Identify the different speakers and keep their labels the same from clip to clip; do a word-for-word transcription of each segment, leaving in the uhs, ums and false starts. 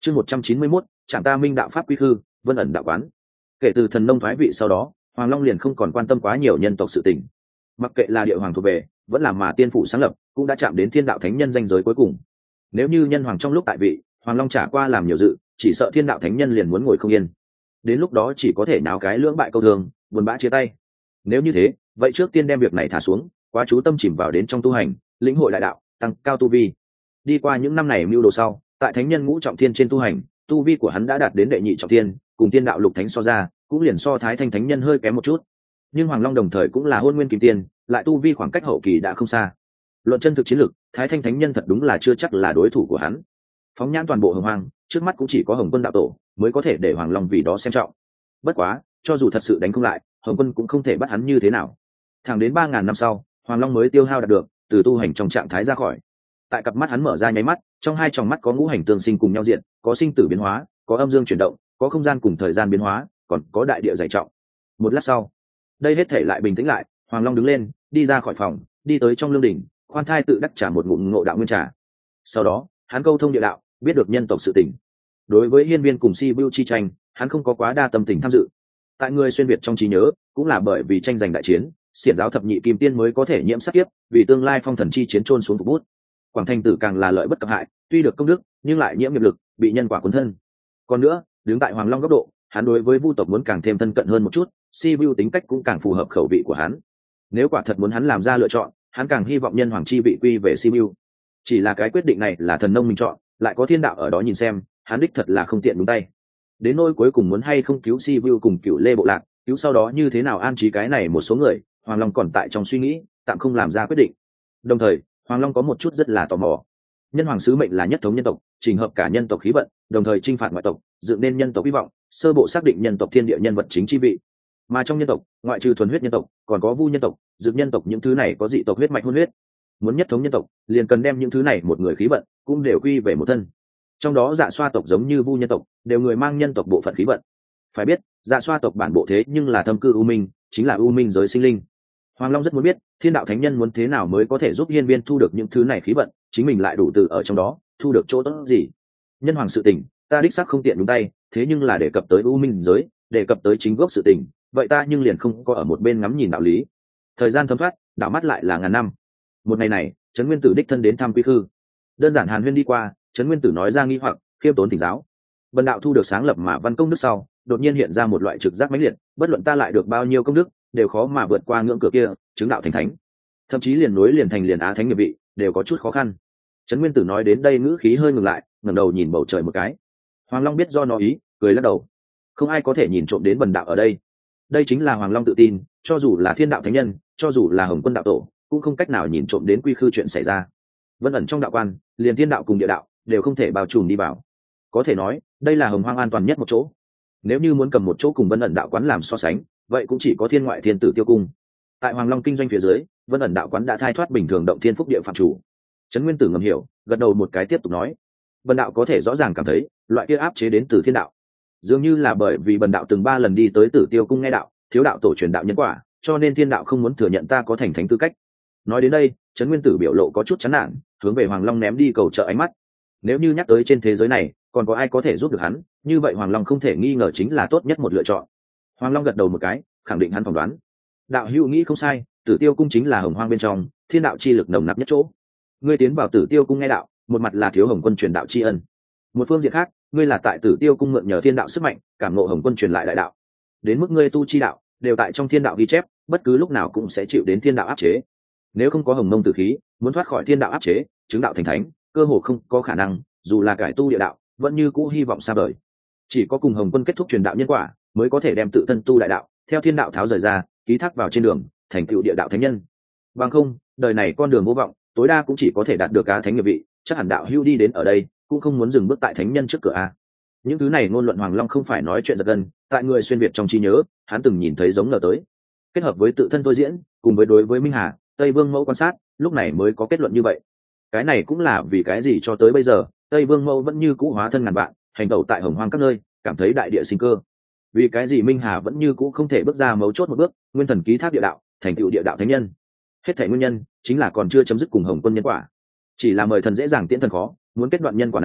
Speaker 1: chương một trăm chín mươi mốt trạm ta minh đạo pháp quy khư vân ẩn đạo quán. Kể từ thần nông thoái vị sau đó, Hoàng Long liền không còn quan tâm quá nhiều nhân tộc sự tình. Mặc kệ là địa hoàng thuộc về, vẫn là mà tiên phủ sáng lập, cũng đã chạm đến thiên đạo thánh nhân danh giới cuối cùng. Nếu như nhân hoàng trong lúc tại vị, Hoàng Long trả qua làm nhiều dự, chỉ sợ thiên đạo thánh nhân liền muốn ngồi không yên. Đến lúc đó chỉ có thể náo cái lưỡng bại câu thường, buồn bã chia tay. Nếu như thế, vậy trước tiên đem việc này thả xuống, quá chú tâm chìm vào đến trong tu hành, lĩnh hội đại đạo, tăng cao tu vi. Đi qua những năm này mưu đồ sau, tại thánh nhân ngũ trọng thiên trên tu hành, tu vi của hắn đã đạt đến đệ nhị trọng thiên, cùng tiên đạo lục thánh so ra, cũng liền so thái thanh thánh nhân hơi kém một chút. Nhưng Hoàng Long đồng thời cũng là hôn nguyên kim tiên, lại tu vi khoảng cách hậu kỳ đã không xa. Luận chân thực chiến lực, thái thanh thánh nhân thật đúng là chưa chắc là đối thủ của hắn. Phóng nhãn toàn bộ hồng hoang, trước mắt cũng chỉ có Hồng Quân đạo tổ mới có thể để Hoàng Long vì đó xem trọng. Bất quá, cho dù thật sự đánh không lại, Hồng Quân cũng không thể bắt hắn như thế nào. Thẳng đến ba ngàn năm sau, Hoàng Long mới tiêu hao đạt được, từ tu hành trong trạng thái ra khỏi. Tại cặp mắt hắn mở ra nháy mắt, trong hai tròng mắt có ngũ hành tương sinh cùng nhau diện, có sinh tử biến hóa, có âm dương chuyển động, có không gian cùng thời gian biến hóa, còn có đại địa dày trọng. Một lát sau, đây hết thể lại bình tĩnh lại, Hoàng Long đứng lên, đi ra khỏi phòng, đi tới trong lương đỉnh, khoan thai tự đắc trả một ngụm ngộ đạo nguyên trà. Sau đó, hắn câu thông địa đạo, biết được nhân tộc sự tình. Đối với hiên viên cùng si bưu chi tranh, hắn không có quá đa tâm tình tham dự. Tại người xuyên việt trong trí nhớ, cũng là bởi vì tranh giành đại chiến, xiển giáo thập nhị kim tiên mới có thể nhiễm sát kiếp, vì tương lai phong thần chi chiến trôn xuống phục bút. Quảng Thành Tử càng là lợi bất cập hại, tuy được công đức, nhưng lại nhiễm nghiệp lực, bị nhân quả cuốn thân. Còn nữa, đứng tại Hoàng Long góc độ, hắn đối với vu tộc muốn càng thêm thân cận hơn một chút, si bưu tính cách cũng càng phù hợp khẩu vị của hắn. Nếu quả thật muốn hắn làm ra lựa chọn, hắn càng hy vọng nhân hoàng chi vị quy về si bưu. Chỉ là cái quyết định này là thần nông mình chọn, lại có thiên đạo ở đó nhìn xem, hắn đích thật là không tiện đúng tay. Đến nỗi cuối cùng muốn hay không cứu si bưu cùng cựu lê bộ lạc, cứu sau đó như thế nào an trí cái này một số người, Hoàng Long còn tại trong suy nghĩ, tạm không làm ra quyết định. Đồng thời, Hoàng Long có một chút rất là tò mò. Nhân hoàng sứ mệnh là nhất thống nhân tộc, chỉnh hợp cả nhân tộc khí vận, đồng thời chinh phạt ngoại tộc, dựng nên nhân tộc hy vọng, sơ bộ xác định nhân tộc thiên địa nhân vật chính chi vị. Mà trong nhân tộc, ngoại trừ thuần huyết nhân tộc, còn có vu nhân tộc, dựng nhân tộc, những thứ này có dị tộc huyết mạch hôn huyết. Muốn nhất thống nhân tộc, liền cần đem những thứ này một người khí vận cũng đều quy về một thân. Trong đó dạ xoa tộc giống như vu nhân tộc, đều người mang nhân tộc bộ phận khí vận. Phải biết, dạ xoa tộc bản bộ thế nhưng là thâm cư u minh, chính là u minh giới sinh linh. Hoàng Long rất muốn biết, thiên đạo thánh nhân muốn thế nào mới có thể giúp hiên viên thu được những thứ này khí vận, chính mình lại đủ từ ở trong đó thu được chỗ tốt gì. Nhân hoàng sự tình, ta đích xác không tiện đúng tay, thế nhưng là đề cập tới u minh giới, đề cập tới chính gốc sự tình, vậy ta nhưng liền không có ở một bên ngắm nhìn đạo lý. Thời gian thấm thoát, đảo mắt lại là ngàn năm. Một ngày này, Trấn Nguyên Tử đích thân đến thăm Quy Khư. Đơn giản hàn huyên đi qua, Trấn Nguyên Tử nói ra nghi hoặc, khiêm tốn thỉnh giáo. Bần đạo thu được sáng lập mà văn công đức sau, đột nhiên hiện ra một loại trực giác mãnh liệt, bất luận ta lại được bao nhiêu công đức, đều khó mà vượt qua ngưỡng cửa kia, chứng đạo thành thánh. Thậm chí liền nối liền thành liền á thánh nghiệp vị, đều có chút khó khăn. Trấn Nguyên Tử nói đến đây ngữ khí hơi ngừng lại, ngẩng đầu nhìn bầu trời một cái. Hoàng Long biết do nó ý, cười lắc đầu. Không ai có thể nhìn trộm đến bần đạo ở đây. Đây chính là Hoàng Long tự tin, cho dù là thiên đạo thánh nhân, cho dù là Hồng Quân đạo tổ, cũng không cách nào nhìn trộm đến Quy Khư chuyện xảy ra. Vân ẩn trong đạo quan, liền thiên đạo cùng địa đạo đều không thể bao trùm đi vào. Có thể nói, đây là hồng hoang an toàn nhất một chỗ. Nếu như muốn cầm một chỗ cùng Vân ẩn đạo quán làm so sánh, vậy cũng chỉ có thiên ngoại thiên tử tiêu cung. Tại Hoàng Long kinh doanh phía dưới, Vân ẩn đạo quán đã thai thoát bình thường động thiên phúc địa phạm chủ. Trấn Nguyên Tử ngầm hiểu, gật đầu một cái tiếp tục nói: Bần đạo có thể rõ ràng cảm thấy, loại kia áp chế đến từ thiên đạo, dường như là bởi vì bần đạo từng ba lần đi tới Tử Tiêu cung nghe đạo, thiếu đạo tổ truyền đạo nhân quả, cho nên thiên đạo không muốn thừa nhận ta có thành thánh tư cách. Nói đến đây, Trấn Nguyên Tử biểu lộ có chút chán nản, hướng về Hoàng Long ném đi cầu trợ ánh mắt. Nếu như nhắc tới trên thế giới này còn có ai có thể giúp được hắn, như vậy Hoàng Long không thể nghi ngờ chính là tốt nhất một lựa chọn. Hoàng Long gật đầu một cái, khẳng định hắn phỏng đoán. Đạo hữu nghĩ không sai, Tử Tiêu cung chính là hồng hoang bên trong thiên đạo chi lực nồng nặc nhất chỗ. Ngươi tiến vào Tử Tiêu cung nghe đạo, một mặt là thiếu Hồng Quân truyền đạo tri ân, một phương diện khác, ngươi là tại Tử Tiêu cung mượn nhờ thiên đạo sức mạnh, cảm ngộ Hồng Quân truyền lại đại đạo. Đến mức ngươi tu chi đạo, đều tại trong thiên đạo ghi chép, bất cứ lúc nào cũng sẽ chịu đến thiên đạo áp chế. Nếu không có hồng mông tử khí, muốn thoát khỏi thiên đạo áp chế, chứng đạo thành thánh, cơ hồ không có khả năng. Dù là cải tu địa đạo, vẫn như cũ hy vọng xa vời. Chỉ có cùng Hồng Quân kết thúc truyền đạo nhân quả, mới có thể đem tự thân tu đại đạo theo thiên đạo tháo rời ra, ký thác vào trên đường thành tựu địa đạo thánh nhân. Bằng không, đời này con đường vô vọng, tối đa cũng chỉ có thể đạt được cá thánh nghiệp vị. Chắc hẳn đạo hữu đi đến ở đây, cũng không muốn dừng bước tại thánh nhân trước cửa a. Những thứ này ngôn luận Hoàng Long không phải nói chuyện giật gân, tại người xuyên việt trong trí nhớ, hắn từng nhìn thấy giống ngờ tới. Kết hợp với tự thân tôi diễn, cùng với đối với Minh Hà, Tây Vương Mẫu quan sát, lúc này mới có kết luận như vậy. Cái này cũng là vì cái gì cho tới bây giờ, Tây Vương Mẫu vẫn như cũ hóa thân ngàn vạn, hành tẩu tại hồng hoang các nơi, cảm thấy đại địa sinh cơ. Vì cái gì Minh Hà vẫn như cũ không thể bước ra mấu chốt một bước, nguyên thần ký thác địa đạo, thành tựu địa đạo thánh nhân. Hết thảy nguyên nhân chính là còn chưa chấm dứt cùng Hồng Quân nhân quả. Chỉ là mời thần dễ dàng tiễn thần khó, muốn kết đoạn nhân quả này,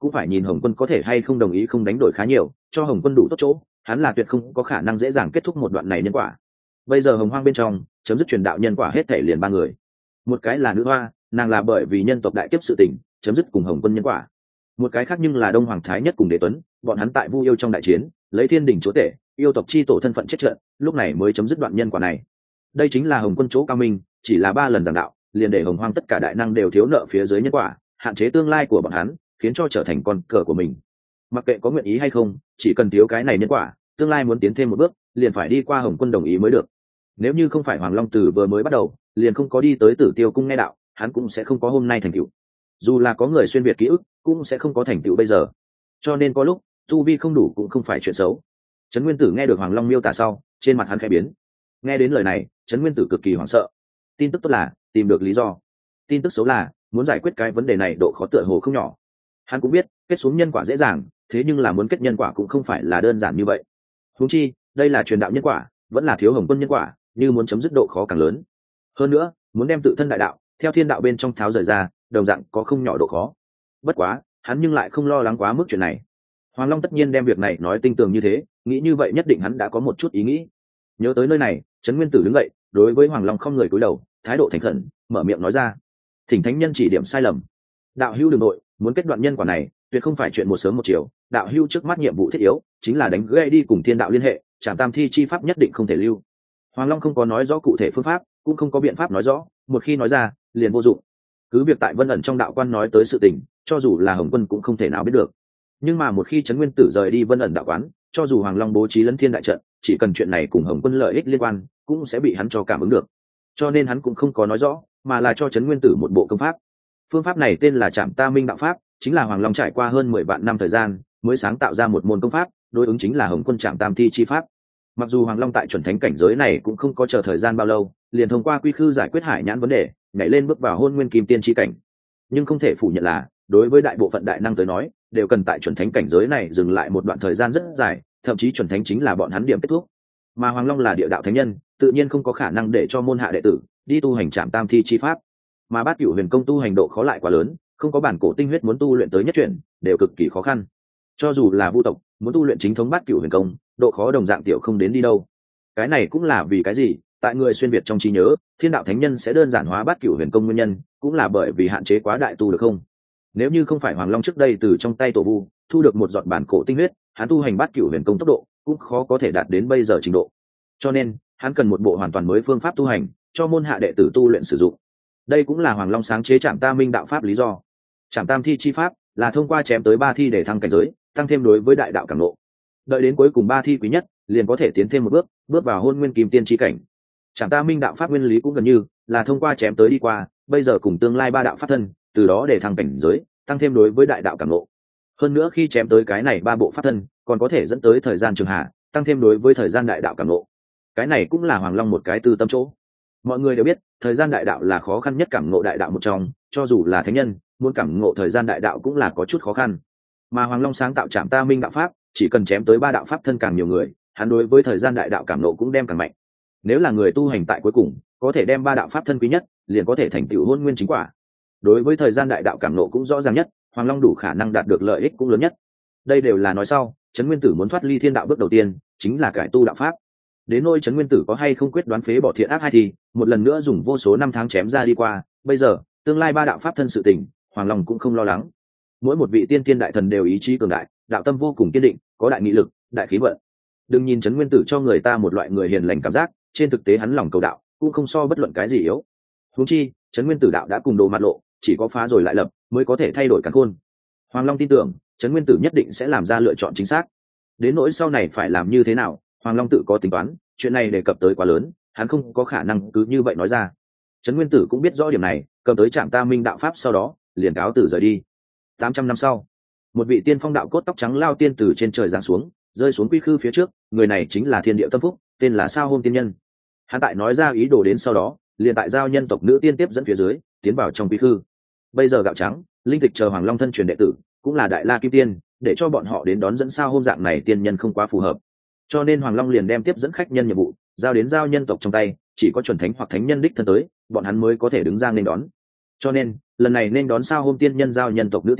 Speaker 1: cũng phải nhìn Hồng Quân có thể hay không đồng ý không đánh đổi khá nhiều, cho Hồng Quân đủ tốt chỗ, hắn là tuyệt không có khả năng dễ dàng kết thúc một đoạn này nhân quả. Bây giờ Hồng Hoang bên trong chấm dứt truyền đạo nhân quả hết thể liền ba người. Một cái là nữ hoa, nàng là bởi vì nhân tộc đại kiếp sự tình chấm dứt cùng Hồng Quân nhân quả. Một cái khác nhưng là Đông Hoàng Thái Nhất cùng Đế Tuấn, bọn hắn tại Vu Yêu trong đại chiến lấy thiên đình chúa tể yêu tộc chi tổ thân phận chết trận, lúc này mới chấm dứt đoạn nhân quả này. Đây chính là Hồng Quân chỗ cao minh, chỉ là ba lần giảng đạo liền để Hồng Hoang tất cả đại năng đều thiếu nợ phía dưới nhân quả, hạn chế tương lai của bọn hắn, khiến cho trở thành con cờ của mình. Mặc kệ có nguyện ý hay không, chỉ cần thiếu cái này nhân quả, tương lai muốn tiến thêm một bước liền phải đi qua Hồng Quân đồng ý mới được. Nếu như không phải Hoàng Long Tử vừa mới bắt đầu liền không có đi tới Tử Tiêu cung nghe đạo, hắn cũng sẽ không có hôm nay thành tựu. Dù là có người xuyên việt ký ức cũng sẽ không có thành tựu bây giờ. Cho nên có lúc tu vi không đủ cũng không phải chuyện xấu. Trấn Nguyên Tử nghe được Hoàng Long miêu tả sau, trên mặt hắn khẽ biến. Nghe đến lời này, Trấn Nguyên Tử cực kỳ hoảng sợ. Tin tức tốt là tìm được lý do, tin tức xấu là muốn giải quyết cái vấn đề này độ khó tựa hồ không nhỏ. Hắn cũng biết kết xuống nhân quả dễ dàng, thế nhưng là muốn kết nhân quả cũng không phải là đơn giản như vậy. Huống chi đây là truyền đạo nhân quả, vẫn là thiếu Hồng Quân nhân quả, như muốn chấm dứt độ khó càng lớn. Hơn nữa muốn đem tự thân đại đạo theo thiên đạo bên trong tháo rời ra, đồng dạng có không nhỏ độ khó. Bất quá hắn nhưng lại không lo lắng quá mức chuyện này. Hoàng Long tất nhiên đem việc này nói tinh tường như thế, nghĩ như vậy nhất định hắn đã có một chút ý nghĩ. Nhớ tới nơi này, Trấn Nguyên Tử đứng dậy, đối với Hoàng Long không người cúi đầu, thái độ thành khẩn, mở miệng nói ra: thỉnh thánh nhân chỉ điểm sai lầm. Đạo hữu đường nội muốn kết đoạn nhân quả này tuyệt không phải chuyện một sớm một chiều, đạo hữu trước mắt nhiệm vụ thiết yếu chính là đánh gãy đi cùng thiên đạo liên hệ, trảm tam thi chi pháp nhất định không thể lưu. Hoàng Long không có nói rõ cụ thể phương pháp, cũng không có biện pháp nói rõ, một khi nói ra liền vô dụng. Cứ việc tại Vân ẩn trong đạo quan nói tới sự tình, cho dù là Hồng Quân cũng không thể nào biết được. Nhưng mà một khi Trấn Nguyên Tử rời đi Vân ẩn đạo quán, cho dù Hoàng Long bố trí lấn thiên đại trận, chỉ cần chuyện này cùng Hồng Quân lợi ích liên quan, cũng sẽ bị hắn cho cảm ứng được. Cho nên hắn cũng không có nói rõ, mà là cho Trấn Nguyên Tử một bộ công pháp. Phương pháp này tên là Trảm Ta Minh đạo pháp, chính là Hoàng Long trải qua hơn mười vạn năm thời gian mới sáng tạo ra một môn công pháp, đối ứng chính là Hồng Quân Trảm Tam Thi chi pháp. Mặc dù Hoàng Long tại chuẩn thánh cảnh giới này cũng không có chờ thời gian bao lâu, liền thông qua quy khư giải quyết hải nhãn vấn đề, nhảy lên bước vào Hôn Nguyên Kim Tiên chi cảnh. Nhưng không thể phủ nhận là, đối với đại bộ phận đại năng tới nói, đều cần tại chuẩn thánh cảnh giới này dừng lại một đoạn thời gian rất dài, thậm chí chuẩn thánh chính là bọn hắn điểm kết thúc. Mà Hoàng Long là địa đạo thánh nhân, tự nhiên không có khả năng để cho môn hạ đệ tử đi tu hành Trảm Tam Thi chi pháp. Mà Bát Cửu Huyền Công tu hành độ khó lại quá lớn, không có bản cổ tinh huyết muốn tu luyện tới nhất chuyển, đều cực kỳ khó khăn. Cho dù là Vu tộc muốn tu luyện chính thống Bát Cửu Huyền Công, độ khó đồng dạng tiểu không đến đi đâu. Cái này cũng là vì cái gì tại người xuyên việt trong trí nhớ thiên đạo thánh nhân sẽ đơn giản hóa Bát Cửu Huyền Công nguyên nhân, cũng là bởi vì hạn chế quá đại tu được không. Nếu như không phải Hoàng Long trước đây từ trong tay tổ Vu thu được một giọt bản cổ tinh huyết, hắn tu hành Bát Cửu Huyền Công tốc độ cũng khó có thể đạt đến bây giờ trình độ. Cho nên hắn cần một bộ hoàn toàn mới phương pháp tu hành cho môn hạ đệ tử tu luyện sử dụng. Đây cũng là Hoàng Long sáng chế Trảm Ta Minh đạo pháp lý do. Trảm Tam Thi chi pháp là thông qua chém tới ba thi để thăng cảnh giới, tăng thêm đối với đại đạo cảm ngộ. Đợi đến cuối cùng ba thi quý nhất, liền có thể tiến thêm một bước, bước vào Hôn Nguyên Kim Tiên chi cảnh. Trảm Ta Minh đạo pháp nguyên lý cũng gần như là thông qua chém tới đi qua, bây giờ cùng tương lai ba đạo pháp thân, từ đó để thăng cảnh giới, tăng thêm đối với đại đạo cảm ngộ. Hơn nữa khi chém tới cái này ba bộ pháp thân, còn có thể dẫn tới thời gian trường hạ, tăng thêm đối với thời gian đại đạo cảm ngộ. Cái này cũng là Hoàng Long một cái tư tâm chỗ. Mọi người đều biết, thời gian đại đạo là khó khăn nhất cảm ngộ đại đạo một trong, cho dù là thánh nhân, muốn cảm ngộ thời gian đại đạo cũng là có chút khó khăn. Mà Hoàng Long sáng tạo Trảm Ta Minh đạo pháp, chỉ cần chém tới ba đạo pháp thân càng nhiều người, hắn đối với thời gian đại đạo cảm ngộ cũng đem càng mạnh. Nếu là người tu hành tại cuối cùng, có thể đem ba đạo pháp thân quý nhất, liền có thể thành tựu Hôn Nguyên chính quả. Đối với thời gian đại đạo cảm ngộ cũng rõ ràng nhất, Hoàng Long đủ khả năng đạt được lợi ích cũng lớn nhất. Đây đều là nói sau, Trấn Nguyên Tử muốn thoát ly thiên đạo bước đầu tiên, chính là cải tu đạo pháp. Đến nôi Trấn Nguyên Tử có hay không quyết đoán phế bỏ thiện ác hay thì một lần nữa dùng vô số năm tháng chém ra đi qua, bây giờ tương lai ba đạo pháp thân sự tình, Hoàng Long cũng không lo lắng. Mỗi một vị tiên tiên đại thần đều ý chí cường đại, đạo tâm vô cùng kiên định, có đại nghị lực, đại khí vận. Đừng nhìn Trấn Nguyên Tử cho người ta một loại người hiền lành cảm giác, trên thực tế hắn lòng cầu đạo cũng không so bất luận cái gì yếu. Huống chi Trấn Nguyên Tử đạo đã cùng đồ mặt lộ, chỉ có phá rồi lại lập mới có thể thay đổi càn khôn. Hoàng Long tin tưởng Trấn Nguyên Tử nhất định sẽ làm ra lựa chọn chính xác. Đến nỗi sau này phải làm như thế nào, Hoàng Long tự có tính toán, chuyện này đề cập tới quá lớn, hắn không có khả năng cứ như vậy nói ra. Trấn Nguyên Tử cũng biết rõ điểm này, cầm tới Trảm Ta Minh đạo pháp sau đó, liền cáo từ rời đi. Tám trăm năm sau, một vị tiên phong đạo cốt tóc trắng lao tiên từ trên trời giáng xuống, rơi xuống quy khư phía trước, người này chính là Thiên Địa Tâm Phúc, tên là Sao Hôm tiên nhân. Hắn tại nói ra ý đồ đến sau đó, liền tại giao nhân tộc nữ tiên tiếp dẫn phía dưới, tiến vào trong quy khư. Bây giờ gạo trắng, linh tịch chờ Hoàng Long thân truyền đệ tử, cũng là Đại La Kim Tiên, để cho bọn họ đến đón dẫn Sao Hôm dạng này tiên nhân không quá phù hợp. Cho nên Hoàng Long liền đem tiếp dẫn khách nhân nhiệm vụ giao đến giao nhân tộc trong tay, chỉ có chuẩn thánh hoặc thánh nhân đích thân tới, bọn hắn mới có thể đứng ra nên đón. Cho nên lần này nên đón Sao Hôm tiên nhân giao nhân tộc nữ tiên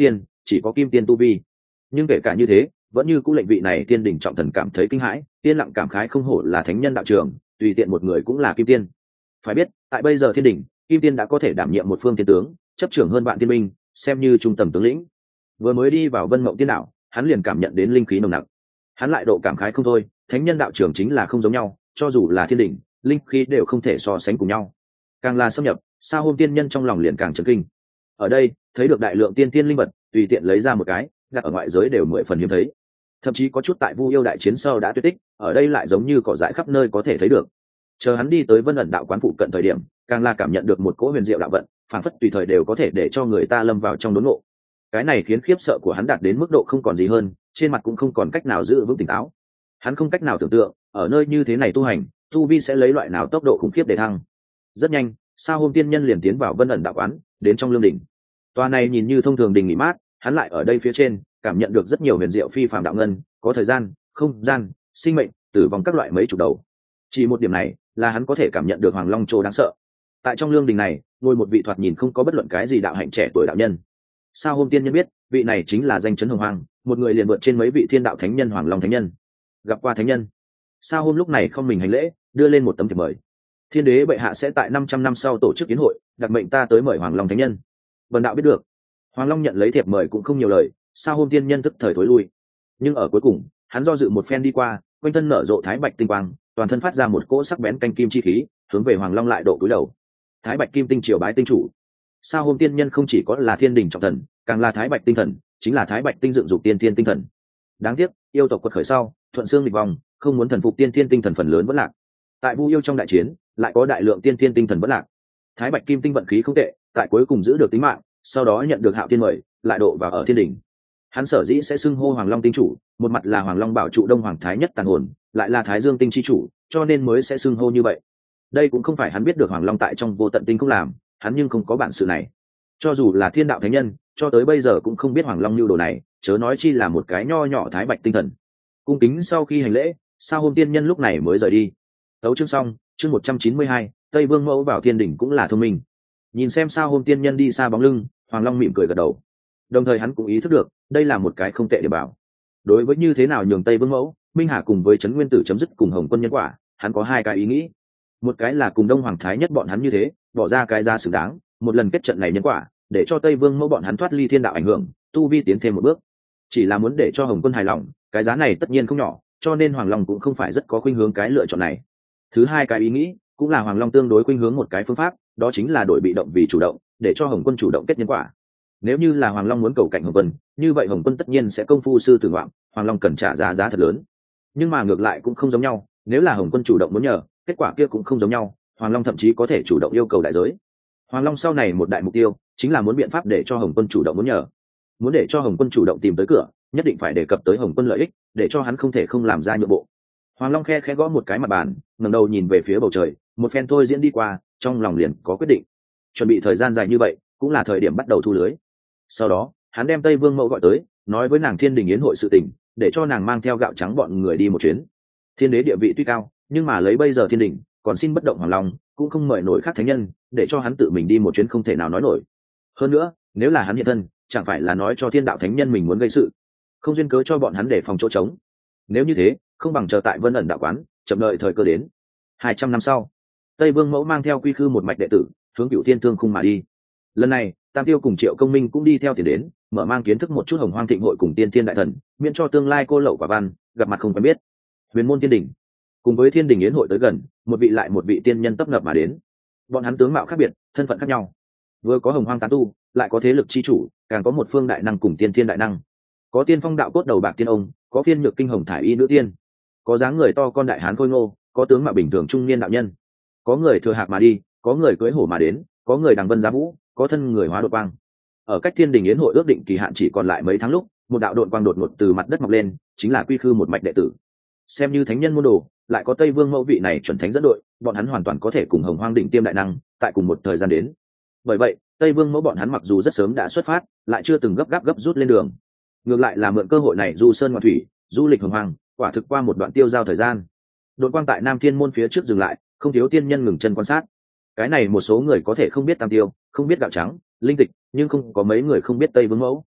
Speaker 1: chỉ có kim tiên tu vi. Nhưng kể cả như thế vẫn như cũng lệnh vị này tiên đỉnh trọng thần cảm thấy kinh hãi, tiên lặng cảm khái không hổ là thánh nhân đạo trường, tùy tiện một người cũng là kim tiên. Phải biết tại bây giờ thiên đỉnh, kim tiên đã có thể đảm nhiệm một phương tiên tướng, chấp trưởng hơn vạn tiên binh, xem như trung tầm tướng lĩnh. Vừa mới đi vào Vân Mộng Tiên Đạo, hắn liền cảm nhận đến linh khí nồng nặc, hắn lại độ cảm khái không thôi. Thánh nhân đạo trường chính là không giống nhau, cho dù là thiên đỉnh, linh khí đều không thể so sánh cùng nhau. Càng là xâm nhập, Sa Hôm tiên nhân trong lòng liền càng chấn kinh. Ở đây thấy được đại lượng tiên tiên linh vật, tùy tiện lấy ra một cái, đặt ở ngoại giới đều mười phần hiếm thấy. Thậm chí có chút tại Vu Yêu đại chiến sau đã tuyệt tích, ở đây lại giống như cỏ dại khắp nơi có thể thấy được. Chờ hắn đi tới Vân ẩn đạo quán phụ cận thời điểm, càng là cảm nhận được một cỗ huyền diệu đạo vận, phảng phất tùy thời đều có thể để cho người ta lâm vào trong đốn ngộ. Cái này khiến khiếp sợ của hắn đạt đến mức độ không còn gì hơn, trên mặt cũng không còn cách nào giữ vững tỉnh táo. Hắn không cách nào tưởng tượng ở nơi như thế này tu hành, tu vi sẽ lấy loại nào tốc độ khủng khiếp để thăng. Rất nhanh, Sao Hôm tiên nhân liền tiến vào Vân ẩn đạo quán, đến trong lương đỉnh. Tòa này nhìn như thông thường đình nghỉ mát, hắn lại ở đây phía trên cảm nhận được rất nhiều huyền diệu phi phàm đạo ngân, có thời gian, không gian, sinh mệnh, tử vong các loại mấy chục đầu. Chỉ một điểm này là hắn có thể cảm nhận được Hoàng Long Trô đáng sợ. Tại trong lương đình này ngồi một vị thoạt nhìn không có bất luận cái gì đạo hạnh trẻ tuổi đạo nhân. Sao Hôm tiên nhân biết vị này chính là danh chấn hồng hoàng, một người liền vượt trên mấy vị thiên đạo thánh nhân Hoàng Long thánh nhân. Gặp qua thánh nhân. Sao Hôm lúc này không mình hành lễ, đưa lên một tấm thiệp mời. Thiên đế bệ hạ sẽ tại năm trăm năm sau tổ chức kiến hội, đặc mệnh ta tới mời Hoàng Long thánh nhân. Vân đạo biết được. Hoàng Long nhận lấy thiệp mời cũng không nhiều lời, Sao Hôm tiên nhân tức thời thối lui. Nhưng ở cuối cùng hắn do dự một phen đi qua, quanh thân nở rộ thái bạch tinh quang, toàn thân phát ra một cỗ sắc bén canh kim chi khí, hướng về Hoàng Long lại độ cúi đầu. Thái bạch kim tinh triều bái tinh chủ. Sao Hôm tiên nhân không chỉ có là thiên đình trọng thần, càng là thái bạch tinh thần, chính là thái bạch tinh dựng dục tiên thiên tinh thần. Đáng tiếc yêu tộc quật khởi sau thuận xương nghịch vòng, không muốn thần phục tiên thiên tinh thần phần lớn vẫn lạc. Tại Vu Yêu trong đại chiến lại có đại lượng tiên thiên tinh thần vẫn lạc. Thái bạch kim tinh vận khí không tệ, tại cuối cùng giữ được tính mạng, sau đó nhận được Hạo Thiên mời, lại độ vào ở thiên đình. Hắn sở dĩ sẽ xưng hô Hoàng Long tinh chủ, một mặt là Hoàng Long bảo trụ Đông Hoàng thái nhất tàn hồn, lại là Thái Dương tinh chi chủ, cho nên mới sẽ xưng hô như vậy. Đây cũng không phải hắn biết được Hoàng Long tại trong vô tận tinh không làm, hắn nhưng không có bản sự này. Cho dù là thiên đạo thánh nhân, cho tới bây giờ cũng không biết Hoàng Long lưu đồ này, chớ nói chi là một cái nho nhỏ thái bạch tinh thần. Cung kính sau khi hành lễ, Sao Hôm tiên nhân lúc này mới rời đi. Tấu chương xong, chương một trăm chín mươi hai, Tây Vương mẫu vào thiên đỉnh cũng là thông minh. Nhìn xem Sao Hôm tiên nhân đi xa bóng lưng, Hoàng Long mỉm cười gật đầu. Đồng thời hắn cũng ý thức được, đây là một cái không tệ để bảo. Đối với như thế nào nhường Tây Vương mẫu, Minh Hà cùng với Trấn Nguyên Tử chấm dứt cùng Hồng Quân nhân quả, hắn có hai cái ý nghĩ. Một cái là cùng Đông Hoàng thái nhất bọn hắn như thế, bỏ ra cái giá xứng đáng, một lần kết trận này nhân quả, để cho Tây Vương mẫu bọn hắn thoát ly thiên đạo ảnh hưởng, tu vi tiến thêm một bước. Chỉ là muốn để cho Hồng Quân hài lòng, cái giá này tất nhiên không nhỏ, cho nên Hoàng Long cũng không phải rất có khuynh hướng cái lựa chọn này. Thứ hai cái ý nghĩ, cũng là Hoàng Long tương đối khuynh hướng một cái phương pháp, đó chính là đổi bị động vì chủ động, để cho Hồng Quân chủ động kết nhân quả. Nếu như là Hoàng Long muốn cầu cạnh Hồng Quân, như vậy Hồng Quân tất nhiên sẽ công phu sư tử ngoạm, Hoàng Long cần trả giá giá thật lớn. Nhưng mà ngược lại cũng không giống nhau, nếu là Hồng Quân chủ động muốn nhờ, kết quả kia cũng không giống nhau, Hoàng Long thậm chí có thể chủ động yêu cầu đại giới. Hoàng Long sau này một đại mục tiêu chính là muốn biện pháp để cho Hồng Quân chủ động muốn nhờ. Muốn để cho Hồng Quân chủ động tìm tới cửa, nhất định phải đề cập tới Hồng Quân lợi ích, để cho hắn không thể không làm ra nhượng bộ. Hoàng Long khe khẽ gõ một cái mặt bàn, ngẩng đầu nhìn về phía bầu trời, một phen thôi diễn đi qua, trong lòng liền có quyết định. Chuẩn bị thời gian dài như vậy, cũng là thời điểm bắt đầu thu lưới. Sau đó, hắn đem Tây Vương mẫu gọi tới, nói với nàng thiên đình yến hội sự tình, để cho nàng mang theo gạo trắng bọn người đi một chuyến. Thiên đế địa vị tuy cao, nhưng mà lấy bây giờ thiên đình, còn xin bất động Hoàng Long, cũng không mời nổi khác thánh nhân, để cho hắn tự mình đi một chuyến không thể nào nói nổi. Hơn nữa, nếu là hắn hiện thân, chẳng phải là nói cho thiên đạo thánh nhân mình muốn gây sự, không duyên cớ cho bọn hắn để phòng chỗ trống. Nếu như thế, không bằng chờ tại Vân ẩn đạo quán, chậm đợi thời cơ đến. Hai trăm năm sau, Tây Vương mẫu mang theo Quy Khư một mạch đệ tử, hướng Cửu Thiên Thương khung mà đi. Lần này, Tam Tiêu cùng Triệu Công Minh cũng đi theo tiền đến, mở mang kiến thức một chút Hồng Hoang Thịnh hội cùng Tiên Thiên đại thần, miễn cho tương lai cô lậu quả văn, gặp mặt không quen biết. Huyền môn Thiên đỉnh, cùng với Thiên đình yến hội tới gần, một vị lại một vị tiên nhân tấp nập mà đến. Bọn hắn tướng mạo khác biệt, thân phận khác nhau, vừa có Hồng Hoang tán tu, lại có thế lực chi chủ, càng có một phương đại năng cùng tiên thiên đại năng. Có tiên phong đạo cốt đầu bạc tiên ông, có phiên nhược kinh hồng thải y nữ tiên, có dáng người to con đại hán khôi ngô, có tướng mạo bình thường trung niên đạo nhân, có người thừa hạc mà đi, có người cưỡi hổ mà đến, có người đằng vân giá vũ, có thân người hóa đột quang. Ở cách thiên đình yến hội ước định kỳ hạn chỉ còn lại mấy tháng lúc, một đạo đột quang đột ngột từ mặt đất mọc lên, chính là Quy Khư một mạch đệ tử. Xem như thánh nhân môn đồ, lại có Tây Vương mẫu vị này chuẩn thánh dẫn đội, bọn hắn hoàn toàn có thể cùng Hồng Hoang đỉnh tiêm đại năng tại cùng một thời gian đến. Bởi vậy, Tây Vương mẫu bọn hắn mặc dù rất sớm đã xuất phát, lại chưa từng gấp gáp gấp rút lên đường. Ngược lại là mượn cơ hội này du sơn ngoạn thủy, du lịch Hồng Hoang, quả thực qua một đoạn tiêu giao thời gian. Đột quang tại Nam Thiên môn phía trước dừng lại, không thiếu tiên nhân ngừng chân quan sát. Cái này một số người có thể không biết Tam Tiêu, không biết gạo trắng, linh tịch, nhưng không có mấy người không biết Tây Vương mẫu.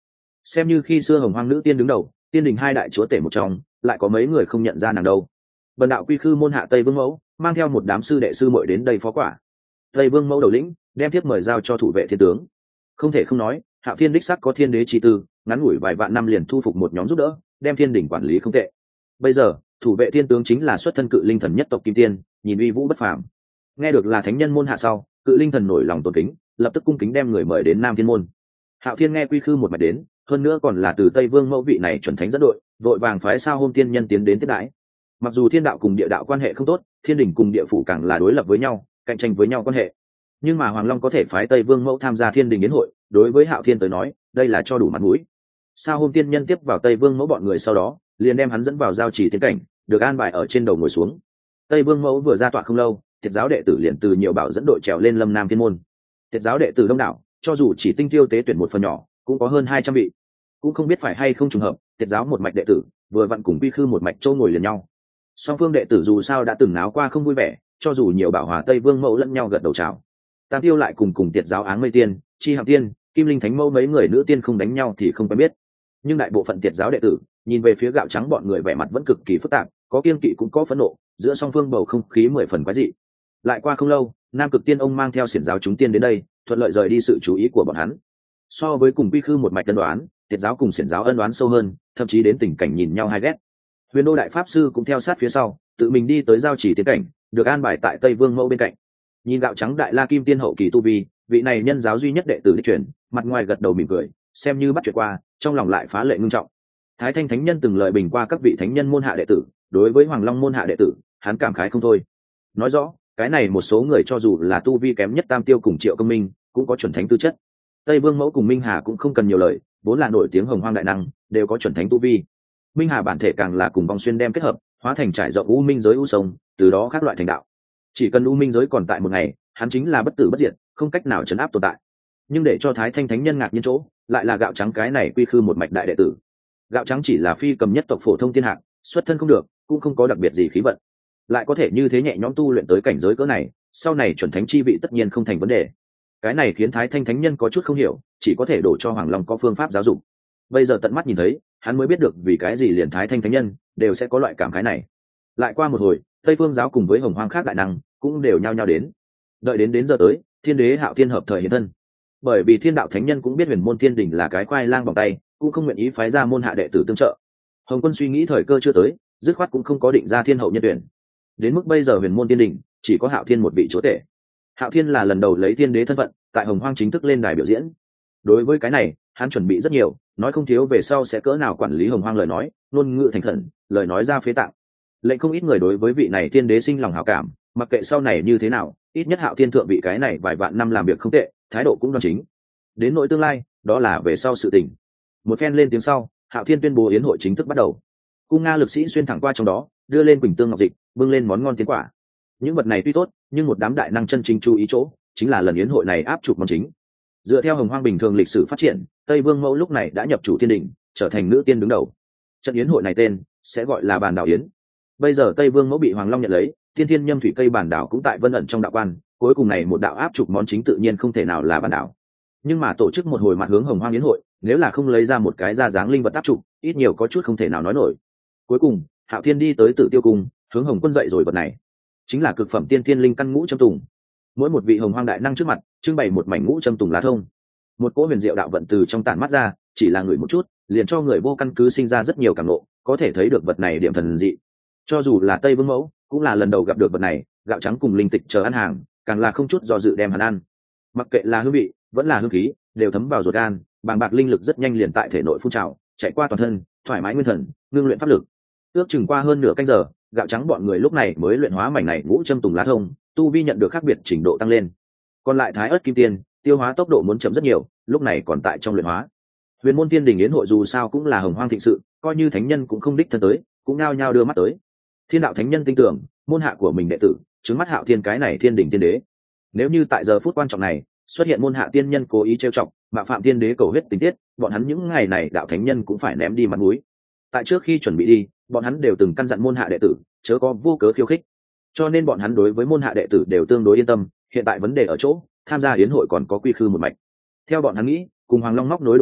Speaker 1: xem như khi xưa hồng hoang nữ tiên đứng đầu, tiên đình hai đại chúa tể một trong, lại có mấy người không nhận ra nàng đâu. Bần đạo quy khư môn hạ Tây Vương Mẫu mang theo một đám sư đệ sư muội đến đây phó quả. Tây Vương Mẫu đầu lĩnh đem tiếp mời giao cho thủ vệ thiên tướng. Không thể không nói, Hạo Thiên đích sắc có thiên đế chi tư, ngắn ngủi vài vạn năm liền thu phục một nhóm giúp đỡ, đem thiên đỉnh quản lý không tệ. Bây giờ thủ vệ thiên tướng chính là xuất thân cự linh thần nhất tộc kim tiên, nhìn uy vũ bất phàm. Nghe được là thánh nhân môn hạ sau, cự linh thần nổi lòng tôn kính, lập tức cung kính đem người mời đến Nam Thiên môn. Hạo Thiên nghe quy khư một mạch đến, hơn nữa còn là từ Tây Vương Mẫu vị này chuẩn thánh dẫn đội, đội vàng phái sao hôm tiên nhân tiến đến tiếp đãi. Mặc dù thiên đạo cùng địa đạo quan hệ không tốt, thiên đình cùng địa phủ càng là đối lập với nhau, cạnh tranh với nhau quan hệ, nhưng mà Hoàng Long có thể phái Tây Vương Mẫu tham gia thiên đình yến hội, đối với Hạo Thiên tới nói, đây là cho đủ mặt mũi. Sao hôm tiên nhân tiếp vào Tây Vương Mẫu bọn người sau đó, liền đem hắn dẫn vào giao chỉ tiên cảnh, được an bài ở trên đầu ngồi xuống. Tây Vương Mẫu vừa ra tọa không lâu, Tiệt giáo đệ tử liền từ nhiều bảo dẫn đội trèo lên Lâm Nam Thiên môn. Tiệt giáo đệ tử đông đảo, cho dù chỉ tinh tiêu tế tuyển một phần nhỏ, cũng có hơn hai trăm vị. Cũng không biết phải hay không trùng hợp, Tiệt giáo một mạch đệ tử vừa vặn cùng quy khư một mạch châu ngồi liền nhau. Song phương đệ tử dù sao đã từng náo qua không vui vẻ, cho dù nhiều bảo hòa Tây Vương Mẫu lẫn nhau gật đầu chào. Tam tiêu lại cùng cùng Tiệt giáo Áng Mây Tiên, Chi Hạo Tiên, Kim Linh Thánh Mẫu mấy người nữ tiên không đánh nhau thì không quen biết. Nhưng đại bộ phận Tiệt giáo đệ tử nhìn về phía Gạo Trắng bọn người vẻ mặt vẫn cực kỳ phức tạp, có kiên kỵ cũng có phẫn nộ, giữa song phương bầu không khí mười phần quái dị. Lại qua không lâu, Nam Cực Tiên ông mang theo xiển giáo chúng tiên đến đây, thuận lợi rời đi sự chú ý của bọn hắn. So với cùng quy khư một mạch ân đoán, Tiệt giáo cùng xiển giáo ân đoán sâu hơn, thậm chí đến tình cảnh nhìn nhau hai ghét. Huyền Đô đại pháp sư cũng theo sát phía sau, tự mình đi tới giao chỉ tiến cảnh, được an bài tại Tây Vương Mẫu bên cạnh. Nhìn Gạo Trắng đại la kim tiên hậu kỳ tu vi, vị này nhân giáo duy nhất đệ tử đích truyền, mặt ngoài gật đầu mỉm cười, xem như bắt chuyện qua, trong lòng lại phá lệ ngưng trọng. Thái Thanh thánh nhân từng lời bình qua các vị thánh nhân môn hạ đệ tử, đối với Hoàng Long môn hạ đệ tử, hắn cảm khái không thôi. Nói rõ, cái này một số người cho dù là tu vi kém nhất Tam Tiêu cùng Triệu Công Minh, cũng có chuẩn thánh tư chất. Tây Vương Mẫu cùng Minh Hà cũng không cần nhiều lời, vốn là nổi tiếng hồng hoang đại năng, đều có chuẩn thánh tu vi. Minh Hà bản thể càng là cùng vong xuyên đem kết hợp, hóa thành trải rộng u minh giới u sông, từ đó khác loại thành đạo. Chỉ cần u minh giới còn tại một ngày, hắn chính là bất tử bất diệt, không cách nào chấn áp tồn tại. Nhưng để cho Thái Thanh thánh nhân ngạc nhiên chỗ, lại là Gạo Trắng cái này quy khư một mạch đại đệ tử. Gạo Trắng chỉ là phi cầm nhất tộc phổ thông thiên hạng, xuất thân không được, cũng không có đặc biệt gì khí vận, lại có thể như thế nhẹ nhõm tu luyện tới cảnh giới cỡ này, sau này chuẩn thánh chi vị tất nhiên không thành vấn đề. Cái này khiến Thái Thanh thánh nhân có chút không hiểu, chỉ có thể đổ cho Hoàng Long có phương pháp giáo dục. Bây giờ tận mắt nhìn thấy, hắn mới biết được vì cái gì liền Thái Thanh thánh nhân đều sẽ có loại cảm khái này. Lại qua một hồi, Tây Phương giáo cùng với hồng hoang khác đại năng cũng đều nhao nhao đến. Đợi đến đến giờ tới, Thiên Đế Hạo Thiên hợp thời hiện thân. Bởi vì Thiên đạo thánh nhân cũng biết Huyền Môn Thiên Đình là cái khoai lang vòng tay, cũng không nguyện ý phái ra môn hạ đệ tử tương trợ. Hồng Quân suy nghĩ thời cơ chưa tới, dứt khoát cũng không có định ra thiên hậu nhân tuyển. Đến mức bây giờ Huyền Môn Thiên Đình chỉ có Hạo Thiên một vị chúa tể. Hạo Thiên là lần đầu lấy Thiên Đế thân phận tại hồng hoang chính thức lên đài biểu diễn. Đối với cái này, hắn chuẩn bị rất nhiều, nói không thiếu về sau sẽ cỡ nào quản lý hồng hoang lời nói, ngôn ngữ thành khẩn, lời nói ra phế tạng. Lệnh không ít người đối với vị này Thiên Đế sinh lòng hảo cảm, mặc kệ sau này như thế nào, ít nhất Hạo Thiên thượng vị cái này vài vạn năm làm việc không tệ, thái độ cũng đoan chính. Đến nỗi tương lai, đó là về sau sự tình. Một phen lên tiếng sau, Hạo Thiên tuyên bố yến hội chính thức bắt đầu. Cung Nga lực sĩ xuyên thẳng qua trong đó, đưa lên quỳnh tương ngọc dịch, bưng lên món ngon tiến quả. Những vật này tuy tốt, nhưng một đám đại năng chân chính chú ý chỗ, chính là lần yến hội này áp chụp món chính. Dựa theo hồng hoang bình thường lịch sử phát triển, Tây Vương Mẫu lúc này đã nhập chủ thiên đình, trở thành nữ tiên đứng đầu. Trận yến hội này tên sẽ gọi là Bàn Đảo Yến. Bây giờ Tây Vương Mẫu bị Hoàng Long nhận lấy, tiên thiên nhâm thủy cây bản đảo cũng tại vân ẩn trong đạo quan, cuối cùng này một đạo áp chụp món chính tự nhiên không thể nào là bản đảo. Nhưng mà tổ chức một hồi mặt hướng hồng hoang yến hội, nếu là không lấy ra một cái ra dáng linh vật áp chụp, ít nhiều có chút không thể nào nói nổi. Cuối cùng, Hạo Thiên đi tới Tử Tiêu cung, hướng Hồng Quân dạy rồi vật này, chính là cực phẩm tiên thiên linh căn ngũ châm tùng. Mỗi một vị hồng hoang đại năng trước mặt, trưng bày một mảnh ngũ châm tùng lá thông. Một cỗ huyền diệu đạo vận từ trong tản mắt ra, chỉ là người một chút, liền cho người vô căn cứ sinh ra rất nhiều cảm ngộ, có thể thấy được vật này điểm thần dị. Cho dù là Tây Vương Mẫu, cũng là lần đầu gặp được vật này, Gạo Trắng cùng Linh Tịch chờ ăn hàng, càng là không chút do dự đem hắn ăn. Mặc kệ là hương vị, vẫn là hương khí, đều thấm vào ruột gan, bàng bạc linh lực rất nhanh liền tại thể nội phun trào, chạy qua toàn thân, thoải mái nguyên thần, ngưng luyện pháp lực. Ước chừng qua hơn nửa canh giờ, Gạo Trắng bọn người lúc này mới luyện hóa mảnh này ngũ châm tùng lá thông, tu vi nhận được khác biệt trình độ tăng lên. Còn lại Thái Ức Kim Tiên, tiêu hóa tốc độ muốn chậm rất nhiều, lúc này còn tại trong luyện hóa. Huyền Môn Tiên Đình yến hội dù sao cũng là hồng hoang thịnh sự, coi như thánh nhân cũng không đích thân tới, cũng nao nhao đưa mắt tới. Thiên đạo thánh nhân tin tưởng, môn hạ của mình đệ tử, trứng mắt Hạo Thiên cái này Thiên Đình tiên đế. Nếu như tại giờ phút quan trọng này, xuất hiện môn hạ tiên nhân cố ý trêu chọc, mạo phạm tiên đế cầu huyết tình tiết, bọn hắn những ngày này đạo thánh nhân cũng phải ném đi mặt mũi. Tại trước khi chuẩn bị đi, bọn hắn đều từng căn dặn môn hạ đệ tử, chớ có vô cớ khiêu khích. Cho nên bọn hắn đối với môn hạ đệ tử đều tương đối yên tâm, hiện tại vấn đề ở chỗ, tham gia yến hội còn có quy khư một mạch. Theo bọn hắn nghĩ, cùng Hoàng Long móc nối đồ vật,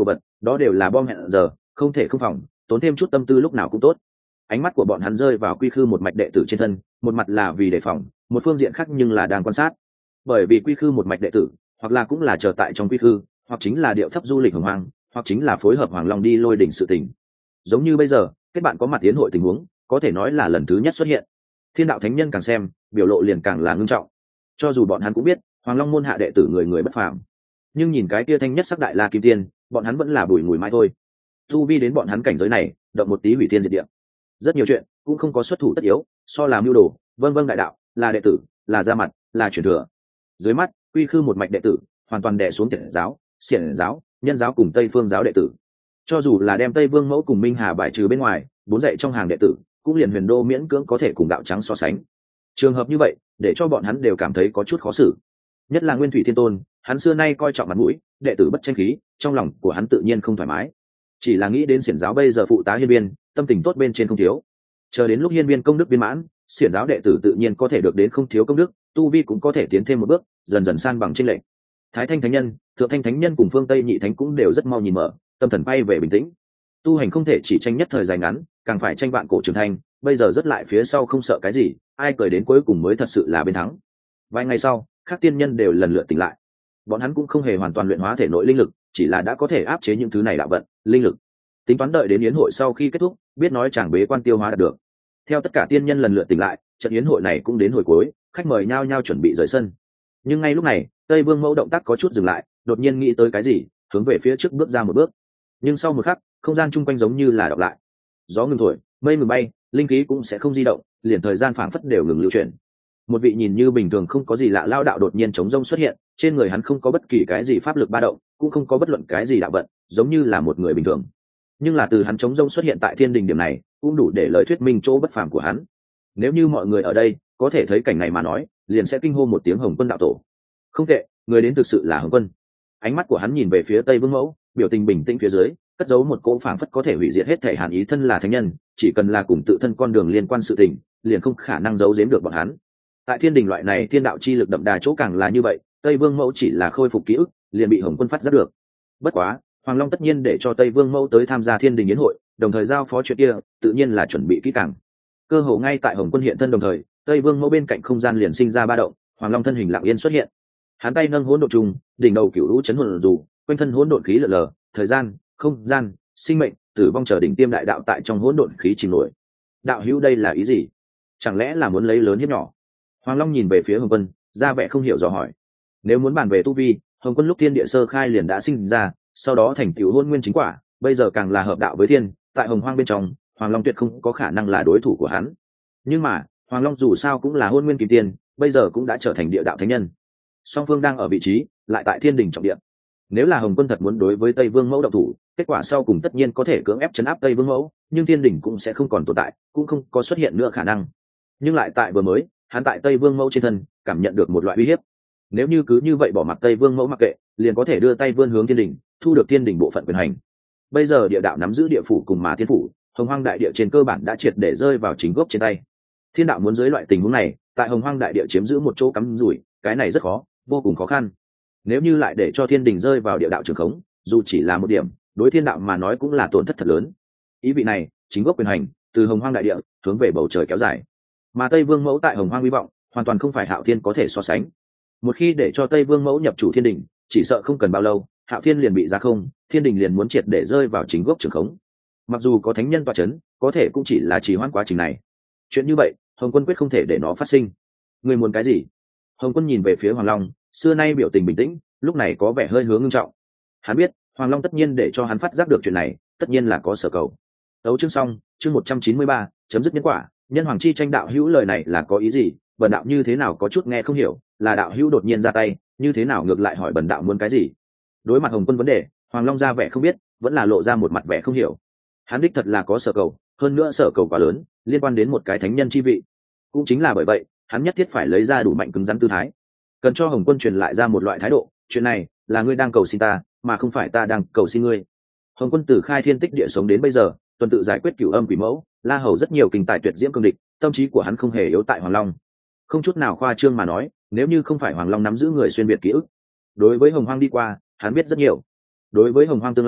Speaker 1: đó đều là bom hẹn giờ, không thể không phòng, tốn thêm chút tâm tư lúc nào cũng tốt. Ánh mắt của bọn hắn rơi vào quy khư một mạch đệ tử trên thân, một mặt là vì đề phòng, một phương diện khác nhưng là đang quan sát. Bởi vì quy khư một mạch đệ tử, hoặc là cũng là chờ tại trong quy khư, hoặc chính là điệu thấp du lịch hồng hoang, hoặc chính là phối hợp Hoàng Long đi lôi đỉnh sự tình. Giống như bây giờ, kết bạn có mặt tiến hội tình huống, có thể nói là lần thứ nhất xuất hiện. Thiên đạo thánh nhân càng xem, biểu lộ liền càng là ngưng trọng. Cho dù bọn hắn cũng biết, Hoàng Long môn hạ đệ tử người người bất phàm, nhưng nhìn cái kia thanh nhất sắc đại la kim tiên, bọn hắn vẫn là bùi ngùi mãi thôi. Tu vi đến bọn hắn cảnh giới này, động một tí hủy thiên diệt địa. Rất nhiều chuyện cũng không có xuất thủ tất yếu, so làm mưu đồ, vâng vâng đại đạo, là đệ tử, là ra mặt, là truyền thừa. Dưới mắt, quy khư một mạch đệ tử, hoàn toàn đè xuống Tiệt giáo, Xiển giáo, Nhân giáo cùng Tây Phương giáo đệ tử. Cho dù là đem Tây Vương Mẫu cùng Minh Hà bài trừ bên ngoài, bốn dạy trong hàng đệ tử, cũng liền Huyền Đô miễn cưỡng có thể cùng đạo trắng so sánh. Trường hợp như vậy, để cho bọn hắn đều cảm thấy có chút khó xử. Nhất là Nguyên Thủy Thiên Tôn, hắn xưa nay coi trọng mặt mũi, đệ tử bất tranh khí, trong lòng của hắn tự nhiên không thoải mái. Chỉ là nghĩ đến Xiển giáo bây giờ phụ tá hiên viên, tâm tình tốt bên trên không thiếu. Chờ đến lúc hiên viên công đức viên mãn, Xiển giáo đệ tử tự nhiên có thể được đến không thiếu công đức, tu vi cũng có thể tiến thêm một bước, dần dần san bằng chênh lệch. Thái Thanh Thánh Nhân, Thượng Thanh Thánh Nhân cùng Phương Tây Nhị Thánh cũng đều rất mau nhìn mở, tâm thần bay về bình tĩnh. Tu hành không thể chỉ tranh nhất thời dài ngắn, càng phải tranh vạn cổ trường thành, bây giờ rất lại phía sau không sợ cái gì, ai cười đến cuối cùng mới thật sự là bên thắng. Vài ngày sau, các tiên nhân đều lần lượt tỉnh lại. Bọn hắn cũng không hề hoàn toàn luyện hóa thể nội linh lực, chỉ là đã có thể áp chế những thứ này đạo vận, linh lực. Tính toán đợi đến yến hội sau khi kết thúc, biết nói chàng bế quan tiêu hóa đạt được. Theo tất cả tiên nhân lần lượt tỉnh lại, trận yến hội này cũng đến hồi cuối, khách mời nhao nhao chuẩn bị rời sân. Nhưng ngay lúc này, Tây Vương Mẫu động tác có chút dừng lại, đột nhiên nghĩ tới cái gì, hướng về phía trước bước ra một bước. Nhưng sau một khắc, không gian chung quanh giống như là đọc lại. Gió ngừng thổi, mây ngừng bay, linh khí cũng sẽ không di động, liền thời gian phảng phất đều ngừng lưu chuyển. Một vị nhìn như bình thường không có gì lạ lao đạo đột nhiên chống rông xuất hiện, trên người hắn không có bất kỳ cái gì pháp lực ba động, cũng không có bất luận cái gì đạo vận, giống như là một người bình thường. Nhưng là từ hắn chống rông xuất hiện tại thiên đình điểm này, cũng đủ để lời thuyết minh chỗ bất phàm của hắn. Nếu như mọi người ở đây có thể thấy cảnh này mà nói, liền sẽ kinh hô một tiếng Hồng Quân đạo tổ. Không tệ, người đến thực sự là Hồng Quân. Ánh mắt của hắn nhìn về phía Tây Vương Mẫu, biểu tình bình tĩnh phía dưới, cất giấu một cỗ phảng phất có thể hủy diệt hết thể hàn ý, thân là thánh nhân, chỉ cần là cùng tự thân con đường liên quan sự tình, liền không khả năng giấu giếm được bọn hắn. Tại thiên đình loại này thiên đạo chi lực đậm đà chỗ càng là như vậy, Tây Vương Mẫu chỉ là khôi phục ký ức, liền bị Hồng Quân phát giác được. Bất quá, Hoàng Long tất nhiên để cho Tây Vương Mẫu tới tham gia thiên đình yến hội, đồng thời giao phó chuyện kia, tự nhiên là chuẩn bị kỹ càng. Cơ hồ ngay tại Hồng Quân hiện thân đồng thời, Tây Vương Mẫu bên cạnh không gian liền sinh ra ba động, Hoàng Long thân hình lặng yên xuất hiện. Hắn tay nâng hỗn độn trùng, đỉnh đầu cửu lũ chấn hồn dù, quanh thân hỗn độn khí lờ lờ, thời gian, không gian, sinh mệnh, tử vong chờ đỉnh tiêm đại đạo tại trong hỗn độn khí chìm nổi. Đạo hữu đây là ý gì? Chẳng lẽ là muốn lấy lớn hiếp nhỏ? Hoàng Long nhìn về phía Hồng Quân, ra vẻ không hiểu dò hỏi. Nếu muốn bàn về tu vi, Hồng Quân lúc thiên địa sơ khai liền đã sinh ra, sau đó thành tựu hôn nguyên chính quả, bây giờ càng là hợp đạo với thiên, tại Hồng Hoang bên trong, Hoàng Long tuyệt không có khả năng là đối thủ của hắn. Nhưng mà, Hoàng Long dù sao cũng là hôn nguyên kim tiên, bây giờ cũng đã trở thành địa đạo thánh nhân. Song phương đang ở vị trí, lại tại thiên đình trọng địa. Nếu là Hồng Quân thật muốn đối với Tây Vương Mẫu động thủ, kết quả sau cùng tất nhiên có thể cưỡng ép chấn áp Tây Vương Mẫu, nhưng thiên đình cũng sẽ không còn tồn tại, cũng không có xuất hiện nữa khả năng. Nhưng lại tại vừa mới, hắn tại Tây Vương Mẫu trên thân cảm nhận được một loại uy hiếp. Nếu như cứ như vậy bỏ mặc Tây Vương Mẫu mặc kệ, liền có thể đưa tay vươn hướng thiên đình, thu được thiên đình bộ phận quyền hành. Bây giờ địa đạo nắm giữ địa phủ cùng Mà Thiên phủ, Hồng Hoang đại địa trên cơ bản đã triệt để rơi vào chính gốc trên tay. Thiên đạo muốn dưới loại tình huống này, tại Hồng Hoang đại địa chiếm giữ một chỗ cắm rủi, cái này rất khó, vô cùng khó khăn. Nếu như lại để cho thiên đình rơi vào địa đạo trường khống, dù chỉ là một điểm, đối thiên đạo mà nói cũng là tổn thất thật lớn. Ý vị này, chính gốc quyền hành từ Hồng Hoang đại địa hướng về bầu trời kéo dài, mà Tây Vương Mẫu tại Hồng Hoang hy vọng hoàn toàn không phải Hạo Thiên có thể so sánh. Một khi để cho Tây Vương Mẫu nhập chủ thiên đình, chỉ sợ không cần bao lâu, Hạo Thiên liền bị ra không, thiên đình liền muốn triệt để rơi vào chính gốc trường khống. Mặc dù có thánh nhân tọa chấn, có thể cũng chỉ là trì hoãn quá trình này. Chuyện như vậy, Hồng Quân quyết không thể để nó phát sinh. Ngươi muốn cái gì? Hồng Quân nhìn về phía Hoàng Long, xưa nay biểu tình bình tĩnh, lúc này có vẻ hơi hướng ngưng trọng. Hắn biết, Hoàng Long tất nhiên để cho hắn phát giác được chuyện này, tất nhiên là có sở cầu. Đấu chương xong, chương một trăm chín mươi ba, chấm dứt nhân quả. Nhân hoàng chi tranh đạo hữu lời này là có ý gì? Bần đạo như thế nào có chút nghe không hiểu, là đạo hữu đột nhiên ra tay, như thế nào ngược lại hỏi bần đạo muốn cái gì? Đối mặt Hồng Quân vấn đề, Hoàng Long ra vẻ không biết, vẫn là lộ ra một mặt vẻ không hiểu. Hắn đích thật là có sở cầu, hơn nữa sở cầu quá lớn, liên quan đến một cái thánh nhân chi vị. Cũng chính là bởi vậy, hắn nhất thiết phải lấy ra đủ mạnh cứng rắn tư thái, cần cho Hồng Quân truyền lại ra một loại thái độ, chuyện này là ngươi đang cầu xin ta, mà không phải ta đang cầu xin ngươi. Hồng Quân từ khai thiên tích địa sống đến bây giờ, tuần tự giải quyết cửu âm quỷ mẫu, la hầu rất nhiều kinh tài tuyệt diễm cương địch, tâm trí của hắn không hề yếu tại Hoàng Long. Không chút nào khoa trương mà nói, nếu như không phải Hoàng Long nắm giữ người xuyên biệt ký ức, đối với Hồng Hoang đi qua, hắn biết rất nhiều. Đối với Hồng Hoang tương lai,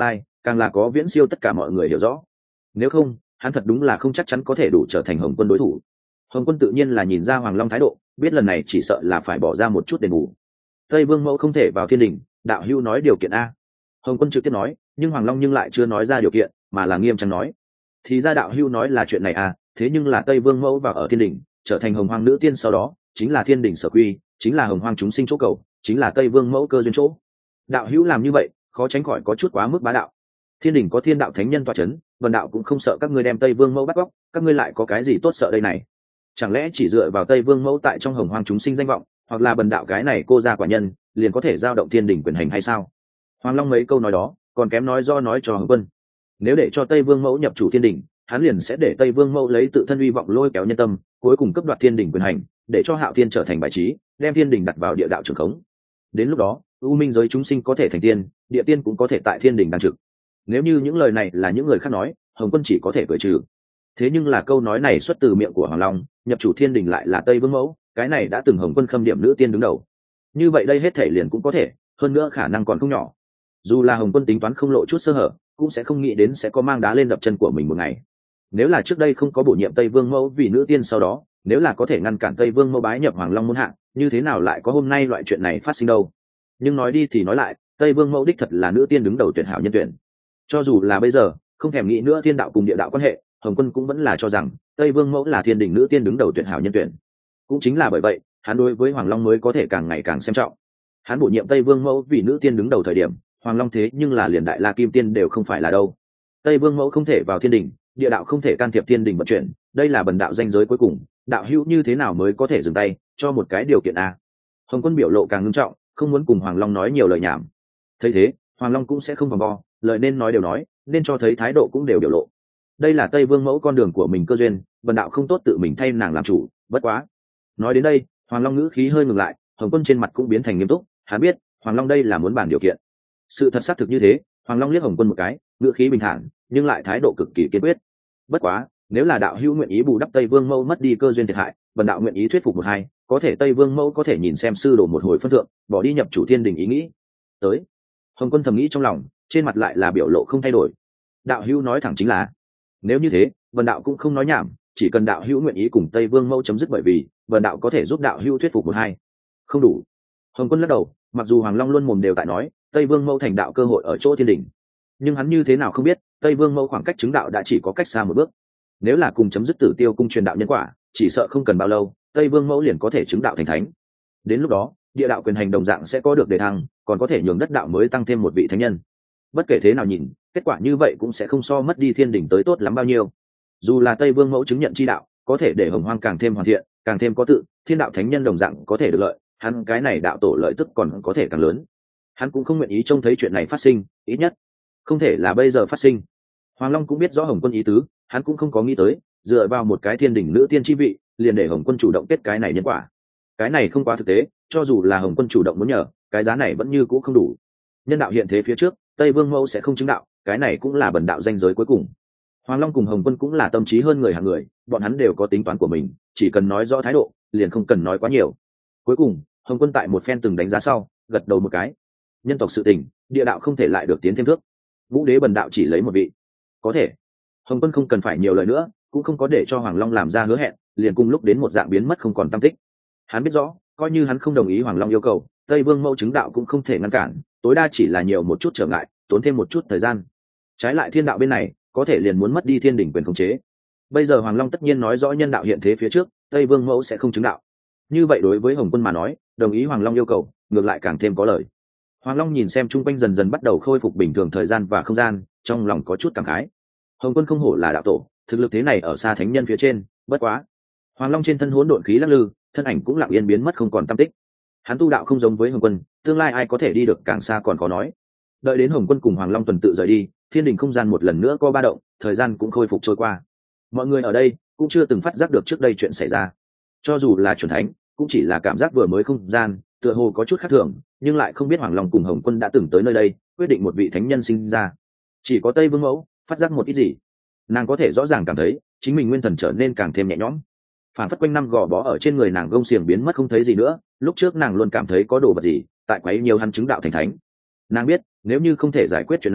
Speaker 1: càng là có viễn siêu tất cả mọi người hiểu rõ. Nếu không, hắn thật đúng là không chắc chắn có thể đủ trở thành Hồng Quân đối thủ. Hồng Quân tự nhiên là nhìn ra Hoàng Long thái độ, biết lần này chỉ sợ là phải bỏ ra một chút đền bù. Tây Vương Mẫu không thể vào thiên đình, đạo hữu nói điều kiện a. Hồng Quân trực tiếp nói, nhưng Hoàng Long nhưng lại chưa nói ra điều kiện, mà là nghiêm trang nói. Thì ra đạo hữu nói là chuyện này a, thế nhưng là Tây Vương Mẫu vào ở thiên đình, trở thành Hồng Hoang nữ tiên sau đó, chính là thiên đình sở quy, chính là Hồng Hoang chúng sinh chỗ cầu, chính là Tây Vương Mẫu cơ duyên chỗ. Đạo hữu làm như vậy, khó tránh khỏi có chút quá mức bá đạo. Thiên đình có thiên đạo thánh nhân tọa chấn, vần đạo cũng không sợ các ngươi đem Tây Vương Mẫu bắt cóc, các ngươi lại có cái gì tốt sợ đây này? Chẳng lẽ chỉ dựa vào Tây Vương Mẫu tại trong Hồng Hoang chúng sinh danh vọng, hoặc là bần đạo cái này cô gia quả nhân, liền có thể giao động thiên đình quyền hành hay sao? Hoàng Long mấy câu nói đó, còn kém nói do nói cho Hồng Quân. Nếu để cho Tây Vương Mẫu nhập chủ thiên đình, hắn liền sẽ để Tây Vương Mẫu lấy tự thân uy vọng lôi kéo nhân tâm, cuối cùng cấp đoạt thiên đình quyền hành, để cho Hạo Thiên trở thành bài trí, đem thiên đình đặt vào địa đạo trường khống. Đến lúc đó, u minh giới chúng sinh có thể thành tiên, địa tiên cũng có thể tại thiên đình đang trực. Nếu như những lời này là những người khác nói, Hồng Quân chỉ có thể cười trừ. Thế nhưng là câu nói này xuất từ miệng của Hoàng Long, nhập chủ thiên đình lại là Tây Vương Mẫu, cái này đã từng Hồng Quân khâm điểm nữ tiên đứng đầu. Như vậy đây hết thể liền cũng có thể, hơn nữa khả năng còn không nhỏ. Dù là Hồng Quân tính toán không lộ chút sơ hở, cũng sẽ không nghĩ đến sẽ có mang đá lên đập chân của mình một ngày. Nếu là trước đây không có bổ nhiệm Tây Vương Mẫu vì nữ tiên sau đó, nếu là có thể ngăn cản Tây Vương Mẫu bái nhập Hoàng Long môn hạ, như thế nào lại có hôm nay loại chuyện này phát sinh đâu? Nhưng nói đi thì nói lại, Tây Vương Mẫu đích thật là nữ tiên đứng đầu tuyệt hảo nhân tuyển. Cho dù là bây giờ, không thèm nghĩ nữa thiên đạo cùng địa đạo quan hệ, Hồng Quân cũng vẫn là cho rằng Tây Vương Mẫu là thiên đình nữ tiên đứng đầu tuyệt hảo nhân tuyển. Cũng chính là bởi vậy, hắn đối với Hoàng Long mới có thể càng ngày càng xem trọng. Hắn bổ nhiệm Tây Vương Mẫu vì nữ tiên đứng đầu thời điểm, Hoàng Long thế nhưng là liền đại la kim tiên đều không phải là đâu. Tây Vương Mẫu không thể vào thiên đình, địa đạo không thể can thiệp thiên đình vận chuyển, đây là bần đạo danh giới cuối cùng, đạo hữu như thế nào mới có thể dừng tay, cho một cái điều kiện a. Hồng Quân biểu lộ càng nghiêm trọng, không muốn cùng Hoàng Long nói nhiều lời nhảm. Thấy thế, Hoàng Long cũng sẽ không vòng vo, lời nên nói đều nói, nên cho thấy thái độ cũng đều biểu lộ. Đây là Tây Vương Mẫu con đường của mình cơ duyên, bần đạo không tốt tự mình thay nàng làm chủ, bất quá. Nói đến đây, Hoàng Long ngữ khí hơi ngừng lại, Hồng Quân trên mặt cũng biến thành nghiêm túc, hắn biết, Hoàng Long đây là muốn bàn điều kiện. Sự thật xác thực như thế, Hoàng Long liếc Hồng Quân một cái, ngữ khí bình thản, nhưng lại thái độ cực kỳ kiên quyết. Bất quá, nếu là đạo hữu nguyện ý bù đắp Tây Vương Mẫu mất đi cơ duyên thiệt hại, bần đạo nguyện ý thuyết phục một hai, có thể Tây Vương Mẫu có thể nhìn xem sư đồ một hồi phân thượng, bỏ đi nhập chủ thiên đình ý nghĩ. Tới. Hồng Quân thầm nghĩ trong lòng, trên mặt lại là biểu lộ không thay đổi. Đạo hữu nói thẳng chính là, nếu như thế, bần đạo cũng không nói nhảm, chỉ cần đạo hữu nguyện ý cùng Tây Vương Mẫu chấm dứt, bởi vì bần đạo có thể giúp đạo hữu thuyết phục một hai. Không đủ. Hồng Quân lắc đầu, mặc dù Hoàng Long luôn mồm đều tại nói Tây Vương Mẫu thành đạo cơ hội ở chỗ thiên đình, nhưng hắn như thế nào không biết Tây Vương Mẫu khoảng cách chứng đạo đã chỉ có cách xa một bước. Nếu là cùng chấm dứt Tử Tiêu cung truyền đạo nhân quả, chỉ sợ không cần bao lâu Tây Vương Mẫu liền có thể chứng đạo thành thánh. Đến lúc đó, địa đạo quyền hành đồng dạng sẽ có được đề thăng, còn có thể nhường đất đạo mới tăng thêm một vị thánh nhân. Bất kể thế nào nhìn, kết quả như vậy cũng sẽ không so mất đi thiên đình tới tốt lắm bao nhiêu. Dù là Tây Vương Mẫu chứng nhận chi đạo, có thể để Hồng Hoang càng thêm hoàn thiện, càng thêm có tự, thiên đạo thánh nhân đồng dạng có thể được lợi, hắn cái này đạo tổ lợi tức còn có thể càng lớn. Hắn cũng không nguyện ý trông thấy chuyện này phát sinh, ít nhất không thể là bây giờ phát sinh. Hoàng Long cũng biết rõ Hồng Quân ý tứ, hắn cũng không có nghĩ tới dựa vào một cái thiên đình nữ tiên chi vị liền để Hồng Quân chủ động kết cái này nhân quả. Cái này không quá thực tế, cho dù là Hồng Quân chủ động muốn nhờ, cái giá này vẫn như cũ không đủ. Nhân đạo hiện thế phía trước, Tây Vương Mẫu sẽ không chứng đạo, cái này cũng là bần đạo danh giới cuối cùng. Hoàng Long cùng Hồng Quân cũng là tâm trí hơn người hàng người, bọn hắn đều có tính toán của mình, chỉ cần nói rõ thái độ, liền không cần nói quá nhiều. Cuối cùng, Hồng Quân tại một phen từng đánh giá sau, gật đầu một cái. Nhân tộc sự tình, địa đạo không thể lại được tiến thêm thước. Vũ đế bần đạo chỉ lấy một vị. Có thể. Hồng Quân không cần phải nhiều lời nữa, cũng không có để cho Hoàng Long làm ra hứa hẹn, liền cùng lúc đến một dạng biến mất không còn tăm tích. Hắn biết rõ, coi như hắn không đồng ý Hoàng Long yêu cầu, Tây Vương Mẫu chứng đạo cũng không thể ngăn cản, tối đa chỉ là nhiều một chút trở ngại, tốn thêm một chút thời gian. Trái lại thiên đạo bên này, có thể liền muốn mất đi thiên đình quyền khống chế. Bây giờ Hoàng Long tất nhiên nói rõ nhân đạo hiện thế phía trước, Tây Vương Mẫu sẽ không chứng đạo. Như vậy đối với Hồng Quân mà nói, đồng ý Hoàng Long yêu cầu, ngược lại càng thêm có lợi. Hoàng Long nhìn xem chung quanh dần dần bắt đầu khôi phục bình thường thời gian và không gian, trong lòng có chút cảm khái. Hồng Quân không hổ là đạo tổ, thực lực thế này ở xa thánh nhân phía trên, bất quá. Hoàng Long trên thân hỗn độn khí lắc lư, thân ảnh cũng lặng yên biến mất không còn tăm tích. Hắn tu đạo không giống với Hồng Quân, tương lai ai có thể đi được càng xa còn khó nói. Đợi đến Hồng Quân cùng Hoàng Long tuần tự rời đi, thiên đình không gian một lần nữa có ba động, thời gian cũng khôi phục trôi qua. Mọi người ở đây cũng chưa từng phát giác được trước đây chuyện xảy ra. Cho dù là chuẩn thánh, cũng chỉ là cảm giác vừa mới không gian, tựa hồ có chút khác thường, nhưng lại không biết Hoàng Long cùng Hồng Quân đã từng tới nơi đây, quyết định một vị thánh nhân sinh ra. Chỉ có Tây Vương Mẫu phát giác một ít gì, nàng có thể rõ ràng cảm thấy chính mình nguyên thần trở nên càng thêm nhẹ nhõm, phản phất quanh năm gò bó ở trên người nàng gông xiềng biến mất không thấy gì nữa. Lúc trước nàng luôn cảm thấy có đồ vật gì tại quấy nhiều hắn chứng đạo thành thánh. Nàng biết nếu như không thể giải quyết chuyện này,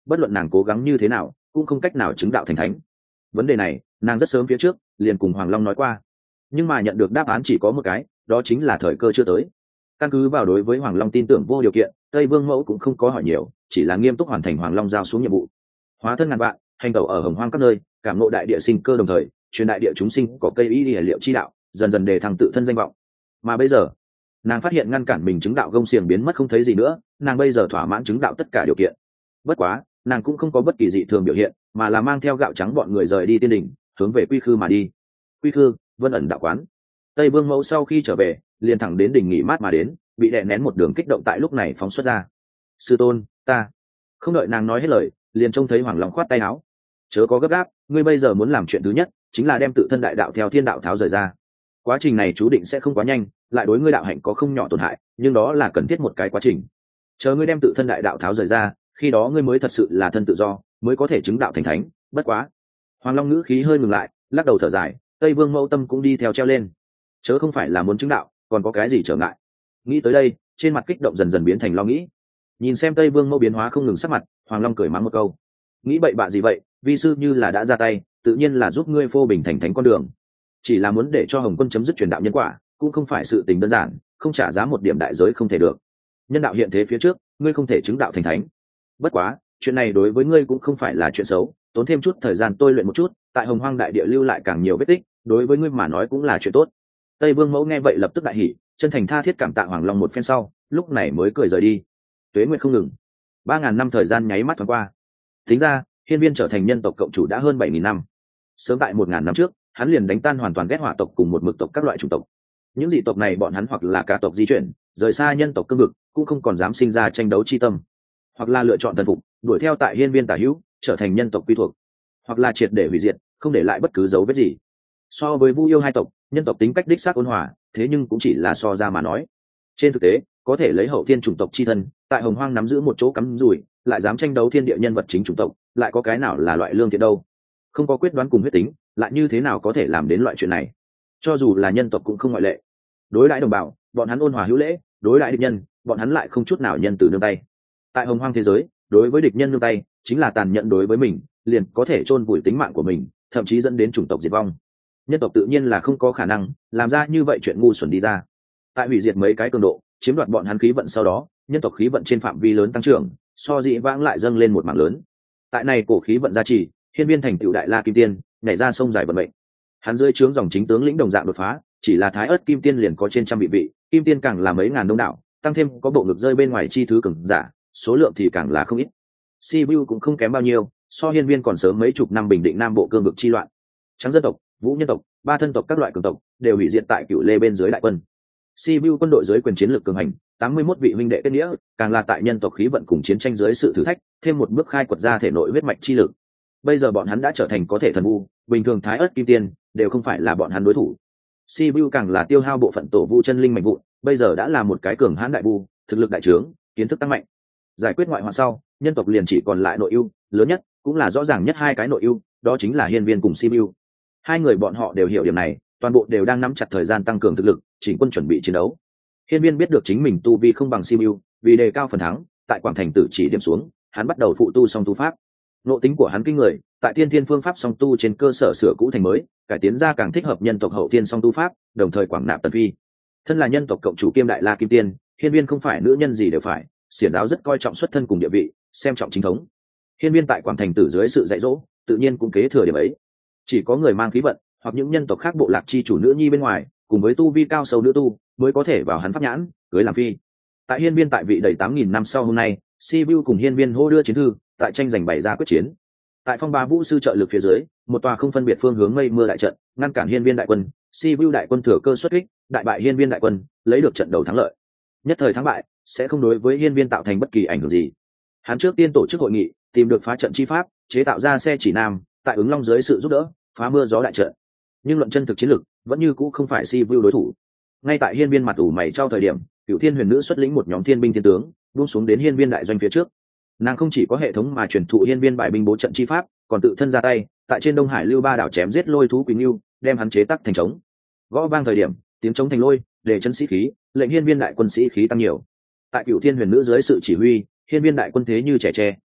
Speaker 1: bất luận nàng cố gắng như thế nào cũng không cách nào chứng đạo thành thánh. Vấn đề này nàng rất sớm phía trước liền cùng Hoàng Long nói qua, nhưng mà nhận được đáp án chỉ có một cái, đó chính là thời cơ chưa tới. Căn cứ vào đối với Hoàng Long tin tưởng vô điều kiện, Tây Vương Mẫu cũng không có hỏi nhiều, chỉ là nghiêm túc hoàn thành Hoàng Long giao xuống nhiệm vụ. Hóa thân ngàn vạn, hành tẩu ở hồng hoang các nơi, cảm ngộ đại địa sinh cơ, đồng thời truyền đại địa chúng sinh có cây ý địa liệu chi đạo, dần dần đề thăng tự thân danh vọng. Mà bây giờ nàng phát hiện ngăn cản mình chứng đạo gông xiềng biến mất không thấy gì nữa, nàng bây giờ thỏa mãn chứng đạo tất cả điều kiện. Bất quá nàng cũng không có bất kỳ dị thường biểu hiện, mà là mang theo gạo trắng bọn người rời đi tiên đỉnh, hướng về Quy Khư mà đi. Quy Khư, Vân ẩn đạo quán. Tây Vương Mẫu sau khi trở về liền thẳng đến đỉnh nghỉ mát mà đến, bị đè nén một đường kích động tại lúc này phóng xuất ra. Sư tôn, ta. Không đợi nàng nói hết lời, liền trông thấy Hoàng Long khoát tay áo. Chớ có gấp gáp, ngươi bây giờ muốn làm chuyện thứ nhất chính là đem tự thân đại đạo theo thiên đạo tháo rời ra. Quá trình này chú định sẽ không quá nhanh, lại đối ngươi đạo hạnh có không nhỏ tổn hại, nhưng đó là cần thiết một cái quá trình. Chờ ngươi đem tự thân đại đạo tháo rời ra, khi đó ngươi mới thật sự là thân tự do, mới có thể chứng đạo thành thánh. Bất quá, Hoàng Long ngữ khí hơi ngừng lại, lắc đầu thở dài. Tây Vương Mẫu tâm cũng đi theo treo lên. Chớ không phải là muốn chứng đạo, còn có cái gì trở ngại? Nghĩ tới đây, trên mặt kích động dần dần biến thành lo nghĩ. Nhìn xem Tây Vương Mẫu biến hóa không ngừng sắc mặt, Hoàng Long cười mắng một câu. Nghĩ bậy bạ gì vậy, vi sư như là đã ra tay, tự nhiên là giúp ngươi phô bình thành thánh con đường. Chỉ là muốn để cho Hồng Quân chấm dứt truyền đạo nhân quả, cũng không phải sự tình đơn giản, không trả giá một điểm đại giới không thể được. Nhân đạo hiện thế phía trước, ngươi không thể chứng đạo thành thánh. Bất quá, chuyện này đối với ngươi cũng không phải là chuyện xấu, tốn thêm chút thời gian tôi luyện một chút, tại Hồng Hoang đại địa lưu lại càng nhiều vết tích, đối với ngươi mà nói cũng là chuyện tốt. Tây Vương Mẫu nghe vậy lập tức đại hỉ, chân thành tha thiết cảm tạ Hoàng Long một phen sau, lúc này mới cười rời đi. Tuế nguyệt không ngừng, ba ngàn năm thời gian nháy mắt thoáng qua. Tính ra, Hiên Viên trở thành nhân tộc cộng chủ đã hơn bảy nghìn năm. Sớm tại một ngàn năm trước, hắn liền đánh tan hoàn toàn ghét hỏa tộc cùng một mực tộc các loại chủng tộc. Những dị tộc này bọn hắn hoặc là cả tộc di chuyển, rời xa nhân tộc cương vực, cũng không còn dám sinh ra tranh đấu chi tâm, hoặc là lựa chọn thần phục, đuổi theo tại Hiên Viên tả hữu, trở thành nhân tộc quy thuộc, hoặc là triệt để hủy diệt, không để lại bất cứ dấu vết gì. So với Vu Yêu hai tộc, nhân tộc tính cách đích xác ôn hòa, thế nhưng cũng chỉ là so ra mà nói. Trên thực tế, có thể lấy hậu thiên chủng tộc chi thân, tại Hồng Hoang nắm giữ một chỗ cắm rủi, lại dám tranh đấu thiên địa nhân vật chính chủng tộc, lại có cái nào là loại lương thiện đâu? Không có quyết đoán cùng huyết tính, lại như thế nào có thể làm đến loại chuyện này? Cho dù là nhân tộc cũng không ngoại lệ. Đối đãi đồng bào, bọn hắn ôn hòa hữu lễ, đối đãi địch nhân, bọn hắn lại không chút nào nhân từ nương tay. Tại Hồng Hoang thế giới, đối với địch nhân nương tay, chính là tàn nhẫn đối với mình, liền có thể chôn vùi tính mạng của mình, thậm chí dẫn đến chủng tộc diệt vong. Nhân tộc tự nhiên là không có khả năng làm ra như vậy chuyện ngu xuẩn đi ra. Tại hủy diệt mấy cái cường độ, chiếm đoạt bọn hắn khí vận sau đó, nhân tộc khí vận trên phạm vi lớn tăng trưởng, so dị vãng lại dâng lên một mảng lớn. Tại này cổ khí vận gia trì, Hiên Viên thành tựu đại la kim tiên, nhảy ra sông dài vận mệnh. Hắn dưới trướng dòng chính tướng lĩnh đồng dạng đột phá, chỉ là thái ớt kim tiên liền có trên trăm vị vị, kim tiên càng là mấy ngàn đông đảo, tăng thêm có bộ ngực rơi bên ngoài chi thứ cường giả, số lượng thì càng là không ít. Sibiu cũng không kém bao nhiêu, so Hiên Viên còn sớm mấy chục năm bình định nam bộ cương vực chi loạn. Trắng dân tộc, vũ nhân tộc, ba thân tộc các loại cường tộc đều hủy diệt tại Cửu Lê bên dưới đại quân. Sibiu quân đội dưới quyền chiến lược cường hành, tám mươi mốt vị huynh đệ kết nghĩa, càng là tại nhân tộc khí vận cùng chiến tranh dưới sự thử thách, thêm một bước khai quật ra thể nội huyết mạch chi lực. Bây giờ bọn hắn đã trở thành có thể thần vu, bình thường thái ớt kim tiên đều không phải là bọn hắn đối thủ. Sibiu càng là tiêu hao bộ phận tổ vu chân linh mạnh vụn, bây giờ đã là một cái cường hãn đại vu, thực lực đại trướng, kiến thức tăng mạnh. Giải quyết ngoại hoạn sau, nhân tộc liền chỉ còn lại nội ưu, lớn nhất cũng là rõ ràng nhất hai cái nội ưu, đó chính là Hiên Viên cùng Sibiu. Hai người bọn họ đều hiểu điểm này, toàn bộ đều đang nắm chặt thời gian tăng cường thực lực, chỉnh quân chuẩn bị chiến đấu. Hiên Viên biết được chính mình tu vi không bằng Sibiu, vì đề cao phần thắng, tại Quảng Thành Tử chỉ điểm xuống, hắn bắt đầu phụ tu song tu pháp. Nội tính của hắn kinh người, tại Thiên Thiên phương pháp song tu trên cơ sở sửa cũ thành mới, cải tiến ra càng thích hợp nhân tộc hậu thiên song tu pháp, đồng thời quảng nạp tần phi. Thân là nhân tộc cộng chủ kiêm đại la kim tiên, Hiên Viên không phải nữ nhân gì đều phải, xiển giáo rất coi trọng xuất thân cùng địa vị, xem trọng chính thống. Hiên Viên tại Quảng Thành Tử dưới sự dạy dỗ, tự nhiên cũng kế thừa điểm ấy. Chỉ có người mang khí vận, hoặc những nhân tộc khác bộ lạc chi chủ nữ nhi bên ngoài, cùng với tu vi cao sâu nữ tu, mới có thể vào hắn pháp nhãn, cưới làm phi. Tại Hiên Viên tại vị đầy tám nghìn năm sau hôm nay, Sibiu cùng Hiên Viên hô đưa chiến thư, tại tranh giành bày ra quyết chiến. Tại Phong Ba Vũ sư trợ lực phía dưới, một tòa không phân biệt phương hướng mây mưa đại trận, ngăn cản Hiên Viên đại quân, Sibiu đại quân thừa cơ xuất kích, đại bại Hiên Viên đại quân, lấy được trận đầu thắng lợi. Nhất thời thắng bại, sẽ không đối với Hiên Viên tạo thành bất kỳ ảnh hưởng gì. Hắn trước tiên tổ chức hội nghị, tìm được phá trận chi pháp, chế tạo ra xe chỉ nam, tại ứng long dưới sự giúp đỡ, phá mưa gió đại trận. Nhưng luận chân thực chiến lực, vẫn như cũ không phải Sibiu đối thủ. Ngay tại Hiên Viên mặt ủ mày trao thời điểm, Cửu Thiên Huyền Nữ xuất lĩnh một nhóm thiên binh thiên tướng, buông xuống đến Hiên Viên đại doanh phía trước. Nàng không chỉ có hệ thống mà truyền thụ Hiên Viên bài binh bố trận chi pháp, còn tự thân ra tay, tại trên Đông Hải lưu ba đảo chém giết lôi thú Quỳnh Lưu, đem hắn chế tác thành trống. Gõ vang thời điểm, tiếng trống thành lôi, để chân sĩ khí, lệnh Hiên Viên đại quân sĩ khí tăng nhiều. Tại Cửu Thiên Huyền Nữ dưới sự chỉ huy, Hiên Viên đại quân thế như trẻ tre,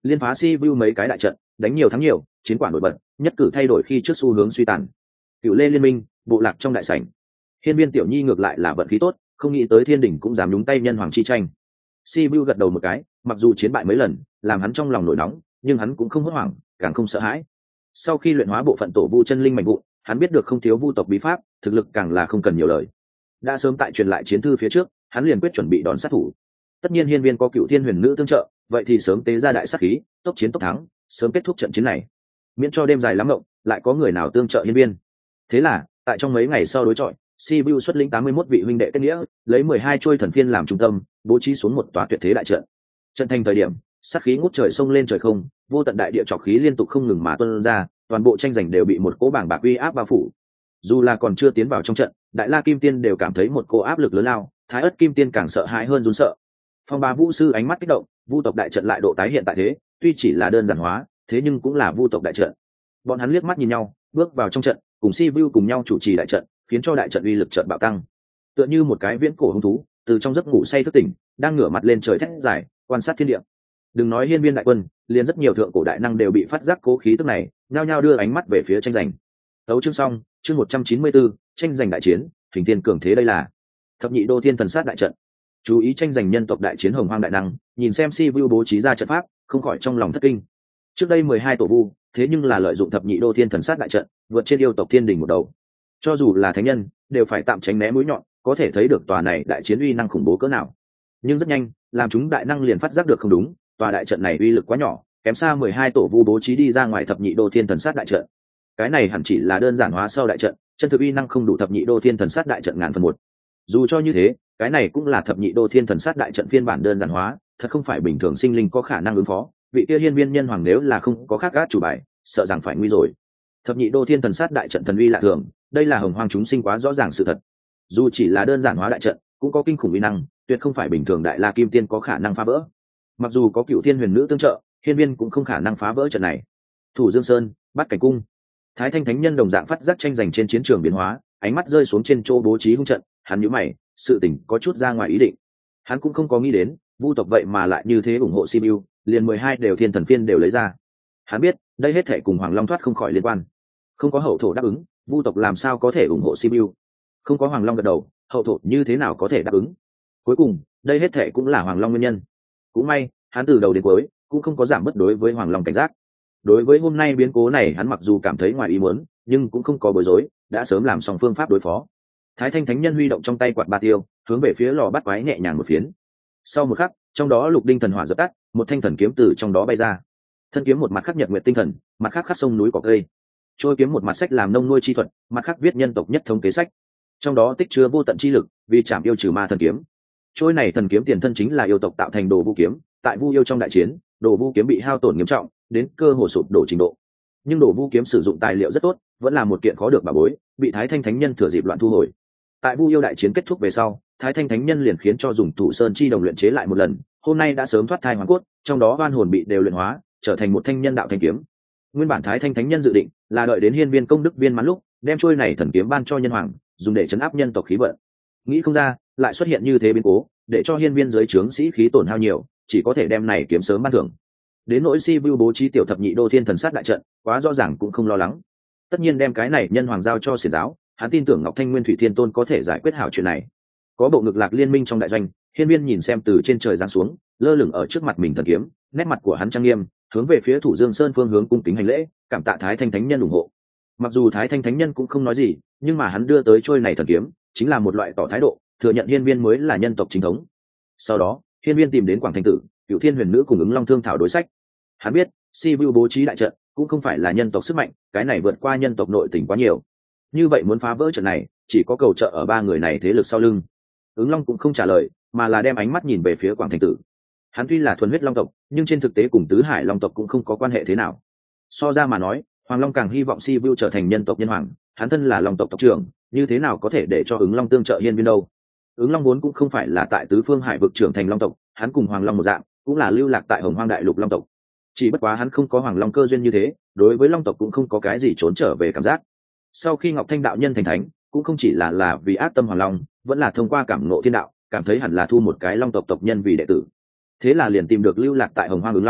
Speaker 1: liên phá Sibiu mấy cái đại trận, đánh nhiều thắng nhiều, chiến quả nổi bật, nhất cử thay đổi khi trước xu hướng suy tàn. Cựu Lê liên minh, bộ lạc trong đại sảnh. Hiên Viên Tiểu Nhi ngược lại là vận khí tốt, không nghĩ tới Thiên Đình cũng dám nhúng tay nhân hoàng chi tranh. Sibiu gật đầu một cái, mặc dù chiến bại mấy lần, làm hắn trong lòng nổi nóng, nhưng hắn cũng không hốt hoảng, càng không sợ hãi. Sau khi luyện hóa bộ phận tổ vu chân linh mạnh vụn, hắn biết được không thiếu vu tộc bí pháp, thực lực càng là không cần nhiều lời. Đã sớm tại truyền lại chiến thư phía trước, hắn liền quyết chuẩn bị đón sát thủ. Tất nhiên Hiên Viên có Cựu Thiên Huyền Nữ tương trợ, vậy thì sớm tế ra đại sát khí, tốc chiến tốc thắng, sớm kết thúc trận chiến này. Miễn cho đêm dài lắm ngộng, lại có người nào tương trợ Hiên Viên. Thế là, tại trong mấy ngày sau đối chọi, Sibiu xuất lĩnh tám mươi mốt vị huynh đệ kết nghĩa, lấy mười hai chuôi thần phiên làm trung tâm, bố trí xuống một tòa tuyệt thế đại trận. Trận thành thời điểm, sát khí ngút trời sông lên trời không, vô tận đại địa trọc khí liên tục không ngừng mà tuôn ra, toàn bộ tranh giành đều bị một cỗ bảng bạc uy áp bao phủ. Dù là còn chưa tiến vào trong trận, Đại La Kim Tiên đều cảm thấy một cỗ áp lực lớn lao, Thái Ức Kim Tiên càng sợ hãi hơn run sợ. Phong Ba Vũ sư ánh mắt kích động, vu tộc đại trận lại độ tái hiện tại thế, tuy chỉ là đơn giản hóa, thế nhưng cũng là vu tộc đại trận. Bọn hắn liếc mắt nhìn nhau, bước vào trong trận, cùng Sibiu cùng nhau chủ trì đại trận, khiến cho đại trận uy lực trận bạo tăng. Tựa như một cái viễn cổ hung thú, từ trong giấc ngủ say thức tỉnh, đang ngửa mặt lên trời thét dài, quan sát thiên địa. Đừng nói Hiên Viên đại quân, liền rất nhiều thượng cổ đại năng đều bị phát giác cố khí tức này, nhao nhao đưa ánh mắt về phía tranh giành. Tấu chương xong, chương một trăm chín mươi bốn, tranh giành đại chiến, hình thiên cường thế đây là thập nhị đô thiên thần sát đại trận. Chú ý tranh giành nhân tộc đại chiến hồng hoang đại năng, nhìn xem Sibiu bố trí ra trận pháp, không khỏi trong lòng thất kinh. Trước đây mười hai tổ vu, thế nhưng là lợi dụng thập nhị đô thiên thần sát đại trận, vượt trên yêu tộc thiên đình một đầu. Cho dù là thánh nhân, đều phải tạm tránh né mũi nhọn, có thể thấy được tòa này đại chiến uy năng khủng bố cỡ nào. Nhưng rất nhanh, làm chúng đại năng liền phát giác được không đúng, tòa đại trận này uy lực quá nhỏ, kém xa mười hai tổ vu bố trí đi ra ngoài thập nhị đô thiên thần sát đại trận. Cái này hẳn chỉ là đơn giản hóa sau đại trận, chân thực uy năng không đủ thập nhị đô thiên thần sát đại trận ngàn phần một. Dù cho như thế, cái này cũng là thập nhị đô thiên thần sát đại trận phiên bản đơn giản hóa, thật không phải bình thường sinh linh có khả năng ứng phó. Vị kia Hiên Viên nhân hoàng nếu là không có khác gác chủ bài, sợ rằng phải nguy rồi. Thập nhị đô thiên thần sát đại trận thần uy lạ thường, đây là hồng hoang chúng sinh quá rõ ràng sự thật. Dù chỉ là đơn giản hóa đại trận, cũng có kinh khủng uy năng, tuyệt không phải bình thường đại la kim tiên có khả năng phá vỡ. Mặc dù có Cựu Thiên Huyền Nữ tương trợ, Hiên Viên cũng không khả năng phá vỡ trận này. Thủ Dương Sơn, Bát Cảnh Cung, Thái Thanh Thánh Nhân đồng dạng phát giác tranh giành trên chiến trường biến hóa, ánh mắt rơi xuống trên chỗ bố trí hung trận, hắn nhíu mày, sự tình có chút ra ngoài ý định. Hắn cũng không có nghĩ đến, vu tộc vậy mà lại như thế ủng hộ Sibiu, liền mười hai đều thiên thần phiên đều lấy ra. Hắn biết, đây hết thảy cùng Hoàng Long thoát không khỏi liên quan. Không có hậu thổ đáp ứng, vu tộc làm sao có thể ủng hộ Sibiu? Không có Hoàng Long gật đầu, hậu thổ như thế nào có thể đáp ứng? Cuối cùng, đây hết thảy cũng là Hoàng Long nguyên nhân. Cũng may, hắn từ đầu đến cuối cũng không có giảm bất đối với Hoàng Long cảnh giác. Đối với hôm nay biến cố này, hắn mặc dù cảm thấy ngoài ý muốn, nhưng cũng không có bối rối, đã sớm làm xong phương pháp đối phó. Thái Thanh Thánh Nhân huy động trong tay quạt ba tiêu, hướng về phía lò bắt quái nhẹ nhàng một phiến. Sau một khắc, trong đó lục đinh thần hỏa dập tắt, một thanh thần kiếm từ trong đó bay ra. Thân kiếm một mặt khắc nhật nguyệt tinh thần, mặt khác khắc sông núi cỏ cây. Trôi kiếm một mặt sách làm nông nuôi chi thuật, mặt khác viết nhân tộc nhất thống kế sách. Trong đó tích chứa vô tận chi lực, vì chạm yêu trừ ma thần kiếm. Trôi này thần kiếm tiền thân chính là yêu tộc tạo thành đồ vu kiếm, tại vu yêu trong đại chiến, đồ vu kiếm bị hao tổn nghiêm trọng, đến cơ hồ sụp đổ trình độ. Nhưng đồ vu kiếm sử dụng tài liệu rất tốt, vẫn là một kiện khó được bảo bối, bị Thái Thanh Thánh Nhân thừa dịp loạn thu hồi. Tại vu yêu đại chiến kết thúc về sau, Thái Thanh Thánh Nhân liền khiến cho dùng Thủ Sơn chi đồng luyện chế lại một lần, hôm nay đã sớm thoát thai hoàn cốt, trong đó oan hồn bị đều luyện hóa, trở thành một thanh nhân đạo thanh kiếm. Nguyên bản Thái Thanh Thánh Nhân dự định là đợi đến Hiên Viên công đức viên mãn lúc, đem trôi này thần kiếm ban cho nhân hoàng, dùng để trấn áp nhân tộc khí vận. Nghĩ không ra, lại xuất hiện như thế biến cố, để cho Hiên Viên dưới trướng sĩ khí tổn hao nhiều, chỉ có thể đem này kiếm sớm ban thưởng. Đến nỗi Sibiu bố trí tiểu thập nhị đô thiên thần sát đại trận, quá rõ ràng cũng không lo lắng. Tất nhiên đem cái này nhân hoàng giao cho xiển giáo, hắn tin tưởng Ngọc Thanh Nguyên Thủy Thiên Tôn có thể giải quyết hảo chuyện này. Có bộ ngực lạc liên minh trong đại doanh, Hiên Viên nhìn xem từ trên trời giáng xuống, lơ lửng ở trước mặt mình thần kiếm, nét mặt của hắn trang nghiêm, hướng về phía Thủ Dương Sơn phương hướng cung kính hành lễ, cảm tạ Thái Thanh Thánh Nhân ủng hộ. Mặc dù Thái Thanh Thánh Nhân cũng không nói gì, nhưng mà hắn đưa tới trôi này thần kiếm, chính là một loại tỏ thái độ, thừa nhận Hiên Viên mới là nhân tộc chính thống. Sau đó, Hiên Viên tìm đến Quảng Thành Tử, Cựu Thiên Huyền Nữ cùng ứng Long thương thảo đối sách. Hắn biết, Sibiu bố trí đại trận cũng không phải là nhân tộc sức mạnh, cái này vượt qua nhân tộc nội tình quá nhiều. Như vậy muốn phá vỡ trận này, chỉ có cầu trợ ở ba người này thế lực sau lưng. Ứng Long cũng không trả lời, mà là đem ánh mắt nhìn về phía Quảng Thành Tử. Hắn tuy là thuần huyết long tộc, nhưng trên thực tế cùng tứ hải long tộc cũng không có quan hệ thế nào. So ra mà nói, Hoàng Long càng hy vọng Sibiu trở thành nhân tộc nhân hoàng, hắn thân là long tộc tộc trưởng, như thế nào có thể để cho Ứng Long tương trợ Hiên Viên đâu? Ứng Long vốn cũng không phải là tại tứ phương hải vực trưởng thành long tộc, hắn cùng Hoàng Long một dạng, cũng là lưu lạc tại Hồng Hoang đại lục long tộc. Chỉ bất quá hắn không có Hoàng Long cơ duyên như thế, đối với long tộc cũng không có cái gì trốn trở về cảm giác. Sau khi Ngọc Thanh đạo nhân thành thánh, cũng không chỉ là là vì ác tâm Hoàng Long, vẫn là thông qua cảm ngộ thiên đạo, cảm thấy hẳn là thu một cái long tộc tộc nhân vì đệ tử. Thế là liền tìm được lưu lạc tại Hồng Hoang Ứng Long,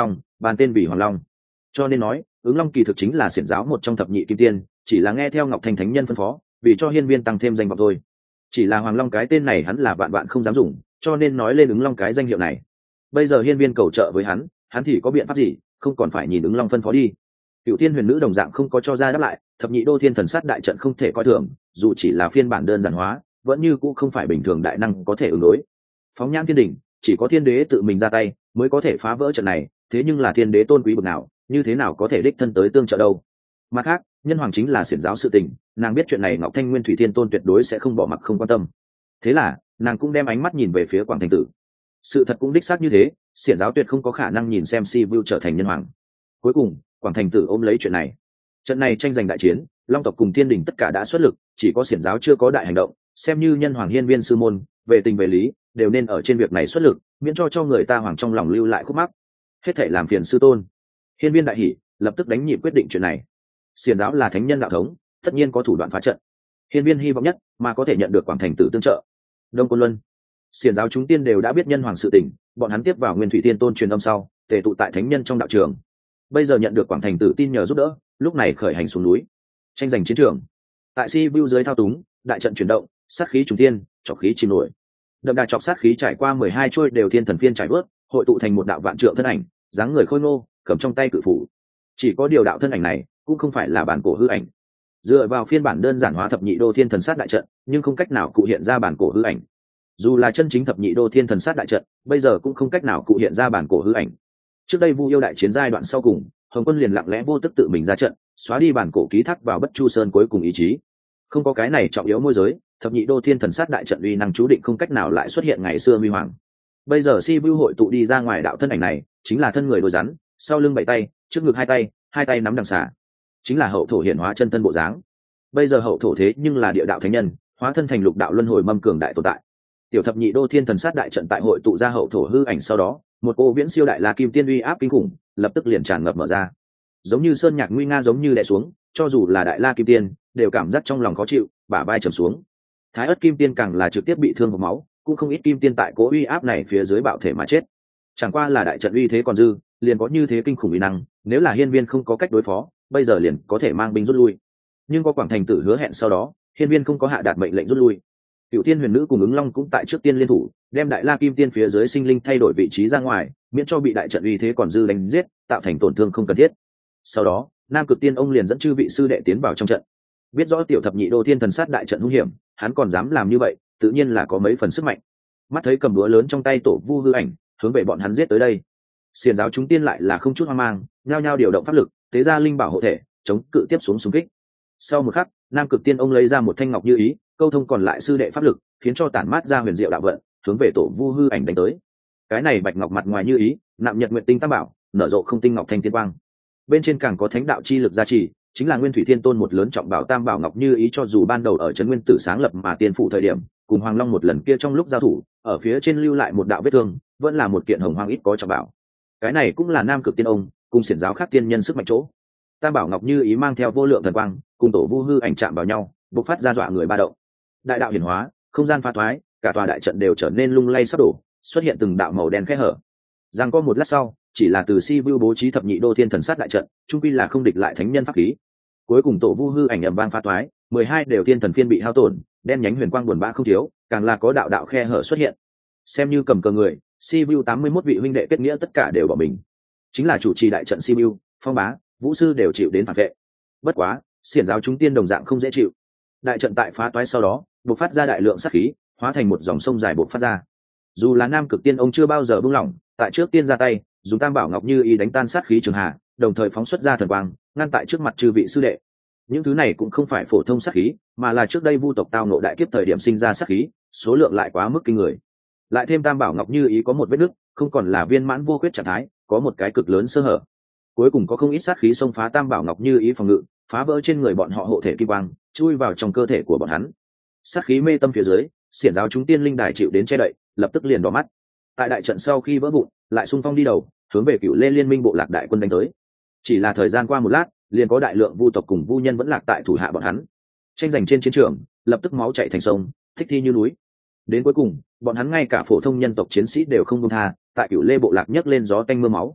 Speaker 1: bàn tên vì Hoàng Long. Cho nên nói ứng long kỳ thực chính là xiển giáo một trong thập nhị kim tiên, chỉ là nghe theo Ngọc Thanh thánh nhân phân phó, vì cho hiên viên tăng thêm danh vọng thôi. Chỉ là Hoàng Long cái tên này hắn là vạn vạn không dám dùng, cho nên nói lên ứng long cái danh hiệu này. Bây giờ hiên viên cầu trợ với hắn, hắn thì có biện pháp gì, không còn phải nhìn ứng long phân phó đi. Cựu Thiên Huyền Nữ đồng dạng không có cho ra đáp lại, thập nhị đô thiên thần sát đại trận không thể coi thường, dù chỉ là phiên bản đơn giản hóa, vẫn như cũ không phải bình thường đại năng có thể ứng đối. Phóng nhãn thiên đỉnh, chỉ có thiên đế tự mình ra tay mới có thể phá vỡ trận này, thế nhưng là thiên đế tôn quý bậc nào, như thế nào có thể đích thân tới tương trợ đâu. Mặt khác, nhân hoàng chính là xiển giáo sự tình, nàng biết chuyện này Ngọc Thanh Nguyên Thủy Thiên Tôn tuyệt đối sẽ không bỏ mặc không quan tâm. Thế là nàng cũng đem ánh mắt nhìn về phía Quảng Thành Tử. Sự thật cũng đích xác như thế, xiển giáo tuyệt không có khả năng nhìn xem Si Vu trở thành nhân hoàng. Cuối cùng Quảng Thành Tử ôm lấy chuyện này. Trận này tranh giành đại chiến, long tộc cùng thiên đình tất cả đã xuất lực, chỉ có xiển giáo chưa có đại hành động, xem như nhân hoàng hiên viên sư môn, về tình về lý đều nên ở trên việc này xuất lực, miễn cho cho người ta hoàng trong lòng lưu lại khúc mắc. Hết thảy làm phiền sư tôn. Hiên viên đại hỉ, lập tức đánh nhịp quyết định chuyện này. Xiển giáo là thánh nhân đạo thống, tất nhiên có thủ đoạn phá trận. Hiên viên hy vọng nhất mà có thể nhận được Quảng Thành Tử tương trợ. Đông Côn Luân, xiển giáo chúng tiên đều đã biết nhân hoàng sự tình, bọn hắn tiếp vào Nguyên Thủy Thiên Tôn truyền âm sau, tề tụ tại thánh nhân trong đạo trường. Bây giờ nhận được Quảng Thành Tử tin nhờ giúp đỡ, lúc này khởi hành xuống núi, tranh giành chiến trường. Tại Si Vu dưới thao túng, đại trận chuyển động, sát khí trùng thiên, trọc khí chìm nổi. Đậm đà trọc sát khí trải qua mười hai chuôi đều thiên thần phiên trải vớt, hội tụ thành một đạo vạn trượng thân ảnh, dáng người khôi ngô, cầm trong tay cự phủ. Chỉ có điều đạo thân ảnh này cũng không phải là bản cổ hư ảnh. Dựa vào phiên bản đơn giản hóa thập nhị đô thiên thần sát đại trận, nhưng không cách nào cụ hiện ra bản cổ hư ảnh. Dù là chân chính thập nhị đô thiên thần sát đại trận, bây giờ cũng không cách nào cụ hiện ra bản cổ hư ảnh. Trước đây Vu yêu đại chiến giai đoạn sau cùng, Hồng Quân liền lặng lẽ vô tức tự mình ra trận, xóa đi bản cổ ký thác vào Bất Chu Sơn cuối cùng ý chí. Không có cái này trọng yếu môi giới, thập nhị đô thiên thần sát đại trận uy năng chú định không cách nào lại xuất hiện ngày xưa huy hoàng. Bây giờ Si Vu hội tụ đi ra ngoài đạo thân ảnh này, chính là thân người đôi rắn, sau lưng bảy tay, trước ngực hai tay, hai tay nắm đằng xà, chính là hậu thổ hiển hóa chân thân bộ dáng. Bây giờ hậu thổ thế nhưng là địa đạo thánh nhân, hóa thân thành lục đạo luân hồi mâm cường đại tồn tại. Tiểu thập nhị đô thiên thần sát đại trận tại hội tụ ra hậu thổ hư ảnh sau đó, một ô viễn siêu đại la kim tiên uy áp kinh khủng, lập tức liền tràn ngập mở ra. Giống như sơn nhạc nguy nga giống như đè xuống, cho dù là đại la kim tiên, đều cảm giác trong lòng khó chịu, bả vai trầm xuống. Thái ất kim tiên càng là trực tiếp bị thương hộc máu, cũng không ít kim tiên tại cố uy áp này phía dưới bạo thể mà chết. Chẳng qua là đại trận uy thế còn dư, liền có như thế kinh khủng uy năng, nếu là hiên viên không có cách đối phó, bây giờ liền có thể mang binh rút lui. Nhưng có Quảng Thành Tử hứa hẹn sau đó, hiên viên không có hạ đạt mệnh lệnh rút lui. Cựu Thiên Huyền Nữ cùng ứng long cũng tại trước tiên liên thủ, đem đại la kim tiên phía dưới sinh linh thay đổi vị trí ra ngoài, miễn cho bị đại trận uy thế còn dư đánh giết, tạo thành tổn thương không cần thiết. Sau đó Nam Cực Tiên ông liền dẫn chư vị sư đệ tiến vào trong trận. Biết rõ tiểu thập nhị đô thiên thần sát đại trận hung hiểm, hắn còn dám làm như vậy, tự nhiên là có mấy phần sức mạnh. Mắt thấy cầm đũa lớn trong tay tổ vu hư ảnh hướng về bọn hắn giết tới đây, xiển giáo chúng tiên lại là không chút hoang mang, nhao nhao điều động pháp lực, tế ra linh bảo hộ thể, chống cự tiếp xuống xung kích. Sau một khắc, Nam Cực Tiên ông lấy ra một thanh ngọc như ý, câu thông còn lại sư đệ pháp lực, khiến cho tản mát ra huyền diệu đạo vận, hướng về tổ vu hư ảnh đánh tới. Cái này bạch ngọc mặt ngoài như ý, nạm nhật nguyện tinh tam bảo, nở rộ không tinh ngọc thanh tiên quang. Bên trên càng có thánh đạo chi lực gia trì, chính là Nguyên Thủy Thiên Tôn một lớn trọng bảo tam bảo ngọc như ý, cho dù ban đầu ở trấn Nguyên Tử sáng lập mà tiên phụ thời điểm, cùng Hoàng Long một lần kia trong lúc giao thủ, ở phía trên lưu lại một đạo vết thương, vẫn là một kiện hồng hoang ít có trọng bảo. Cái này cũng là Nam Cực Tiên ông cùng xiển giáo khác tiên nhân sức mạnh chỗ. Tam bảo ngọc như ý mang theo vô lượng thần quang, cùng tổ vu hư ảnh chạm vào nhau, bộc phát ra dọa người ba động. Đại đạo hiển hóa, không gian pha thoái, cả tòa đại trận đều trở nên lung lay sắp đổ, xuất hiện từng đạo màu đen khe hở. Giang có một lát sau, chỉ là từ Si Vu bố trí thập nhị đô thiên thần sát đại trận, trung quy là không địch lại thánh nhân pháp khí. Cuối cùng tổ vu hư ảnh ầm vang pha thoái, mười hai đều thiên thần phiên bị hao tổn, đen nhánh huyền quang buồn bã không thiếu, càng là có đạo đạo khe hở xuất hiện. Xem như cầm cờ người, Si Vu tám mươi mốt vị huynh đệ kết nghĩa tất cả đều bỏ mình. Chính là chủ trì đại trận Si Vu, Phong Bá, Vũ sư đều chịu đến phản vệ. Bất quá, xiển giáo chúng tiên đồng dạng không dễ chịu. Đại trận tại phá toái sau đó, bộc phát ra đại lượng sát khí, hóa thành một dòng sông dài bộc phát ra. Dù là Nam Cực Tiên ông chưa bao giờ buông lỏng, tại trước tiên ra tay, dùng tam bảo ngọc như ý đánh tan sát khí trường hà, đồng thời phóng xuất ra thần quang, ngăn tại trước mặt chư vị sư đệ. Những thứ này cũng không phải phổ thông sát khí, mà là trước đây vu tộc tao nộ đại kiếp thời điểm sinh ra sát khí, số lượng lại quá mức kinh người. Lại thêm tam bảo ngọc như ý có một vết nứt, không còn là viên mãn vô khuyết trạng thái, có một cái cực lớn sơ hở. Cuối cùng có không ít sát khí xông phá tam bảo ngọc như ý phòng ngự, phá vỡ trên người bọn họ hộ thể kim quang, chui vào trong cơ thể của bọn hắn. Sát khí mê tâm phía dưới, xiển giáo chúng tiên linh đài chịu đến che đậy, lập tức liền đỏ mắt. Tại đại trận sau khi vỡ vụn, lại xung phong đi đầu, hướng về Cửu Lê liên minh bộ lạc đại quân đánh tới. Chỉ là thời gian qua một lát, liền có đại lượng vu tộc cùng vu nhân vẫn lạc tại thủ hạ bọn hắn. Tranh giành trên chiến trường, lập tức máu chảy thành sông, thích thi như núi. Đến cuối cùng, bọn hắn ngay cả phổ thông nhân tộc chiến sĩ đều không buông tha, tại Cửu Lê bộ lạc nhấc lên gió tanh mưa máu.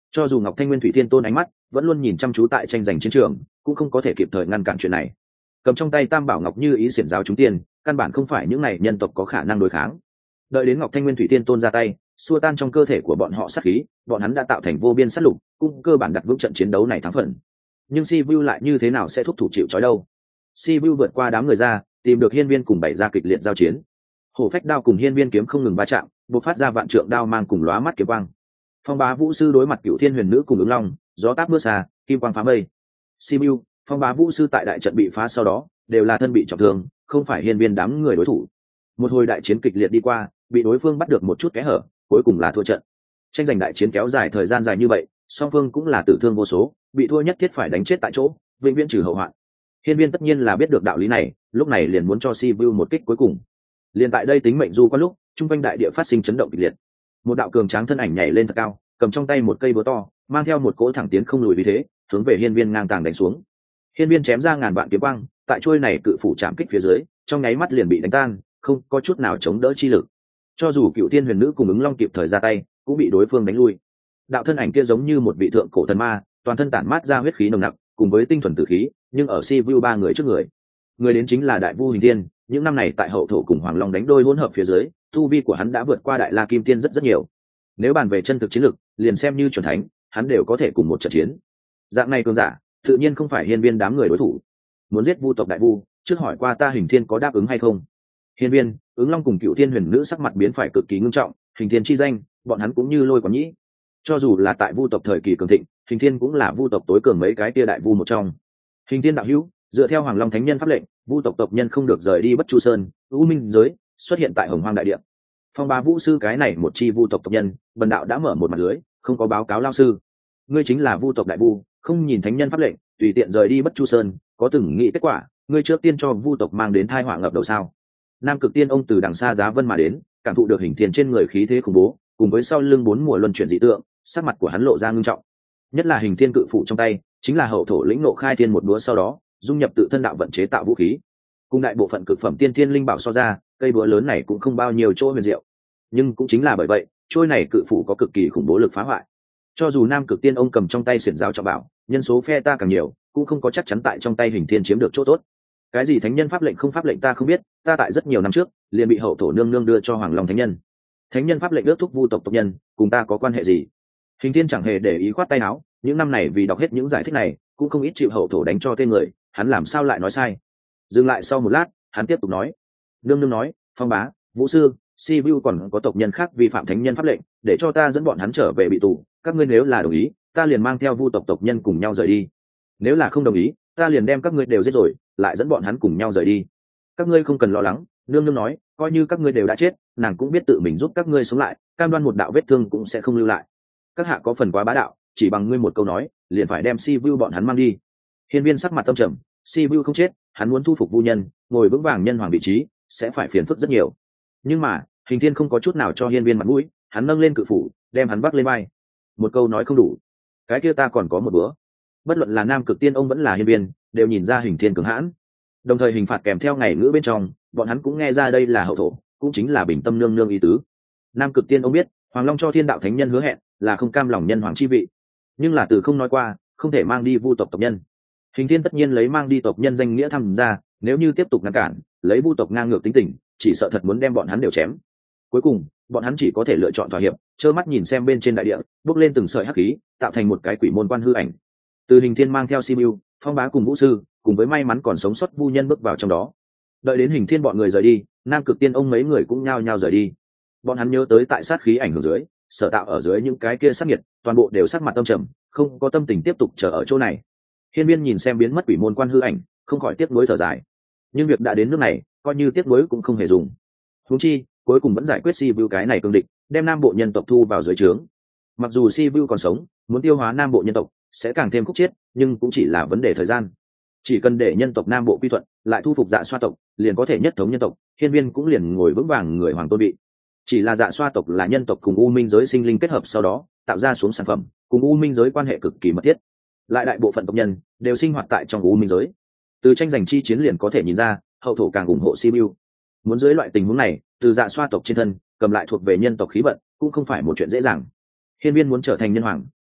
Speaker 1: Cho dù Ngọc Thanh Nguyên Thủy Thiên Tôn ánh mắt vẫn luôn nhìn chăm chú tại tranh giành chiến trường, cũng không có thể kịp thời ngăn cản chuyện này. Cầm trong tay Tam Bảo Ngọc Như Ý xiển giáo chúng tiên, căn bản không phải những này nhân tộc có khả năng đối kháng. Đợi đến Ngọc Thanh Nguyên Thủy Thiên Tôn ra tay, xua tan trong cơ thể của bọn họ sát khí, bọn hắn đã tạo thành vô biên sát lục, cũng cơ bản đặt vững trận chiến đấu này thắng phần. Nhưng Sivu lại như thế nào sẽ thúc thủ chịu trói đâu? Sivu vượt qua đám người ra, tìm được Hiên Viên cùng bảy ra kịch liệt giao chiến. Hổ phách đao cùng Hiên Viên kiếm không ngừng va chạm, bộc phát ra vạn trượng đao mang cùng lóa mắt kiếm quang. Phong Bá Vũ sư đối mặt Cửu Thiên Huyền Nữ cùng ứng long, gió táp mưa xa, kim quang phá mây. Simu, Phong Bá Vũ sư tại đại trận bị phá sau đó, đều là thân bị trọng thương, không phải Hiên Viên đám người đối thủ. Một hồi đại chiến kịch liệt đi qua, bị đối phương bắt được một chút kẽ hở, cuối cùng là thua trận. Tranh giành đại chiến kéo dài thời gian dài như vậy, song phương cũng là tử thương vô số, bị thua nhất thiết phải đánh chết tại chỗ, vĩnh viễn trừ hậu hoạn. Hiên Viên tất nhiên là biết được đạo lý này, lúc này liền muốn cho Simu một kích cuối cùng. Liền tại đây tính mệnh du qua lúc, trung quanh đại địa phát sinh chấn động kịch liệt. Một đạo cường tráng thân ảnh nhảy lên thật cao, cầm trong tay một cây búa to, mang theo một cỗ thẳng tiến không lùi vì thế, hướng về Hiên Viên ngang tàng đánh xuống. Hiên Viên chém ra ngàn vạn kiếm quang, tại chuôi này cự phủ chạm kích phía dưới, trong nháy mắt liền bị đánh tan, không có chút nào chống đỡ chi lực. Cho dù Cựu Thiên Huyền Nữ cùng ứng long kịp thời ra tay, cũng bị đối phương đánh lui. Đạo thân ảnh kia giống như một vị thượng cổ thần ma, toàn thân tản mát ra huyết khí nồng nặc, cùng với tinh thuần tử khí, nhưng ở Sivu ba người trước người. Người đến chính là Đại Vu Hình Thiên, những năm này tại hậu thổ cùng Hoàng Long đánh đôi hỗn hợp phía dưới, tu vi của hắn đã vượt qua Đại La Kim Tiên rất rất nhiều. Nếu bàn về chân thực chiến lực, liền xem như chuẩn thánh, hắn đều có thể cùng một trận chiến. Dạng này cường giả, tự nhiên không phải Hiên Viên đám người đối thủ. Muốn giết Vu tộc Đại Vu, trước hỏi qua ta Hình Thiên có đáp ứng hay không? Hiên Viên, ứng long cùng Cựu Thiên Huyền Nữ sắc mặt biến phải cực kỳ ngưng trọng, Hình Thiên chi danh, bọn hắn cũng như lôi quán nhĩ. Cho dù là tại Vu tộc thời kỳ cường thịnh, Hình Thiên cũng là Vu tộc tối cường mấy cái tia đại vu một trong. Hình Thiên đạo hữu, dựa theo Hoàng Long Thánh Nhân pháp lệnh, Vu tộc tộc nhân không được rời đi Bất Chu Sơn, U Minh giới, xuất hiện tại Hồng Hoang đại địa. Phong Bá Vũ sư cái này một chi Vu tộc tộc nhân, bần đạo đã mở một mặt lưới, không có báo cáo lao sư. Ngươi chính là Vu tộc đại vu, không nhìn Thánh Nhân pháp lệnh, tùy tiện rời đi Bất Chu Sơn, có từng nghĩ kết quả, ngươi trước tiên cho Vu tộc mang đến tai họa ngập đầu sao? Nam Cực Tiên ông từ đằng xa giá vân mà đến, cảm thụ được Hình Thiên trên người khí thế khủng bố, cùng với sau lưng bốn mùa luân chuyển dị tượng, sắc mặt của hắn lộ ra ngưng trọng. Nhất là Hình Thiên cự phụ trong tay, chính là hậu thổ lĩnh nộ khai thiên một búa sau đó, dung nhập tự thân đạo vận chế tạo vũ khí. Cùng đại bộ phận cực phẩm tiên thiên linh bảo so ra, cây búa lớn này cũng không bao nhiêu chỗ huyền diệu. Nhưng cũng chính là bởi vậy, trôi này cự phủ có cực kỳ khủng bố lực phá hoại. Cho dù Nam Cực Tiên ông cầm trong tay xiển giáo trọng bảo, nhân số phe ta càng nhiều, cũng không có chắc chắn tại trong tay Hình Thiên chiếm được chỗ tốt. Cái gì thánh nhân pháp lệnh không pháp lệnh ta không biết, ta tại rất nhiều năm trước liền bị hậu thổ nương nương đưa cho Hoàng Long Thánh Nhân. Thánh nhân pháp lệnh ước thúc Vu tộc tộc nhân, cùng ta có quan hệ gì? Hình Thiên chẳng hề để ý khoát tay áo, những năm này vì đọc hết những giải thích này, cũng không ít chịu hậu thổ đánh cho tên người, hắn làm sao lại nói sai? Dừng lại sau một lát, hắn tiếp tục nói: nương nương nói, Phong Bá, Vũ sư, Sivu còn có tộc nhân khác vi phạm thánh nhân pháp lệnh, để cho ta dẫn bọn hắn trở về bị tù. Các ngươi nếu là đồng ý, ta liền mang theo Vu tộc tộc nhân cùng nhau rời đi. Nếu là không đồng ý, ta liền đem các ngươi đều giết rồi, lại dẫn bọn hắn cùng nhau rời đi. Các ngươi không cần lo lắng, nương nương nói, coi như các ngươi đều đã chết, nàng cũng biết tự mình giúp các ngươi sống lại, cam đoan một đạo vết thương cũng sẽ không lưu lại. Các hạ có phần quá bá đạo, chỉ bằng ngươi một câu nói, liền phải đem Sivu bọn hắn mang đi. Hiên Viên sắc mặt tâm trầm, Sivu không chết, hắn muốn thu phục Vu nhân, ngồi vững vàng nhân hoàng vị trí, sẽ phải phiền phức rất nhiều. Nhưng mà, Hình Thiên không có chút nào cho Hiên Viên mặt mũi, hắn nâng lên cự phủ, đem hắn vác lên vai. Một câu nói không đủ, cái kia ta còn có một bữa. Bất luận là Nam Cực Tiên ông vẫn là Hiên Viên, đều nhìn ra Hình Thiên cường hãn. Đồng thời hình phạt kèm theo ngày ngữ bên trong, bọn hắn cũng nghe ra đây là hậu thổ, cũng chính là Bình Tâm nương nương ý tứ. Nam Cực Tiên ông biết, Hoàng Long cho Thiên Đạo Thánh Nhân hứa hẹn, là không cam lòng nhân hoàng chi vị, nhưng là từ không nói qua, không thể mang đi Vu tộc tộc nhân. Hình Thiên tất nhiên lấy mang đi tộc nhân danh nghĩa tham gia, nếu như tiếp tục ngăn cản, lấy Vu tộc ngang ngược tính tình, chỉ sợ thật muốn đem bọn hắn đều chém. Cuối cùng, bọn hắn chỉ có thể lựa chọn thỏa hiệp, trơ mắt nhìn xem bên trên đại địa bốc lên từng sợi hắc khí, tạo thành một cái quỷ môn quan hư ảnh. Từ Hình Thiên mang theo Simu, Phong Bá cùng Vũ sư, cùng với may mắn còn sống sót Vu nhân bước vào trong đó. Đợi đến Hình Thiên bọn người rời đi, Nam Cực Tiên ông mấy người cũng nhao nhao rời đi. Bọn hắn nhớ tới tại sát khí ảnh hưởng dưới, sở tạo ở dưới những cái kia sát nhiệt, toàn bộ đều sắc mặt tâm trầm, không có tâm tình tiếp tục chờ ở chỗ này. Hiên Viên nhìn xem biến mất quỷ môn quan hư ảnh, không khỏi tiếc nuối thở dài. Nhưng việc đã đến nước này, coi như tiếc nuối cũng không hề dùng. Huống chi, cuối cùng vẫn giải quyết Sivu cái này cương địch, đem Nam bộ nhân tộc thu vào dưới trướng. Mặc dù Sivu còn sống, muốn tiêu hóa Nam bộ nhân tộc sẽ càng thêm khúc chiết, nhưng cũng chỉ là vấn đề thời gian. Chỉ cần để nhân tộc Nam bộ quy thuận, lại thu phục Dạ Xoa tộc, liền có thể nhất thống nhân tộc, Hiên Viên cũng liền ngồi vững vàng người hoàng tôn vị. Chỉ là Dạ Xoa tộc là nhân tộc cùng U Minh giới sinh linh kết hợp sau đó tạo ra xuống sản phẩm, cùng U Minh giới quan hệ cực kỳ mật thiết. Lại đại bộ phận tộc nhân đều sinh hoạt tại trong U Minh giới. Từ tranh giành chi chiến liền có thể nhìn ra, hậu thổ càng ủng hộ Simu. Muốn dưới loại tình huống này, từ Dạ Xoa tộc trên thân cầm lại thuộc về nhân tộc khí vận, cũng không phải một chuyện dễ dàng. Hiên Viên muốn trở thành nhân hoàng,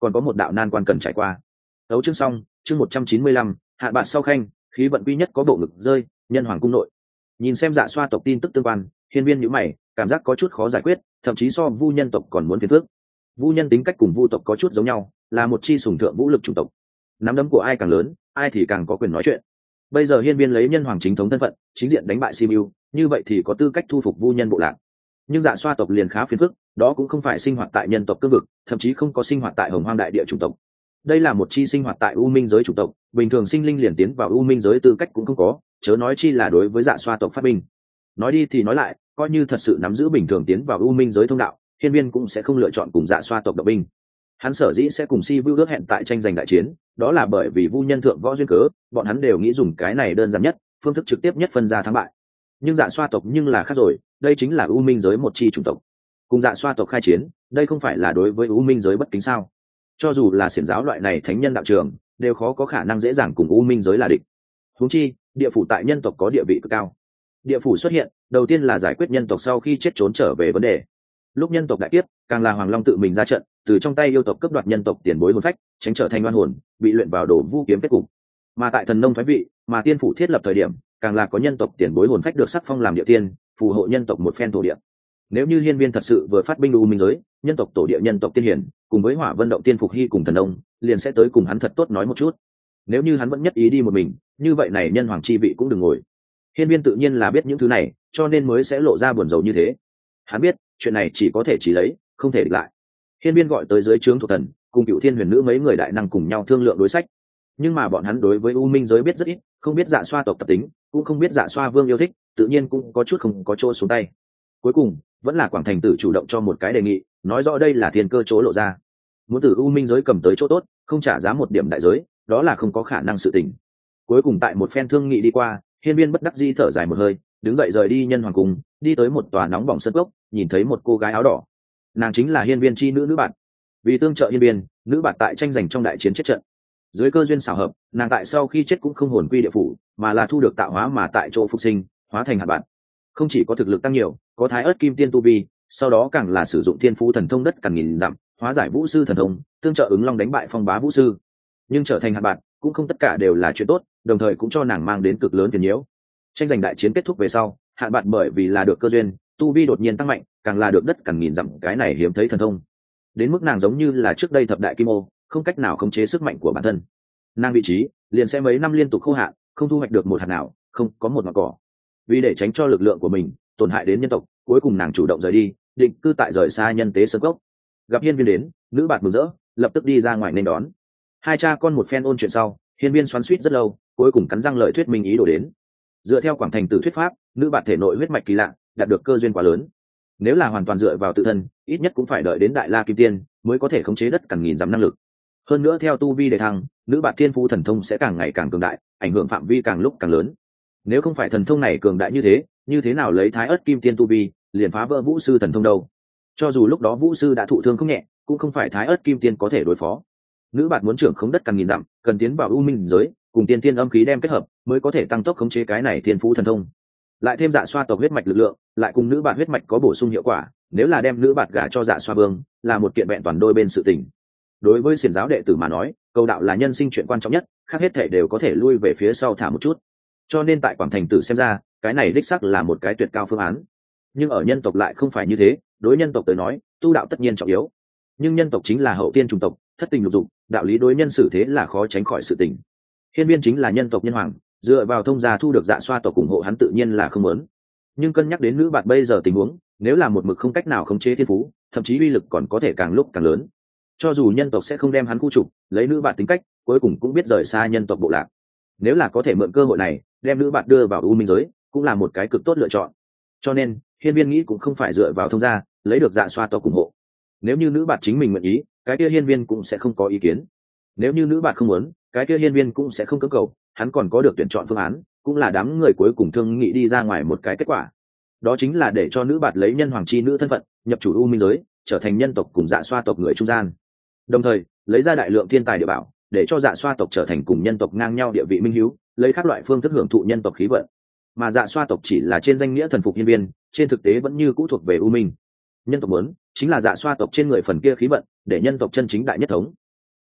Speaker 1: còn có một đạo nan quan cần trải qua. Đấu chương xong, chương một trăm chín mươi lăm, hạ bạn sau khanh, khí vận quy nhất có bộ ngực rơi, nhân hoàng cung nội. Nhìn xem Dạ Xoa tộc tin tức tương quan, Hiên Viên nhíu mày, cảm giác có chút khó giải quyết, thậm chí so Vu nhân tộc còn muốn phiền phức. Vu nhân tính cách cùng Vu tộc có chút giống nhau, là một chi sùng thượng vũ lực chủng tộc. Nắm đấm của ai càng lớn, ai thì càng có quyền nói chuyện. Bây giờ Hiên Viên lấy nhân hoàng chính thống thân phận, chính diện đánh bại Sibiu, như vậy thì có tư cách thu phục Vu nhân bộ lạc. Nhưng Dạ Xoa tộc liền khá phiền phức, đó cũng không phải sinh hoạt tại nhân tộc cương vực, thậm chí không có sinh hoạt tại Hồng Hoang đại địa chủng tộc. Đây là một chi sinh hoạt tại U Minh giới chủng tộc, bình thường sinh linh liền tiến vào U Minh giới tư cách cũng không có, chớ nói chi là đối với Dạ Xoa tộc phát binh. Nói đi thì nói lại, coi như thật sự nắm giữ bình thường tiến vào U Minh giới thông đạo, Hiên Viên cũng sẽ không lựa chọn cùng Dạ Xoa tộc động binh. Hắn sở dĩ sẽ cùng Sibiu ước hẹn tại tranh giành đại chiến, đó là bởi vì Vu nhân thượng võ duyên cớ, bọn hắn đều nghĩ dùng cái này đơn giản nhất, phương thức trực tiếp nhất phân ra thắng bại. Nhưng Dạ Xoa tộc nhưng là khác rồi, đây chính là U Minh giới một chi chủng tộc. Cùng Dạ Xoa tộc khai chiến, đây không phải là đối với U Minh giới bất kính sao? Cho dù là xiển giáo loại này thánh nhân đạo trường, đều khó có khả năng dễ dàng cùng U Minh giới là địch. Huống chi, địa phủ tại nhân tộc có địa vị cực cao. Địa phủ xuất hiện, đầu tiên là giải quyết nhân tộc sau khi chết trốn trở về vấn đề. Lúc nhân tộc đại kiếp, càng là Hoàng Long tự mình ra trận, từ trong tay yêu tộc cướp đoạt nhân tộc tiền bối hồn phách, tránh trở thành oan hồn, bị luyện vào đồ vu kiếm kết cục. Mà tại thần nông thoái vị, mà tiên phủ thiết lập thời điểm, càng là có nhân tộc tiền bối hồn phách được sắc phong làm địa tiên, phù hộ nhân tộc một phen thổ địa. Nếu như Hiên Viên thật sự vừa phát binh U Minh giới, nhân tộc tổ địa nhân tộc tiên hiển, cùng với Hỏa Vân động tiên phục hy cùng thần nông, liền sẽ tới cùng hắn thật tốt nói một chút. Nếu như hắn vẫn nhất ý đi một mình, như vậy này nhân hoàng chi vị cũng đừng ngồi. Hiên Viên tự nhiên là biết những thứ này, cho nên mới sẽ lộ ra buồn rầu như thế. Hắn biết, chuyện này chỉ có thể chỉ lấy, không thể địch lại. Hiên Viên gọi tới dưới trướng thuộc thần, cùng Cửu Thiên Huyền Nữ mấy người đại năng cùng nhau thương lượng đối sách. Nhưng mà bọn hắn đối với U Minh giới biết rất ít, không biết Dạ Xoa tộc tập tính, cũng không biết Dạ Xoa vương yêu thích, tự nhiên cũng có chút không có chỗ xuống tay. Cuối cùng, vẫn là Quảng Thành Tử chủ động cho một cái đề nghị, nói rõ đây là thiên cơ chỗ lộ ra. Muốn từ U Minh giới cầm tới chỗ tốt, không trả giá một điểm đại giới, đó là không có khả năng sự tình. Cuối cùng tại một phen thương nghị đi qua, Hiên Viên bất đắc dĩ thở dài một hơi, đứng dậy rời đi nhân hoàng cung, đi tới một tòa nóng bỏng sân cốc, nhìn thấy một cô gái áo đỏ. Nàng chính là Hiên Viên chi nữ nữ bạn. Vì tương trợ Hiên Viên, nữ bạn tại tranh giành trong đại chiến chết trận. Dưới cơ duyên xảo hợp, nàng tại sau khi chết cũng không hồn quy địa phủ, mà là thu được tạo hóa mà tại chỗ phục sinh, hóa thành hạt bạn. Không chỉ có thực lực tăng nhiều, có thái ớt kim tiên tu vi, sau đó càng là sử dụng thiên phú thần thông đất càng nghìn dặm, hóa giải vũ sư thần thông, tương trợ ứng long đánh bại phong bá vũ sư. Nhưng trở thành hạt bạn, cũng không tất cả đều là chuyện tốt, đồng thời cũng cho nàng mang đến cực lớn phiền nhiễu. Tranh giành đại chiến kết thúc về sau, hạt bạn bởi vì là được cơ duyên, tu vi đột nhiên tăng mạnh, càng là được đất càng nghìn dặm, cái này hiếm thấy thần thông. Đến mức nàng giống như là trước đây thập đại kim ô, không cách nào khống chế sức mạnh của bản thân. Nàng vị trí liền sẽ mấy năm liên tục khô hạn, không thu hoạch được một hạt nào, không có một ngọn cỏ. Vì để tránh cho lực lượng của mình tổn hại đến nhân tộc, cuối cùng nàng chủ động rời đi, định cư tại rời xa nhân tế sơn cốc. Gặp Hiên Viên đến, nữ bạn mừng rỡ, lập tức đi ra ngoài nên đón. Hai cha con một phen ôn chuyện sau, Hiên Viên xoắn xuýt rất lâu, cuối cùng cắn răng lời thuyết minh ý đồ đến. Dựa theo Quảng Thành Tử thuyết pháp, nữ bạn thể nội huyết mạch kỳ lạ, đạt được cơ duyên quá lớn. Nếu là hoàn toàn dựa vào tự thân, ít nhất cũng phải đợi đến đại la kim tiên mới có thể khống chế đất càng nghìn dặm năng lực. Hơn nữa theo tu vi đề thăng, nữ bạn thiên phú thần thông sẽ càng ngày càng cường đại, ảnh hưởng phạm vi càng lúc càng lớn. Nếu không phải thần thông này cường đại như thế, như thế nào lấy thái ớt kim tiên tu vi liền phá vỡ vũ sư thần thông đâu? Cho dù lúc đó vũ sư đã thụ thương không nhẹ, cũng không phải thái ớt kim tiên có thể đối phó. Nữ bạn muốn trưởng khống đất càng nghìn dặm, cần tiến vào u minh giới, cùng tiên tiên âm khí đem kết hợp, mới có thể tăng tốc khống chế cái này thiên phú thần thông. Lại thêm Dạ Xoa tộc huyết mạch lực lượng, lại cùng nữ bạn huyết mạch có bổ sung hiệu quả, nếu là đem nữ bạn gả cho Dạ Xoa vương, là một kiện vẹn toàn đôi bên sự tình. Đối với xiển giáo đệ tử mà nói, cầu đạo là nhân sinh chuyện quan trọng nhất, khác hết thể đều có thể lui về phía sau thả một chút. Cho nên tại Quảng Thành Tử xem ra, cái này đích xác là một cái tuyệt cao phương án. Nhưng ở nhân tộc lại không phải như thế, đối nhân tộc tới nói, tu đạo tất nhiên trọng yếu. Nhưng nhân tộc chính là hậu tiên chủng tộc, thất tình lục dục, đạo lý đối nhân xử thế là khó tránh khỏi sự tình. Hiên Viên chính là nhân tộc nhân hoàng, dựa vào thông gia thu được Dạ Xoa tộc ủng hộ hắn tự nhiên là không muốn. Nhưng cân nhắc đến nữ bạn bây giờ tình huống, nếu là một mực không cách nào khống chế thiên phú, thậm chí uy lực còn có thể càng lúc càng lớn. Cho dù nhân tộc sẽ không đem hắn khu trục, lấy nữ bạn tính cách, cuối cùng cũng biết rời xa nhân tộc bộ lạc. Nếu là có thể mượn cơ hội này, đem nữ bạn đưa vào u minh giới, cũng là một cái cực tốt lựa chọn. Cho nên, Hiên Viên nghĩ cũng không phải dựa vào thông gia, lấy được Dạ Xoa tộc ủng hộ. Nếu như nữ bạn chính mình nguyện ý, cái kia Hiên Viên cũng sẽ không có ý kiến. Nếu như nữ bạn không muốn, cái kia Hiên Viên cũng sẽ không cưỡng cầu, hắn còn có được tuyển chọn phương án, cũng là đám người cuối cùng thương nghị đi ra ngoài một cái kết quả. Đó chính là để cho nữ bạn lấy nhân hoàng chi nữ thân phận, nhập chủ u minh giới, trở thành nhân tộc cùng Dạ Xoa tộc người trung gian. Đồng thời, lấy ra đại lượng thiên tài địa bảo, để cho Dạ Xoa tộc trở thành cùng nhân tộc ngang nhau địa vị minh hiếu, lấy các loại phương thức hưởng thụ nhân tộc khí vận. Mà Dạ Xoa tộc chỉ là trên danh nghĩa thần phục Hiên Viên, trên thực tế vẫn như cũ thuộc về u minh. Nhân tộc muốn chính là Dạ Xoa tộc trên người phần kia khí vận, để nhân tộc chân chính đại nhất thống.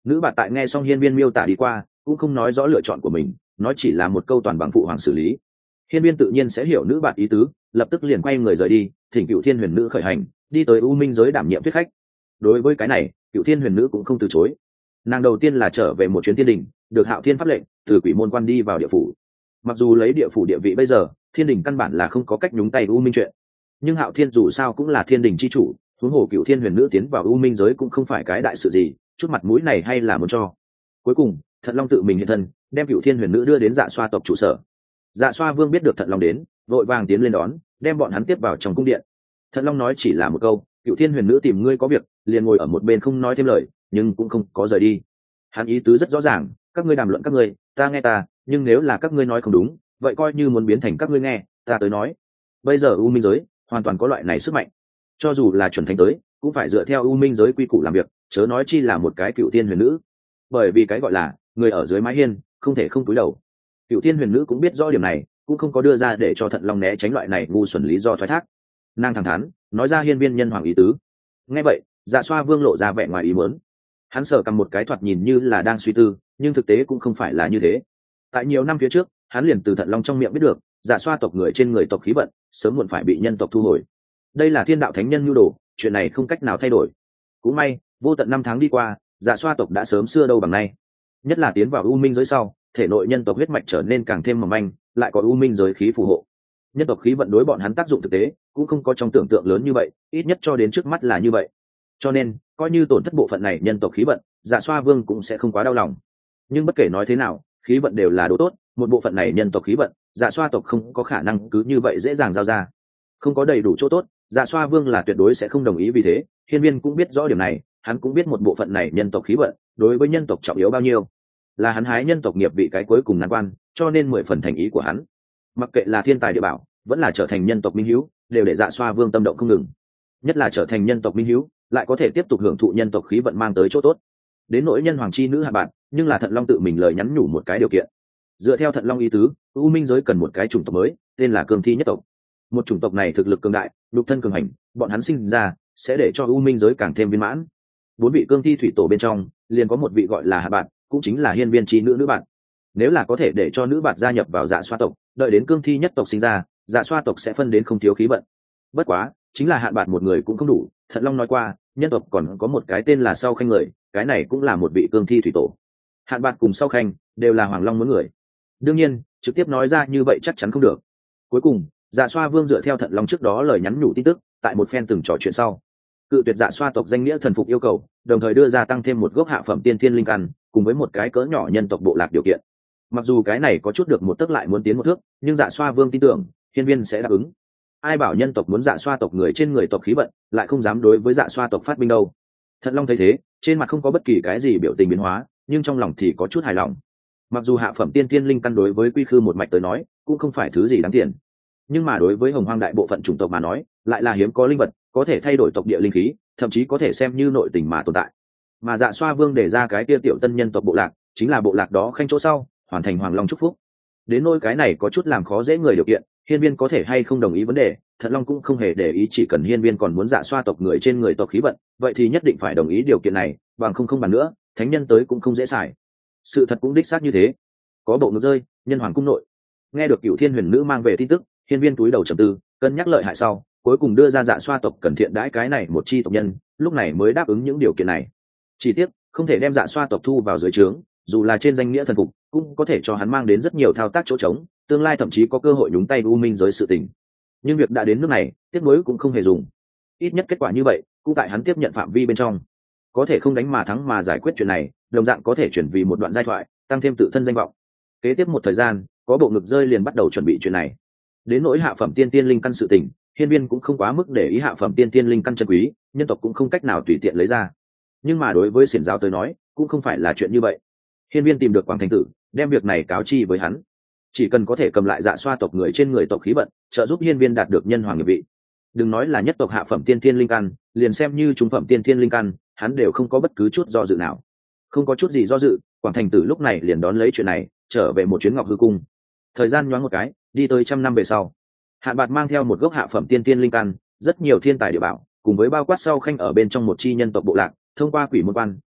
Speaker 1: Nữ bạt tại nghe xong hiên viên miêu tả đi qua cũng không nói rõ lựa chọn của mình, nói chỉ là một câu toàn bằng phụ hoàng xử lý. Hiên viên tự nhiên sẽ hiểu nữ bạt ý tứ, lập tức liền quay người rời đi, thỉnh Cựu Thiên Huyền Nữ khởi hành đi tới u minh giới đảm nhiệm thuyết khách. Đối với cái này, Cựu Thiên Huyền Nữ cũng không từ chối. Nàng đầu tiên là trở về một chuyến thiên đình, được Hạo Thiên pháp lệnh từ quỷ môn quan đi vào địa phủ. Mặc dù lấy địa phủ địa vị bây giờ, thiên đình căn bản là không có cách nhúng tay u minh chuyện, nhưng Hạo Thiên dù sao cũng là thiên đình chi chủ, huống hồ Cựu Thiên Huyền Nữ tiến vào u minh giới cũng không phải cái đại sự gì, chút mặt mũi này hay là muốn cho. Cuối cùng Thận Long tự mình hiện thân, đem Cựu Thiên Huyền Nữ đưa đến Dạ Xoa tộc trụ sở. Dạ Xoa vương biết được Thận Long đến, vội vàng tiến lên đón, đem bọn hắn tiếp vào trong cung điện. Thận Long nói chỉ là một câu, Cựu Thiên Huyền Nữ tìm ngươi có việc, liền ngồi ở một bên không nói thêm lời, nhưng cũng không có rời đi. Hắn ý tứ rất rõ ràng, các ngươi đàm luận các ngươi, ta nghe ta, nhưng nếu là các ngươi nói không đúng, vậy coi như muốn biến thành các ngươi nghe, ta tới nói. Bây giờ u minh giới hoàn toàn có loại này sức mạnh, cho dù là chuẩn thánh tới, cũng phải dựa theo u minh giới quy củ làm việc, chớ nói chi là một cái Cựu Thiên Huyền Nữ. Bởi vì cái gọi là người ở dưới mái hiên, không thể không cúi đầu. Cựu Thiên Huyền Nữ cũng biết rõ điểm này, cũng không có đưa ra để cho Thận Long né tránh loại này ngu xuẩn lý do thoái thác. Nàng thẳng thắn nói ra hiên viên nhân hoàng ý tứ. Nghe vậy, Dạ Xoa vương lộ ra vẻ ngoài ý muốn. Hắn sờ cầm một cái thoạt nhìn như là đang suy tư, nhưng thực tế cũng không phải là như thế. Tại nhiều năm phía trước, hắn liền từ Thận Long trong miệng biết được, Dạ Xoa tộc người trên người tộc khí vận sớm muộn phải bị nhân tộc thu hồi. Đây là thiên đạo thánh nhân nhu đồ, chuyện này không cách nào thay đổi. Cũng may, vô tận năm tháng đi qua, Dạ Xoa tộc đã sớm xưa đâu bằng nay. Nhất là tiến vào u minh giới sau, thể nội nhân tộc huyết mạch trở nên càng thêm mỏng manh, lại có u minh giới khí phù hộ. Nhân tộc khí vận đối bọn hắn tác dụng thực tế cũng không có trong tưởng tượng lớn như vậy, ít nhất cho đến trước mắt là như vậy. Cho nên, coi như tổn thất bộ phận này nhân tộc khí vận, Dạ Xoa vương cũng sẽ không quá đau lòng. Nhưng bất kể nói thế nào, khí vận đều là đồ tốt, một bộ phận này nhân tộc khí vận, Dạ Xoa tộc không có khả năng cứ như vậy dễ dàng giao ra. Không có đầy đủ chỗ tốt, Dạ Xoa vương là tuyệt đối sẽ không đồng ý. Vì thế, hiên viên cũng biết rõ điểm này, hắn cũng biết một bộ phận này nhân tộc khí vận đối với nhân tộc trọng yếu bao nhiêu, là hắn hái nhân tộc nghiệp vị cái cuối cùng nan quan, cho nên mười phần thành ý của hắn. Mặc kệ là thiên tài địa bảo, vẫn là trở thành nhân tộc minh hữu, đều để Dạ Xoa vương tâm động không ngừng. Nhất là trở thành nhân tộc minh hữu, lại có thể tiếp tục hưởng thụ nhân tộc khí vận mang tới chỗ tốt. Đến nỗi nhân hoàng chi nữ hạ bạn, nhưng là Thận Long tự mình lời nhắn nhủ một cái điều kiện. Dựa theo Thận Long ý tứ, u minh giới cần một cái chủng tộc mới, tên là Cương Thi nhất tộc. Một chủng tộc này thực lực cường đại, lục thân cường hành, bọn hắn sinh ra sẽ để cho u minh giới càng thêm viên mãn. Bốn vị cương thi thủy tổ bên trong, liền có một vị gọi là hạ bạn, cũng chính là hiên viên chi nữ nữ bạn. Nếu là có thể để cho nữ bạn gia nhập vào Dạ Xoa tộc, đợi đến Cương Thi nhất tộc sinh ra, Dạ Xoa tộc sẽ phân đến không thiếu khí vận. Bất quá, chính là hạn bạn một người cũng không đủ, Thận Long nói qua, nhân tộc còn có một cái tên là Sau Khanh người, cái này cũng là một vị cương thi thủy tổ. Hạn bạn cùng Sau Khanh đều là Hoàng Long muốn người. Đương nhiên, trực tiếp nói ra như vậy chắc chắn không được. Cuối cùng, Dạ Xoa vương dựa theo Thận Long trước đó lời nhắn nhủ tin tức, tại một phen từng trò chuyện sau, cự tuyệt Dạ Xoa tộc danh nghĩa thần phục yêu cầu, đồng thời đưa ra tăng thêm một gốc hạ phẩm tiên thiên linh căn, cùng với một cái cỡ nhỏ nhân tộc bộ lạc điều kiện. Mặc dù cái này có chút được một tấc lại muốn tiến một thước, nhưng Dạ Xoa vương tin tưởng hiên viên sẽ đáp ứng. Ai bảo nhân tộc muốn Dạ Xoa tộc người trên người tộc khí vận, lại không dám đối với Dạ Xoa tộc phát binh đâu. Thận Long thấy thế, trên mặt không có bất kỳ cái gì biểu tình biến hóa, nhưng trong lòng thì có chút hài lòng. Mặc dù hạ phẩm tiên thiên linh căn đối với quy khư một mạch tới nói cũng không phải thứ gì đáng tiền, nhưng mà đối với hồng hoang đại bộ phận chủng tộc mà nói, lại là hiếm có linh vật, có thể thay đổi tộc địa linh khí, thậm chí có thể xem như nội tình mà tồn tại. Mà Dạ Xoa vương để ra cái kia tiểu tân nhân tộc bộ lạc, chính là bộ lạc đó khanh chỗ sau, hoàn thành Hoàng Long chúc phúc. Đến nỗi cái này có chút làm khó dễ người điều kiện, hiên viên có thể hay không đồng ý vấn đề, Thận Long cũng không hề để ý, chỉ cần hiên viên còn muốn Dạ Xoa tộc người trên người tộc khí vận, vậy thì nhất định phải đồng ý điều kiện này, bằng không không bàn nữa, thánh nhân tới cũng không dễ xài. Sự thật cũng đích xác như thế. Có bộ ngực rơi, nhân hoàng cung nội. Nghe được Cửu Thiên Huyền Nữ mang về tin tức, hiên viên túi đầu trầm tư, cân nhắc lợi hại sau, cuối cùng đưa ra Dạ Xoa tộc cần thiện đãi cái này một chi tộc nhân, lúc này mới đáp ứng những điều kiện này. Chỉ tiếc, không thể đem Dạ Xoa tộc thu vào dưới trướng, dù là trên danh nghĩa thần phục, cũng có thể cho hắn mang đến rất nhiều thao tác chỗ trống, tương lai thậm chí có cơ hội nhúng tay u minh giới sự tình. Nhưng việc đã đến nước này, tiếc nuối cũng không hề dùng. Ít nhất kết quả như vậy, cũng tại hắn tiếp nhận phạm vi bên trong. Có thể không đánh mà thắng mà giải quyết chuyện này, đồng dạng có thể chuyển vì một đoạn giai thoại, tăng thêm tự thân danh vọng. Kế tiếp một thời gian, có bộ ngực rơi liền bắt đầu chuẩn bị chuyện này. Đến nỗi hạ phẩm tiên tiên linh căn sự tình, hiên viên cũng không quá mức để ý hạ phẩm tiên tiên linh căn chân quý, nhân tộc cũng không cách nào tùy tiện lấy ra. Nhưng mà đối với xiển giáo tới nói, cũng không phải là chuyện như vậy. Hiên viên tìm được Quảng Thành Tử, đem việc này cáo chi với hắn. Chỉ cần có thể cầm lại Dạ Xoa tộc người trên người tộc khí vận, trợ giúp hiên viên đạt được nhân hoàng nghiệp vị. Đừng nói là nhất tộc hạ phẩm tiên tiên linh căn, liền xem như trung phẩm tiên tiên linh căn, hắn đều không có bất cứ chút do dự nào. Không có chút gì do dự, Quảng Thành Tử lúc này liền đón lấy chuyện này, trở về một chuyến Ngọc Hư cung. Thời gian nhoáng một cái, đi tới trăm năm về sau, Hạn Bạt mang theo một gốc hạ phẩm tiên tiên linh căn, rất nhiều thiên tài địa bảo, cùng với bao quát Sau Khanh ở bên trong một chi nhân tộc bộ lạc, thông qua quỷ môn quan,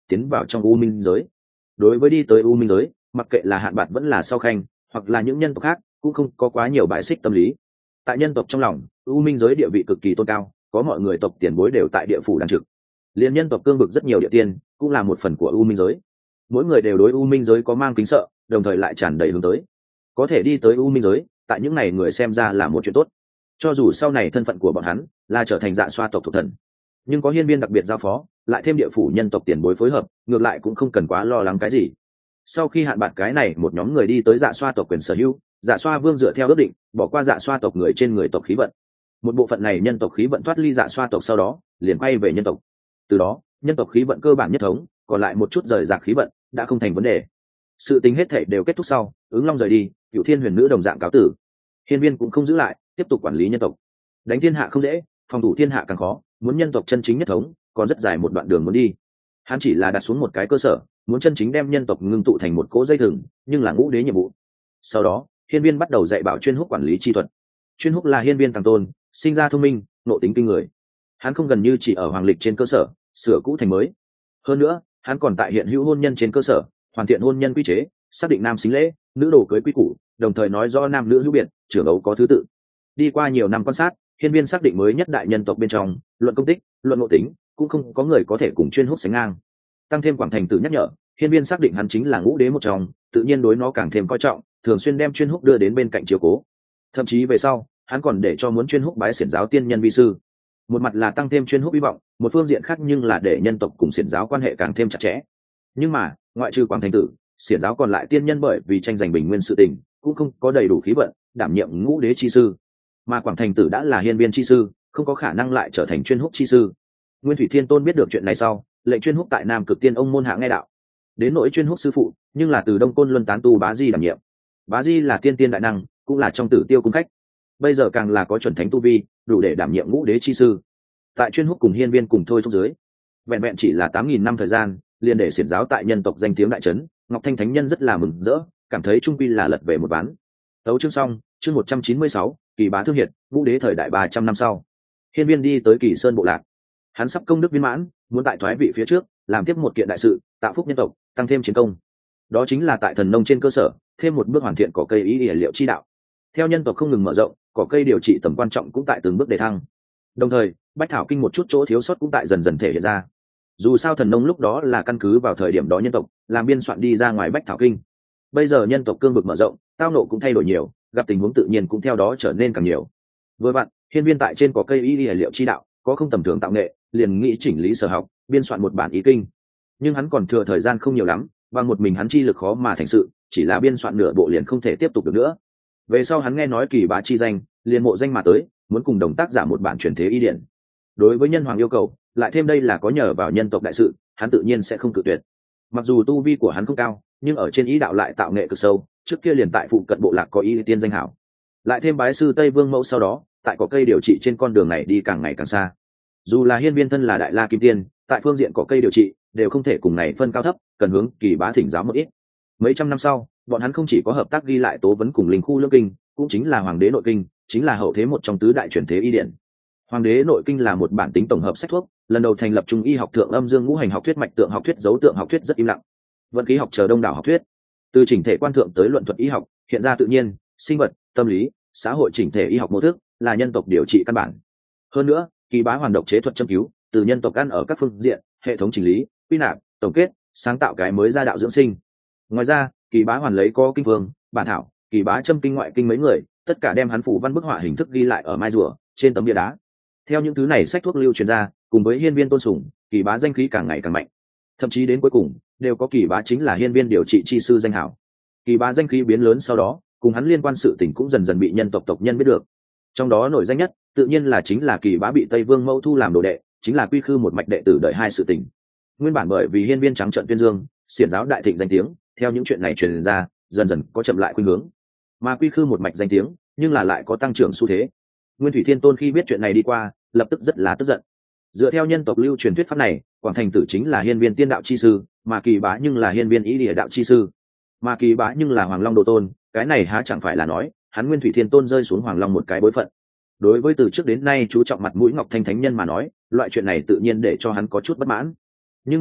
Speaker 1: tiến vào trong u minh giới. Đối với đi tới u minh giới, mặc kệ là Hạn Bạt vẫn là Sau Khanh hoặc là những nhân tộc khác cũng không có quá nhiều bài xích tâm lý. Tại nhân tộc trong lòng, u minh giới địa vị cực kỳ tôn cao, có mọi người tộc tiền bối đều tại địa phủ đang trực. Liên nhân tộc cương vực rất nhiều địa tiên cũng là một phần của u minh giới, mỗi người đều đối u minh giới có mang kính sợ, đồng thời lại tràn đầy hướng tới. Có thể đi tới u minh giới, tại những này người xem ra là một chuyện tốt. Cho dù sau này thân phận của bọn hắn là trở thành Dạ Xoa tộc thuộc thần, nhưng có hiên viên đặc biệt giao phó, lại thêm địa phủ nhân tộc tiền bối phối hợp, ngược lại cũng không cần quá lo lắng cái gì. Sau khi Hạn Bạt cái này một nhóm người đi tới Dạ Xoa tộc quyền sở hữu, Dạ Xoa vương dựa theo ước định bỏ qua Dạ Xoa tộc người trên người tộc khí vận. Một bộ phận này nhân tộc khí vận thoát ly Dạ Xoa tộc sau đó liền quay về nhân tộc. Từ đó nhân tộc khí vận cơ bản nhất thống, còn lại một chút rời rạc khí vận đã không thành vấn đề. Sự tính hết thảy đều kết thúc sau, Ứng Long rời đi, Cửu Thiên Huyền Nữ đồng dạng cáo tử. Hiên viên cũng không giữ lại, tiếp tục quản lý nhân tộc. Đánh thiên hạ không dễ, phòng thủ thiên hạ càng khó, muốn nhân tộc chân chính nhất thống còn rất dài một đoạn đường muốn đi. Hắn chỉ là đặt xuống một cái cơ sở, muốn chân chính đem nhân tộc ngưng tụ thành một cỗ dây thừng, nhưng là ngũ đế nhiệm vụ. Sau đó hiên viên bắt đầu dạy bảo chuyên húc quản lý chi thuật. Chuyên húc là hiên viên tàng tôn, sinh ra thông minh, nộ tính kinh người. Hắn không gần như chỉ ở hoàng lịch trên cơ sở sửa cũ thành mới, hơn nữa hắn còn tại hiện hữu hôn nhân trên cơ sở hoàn thiện hôn nhân quy chế, xác định nam xính lễ, nữ đồ cưới quy củ, đồng thời nói rõ nam nữ hữu biệt, trưởng ấu có thứ tự. Đi qua nhiều năm quan sát, hiên viên xác định mới nhất đại nhân tộc bên trong, luận công tích, luận ngộ tính, cũng không có người có thể cùng chuyên húc sánh ngang. Tăng thêm Quảng Thành Tử nhắc nhở, hiên viên xác định hắn chính là ngũ đế một trong, tự nhiên đối nó càng thêm coi trọng, thường xuyên đem chuyên húc đưa đến bên cạnh chiếu cố. Thậm chí về sau hắn còn để cho muốn chuyên húc bái xiển giáo tiên nhân vi sư. Một mặt là tăng thêm chuyên húc hy vọng, một phương diện khác nhưng là để nhân tộc cùng xiển giáo quan hệ càng thêm chặt chẽ. Nhưng mà ngoại trừ Quảng Thành Tử, xiển giáo còn lại tiên nhân bởi vì tranh giành bình nguyên sự tình cũng không có đầy đủ khí vận đảm nhiệm ngũ đế chi sư, mà Quảng Thành Tử đã là hiên viên chi sư, không có khả năng lại trở thành chuyên húc chi sư. Nguyên Thủy Thiên Tôn biết được chuyện này sau, lệnh chuyên húc tại Nam Cực Tiên ông môn hạ nghe đạo. Đến nỗi chuyên húc sư phụ, nhưng là từ Đông Côn Luân tán tu Bá Di đảm nhiệm. Bá Di là tiên tiên đại năng, cũng là trong Tử Tiêu cung khách, bây giờ càng là có chuẩn thánh tu vi, đủ để đảm nhiệm ngũ đế chi sư. Tại chuyên húc cùng hiên viên cùng thôi thúc dưới, vẹn vẹn chỉ là tám nghìn năm thời gian, liền để xiển giáo tại nhân tộc danh tiếng đại trấn. Ngọc Thanh thánh nhân rất là mừng rỡ, cảm thấy trung quy là lật về một ván. Tấu chương xong, chương một trăm chín mươi sáu, Kỳ Bá thương hiệt, ngũ đế thời đại ba trăm năm sau. Hiên viên đi tới Kỳ Sơn bộ lạc. Hắn sắp công đức viên mãn, muốn tại thoái vị phía trước làm tiếp một kiện đại sự, tạo phúc nhân tộc, tăng thêm chiến công. Đó chính là tại thần nông trên cơ sở thêm một bước hoàn thiện cỏ cây ý địa liệu chi đạo. Theo nhân tộc không ngừng mở rộng, cỏ cây điều trị tầm quan trọng cũng tại từng bước đề thăng. Đồng thời bách thảo kinh một chút chỗ thiếu sót cũng tại dần dần thể hiện ra. Dù sao thần nông lúc đó là căn cứ vào thời điểm đó nhân tộc làm biên soạn đi ra ngoài bách thảo kinh, bây giờ nhân tộc cương vực mở rộng, tao nộ cũng thay đổi nhiều, gặp tình huống tự nhiên cũng theo đó trở nên càng nhiều. Vừa vặn hiên viên tại trên cỏ cây ý địa liệu chi đạo có không tầm thường tạo nghệ, liền nghĩ chỉnh lý sở học, biên soạn một bản ý kinh. Nhưng hắn còn thừa thời gian không nhiều lắm, bằng một mình hắn chi lực khó mà thành sự, chỉ là biên soạn nửa bộ liền không thể tiếp tục được nữa. Về sau hắn nghe nói Kỳ Bá chi danh, liền mộ danh mà tới, muốn cùng đồng tác giả một bản truyền thế y điển. Đối với nhân hoàng yêu cầu, lại thêm đây là có nhờ vào nhân tộc đại sự, hắn tự nhiên sẽ không cự tuyệt. Mặc dù tu vi của hắn không cao, nhưng ở trên ý đạo lại tạo nghệ cực sâu, trước kia liền tại phụ cận bộ lạc có ý tiên danh hảo. Lại thêm bái sư Tây Vương mẫu sau đó, tại có cây điều trị trên con đường này đi càng ngày càng xa. Dù là hiên viên thân là đại la kim tiên, tại phương diện có cây điều trị đều không thể cùng này phân cao thấp, cần hướng Kỳ Bá thỉnh giáo một ít. Mấy trăm năm sau, bọn hắn không chỉ có hợp tác ghi lại tố vấn cùng linh khu lương kinh, cũng chính là hoàng đế nội kinh, chính là hậu thế một trong tứ đại truyền thế y điển. Hoàng đế nội kinh là một bản tính tổng hợp sách thuốc, lần đầu thành lập trung y học thượng âm dương ngũ hành học thuyết, mạch tượng học thuyết, dấu tượng học thuyết rất im lặng, vận khí học chờ đông đảo học thuyết, từ chỉnh thể quan thượng tới luận thuật y học, hiện ra tự nhiên, sinh vật, tâm lý, xã hội chỉnh thể y học mô thức, là nhân tộc điều trị căn bản. Hơn nữa, Kỳ Bá hoàn độc chế thuật châm cứu, từ nhân tộc ăn ở các phương diện, hệ thống chỉnh lý, quy nạp, tổng kết, sáng tạo cái mới ra đạo dưỡng sinh. Ngoài ra, Kỳ Bá hoàn lấy có kinh vương, bản thảo, Kỳ Bá châm kinh ngoại kinh mấy người, tất cả đem hắn phủ văn bức họa hình thức ghi lại ở mai rùa trên tấm bia đá. Theo những thứ này sách thuốc lưu truyền ra, cùng với hiên viên tôn sùng, Kỳ Bá danh khí càng ngày càng mạnh. Thậm chí đến cuối cùng, đều có Kỳ Bá chính là hiên viên điều trị chi sư danh hảo. Kỳ Bá danh khí biến lớn sau đó, cùng hắn liên quan sự tình cũng dần dần bị nhân tộc tộc nhân biết được. Trong đó nổi danh nhất, tự nhiên là chính là Kỳ Bá bị Tây Vương mẫu thu làm đồ đệ, chính là quy khư một mạch đệ tử đời hai sự tình. Nguyên bản bởi vì hiên viên trắng trợn tuyên dương, xiển giáo đại thịnh danh tiếng, theo những chuyện này truyền ra, dần dần có chậm lại khuynh hướng. Mà quy khư một mạch danh tiếng, nhưng là lại có tăng trưởng xu thế. Nguyên Thủy Thiên Tôn khi biết chuyện này đi qua, lập tức rất là tức giận. Dựa theo nhân tộc lưu truyền thuyết pháp này, Quảng Thành Tử chính là hiên viên tiên đạo chi sư, mà Kỳ Bá nhưng là hiên viên ý địa đạo chi sư. Mà Kỳ Bá nhưng là Hoàng Long đồ tôn, cái này há chẳng phải là nói, hắn Nguyên Thủy Thiên Tôn rơi xuống Hoàng Long một cái bối phận. Đối với từ trước đến nay chú trọng mặt mũi Ngọc Thanh thánh nhân mà nói, loại chuyện này tự nhiên để cho hắn có chút bất mãn. Nhưng mà,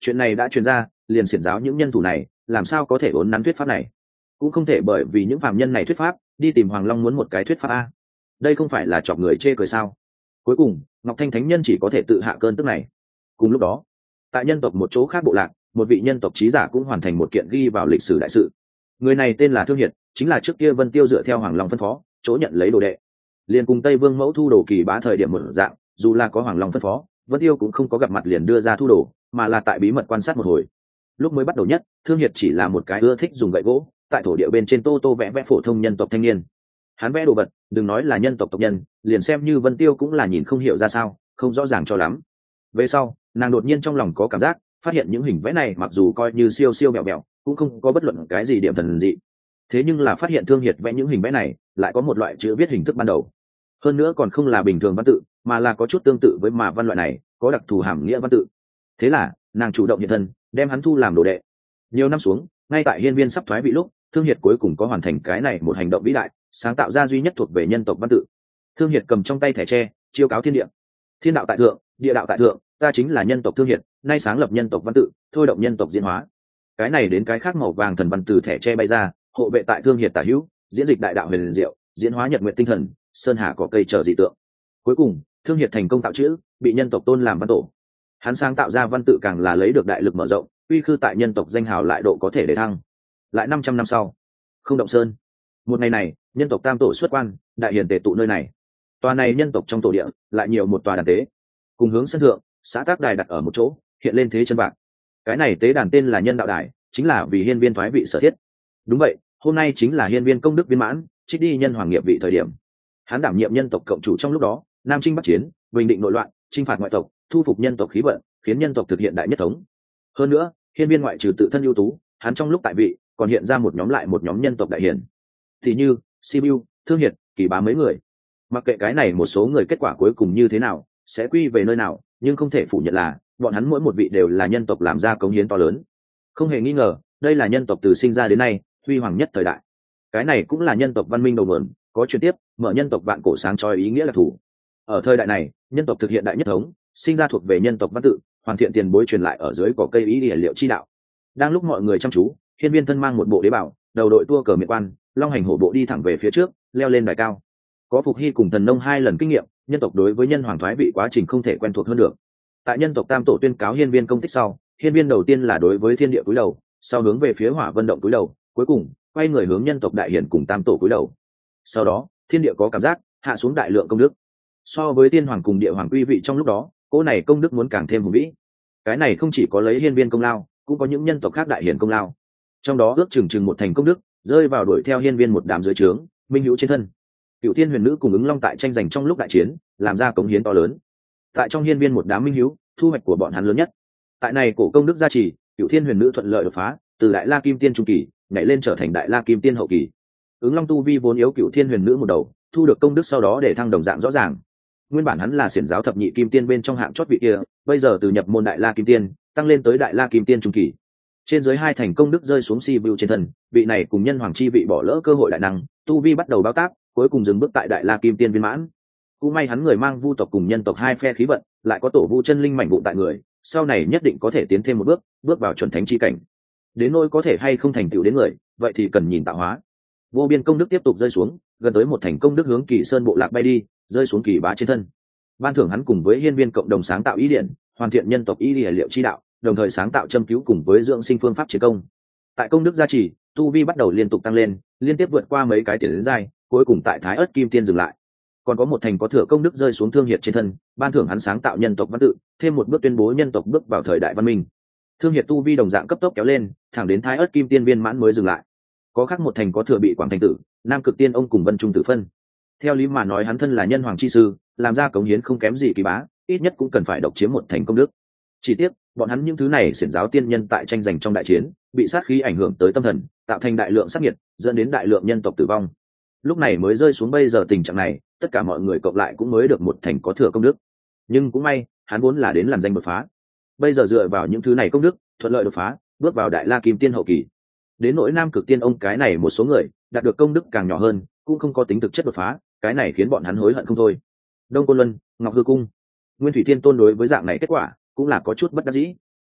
Speaker 1: chuyện này đã truyền ra, liền xiển giáo những nhân thủ này làm sao có thể uốn nắn thuyết pháp này, cũng không thể bởi vì những phàm nhân này thuyết pháp đi tìm Hoàng Long muốn một cái thuyết pháp a. Đây không phải là chọc người chê cười sao? Cuối cùng Ngọc Thanh thánh nhân chỉ có thể tự hạ cơn tức này. Cùng lúc đó, tại nhân tộc một chỗ khác bộ lạc, một vị nhân tộc trí giả cũng hoàn thành một kiện ghi vào lịch sử đại sự. Người này tên là Thương Hiệt, chính là trước kia Vân Tiêu dựa theo Hoàng Long phân phó chỗ nhận lấy đồ đệ, liền cùng Tây Vương mẫu thu đồ kỳ bá thời điểm một dạng, dù là có Hoàng Long phân phó, Vân Tiêu cũng không có gặp mặt liền đưa ra thu đồ, mà là tại bí mật quan sát một hồi. Lúc mới bắt đầu nhất, Thương Hiệt chỉ là một cái ưa thích dùng gậy gỗ tại thổ địa bên trên tô tô vẽ vẽ phổ thông nhân tộc thanh niên. Hắn vẽ đồ vật, đừng nói là nhân tộc tộc nhân, liền xem như Vân Tiêu cũng là nhìn không hiểu ra sao, không rõ ràng cho lắm. Về sau, nàng đột nhiên trong lòng có cảm giác, phát hiện những hình vẽ này mặc dù coi như siêu siêu mẹo mẹo, cũng không có bất luận cái gì điểm thần dị. Thế nhưng là phát hiện Thương Hiệt vẽ những hình vẽ này lại có một loại chữ viết hình thức ban đầu, hơn nữa còn không là bình thường văn tự, mà là có chút tương tự với mà văn loại này có đặc thù hàm nghĩa văn tự. Thế là nàng chủ động hiện thân, đem hắn thu làm đồ đệ. Nhiều năm xuống, ngay tại hiên viên sắp thoái vị lúc, Thương Hiệt cuối cùng có hoàn thành cái này một hành động vĩ đại, sáng tạo ra duy nhất thuộc về nhân tộc văn tự. Thương Hiệt cầm trong tay thẻ tre, chiêu cáo thiên địa: thiên đạo tại thượng, địa đạo tại thượng, ta chính là nhân tộc Thương Hiệt, nay sáng lập nhân tộc văn tự, thôi động nhân tộc diễn hóa. Cái này đến cái khác màu vàng thần văn từ thẻ tre bay ra, hộ vệ tại Thương Hiệt tả hữu, diễn dịch đại đạo huyền diệu, diễn hóa nhật nguyện tinh thần, sơn hà cỏ cây trở dị tượng. Cuối cùng Thương Hiệt thành công tạo chữ, bị nhân tộc tôn làm văn tổ. Hắn sáng tạo ra văn tự càng là lấy được đại lực mở rộng, uy khư tại nhân tộc danh hào lại độ có thể để thăng. Lại năm trăm năm sau, Không Động Sơn, một ngày này, nhân tộc tam tổ xuất quan, đại hiền tề tụ nơi này. Tòa này nhân tộc trong tổ địa lại nhiều một tòa đàn tế, cùng hướng sân thượng, xã tác đài đặt ở một chỗ, hiện lên thế chân bạc. Cái này tế đàn tên là Nhân Đạo Đài, chính là vì hiên viên thoái vị sở thiết. Đúng vậy, hôm nay chính là hiên viên công đức viên mãn, trích đi nhân hoàng nghiệp vị thời điểm. Hắn đảm nhiệm nhân tộc cộng chủ trong lúc đó, nam chinh bắc chiến, bình định nội loạn, chinh phạt ngoại tộc, thu phục nhân tộc khí vận, khiến nhân tộc thực hiện đại nhất thống. Hơn nữa, hiên viên ngoại trừ tự thân ưu tú, hắn trong lúc tại vị còn hiện ra một nhóm lại một nhóm nhân tộc đại hiển, thì như Sibiu, Thương Hiệt, Kỳ Bá mấy người. Mặc kệ cái này một số người kết quả cuối cùng như thế nào, sẽ quy về nơi nào, nhưng không thể phủ nhận là bọn hắn mỗi một vị đều là nhân tộc làm ra cống hiến to lớn. Không hề nghi ngờ, đây là nhân tộc từ sinh ra đến nay huy hoàng nhất thời đại. Cái này cũng là nhân tộc văn minh đầu nguồn, có truyền tiếp, mở nhân tộc vạn cổ sáng chói ý nghĩa là thủ. Ở thời đại này, nhân tộc thực hiện đại nhất thống, sinh ra thuộc về nhân tộc văn tự, hoàn thiện tiền bối truyền lại ở dưới cỏ cây ý địa liệu chi đạo. Đang lúc mọi người chăm chú, hiên viên thân mang một bộ đế bảo, đầu đội tua cờ miện quan, long hành hổ bộ đi thẳng về phía trước, leo lên đài cao. Có Phục Hy cùng Thần Nông hai lần kinh nghiệm, nhân tộc đối với nhân hoàng thoái vị quá trình không thể quen thuộc hơn được. Tại nhân tộc tam tổ tuyên cáo hiên viên công tích sau, hiên viên đầu tiên là đối với thiên địa cúi đầu, sau hướng về phía hỏa vân động cúi đầu, cuối cùng quay người hướng nhân tộc đại hiển cùng tam tổ cúi đầu. Sau đó thiên địa có cảm giác hạ xuống đại lượng công đức, so với tiên hoàng cùng địa hoàng quy vị trong lúc đó, cỗ này công đức muốn càng thêm hùng vĩ. Cái này không chỉ có lấy hiên viên công lao, cũng có những nhân tộc khác đại hiển công lao, trong đó ước chừng chừng một thành công đức rơi vào đuổi theo hiên viên một đám dưới trướng minh hữu trên thân. Cựu Thiên Huyền Nữ cùng ứng long tại tranh giành trong lúc đại chiến làm ra cống hiến to lớn, tại trong hiên viên một đám minh hữu, thu hoạch của bọn hắn lớn nhất. Tại này cổ công đức gia trì, Cựu Thiên Huyền Nữ thuận lợi đột phá, từ đại la kim tiên trung kỳ nhảy lên trở thành đại la kim tiên hậu kỳ. Ứng long tu vi vốn yếu Cựu Thiên Huyền Nữ một đầu, thu được công đức sau đó để thăng đồng dạng rõ ràng. Nguyên bản hắn là xiển giáo thập nhị kim tiên bên trong hạng chót vị kia, bây giờ từ nhập môn đại la kim tiên tăng lên tới đại la kim tiên trung kỳ. Trên dưới hai thành công đức rơi xuống si bưu trên thân, vị này cùng nhân hoàng chi vị bỏ lỡ cơ hội đại năng, tu vi bắt đầu báo tác, cuối cùng dừng bước tại đại la kim tiên viên mãn. Cũng may hắn người mang vu tộc cùng nhân tộc hai phe khí vận, lại có tổ vu chân linh mảnh vụn tại người, sau này nhất định có thể tiến thêm một bước, bước vào chuẩn thánh chi cảnh. Đến nỗi có thể hay không thành tựu đến người, vậy thì cần nhìn tạo hóa. Vô biên công đức tiếp tục rơi xuống, gần tới một thành công đức hướng Kỳ Sơn bộ lạc bay đi, rơi xuống Kỳ Bá trên thân. Ban thưởng hắn cùng với hiên viên cộng đồng sáng tạo ý điện, hoàn thiện nhân tộc ý địa liệu chi đạo, đồng thời sáng tạo châm cứu cùng với dưỡng sinh phương pháp chiến công. Tại công đức gia trì, tu vi bắt đầu liên tục tăng lên, liên tiếp vượt qua mấy cái tiền đến giai, cuối cùng tại Thái Ức Kim Tiên dừng lại. Còn có một thành có thừa công đức rơi xuống Thương Hiệt trên thân, ban thưởng hắn sáng tạo nhân tộc văn tự, thêm một bước tuyên bố nhân tộc bước vào thời đại văn minh. Thương Hiệt tu vi đồng dạng cấp tốc kéo lên, thẳng đến Thái Ức Kim Tiên viên mãn mới dừng lại. Có khác một thành có thừa bị Quảng Thành Tử, Nam Cực Tiên ông cùng Vân Trung Tử phân. Theo lý mà nói hắn thân là nhân hoàng chi sư, làm ra cống hiến không kém gì Kỳ Bá, ít nhất cũng cần phải độc chiếm một thành công đức. Chỉ tiếc, bọn hắn những thứ này xiển giáo tiên nhân tại tranh giành trong đại chiến, bị sát khí ảnh hưởng tới tâm thần, tạo thành đại lượng sát nhiệt, dẫn đến đại lượng nhân tộc tử vong. Lúc này mới rơi xuống bây giờ tình trạng này, tất cả mọi người cộng lại cũng mới được một thành có thừa công đức. Nhưng cũng may, hắn vốn là đến làm danh đột phá. Bây giờ dựa vào những thứ này công đức, thuận lợi đột phá, bước vào đại la kim tiên hậu kỳ. Đến nỗi Nam Cực Tiên ông cái này một số người, đạt được công đức càng nhỏ hơn, cũng không có tính thực chất đột phá, cái này khiến bọn hắn hối hận không thôi. Đông Côn Luân, Ngọc Hư Cung, Nguyên Thủy Thiên Tôn đối với dạng này kết quả cũng là có chút bất đắc dĩ.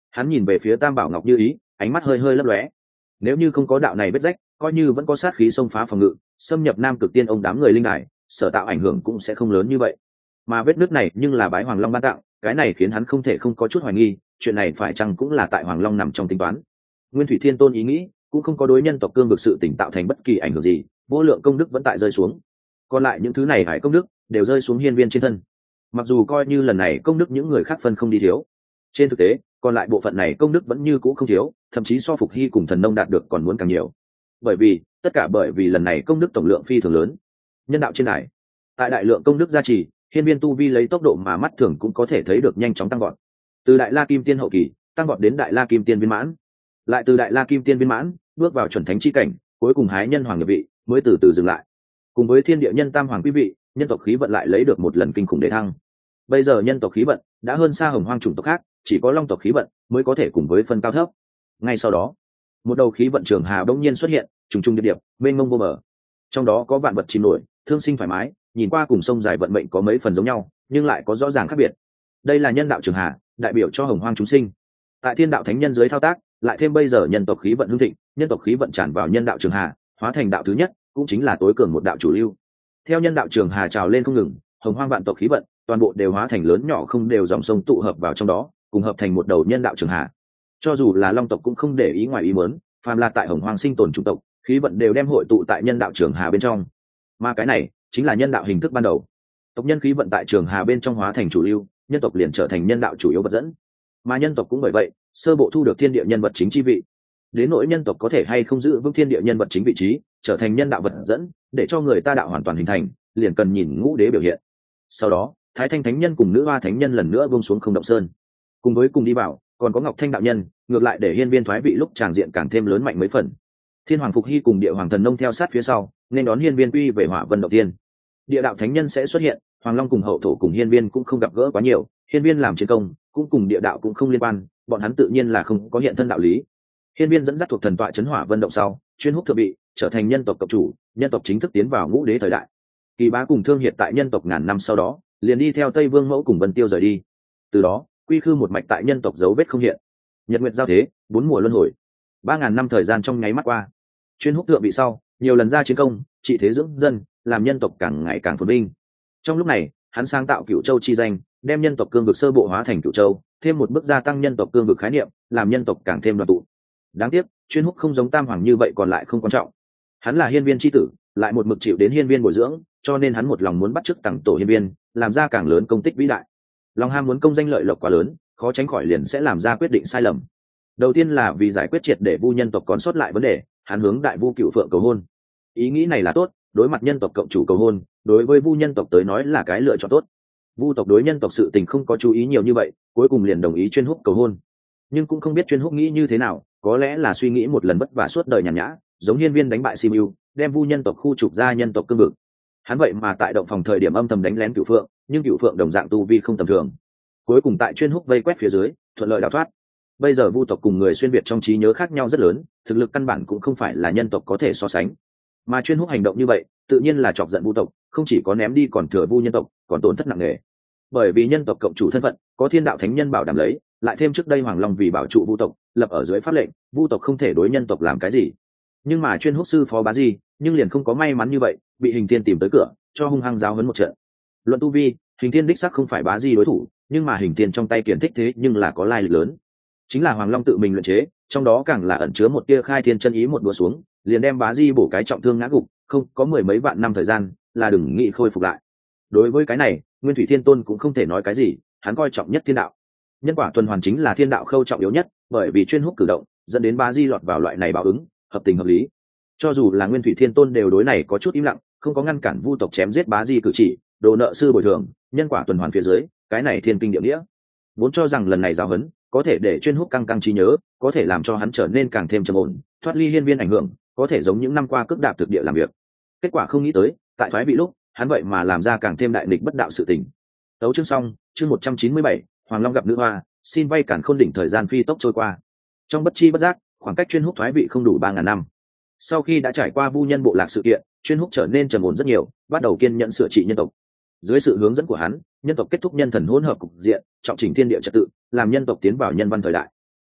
Speaker 1: Hắn nhìn về phía Tam Bảo Ngọc Như Ý, ánh mắt hơi hơi lấp lóe. Nếu như không có đạo này vết rách, coi như vẫn có sát khí xông phá phòng ngự, xâm nhập Nam Cực Tiên ông đám người linh đài, sở tạo ảnh hưởng cũng sẽ không lớn như vậy. Mà vết nứt này nhưng là bái Hoàng Long ban tặng, cái này khiến hắn không thể không có chút hoài nghi, chuyện này phải chăng cũng là tại Hoàng Long nằm trong tính toán. Nguyên Thủy Thiên Tôn ý nghĩ cũng không có đối nhân tộc cương vực sự tỉnh tạo thành bất kỳ ảnh hưởng gì, vô lượng công đức vẫn tại rơi xuống. Còn lại những thứ này hải công đức đều rơi xuống hiên viên trên thân. Mặc dù coi như lần này công đức những người khác phân không đi thiếu, trên thực tế còn lại bộ phận này công đức vẫn như cũ không thiếu, thậm chí so Phục Hy cùng Thần Nông đạt được còn muốn càng nhiều. Bởi vì tất cả bởi vì lần này công đức tổng lượng phi thường lớn. Nhân đạo trên đài, tại đại lượng công đức gia trì, hiên viên tu vi lấy tốc độ mà mắt thường cũng có thể thấy được nhanh chóng tăng vọt. Từ đại la kim tiên hậu kỳ tăng vọt đến đại la kim tiên viên mãn, lại từ đại la kim tiên viên mãn bước vào chuẩn thánh chi cảnh, cuối cùng hái nhân hoàng nghiệp vị mới từ từ dừng lại. Cùng với thiên địa nhân tam hoàng quý vị, nhân tộc khí vận lại lấy được một lần kinh khủng đề thăng. Bây giờ nhân tộc khí vận đã hơn xa hồng hoang chủng tộc khác, chỉ có long tộc khí vận mới có thể cùng với phân cao thấp. Ngay sau đó, một đầu khí vận trường hà bỗng nhiên xuất hiện, trùng trùng điệp điệp, mênh mông vô bờ. Trong đó có vạn vật chìm nổi, thương sinh thoải mái, nhìn qua cùng sông dài vận mệnh có mấy phần giống nhau, nhưng lại có rõ ràng khác biệt. Đây là nhân đạo trường hà, đại biểu cho hồng hoang chúng sinh. Tại thiên đạo thánh nhân dưới thao tác, lại thêm bây giờ nhân tộc khí vận hưng thịnh, nhân tộc khí vận tràn vào nhân đạo trường hà, hóa thành đạo thứ nhất, cũng chính là tối cường một đạo chủ lưu. Theo nhân đạo trường hà trào lên không ngừng, hồng hoang vạn tộc khí vận toàn bộ đều hóa thành lớn nhỏ không đều dòng sông tụ hợp vào trong đó, cùng hợp thành một đầu nhân đạo trường hà. Cho dù là long tộc cũng không để ý ngoài ý muốn, phàm là tại hồng hoang sinh tồn chủng tộc, khí vận đều đem hội tụ tại nhân đạo trường hà bên trong. Mà cái này chính là nhân đạo hình thức ban đầu. Tộc nhân khí vận tại trường hà bên trong hóa thành chủ lưu, nhân tộc liền trở thành nhân đạo chủ yếu vật dẫn. Mà nhân tộc cũng bởi vậy sơ bộ thu được thiên địa nhân vật chính chi vị. Đến nỗi nhân tộc có thể hay không giữ vững thiên địa nhân vật chính vị trí, trở thành nhân đạo vật dẫn, để cho người ta đạo hoàn toàn hình thành, liền cần nhìn ngũ đế biểu hiện. Sau đó, Thái Thanh Thánh Nhân cùng Nữ Hoa Thánh Nhân lần nữa buông xuống Không Động Sơn. Cùng với cùng đi vào, còn có Ngọc Thanh đạo nhân, ngược lại để hiên viên thoái vị lúc tràng diện càng thêm lớn mạnh mấy phần. Thiên Hoàng Phục Hy cùng Địa Hoàng Thần Nông theo sát phía sau, nên đón hiên viên quy về Hỏa Vân Động Tiên. Địa đạo thánh nhân sẽ xuất hiện, Hoàng Long cùng Hậu Thổ cùng hiên viên cũng không gặp gỡ quá nhiều, hiên viên làm chiến công, cũng cùng địa đạo cũng không liên quan, bọn hắn tự nhiên là không có hiện thân đạo lý. Hiên viên dẫn dắt thuộc thần tọa chấn Hỏa Vân Động sau, chuyên hút thượng vị, trở thành nhân tộc cộng chủ, nhân tộc chính thức tiến vào ngũ đế thời đại. Kỳ Bá cùng Thương Hiệt tại nhân tộc ngàn năm sau đó, liền đi theo Tây Vương Mẫu cùng Vân Tiêu rời đi. Từ đó, quy khư một mạch tại nhân tộc dấu vết không hiện. Nhật nguyệt giao thế, bốn mùa luân hồi, ba ngàn năm thời gian trong nháy mắt qua. Chuyên hút thượng vị sau, nhiều lần ra chiến công, trị thế dưỡng dân, làm nhân tộc càng ngày càng phồn vinh. Trong lúc này, hắn sáng tạo Cửu Châu chi danh, đem nhân tộc cương vực sơ bộ hóa thành Cửu Châu, thêm một bước gia tăng nhân tộc cương vực khái niệm, làm nhân tộc càng thêm đoàn tụ. Đáng tiếc, chuyên hút không giống Tam Hoàng như vậy còn lại không quan trọng. Hắn là hiên viên chi tử, lại một mực chịu đến hiên viên bồi dưỡng, cho nên hắn một lòng muốn bắt chước tặng tổ hiên viên, làm ra càng lớn công tích vĩ đại. Lòng ham muốn công danh lợi lộc quá lớn, khó tránh khỏi liền sẽ làm ra quyết định sai lầm. Đầu tiên là vì giải quyết triệt để vu nhân tộc còn sót lại vấn đề, hắn hướng đại vu Cửu Phượng cầu hôn. Ý nghĩ này là tốt, đối mặt nhân tộc cộng chủ cầu hôn, đối với vu nhân tộc tới nói là cái lựa chọn tốt. Vu tộc đối nhân tộc sự tình không có chú ý nhiều như vậy, cuối cùng liền đồng ý chuyên húc cầu hôn. Nhưng cũng không biết chuyên húc nghĩ như thế nào, có lẽ là suy nghĩ một lần vất vả suốt đời nhàn nhã, giống hiên viên đánh bại Simu, đem vu nhân tộc khu trục ra nhân tộc cương vực. Hắn vậy mà tại động phòng thời điểm âm thầm đánh lén Cửu Phượng, nhưng Cửu Phượng đồng dạng tu vi không tầm thường. Cuối cùng tại chuyên húc vây quét phía dưới, thuận lợi đào thoát. Bây giờ vu tộc cùng người xuyên việt trong trí nhớ khác nhau rất lớn, thực lực căn bản cũng không phải là nhân tộc có thể so sánh. Mà chuyên húc hành động như vậy, tự nhiên là chọc giận vu tộc, không chỉ có ném đi còn thừa vu nhân tộc, còn tổn thất nặng nề. Bởi vì nhân tộc cộng chủ thân phận, có thiên đạo thánh nhân bảo đảm lấy, lại thêm trước đây Hoàng Long vì bảo trụ vu tộc, lập ở dưới pháp lệnh, vu tộc không thể đối nhân tộc làm cái gì. Nhưng mà chuyên húc sư phó Bá Di, nhưng liền không có may mắn như vậy, bị Hình Thiên tìm tới cửa, cho hung hăng giáo huấn một trận. Luận tu vi, Hình Thiên đích xác không phải Bá Di đối thủ, nhưng mà Hình Thiên trong tay kiển thích thế nhưng là có lai lịch lớn. Chính là Hoàng Long tự mình luyện chế, trong đó càng là ẩn chứa một tia khai thiên chân ý, một đũa xuống, liền đem Bá Di bổ cái trọng thương ngã gục, không có mười mấy vạn năm thời gian, là đừng nghĩ khôi phục lại. Đối với cái này, Nguyên Thủy Thiên Tôn cũng không thể nói cái gì, hắn coi trọng nhất thiên đạo. Nhân quả tuần hoàn chính là thiên đạo khâu trọng yếu nhất, bởi vì chuyên húc cử động, dẫn đến Bá Di lọt vào loại này báo ứng, hợp tình hợp lý. Cho dù là Nguyên Thủy Thiên Tôn đều đối này có chút im lặng, không có ngăn cản vu tộc chém giết Bá Di cử chỉ, đồ nợ sư bồi thường, nhân quả tuần hoàn phía dưới, cái này thiên kinh địa nghĩa. Vốn cho rằng lần này giáo huấn có thể để chuyên húc căng căng trí nhớ, có thể làm cho hắn trở nên càng thêm trầm ổn, thoát ly hiên viên ảnh hưởng, có thể giống những năm qua cước đạp thực địa làm việc. Kết quả không nghĩ tới, tại thoái vị lúc, hắn vậy mà làm ra càng thêm đại nghịch bất đạo sự tình. Tấu chương xong, chương một trăm chín mươi bảy, Hoàng Long gặp nữ hoa, xin vay cản khôn đỉnh thời gian phi tốc trôi qua. Trong bất chi bất giác, khoảng cách chuyên húc thoái vị không đủ ba ngàn năm. Sau khi đã trải qua vu nhân bộ lạc sự kiện, chuyên húc trở nên trầm ổn rất nhiều, bắt đầu kiên nhẫn sửa trị nhân tộc. Dưới sự hướng dẫn của hắn, nhân tộc kết thúc nhân thần hỗn hợp cục diện, trọng chỉnh thiên địa trật tự, làm nhân tộc tiến vào nhân văn thời đại.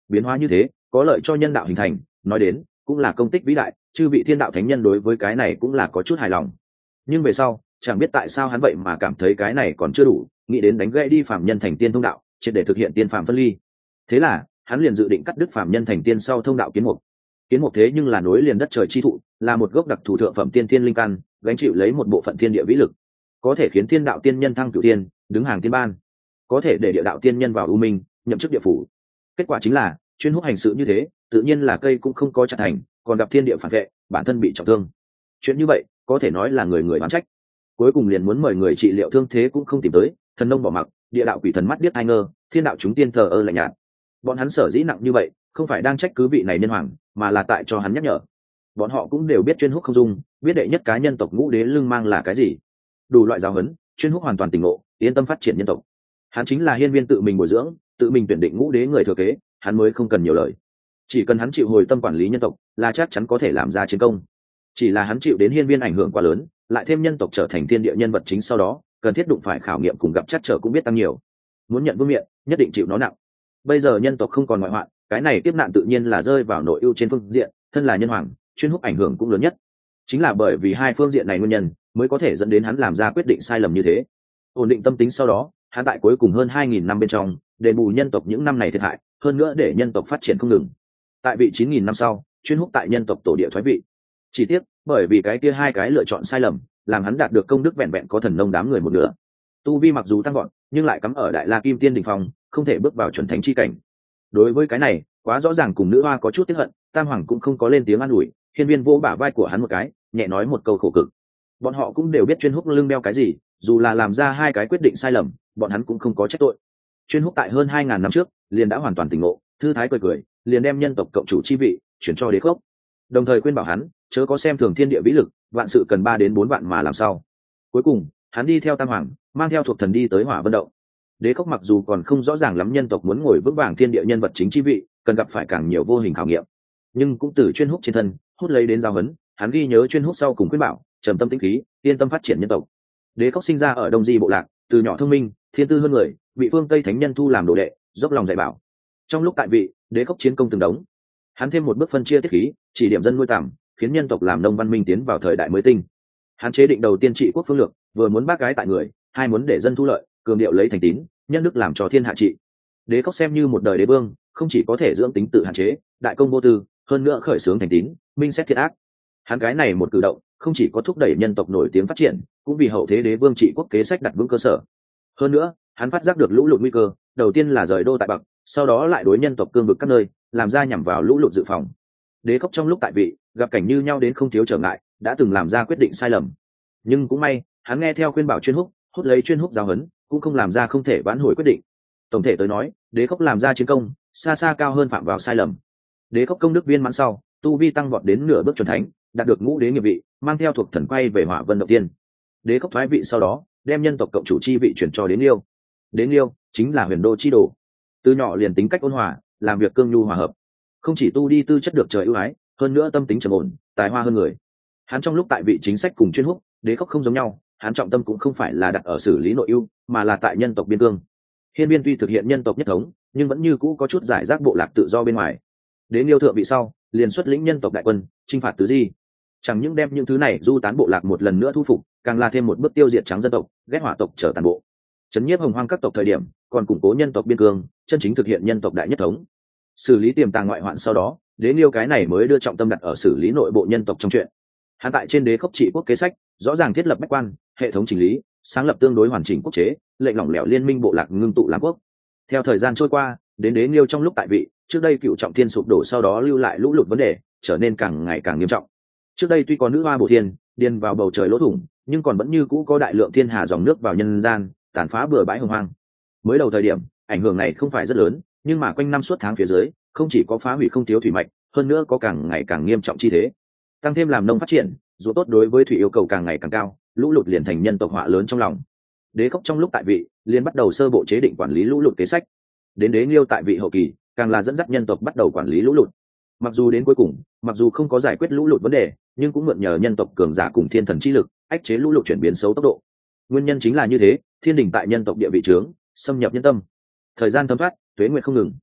Speaker 1: biến hóa như thế có lợi cho nhân đạo hình thành, nói đến cũng là công tích vĩ đại, chư vị thiên đạo thánh nhân đối với cái này cũng là có chút hài lòng. Nhưng về sau chẳng biết tại sao hắn vậy mà cảm thấy cái này còn chưa đủ, nghĩ đến đánh gãy đi phàm nhân thành tiên thông đạo, triệt để thực hiện tiên phàm phân ly. Thế là hắn liền dự định cắt đứt phàm nhân thành tiên sau thông đạo kiến mục. Kiến mục thế nhưng là nối liền đất trời chi thụ, là một gốc đặc thù thượng phẩm tiên thiên linh căn, gánh chịu lấy một bộ phận thiên địa vĩ lực, có thể khiến thiên đạo tiên nhân thăng cửu tiên, đứng hàng tiên ban, có thể để địa đạo tiên nhân vào u minh, nhậm chức địa phủ. Kết quả chính là chuyên húc hành sự như thế, tự nhiên là cây cũng không có chặt thành, còn gặp thiên địa phản vệ, bản thân bị trọng thương. Chuyện như vậy có thể nói là người người oán trách. Cuối cùng liền muốn mời người trị liệu thương thế cũng không tìm tới, thần nông bỏ mặc, địa đạo quỷ thần mắt biết hai ngơ, thiên đạo chúng tiên thờ ơ lạnh nhạt. Bọn hắn sở dĩ nặng như vậy không phải đang trách cứ vị này nhân hoàng, mà là tại cho hắn nhắc nhở. Bọn họ cũng đều biết chuyên húc không dung, biết đệ nhất cá nhân tộc ngũ đế lưng mang là cái gì, đủ loại giáo huấn, chuyên húc hoàn toàn tỉnh ngộ, yên tâm phát triển nhân tộc. Hắn chính là hiên viên tự mình bồi dưỡng, tự mình tuyển định ngũ đế người thừa kế, hắn mới không cần nhiều lời, chỉ cần hắn chịu hồi tâm quản lý nhân tộc là chắc chắn có thể làm ra chiến công. Chỉ là hắn chịu đến hiên viên ảnh hưởng quá lớn, lại thêm nhân tộc trở thành thiên địa nhân vật chính sau đó cần thiết đụng phải khảo nghiệm cùng gặp chắc trở cũng biết tăng nhiều, muốn nhận vương miện nhất định chịu nó nặng. Bây giờ nhân tộc không còn ngoại hoạn, cái này tiếp nạn tự nhiên là rơi vào nội ưu trên phương diện, thân là nhân hoàng chuyên húc ảnh hưởng cũng lớn nhất. Chính là bởi vì hai phương diện này nguyên nhân mới có thể dẫn đến hắn làm ra quyết định sai lầm như thế. Ổn định tâm tính sau đó, hắn tại cuối cùng hơn hai nghìn năm bên trong đền bù nhân tộc những năm này thiệt hại, hơn nữa để nhân tộc phát triển không ngừng. Tại vị chín nghìn năm sau, chuyên húc tại nhân tộc tổ địa thoái vị. Chỉ tiếc bởi vì cái kia hai cái lựa chọn sai lầm, làm hắn đạt được công đức vẹn vẹn có thần nông đám người một nửa. Tu vi mặc dù tăng vọt, nhưng lại cắm ở đại la kim tiên đỉnh phong, không thể bước vào chuẩn thánh chi cảnh. Đối với cái này, quá rõ ràng cùng nữ hoa có chút tiếc hận, Tam Hoàng cũng không có lên tiếng an ủi, hiên viên vỗ bả vai của hắn một cái, nhẹ nói một câu khổ cực. Bọn họ cũng đều biết chuyên húc lưng đeo cái gì, dù là làm ra hai cái quyết định sai lầm, bọn hắn cũng không có trách tội. Chuyên húc tại hơn hai ngàn năm trước liền đã hoàn toàn tỉnh ngộ, thư thái cười cười, liền đem nhân tộc cộng chủ chi vị chuyển cho đế khốc, đồng thời khuyên bảo hắn chớ có xem thường thiên địa vĩ lực, vạn sự cần ba đến bốn vạn mà làm sao. Cuối cùng hắn đi theo Tam Hoàng, mang theo thuộc thần đi tới Hỏa Vân Động. Đế khốc mặc dù còn không rõ ràng lắm nhân tộc muốn ngồi vững vàng thiên địa nhân vật chính chi vị cần gặp phải càng nhiều vô hình khảo nghiệm, nhưng cũng từ chuyên húc trên thân hút lấy đến giao huấn, hắn ghi nhớ chuyên húc sau cùng khuyên bảo, trầm tâm tĩnh khí, yên tâm phát triển nhân tộc. Đế khốc sinh ra ở Đông Di bộ lạc, từ nhỏ thông minh, thiên tư hơn người, bị phương Tây thánh nhân thu làm đồ đệ, dốc lòng dạy bảo. Trong lúc tại vị, đế khốc chiến công từng đống. Hắn thêm một bước phân chia tiết khí, chỉ điểm dân nuôi tằm, khiến nhân tộc làm nông văn minh tiến vào thời đại mới tinh. Hắn chế định đầu tiên trị quốc phương lược, vừa muốn bác gái tại người, hai muốn để dân thu lợi, cường điệu lấy thành tín, nhân đức làm cho thiên hạ trị. Đế khốc xem như một đời đế vương, không chỉ có thể dưỡng tính tự hạn chế, đại công vô tư, hơn nữa khởi xướng thành tín, minh xét thiện ác. Hắn cái này một cử động, không chỉ có thúc đẩy nhân tộc nổi tiếng phát triển, cũng vì hậu thế đế vương trị quốc kế sách đặt vững cơ sở. Hơn nữa, hắn phát giác được lũ lụt nguy cơ, đầu tiên là rời đô tại Bạc, sau đó lại đối nhân tộc cương vực các nơi, làm ra nhằm vào lũ lụt dự phòng. Đế khốc trong lúc tại vị, gặp cảnh như nhau đến không thiếu trở ngại, đã từng làm ra quyết định sai lầm. Nhưng cũng may, hắn nghe theo khuyên bảo chuyên húc, hút lấy chuyên húc giáo huấn, cũng không làm ra không thể vãn hồi quyết định. Tổng thể tới nói, đế khốc làm ra chiến công, xa xa cao hơn phạm vào sai lầm. Đế khốc công đức viên mãn sau, tu vi tăng vọt đến nửa bước chuẩn thánh, đạt được ngũ đế nghiệp vị, mang theo thuộc thần quay về Hỏa Vân Động Tiên. Đế khốc thoái vị sau đó, đem nhân tộc cộng chủ chi vị chuyển cho Đế Liêu. Đế Liêu chính là huyền đô chi đồ, từ nhỏ liền tính cách ôn hòa, làm việc cương nhu hòa hợp, không chỉ tu đi tư chất được trời ưu ái, hơn nữa tâm tính trầm ổn, tài hoa hơn người. Hắn trong lúc tại vị chính sách cùng chuyên húc, đế khốc không giống nhau, hắn trọng tâm cũng không phải là đặt ở xử lý nội ưu, mà là tại nhân tộc biên cương. Hiên viên tuy thực hiện nhân tộc nhất thống, nhưng vẫn như cũ có chút giải rác bộ lạc tự do bên ngoài. Đế Liêu thượng vị sau, liền xuất lĩnh nhân tộc đại quân, chinh phạt tứ di. Chẳng những đem những thứ này du tán bộ lạc một lần nữa thu phục, càng là thêm một bước tiêu diệt trắng dân tộc, ghét hỏa tộc trở tàn bộ. Trấn nhiếp hồng hoang các tộc thời điểm, còn củng cố nhân tộc biên cương, chân chính thực hiện nhân tộc đại nhất thống. Xử lý tiềm tàng ngoại hoạn sau đó, Đế Liêu cái này mới đưa trọng tâm đặt ở xử lý nội bộ nhân tộc trong chuyện. Hắn tại trên đế khốc trị quốc kế sách, rõ ràng thiết lập bách quan, hệ thống chỉnh lý, sáng lập tương đối hoàn chỉnh quốc chế, lệnh lỏng lẻo liên minh bộ lạc ngưng tụ làm quốc. Theo thời gian trôi qua, đến Đế Liêu trong lúc tại vị, trước đây cựu trọng thiên sụp đổ sau đó lưu lại lũ lụt vấn đề, trở nên càng ngày càng nghiêm trọng. Trước đây tuy có nữ hoa bổ thiên, điền vào bầu trời lỗ thủng, nhưng còn vẫn như cũ có đại lượng thiên hà dòng nước vào nhân gian, tàn phá bừa bãi hồng hoang. Mới đầu thời điểm, ảnh hưởng này không phải rất lớn, nhưng mà quanh năm suốt tháng phía dưới, không chỉ có phá hủy không thiếu thủy mạch, hơn nữa có càng ngày càng nghiêm trọng chi thế. Tăng thêm làm nông phát triển, dù tốt đối với thủy yêu cầu càng ngày càng cao, lũ lụt liền thành nhân tộc họa lớn trong lòng. Đế khốc trong lúc tại vị, liền bắt đầu sơ bộ chế định quản lý lũ lụt kế sách. Đến Đế Liêu tại vị hậu kỳ, càng là dẫn dắt nhân tộc bắt đầu quản lý lũ lụt. Mặc dù đến cuối cùng, mặc dù không có giải quyết lũ lụt vấn đề, nhưng cũng mượn nhờ nhân tộc cường giả cùng thiên thần chi lực, ách chế lũ lụt chuyển biến xấu tốc độ. Nguyên nhân chính là như thế, thiên đình tại nhân tộc địa vị trướng, xâm nhập nhân tâm. Thời gian thấm thoát, tuế nguyệt không ngừng.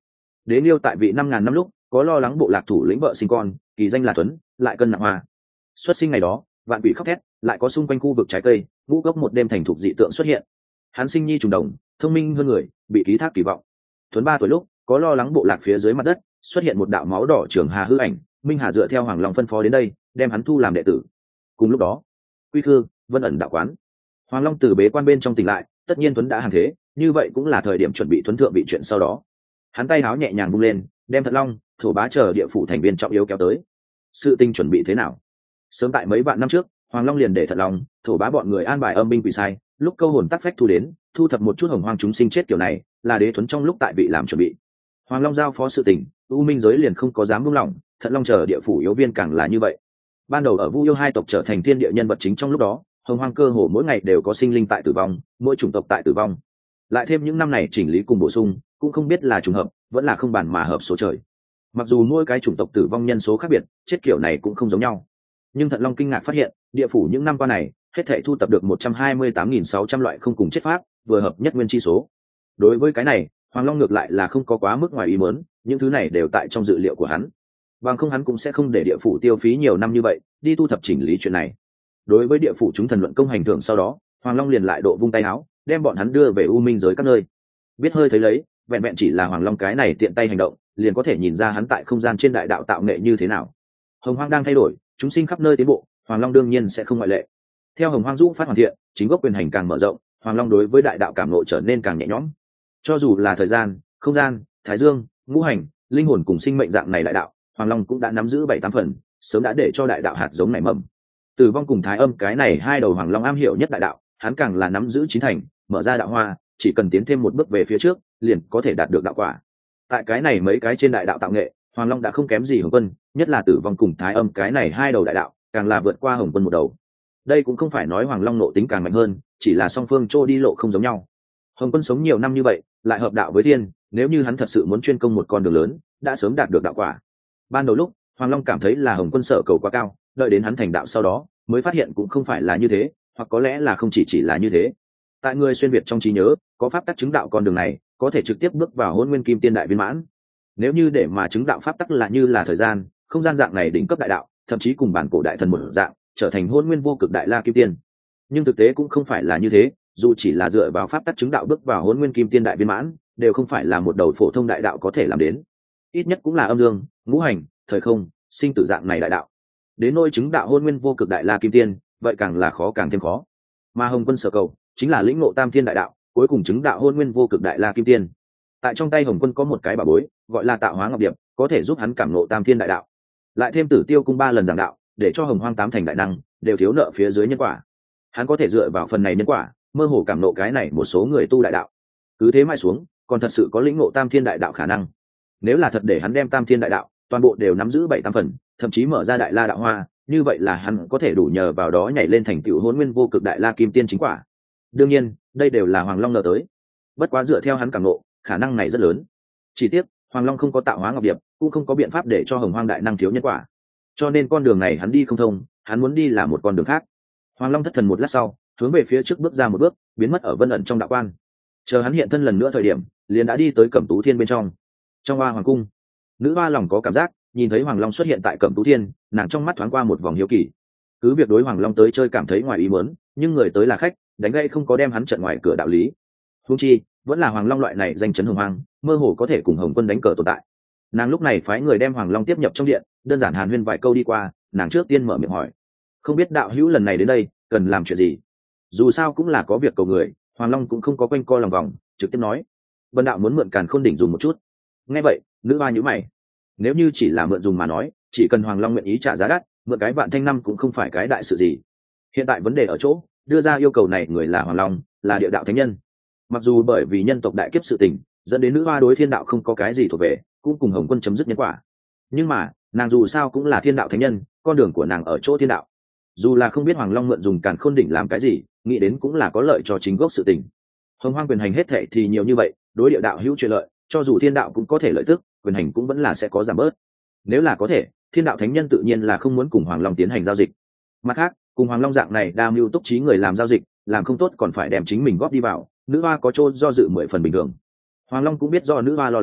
Speaker 1: Đế Liêu tại vị năm ngàn năm lúc có lo lắng bộ lạc thủ lĩnh vợ sinh con, kỳ danh là Tuấn, lại cân nặng hoa. Xuất sinh ngày đó, vạn quỷ khóc thét, lại có xung quanh khu vực trái cây, ngũ cốc một đêm thành thục dị tượng xuất hiện. Hắn sinh nhi trùng đồng, thông minh hơn người, bị ký thác kỳ vọng. Tuấn ba tuổi lúc, có lo lắng bộ lạc phía dưới mặt đất xuất hiện một đạo máu đỏ trường hà hư ảnh, Minh Hà dựa theo Hoàng Long phân phó đến đây, đem hắn thu làm đệ tử. Cùng lúc đó, Quy Khư, Vân ẩn đạo quán. Hoàng Long từ bế quan bên trong tỉnh lại, tất nhiên Tuấn đã hàng thế, như vậy cũng là thời điểm chuẩn bị Tuấn thượng bị chuyện sau đó. Hắn tay háo nhẹ nhàng vung lên, đem Thật Long, Thổ Bá chờ địa phủ thành viên trọng yếu kéo tới. Sự tình chuẩn bị thế nào? Sớm tại mấy vạn năm trước, Hoàng Long liền để Thật Long, Thổ Bá bọn người an bài âm binh quỷ sai, lúc câu hồn tắc phách thu đến, thu thập một chút hồng hoang chúng sinh chết kiểu này, là Đế Tuấn trong lúc tại bị làm chuẩn bị. Hoàng Long giao phó sự tình, U Minh giới liền không có dám buông lỏng, Thật Long chờ địa phủ yếu viên càng là như vậy. Ban đầu ở Vu Yêu hai tộc trở thành thiên địa nhân vật chính trong lúc đó, hồng hoang cơ hồ mỗi ngày đều có sinh linh tại tử vong, mỗi chủng tộc tại tử vong. Lại thêm những năm này chỉnh lý cùng bổ sung, cũng không biết là trùng hợp, vẫn là không bàn mà hợp số trời. Mặc dù mỗi cái chủng tộc tử vong nhân số khác biệt, chết kiểu này cũng không giống nhau. Nhưng Thận Long kinh ngạc phát hiện, địa phủ những năm qua này, hết thảy thu tập được một trăm hai mươi tám nghìn sáu trăm loại không cùng chết pháp, vừa hợp nhất nguyên chi số. Đối với cái này, Hoàng Long ngược lại là không có quá mức ngoài ý muốn, những thứ này đều tại trong dự liệu của hắn. Bằng không hắn cũng sẽ không để địa phủ tiêu phí nhiều năm như vậy, đi thu thập chỉnh lý chuyện này. Đối với địa phủ chúng thần luận công hành thưởng sau đó, Hoàng Long liền lại độ vung tay áo, đem bọn hắn đưa về U Minh giới các nơi. Biết hơi thấy lấy, vẹn vẹn chỉ là Hoàng Long cái này tiện tay hành động, liền có thể nhìn ra hắn tại không gian trên đại đạo tạo nghệ như thế nào. Hồng Hoang đang thay đổi, chúng sinh khắp nơi tiến bộ, Hoàng Long đương nhiên sẽ không ngoại lệ. Theo Hồng Hoang Dũ phát hoàn thiện, chính gốc quyền hành càng mở rộng, Hoàng Long đối với đại đạo cảm ngộ trở nên càng nhẹ nhõm. Cho dù là thời gian, không gian, thái dương, ngũ hành, linh hồn cùng sinh mệnh dạng này đại đạo, Hoàng Long cũng đã nắm giữ bảy tám phần, sớm đã để cho đại đạo hạt giống nảy mầm. Tử vong cùng thái âm cái này hai đầu Hoàng Long am hiểu nhất đại đạo, hắn càng là nắm giữ chín thành, mở ra đạo hoa, chỉ cần tiến thêm một bước về phía trước, liền có thể đạt được đạo quả. Tại cái này mấy cái trên đại đạo tạo nghệ, Hoàng Long đã không kém gì Hồng Quân, nhất là Tử vong cùng thái âm cái này hai đầu đại đạo, càng là vượt qua Hồng Quân một đầu. Đây cũng không phải nói Hoàng Long nộ tính càng mạnh hơn, chỉ là song phương trô đi lộ không giống nhau. Hồng Quân sống nhiều năm như vậy, lại hợp đạo với thiên, nếu như hắn thật sự muốn chuyên công một con đường lớn, đã sớm đạt được đạo quả. Ban đầu lúc, Hoàng Long cảm thấy là Hồng Quân sở cầu quá cao, đợi đến hắn thành đạo sau đó, mới phát hiện cũng không phải là như thế, hoặc có lẽ là không chỉ chỉ là như thế. Tại người xuyên việt trong trí nhớ, có pháp tắc chứng đạo con đường này, có thể trực tiếp bước vào Hỗn Nguyên Kim Tiên đại viên mãn. Nếu như để mà chứng đạo pháp tắc là như là thời gian, không gian dạng này đỉnh cấp đại đạo, thậm chí cùng bản cổ đại thần một dạng, trở thành Hỗn Nguyên vô cực đại la kim tiên. Nhưng thực tế cũng không phải là như thế, dù chỉ là dựa vào pháp tắc chứng đạo bước vào Hỗn Nguyên Kim Tiên đại viên mãn, đều không phải là một đầu phổ thông đại đạo có thể làm đến. Ít nhất cũng là âm dương, ngũ hành, thời không, sinh tử dạng này đại đạo. Đến nỗi chứng đạo Hỗn Nguyên vô cực đại la kim tiên, vậy càng là khó càng thêm khó. Mà Hồng Quân sở cầu chính là lĩnh ngộ Tam Thiên đại đạo, cuối cùng chứng đạo Hỗn Nguyên vô cực đại la kim tiên. Tại trong tay Hồng Quân có một cái bảo bối, gọi là Tạo Hóa Ngọc Điệp, có thể giúp hắn cảm ngộ Tam Thiên đại đạo. Lại thêm Tử Tiêu cung ba lần giảng đạo, để cho Hồng Hoang tám thành đại năng đều thiếu nợ phía dưới nhân quả. Hắn có thể dựa vào phần này nhân quả, mơ hồ cảm ngộ cái này một số người tu đại đạo. Cứ thế mãi xuống, còn thật sự có lĩnh ngộ Tam Thiên đại đạo khả năng. Nếu là thật để hắn đem Tam Thiên đại đạo toàn bộ đều nắm giữ bảy tám phần, thậm chí mở ra đại la đạo hoa, như vậy là hắn có thể đủ nhờ vào đó nhảy lên thành tựu Hỗn Nguyên vô cực đại la kim tiên chính quả. Đương nhiên, đây đều là Hoàng Long nợ tới. Bất quá dựa theo hắn cảm ngộ, khả năng này rất lớn. Chỉ tiếc, Hoàng Long không có Tạo Hóa Ngọc Điệp, cũng không có biện pháp để cho Hồng Hoang đại năng thiếu nhân quả. Cho nên con đường này hắn đi không thông, hắn muốn đi là một con đường khác. Hoàng Long thất thần một lát sau, hướng về phía trước bước ra một bước, biến mất ở Vân ẩn trong đạo quan. Chờ hắn hiện thân lần nữa thời điểm, liền đã đi tới Cẩm Tú Thiên bên trong. Trong Hoa Hoàng cung, nữ hoa lòng có cảm giác, nhìn thấy Hoàng Long xuất hiện tại Cẩm Tú Thiên, nàng trong mắt thoáng qua một vòng hiếu kỳ. Cứ việc đối Hoàng Long tới chơi cảm thấy ngoài ý muốn, nhưng người tới là khách, đánh gây không có đem hắn trận ngoài cửa đạo lý. Huống chi, vẫn là Hoàng Long loại này danh chấn hồng hoang, mơ hồ có thể cùng Hồng Quân đánh cờ tồn tại. Nàng lúc này phái người đem Hoàng Long tiếp nhập trong điện, đơn giản hàn huyên vài câu đi qua, nàng trước tiên mở miệng hỏi: không biết đạo hữu lần này đến đây cần làm chuyện gì? Dù sao cũng là có việc cầu người, Hoàng Long cũng không có quanh co lòng vòng, trực tiếp nói: Vân đạo muốn mượn Càn Khôn đỉnh dùng một chút. Nghe vậy, nữ hoa nhíu mày. Nếu như chỉ là mượn dùng mà nói, chỉ cần Hoàng Long nguyện ý trả giá đắt, mượn cái vạn thanh năm cũng không phải cái đại sự gì. Hiện tại vấn đề ở chỗ, đưa ra yêu cầu này người là Hoàng Long, là địa đạo thánh nhân. Mặc dù bởi vì nhân tộc đại kiếp sự tình, dẫn đến nữ hoa đối thiên đạo không có cái gì thuộc về, cũng cùng Hồng Quân chấm dứt nhân quả. Nhưng mà, nàng dù sao cũng là thiên đạo thánh nhân, con đường của nàng ở chỗ thiên đạo. Dù là không biết Hoàng Long mượn dùng Càn Khôn đỉnh làm cái gì, nghĩ đến cũng là có lợi cho chính gốc sự tình. Hồng Hoang quyền hành hết thệ thì nhiều như vậy, đối địa đạo hữu chuyện lợi, cho dù thiên đạo cũng có thể lợi tức, quyền hành cũng vẫn là sẽ có giảm bớt. Nếu là có thể, thiên đạo thánh nhân tự nhiên là không muốn cùng Hoàng Long tiến hành giao dịch. Mặt khác, cùng Hoàng Long dạng này đa mưu túc trí người làm giao dịch, làm không tốt còn phải đem chính mình góp đi vào, nữ hoa có chỗ do dự mười phần bình thường. Hoàng Long cũng biết do nữ hoa lo lắng,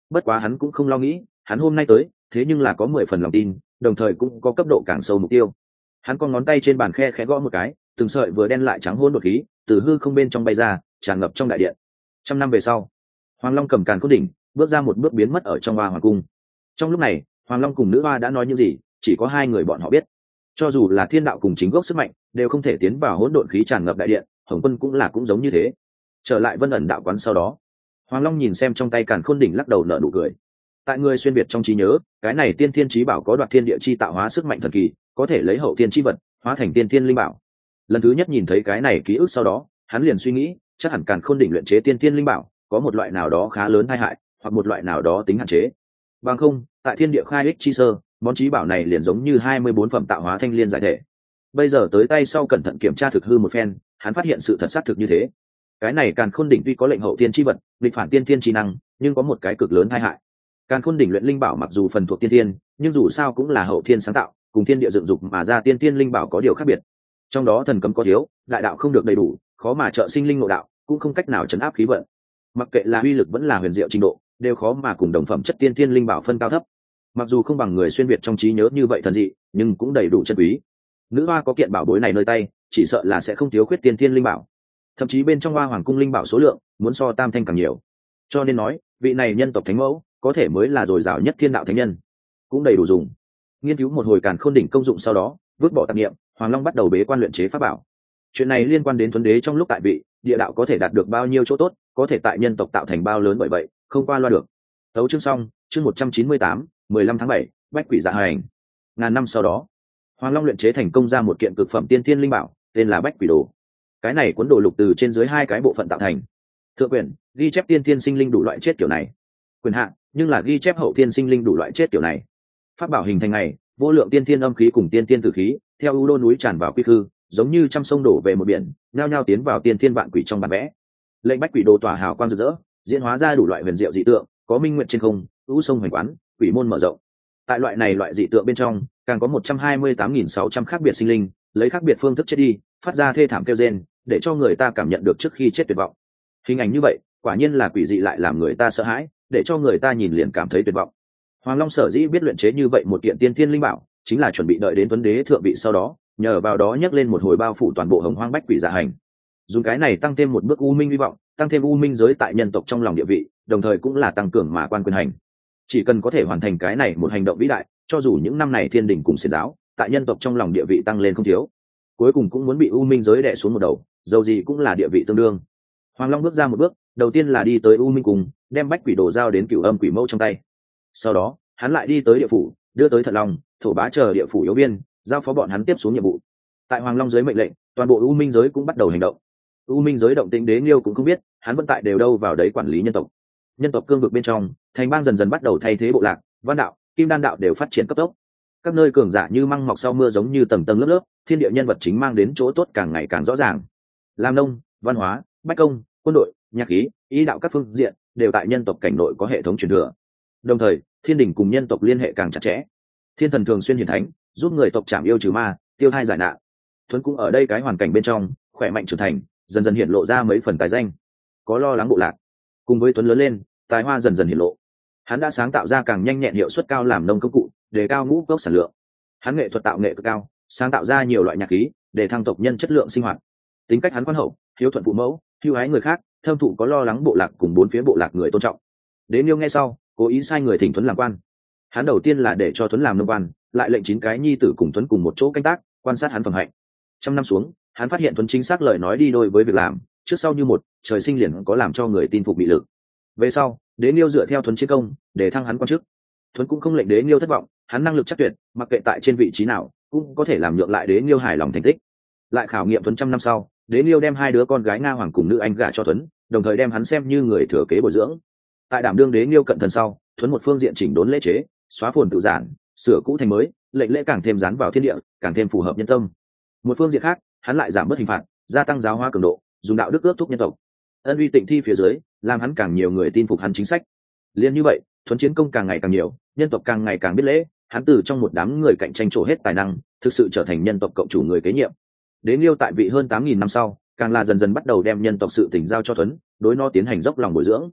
Speaker 1: bất quá hắn cũng không lo nghĩ, hắn hôm nay tới thế nhưng là có mười phần lòng tin, đồng thời cũng có cấp độ càng sâu mục tiêu. Hắn con ngón tay trên bàn khe khẽ gõ một cái, từng sợi vừa đen lại trắng hỗn độn khí từ hư không bên trong bay ra, tràn ngập trong đại điện. Trăm năm về sau, Hoàng Long cầm càn khôn đỉnh bước ra một bước biến mất ở trong hoa hoàng cung. Trong lúc này, Hoàng Long cùng nữ hoa đã nói những gì chỉ có hai người bọn họ biết. Cho dù là thiên đạo cùng chính gốc sức mạnh đều không thể tiến vào hỗn độn khí tràn ngập đại điện, Hồng Quân cũng là cũng giống như thế. Trở lại Vân ẩn đạo quán sau đó, Hoàng Long nhìn xem trong tay càn khôn đỉnh lắc đầu nở nụ cười. Tại người xuyên việt trong trí nhớ, cái này tiên thiên chí bảo có đoạt thiên địa chi tạo hóa sức mạnh thần kỳ, có thể lấy hậu thiên chi vật hóa thành tiên thiên linh bảo. Lần thứ nhất nhìn thấy cái này ký ức sau đó, hắn liền suy nghĩ, chắc hẳn càn khôn đỉnh luyện chế tiên thiên linh bảo có một loại nào đó khá lớn tai hại, hoặc một loại nào đó tính hạn chế. Bằng không, tại thiên địa khai ích chi sơ, món chí bảo này liền giống như hai mươi bốn phẩm tạo hóa thanh liên giải thể. Bây giờ tới tay sau cẩn thận kiểm tra thực hư một phen, hắn phát hiện sự thật xác thực như thế. Cái này càn khôn đỉnh tuy có lệnh hậu thiên chi vật, nghịch phản tiên thiên chi năng, nhưng có một cái cực lớn tai hại. Càn khôn đỉnh luyện linh bảo mặc dù phần thuộc tiên thiên, nhưng dù sao cũng là hậu thiên sáng tạo, cùng thiên địa dựng dục mà ra tiên thiên linh bảo có điều khác biệt. Trong đó thần cấm có thiếu, đại đạo không được đầy đủ, khó mà trợ sinh linh ngộ đạo, cũng không cách nào chấn áp khí vận. Mặc kệ là uy lực vẫn là huyền diệu trình độ, đều khó mà cùng đồng phẩm chất tiên thiên linh bảo phân cao thấp. Mặc dù không bằng người xuyên việt trong trí nhớ như vậy thần dị, nhưng cũng đầy đủ chân quý. Nữ hoa có kiện bảo bối này nơi tay, chỉ sợ là sẽ không thiếu khuyết tiên thiên linh bảo. Thậm chí bên trong hoa hoàng cung linh bảo số lượng muốn so tam thanh càng nhiều. Cho nên nói, vị này nhân tộc thánh mẫu có thể mới là dồi dào nhất thiên đạo thánh nhân, cũng đầy đủ dùng. Nghiên cứu một hồi càn khôn đỉnh công dụng sau đó, vứt bỏ tạp niệm, Hoàng Long bắt đầu bế quan luyện chế pháp bảo. Chuyện này liên quan đến Tuấn Đế trong lúc tại vị, địa đạo có thể đạt được bao nhiêu chỗ tốt, có thể tại nhân tộc tạo thành bao lớn, bởi vậy không qua loa được. Tấu chương xong, chương một trăm chín mươi tám, mười lăm tháng bảy, bách quỷ dạ hành. Ngàn năm sau đó, Hoàng Long luyện chế thành công ra một kiện cực phẩm tiên thiên linh bảo, tên là Bách Quỷ Đồ. Cái này cuốn đồ lục từ trên dưới hai cái bộ phận tạo thành. Thượng quyển ghi chép tiên thiên sinh linh đủ loại chết kiểu này, quyền hạ nhưng là ghi chép hậu thiên sinh linh đủ loại chết kiểu này. Pháp bảo hình thành này, vô lượng tiên thiên âm khí cùng tiên thiên tử khí theo u đô núi tràn vào quy khư, giống như trăm sông đổ về một biển, nhao nhao tiến vào tiên thiên vạn quỷ trong bản vẽ. Lệnh Bách Quỷ Đồ tỏa hào quang rực rỡ, diễn hóa ra đủ loại huyền diệu dị tượng, có minh nguyện trên không, u sông hoành quán, quỷ môn mở rộng. Tại loại này loại dị tượng bên trong, càng có một trăm hai mươi tám nghìn sáu trăm khác biệt sinh linh, lấy khác biệt phương thức chết đi, phát ra thê thảm kêu rên, để cho người ta cảm nhận được trước khi chết tuyệt vọng. Hình ảnh như vậy, quả nhiên là quỷ dị lại làm người ta sợ hãi, để cho người ta nhìn liền cảm thấy tuyệt vọng. Hoàng Long sở dĩ biết luyện chế như vậy một kiện tiên thiên linh bảo, chính là chuẩn bị đợi đến Tuấn Đế thượng vị sau đó, nhờ vào đó nhấc lên một hồi bao phủ toàn bộ hồng hoang bách quỷ dạ hành. Dùng cái này tăng thêm một bước u minh hy vọng, tăng thêm u minh giới tại nhân tộc trong lòng địa vị, đồng thời cũng là tăng cường mà quan quyền hành. Chỉ cần có thể hoàn thành cái này một hành động vĩ đại, cho dù những năm này thiên đình cùng xiển giáo tại nhân tộc trong lòng địa vị tăng lên không thiếu, cuối cùng cũng muốn bị u minh giới đè xuống một đầu, dầu gì cũng là địa vị tương đương. Hoàng Long bước ra một bước, đầu tiên là đi tới u minh cùng, đem bách quỷ đồ giao đến cửu âm quỷ mẫu trong tay. Sau đó hắn lại đi tới địa phủ, đưa tới Thận Long, Thổ Bá chờ địa phủ yếu viên, giao phó bọn hắn tiếp xuống nhiệm vụ. Tại Hoàng Long dưới mệnh lệnh, toàn bộ u minh giới cũng bắt đầu hành động. U minh giới động tĩnh Đế Nghiêu cũng không biết, hắn vẫn tại đều đâu vào đấy quản lý nhân tộc. Nhân tộc cương vực bên trong, thành bang dần dần bắt đầu thay thế bộ lạc, văn đạo, kim đan đạo đều phát triển cấp tốc. Các nơi cường giả như măng mọc sau mưa, giống như tầng tầng lớp lớp, thiên địa nhân vật chính mang đến chỗ tốt càng ngày càng rõ ràng. Làm nông, văn hóa, bách công, quân đội, nhạc khí, ý đạo các phương diện đều tại nhân tộc cảnh nội có hệ thống truyền thừa. Đồng thời, thiên đình cùng nhân tộc liên hệ càng chặt chẽ. Thiên thần thường xuyên hiển thánh, giúp người tộc chạm yêu trừ ma, tiêu hai giải nạn. Thuấn cũng ở đây cái hoàn cảnh bên trong, khỏe mạnh trưởng thành, dần dần hiện lộ ra mấy phần tài danh. Có lo lắng bộ lạc. Cùng với Tuấn lớn lên, tài hoa dần dần hiện lộ. Hắn đã sáng tạo ra càng nhanh nhẹn hiệu suất cao làm nông công cụ, để cao ngũ cốc sản lượng. Hắn nghệ thuật tạo nghệ cực cao, sáng tạo ra nhiều loại nhạc khí, để thăng tộc nhân chất lượng sinh hoạt. Tính cách hắn khoan hậu, hiếu thuận phụ mẫu, hưu ái người khác, thâm thụ có lo lắng bộ lạc cùng bốn phía bộ lạc người tôn trọng. Đến Nghiêu nghe sau, cố ý sai người thỉnh Tuấn làm quan. Hắn đầu tiên là để cho Tuấn làm nông quan, lại lệnh chín cái nhi tử cùng Tuấn cùng một chỗ canh tác, quan sát hắn phẩm hạnh. Trăm năm xuống, hắn phát hiện Tuấn chính xác lời nói đi đôi với việc làm, trước sau như một, trời sinh liền có làm cho người tin phục bị lực. Về sau, Đế Nghiêu dựa theo Tuấn chiến công, để thăng hắn quan chức. Tuấn cũng không lệnh Đế Nghiêu thất vọng, hắn năng lực chắc tuyệt, mặc kệ tại trên vị trí nào, cũng có thể làm nhượng lại Đế Nghiêu hài lòng thành tích. Lại khảo nghiệm Tuấn trăm năm sau, Đế Nghiêu đem hai đứa con gái Nga Hoàng cùng nữ anh gả cho Tuấn, đồng thời đem hắn xem như người thừa kế bồi dưỡng. Tại đảm đương Đế Nghiêu cận thần sau, Tuấn một phương diện chỉnh đốn lễ chế, xóa phồn tự giản, sửa cũ thành mới, lệnh lễ càng thêm dán vào thiên địa, càng thêm phù hợp nhân tâm. Một phương diện khác, hắn lại giảm bớt hình phạt, gia tăng giáo hóa cường độ, dùng đạo đức ước thúc nhân tộc. Ân uy tịnh thi phía dưới, làm hắn càng nhiều người tin phục hắn chính sách. Liên như vậy, Thuấn chiến công càng ngày càng nhiều, nhân tộc càng ngày càng biết lễ, hắn từ trong một đám người cạnh tranh trổ hết tài năng, thực sự trở thành nhân tộc cộng chủ người kế nhiệm. Đế Nghiêu tại vị hơn tám nghìn năm sau, càng là dần dần bắt đầu đem nhân tộc sự tình giao cho Thuấn, đối nó tiến hành dốc lòng bồi dưỡng.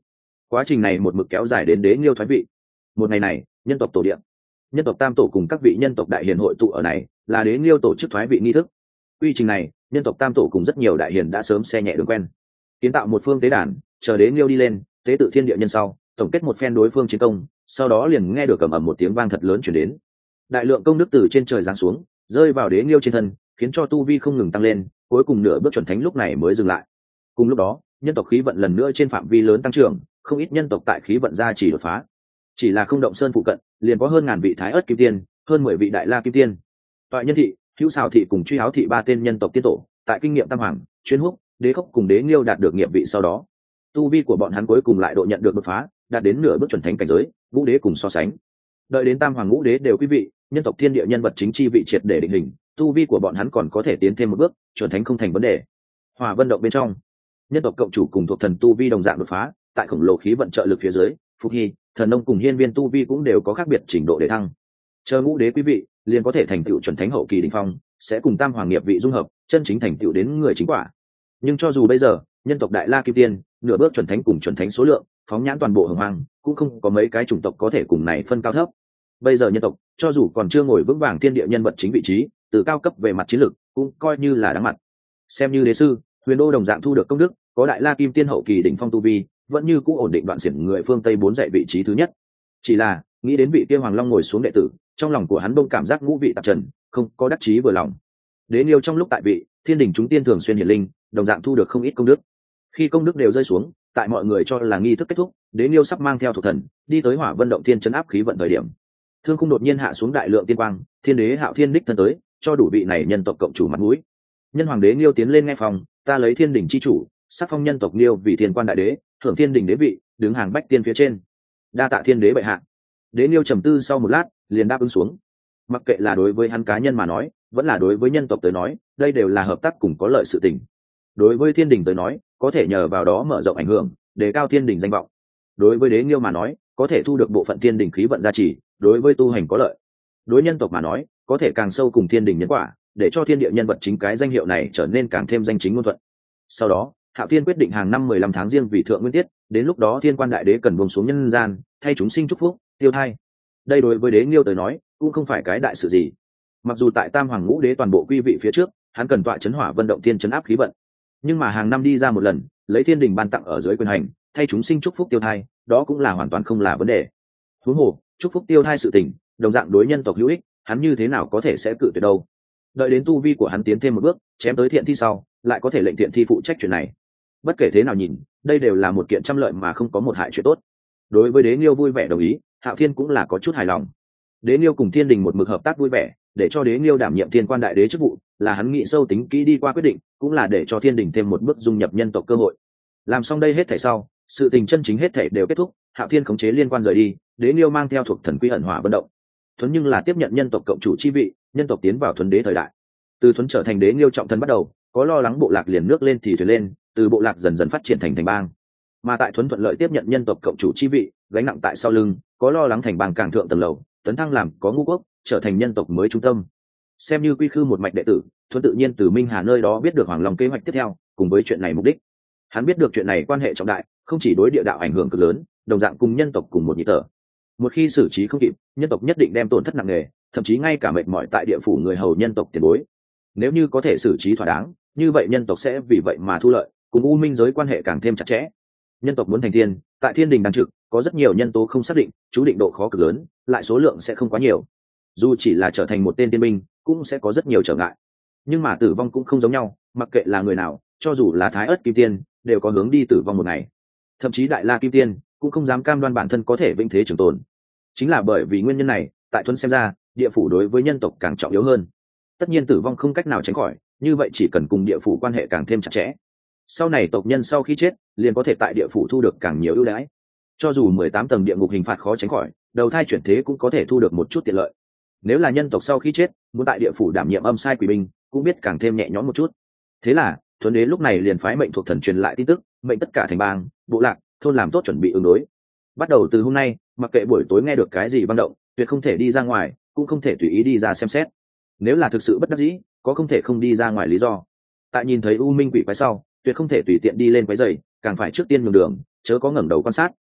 Speaker 1: Quá trình này một mực kéo dài đến đế nghiêu thoái vị. Một ngày này, nhân tộc tổ điện, nhân tộc tam tổ cùng các vị nhân tộc đại hiền hội tụ ở này, là đế nghiêu tổ chức thoái vị nghi thức. Quy trình này, nhân tộc tam tổ cùng rất nhiều đại hiền đã sớm xe nhẹ đường quen, kiến tạo một phương tế đàn, chờ đế nghiêu đi lên tế tự thiên địa nhân sau, tổng kết một phen đối phương chiến công, sau đó liền nghe được ầm ầm một tiếng vang thật lớn truyền đến. Đại lượng công đức từ trên trời giáng xuống, rơi vào đế nghiêu trên thân, khiến cho tu vi không ngừng tăng lên, cuối cùng nửa bước chuẩn thánh lúc này mới dừng lại. Cùng lúc đó, nhân tộc khí vận lần nữa trên phạm vi lớn tăng trưởng, không ít nhân tộc tại khí vận gia chỉ đột phá. Chỉ là không động sơn phụ cận, liền có hơn ngàn vị thái ớt kim tiên, hơn mười vị đại la kim tiên. Toại nhân thị, hữu xào thị cùng truy áo thị ba tên nhân tộc tiên tổ, tại kinh nghiệm tam hoàng, chuyên húc, đế khốc cùng đế nghiêu đạt được nghiệp vị sau đó, tu vi của bọn hắn cuối cùng lại độ nhận được đột phá, đạt đến nửa bước chuẩn thánh cảnh giới, ngũ đế cùng so sánh. Đợi đến tam hoàng ngũ đế đều quý vị, nhân tộc thiên địa nhân vật chính chi vị triệt để định hình, tu vi của bọn hắn còn có thể tiến thêm một bước, chuẩn thánh không thành vấn đề. Hỏa Vân động bên trong, nhân tộc cộng chủ cùng thuộc thần tu vi đồng dạng đột phá, tại khổng lồ khí vận trợ lực phía dưới, Phục Hy, Thần Nông cùng Hiên Viên tu vi cũng đều có khác biệt trình độ để thăng. Chờ ngũ đế quý vị, liền có thể thành tựu chuẩn thánh hậu kỳ đỉnh phong, sẽ cùng tam hoàng nghiệp vị dung hợp, chân chính thành tựu đến người chính quả. Nhưng cho dù bây giờ, nhân tộc đại la kim tiên, nửa bước chuẩn thánh cùng chuẩn thánh số lượng, phóng nhãn toàn bộ hồng hoang, cũng không có mấy cái chủng tộc có thể cùng này phân cao thấp. Bây giờ nhân tộc, cho dù còn chưa ngồi vững vàng thiên địa nhân vật chính vị trí, từ cao cấp về mặt chiến lược, cũng coi như là đáng mặt. Xem như đế sư, Huyền Đô đồng dạng thu được công đức, có đại la kim tiên hậu kỳ đỉnh phong tu vi, vẫn như cũ ổn định đoạn xiển người phương Tây bốn dạy vị trí thứ nhất. Chỉ là, nghĩ đến vị kia Hoàng Long ngồi xuống đệ tử, trong lòng của hắn đông cảm giác ngũ vị tạp trần, không có đắc chí vừa lòng. Đế Nghiêu trong lúc tại vị, thiên đình chúng tiên thường xuyên hiển linh, đồng dạng thu được không ít công đức. Khi công đức đều rơi xuống, tại mọi người cho là nghi thức kết thúc, Đế Nghiêu sắp mang theo thuộc thần đi tới Hỏa Vân động thiên trấn áp khí vận thời điểm, thương khung đột nhiên hạ xuống đại lượng tiên quang, thiên đế Hạo Thiên đích thân tới, cho đủ vị này nhân tộc cộng chủ mặt mũi. Nhân hoàng đế Nghiêu tiến lên nghe phòng, ta lấy thiên đình chi chủ, sắc phong nhân tộc Nghiêu vì thiên quan đại đế, thưởng thiên đình đế vị, đứng hàng bách tiên phía trên. Đa tạ thiên đế bệ hạ. Đế Nghiêu trầm tư sau một lát, liền đáp ứng xuống. Mặc kệ là đối với hắn cá nhân mà nói, vẫn là đối với nhân tộc tới nói, đây đều là hợp tác cùng có lợi sự tình. Đối với thiên đình tới nói, có thể nhờ vào đó mở rộng ảnh hưởng, đề cao thiên đình danh vọng. Đối với đế Nghiêu mà nói, có thể thu được bộ phận thiên đình khí vận gia trì, đối với tu hành có lợi. Đối nhân tộc mà nói, có thể càng sâu cùng thiên đình nhân quả, để cho thiên địa nhân vật chính cái danh hiệu này trở nên càng thêm danh chính ngôn thuận. Sau đó, Hạo Thiên quyết định hàng năm mười lăm tháng riêng vì thượng nguyên tiết, đến lúc đó thiên quan đại đế cần buông xuống nhân gian, thay chúng sinh chúc phúc, tiêu thai. Đây đối với đế Nghiêu tới nói, cũng không phải cái đại sự gì. Mặc dù tại tam hoàng ngũ đế toàn bộ quy vị phía trước, hắn cần tọa chấn Hỏa Vân động thiên chấn áp khí vận, nhưng mà hàng năm đi ra một lần, lấy thiên đình ban tặng ở dưới quyền hành, thay chúng sinh chúc phúc tiêu thai, đó cũng là hoàn toàn không là vấn đề. Huống hồ, chúc phúc tiêu thai sự tình, đồng dạng đối nhân tộc hữu ích, hắn như thế nào có thể sẽ cự tuyệt đâu. Đợi đến tu vi của hắn tiến thêm một bước, chém tới thiện thi sau, lại có thể lệnh thiện thi phụ trách chuyện này. Bất kể thế nào nhìn, đây đều là một kiện trăm lợi mà không có một hại chuyện tốt. Đối với đế Nghiêu vui vẻ đồng ý, Hạo Thiên cũng là có chút hài lòng. Đế Nghiêu cùng thiên đình một mực hợp tác vui vẻ, để cho đế Nghiêu đảm nhiệm thiên quan đại đế chức vụ, là hắn nghĩ sâu tính kỹ đi qua quyết định, cũng là để cho thiên đình thêm một bước dung nhập nhân tộc cơ hội. Làm xong đây hết thảy sau, sự tình chân chính hết thảy đều kết thúc, Hạo Thiên khống chế liên quan rời đi, đế Nghiêu mang theo thuộc thần quy ẩn Hỏa Vân động. Thuấn nhưng là tiếp nhận nhân tộc cộng chủ chi vị, nhân tộc tiến vào thuấn đế thời đại. Từ thuấn trở thành đế Nghiêu trọng thân bắt đầu, có lo lắng bộ lạc liền nước lên thì thuyền lên, từ bộ lạc dần dần phát triển thành thành bang. Mà tại thuấn thuận lợi tiếp nhận nhân tộc cộng chủ chi vị, gánh nặng tại sau lưng, có lo lắng thành bang càng thượng tầng lầu, tấn thăng làm có ngũ quốc, trở thành nhân tộc mới trung tâm. Xem như quy khư một mạch đệ tử, thuấn tự nhiên từ Minh Hà nơi đó biết được Hoàng Long kế hoạch tiếp theo, cùng với chuyện này mục đích. Hắn biết được chuyện này quan hệ trọng đại, không chỉ đối địa đạo ảnh hưởng cực lớn, đồng dạng cùng nhân tộc cùng một nhịp thở. Một khi xử trí không kịp, nhân tộc nhất định đem tổn thất nặng nề, thậm chí ngay cả mệt mỏi tại địa phủ người hầu nhân tộc tiền bối. Nếu như có thể xử trí thỏa đáng, như vậy nhân tộc sẽ vì vậy mà thu lợi, cùng u minh giới quan hệ càng thêm chặt chẽ. Nhân tộc muốn thành thiên, tại thiên đình đang trực, có rất nhiều nhân tố không xác định, chú định độ khó cực lớn, lại số lượng sẽ không quá nhiều. Dù chỉ là trở thành một tên tiên binh, cũng sẽ có rất nhiều trở ngại. Nhưng mà tử vong cũng không giống nhau, mặc kệ là người nào, cho dù là thái ớt kim tiên, đều có hướng đi tử vong một ngày. Thậm chí đại la kim tiên cũng không dám cam đoan bản thân có thể vĩnh thế trường tồn. Chính là bởi vì nguyên nhân này, tại Thuấn xem ra, địa phủ đối với nhân tộc càng trọng yếu hơn. Tất nhiên tử vong không cách nào tránh khỏi, như vậy chỉ cần cùng địa phủ quan hệ càng thêm chặt chẽ. Sau này tộc nhân sau khi chết, liền có thể tại địa phủ thu được càng nhiều ưu đãi. Cho dù mười tám tầng địa ngục hình phạt khó tránh khỏi, đầu thai chuyển thế cũng có thể thu được một chút tiện lợi. Nếu là nhân tộc sau khi chết, muốn tại địa phủ đảm nhiệm âm sai quỷ binh, cũng biết càng thêm nhẹ nhõm một chút. Thế là, Thuấn đế lúc này liền phái mệnh thuộc thần truyền lại tin tức, mệnh tất cả thành bang, bộ lạc, thôn làm tốt chuẩn bị ứng đối. Bắt đầu từ hôm nay, mặc kệ buổi tối nghe được cái gì vang động, tuyệt không thể đi ra ngoài, cũng không thể tùy ý đi ra xem xét. Nếu là thực sự bất đắc dĩ, có không thể không đi ra ngoài lý do. Tại nhìn thấy u minh quỷ quái sau, tuyệt không thể tùy tiện đi lên quái rầy, càng phải trước tiên nhường đường, chớ có ngẩng đầu quan sát,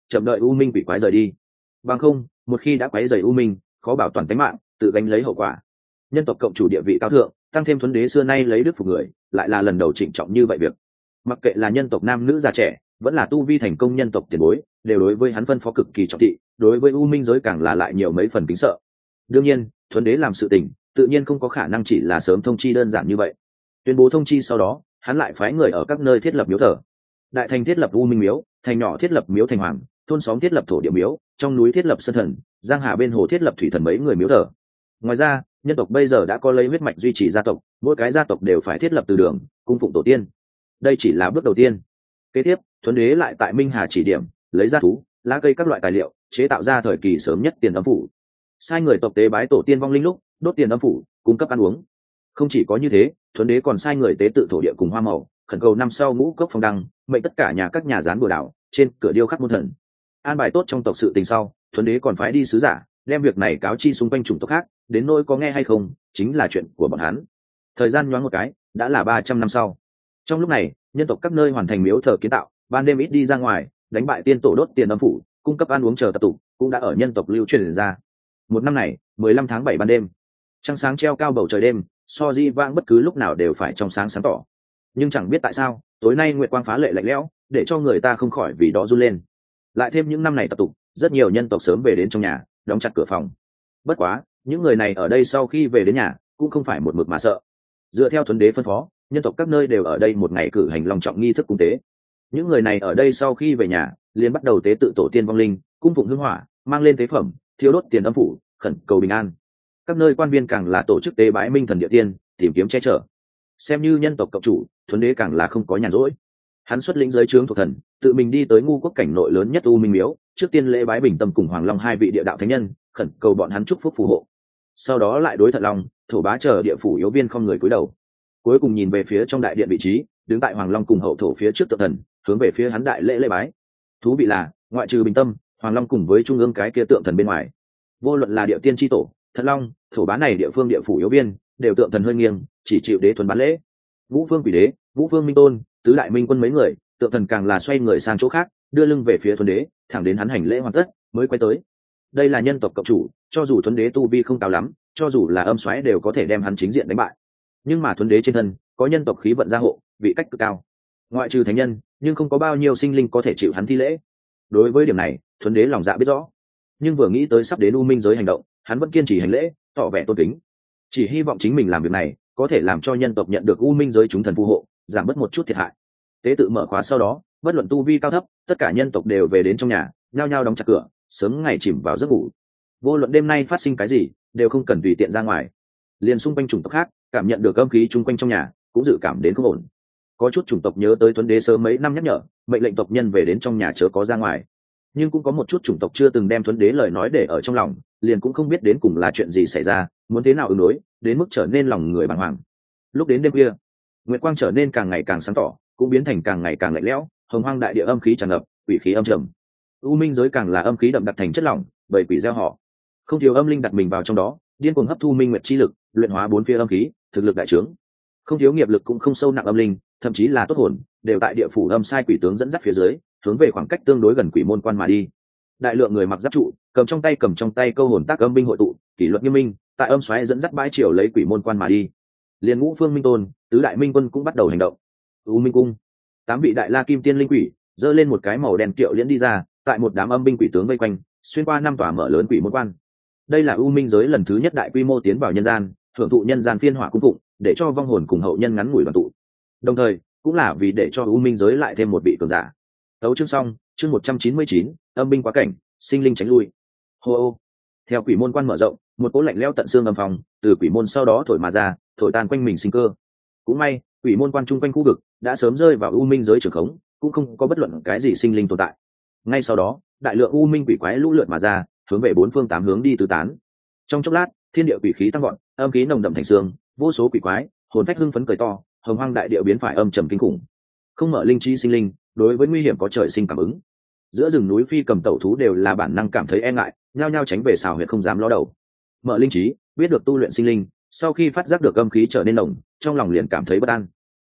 Speaker 1: chậm đợi u minh quỷ quái rời đi. Bằng không, một khi đã quấy rầy u minh, khó bảo toàn tính mạng, tự gánh lấy hậu quả. Nhân tộc cộng chủ địa vị cao thượng, tăng thêm Thuấn Đế xưa nay lấy đức phục người, lại là lần đầu trịnh trọng như vậy việc. Mặc kệ là nhân tộc nam nữ già trẻ, vẫn là tu vi thành công nhân tộc tiền bối, đều đối với hắn phân phó cực kỳ trọng thị, đối với u minh giới càng là lại nhiều mấy phần kính sợ. Đương nhiên, Thuấn Đế làm sự tình, tự nhiên không có khả năng chỉ là sớm thông chi đơn giản như vậy. Tuyên bố thông chi sau đó, hắn lại phái người ở các nơi thiết lập miếu thờ. Đại thành thiết lập u minh miếu, thành nhỏ thiết lập miếu thành hoàng, thôn xóm thiết lập thổ địa miếu, trong núi thiết lập sơn thần, giang hà bên hồ thiết lập thủy thần mấy người miếu thờ. Ngoài ra, nhân tộc bây giờ đã có lấy huyết mạch duy trì gia tộc, mỗi cái gia tộc đều phải thiết lập từ đường, cung phụng tổ tiên. Đây chỉ là bước đầu tiên. Kế tiếp, Thuấn Đế lại tại Minh Hà chỉ điểm, lấy ra thú, lá cây các loại tài liệu, chế tạo ra thời kỳ sớm nhất tiền âm phủ. Sai người tộc tế bái tổ tiên vong linh lúc, đốt tiền âm phủ, cung cấp ăn uống. Không chỉ có như thế, Thuấn Đế còn sai người tế tự thổ địa cùng hoa màu, khẩn cầu năm sau ngũ cốc phong đăng, mệnh tất cả nhà các nhà gián bùa đảo, trên cửa điêu khắc môn thần. An bài tốt trong tộc sự tình sau, Thuấn Đế còn phái đi sứ giả, đem việc này cáo chi xung quanh chủng tộc khác, đến nỗi có nghe hay không, chính là chuyện của bọn hắn. Thời gian nhoáng một cái, đã là ba trăm năm sau. Trong lúc này, nhân tộc các nơi hoàn thành miếu thờ kiến tạo, ban đêm ít đi ra ngoài, đánh bại tiên tổ đốt tiền âm phủ, cung cấp ăn uống chờ tập tục, cũng đã ở nhân tộc lưu truyền ra. Một năm này, mười lăm tháng bảy ban đêm, trăng sáng treo cao bầu trời đêm, so di vãng bất cứ lúc nào đều phải trong sáng sáng tỏ. Nhưng chẳng biết tại sao, tối nay nguyệt quang phá lệ lạnh lẽo, để cho người ta không khỏi vì đó run lên. Lại thêm những năm này tập tục, rất nhiều nhân tộc sớm về đến trong nhà, đóng chặt cửa phòng. Bất quá, những người này ở đây sau khi về đến nhà, cũng không phải một mực mà sợ. Dựa theo Thuấn Đế phân phó, nhân tộc các nơi đều ở đây một ngày cử hành long trọng nghi thức cúng tế. Những người này ở đây sau khi về nhà, liền bắt đầu tế tự tổ tiên vong linh, cung phụng hương hỏa, mang lên tế phẩm, thiêu đốt tiền âm phủ, khẩn cầu bình an. Các nơi quan viên càng là tổ chức tế bái minh thần địa tiên, tìm kiếm che chở. Xem như nhân tộc cộng chủ, Thuấn Đế càng là không có nhàn rỗi. Hắn xuất lĩnh giới trướng thuộc thần, tự mình đi tới ngu quốc cảnh nội lớn nhất u minh miếu, trước tiên lễ bái bình tâm cùng hoàng long hai vị địa đạo thánh nhân, khẩn cầu bọn hắn chúc phúc phù hộ. Sau đó lại đối Thận Long, Thổ Bá chờ địa phủ yếu viên không người cúi đầu. Cuối cùng nhìn về phía trong đại điện vị trí, đứng tại hoàng long cùng hậu thổ phía trước tượng thần, hướng về phía hắn đại lễ lễ bái. Thú vị là, ngoại trừ bình tâm, hoàng long cùng với trung ương cái kia tượng thần bên ngoài, vô luận là địa tiên tri tổ, Thận Long, Thổ Bá này địa phương địa phủ yếu viên, đều tượng thần hơi nghiêng, chỉ chịu đế thuần bán lễ. Vũ Phương Quỷ Đế, Vũ Phương Minh Tôn, tứ đại minh quân mấy người, tượng thần càng là xoay người sang chỗ khác, đưa lưng về phía Thuấn Đế, thẳng đến hắn hành lễ hoàn tất mới quay tới. Đây là nhân tộc cộng chủ, cho dù Thuấn Đế tu vi không cao lắm, cho dù là âm xoáy đều có thể đem hắn chính diện đánh bại. Nhưng mà Thuấn Đế trên thân có nhân tộc khí vận gia hộ, vị cách cực cao. Ngoại trừ thánh nhân, nhưng không có bao nhiêu sinh linh có thể chịu hắn thi lễ. Đối với điểm này, Thuấn Đế lòng dạ biết rõ. Nhưng vừa nghĩ tới sắp đến u minh giới hành động, hắn vẫn kiên trì hành lễ, tỏ vẻ tôn kính. Chỉ hy vọng chính mình làm việc này có thể làm cho nhân tộc nhận được u minh giới chúng thần phù hộ, giảm bớt một chút thiệt hại. Tế tự mở khóa sau đó, bất luận tu vi cao thấp, tất cả nhân tộc đều về đến trong nhà, nhao nhao đóng chặt cửa, sớm ngày chìm vào giấc ngủ. Vô luận đêm nay phát sinh cái gì, đều không cần tùy tiện ra ngoài. Liền xung quanh chủng tộc khác, cảm nhận được âm khí chung quanh trong nhà, cũng dự cảm đến không ổn. Có chút chủng tộc nhớ tới Thuấn Đế sớm mấy năm nhắc nhở, mệnh lệnh tộc nhân về đến trong nhà chớ có ra ngoài. Nhưng cũng có một chút chủng tộc chưa từng đem Thuấn Đế lời nói để ở trong lòng, liền cũng không biết đến cùng là chuyện gì xảy ra, muốn thế nào ứng đối, đến mức trở nên lòng người bàng hoàng. Lúc đến đêm khuya, nguyệt quang trở nên càng ngày càng sáng tỏ, cũng biến thành càng ngày càng lạnh lẽo, hồng hoang đại địa âm khí tràn ngập, quỷ khí âm trầm. U minh giới càng là âm khí đậm đặc thành chất lỏng, bởi quỷ gieo họ. Không thiếu âm linh đặt mình vào trong đó, điên cuồng hấp thu minh nguyệt chi lực, luyện hóa bốn phía âm khí, thực lực đại trướng. Không thiếu nghiệp lực cũng không sâu nặng âm linh, thậm chí là tốt hồn, đều tại địa phủ âm sai quỷ tướng dẫn dắt phía dưới, hướng về khoảng cách tương đối gần quỷ môn quan mà đi. Đại lượng người mặc giáp trụ, cầm trong tay cầm trong tay câu hồn tác âm binh hội tụ, kỷ luật nghiêm minh, tại âm xoáy dẫn dắt bãi triều lấy quỷ môn quan mà đi. Liên Ngũ Phương Minh Tôn, tứ đại minh quân cũng bắt đầu hành động. U Minh cung, tám vị đại la kim tiên linh quỷ giơ lên một cái màu đen kiệu liễn đi ra, tại một đám âm binh quỷ tướng vây quanh, xuyên qua năm tòa mở lớn quỷ môn quan. Đây là U Minh giới lần thứ nhất đại quy mô tiến vào nhân gian, hưởng thụ nhân gian phiên hỏa cung phụng, để cho vong hồn cùng hậu nhân ngắn ngủi đoàn tụ. Đồng thời, cũng là vì để cho U Minh giới lại thêm một vị cường giả. Tấu chương xong, chương một trăm chín mươi chín, âm binh quá cảnh, sinh linh tránh lui. Hô ô. Theo quỷ môn quan mở rộng, một cỗ lạnh lẽo tận xương âm phòng từ quỷ môn sau đó thổi mà ra, thổi tan quanh mình sinh cơ. Cũng may, quỷ môn quan chung quanh khu vực đã sớm rơi vào U Minh giới trường khống, cũng không có bất luận cái gì sinh linh tồn tại. Ngay sau đó, đại lượng U Minh quỷ quái lũ lượt mà ra, hướng về bốn phương tám hướng đi tứ tán. Trong chốc lát, thiên địa quỷ khí tăng gọn, âm khí nồng đậm thành xương, vô số quỷ quái, hồn phách hưng phấn cười to, hồng hoang đại địa biến phải âm trầm kinh khủng. Không mở linh chi sinh linh, đối với nguy hiểm có trời sinh cảm ứng. Giữa rừng núi phi cầm tẩu thú đều là bản năng cảm thấy e ngại, nhao nhao tránh về xào huyệt không dám ló đầu. Mở linh trí, biết được tu luyện sinh linh, sau khi phát giác được âm khí trở nên nồng, trong lòng liền cảm thấy bất an.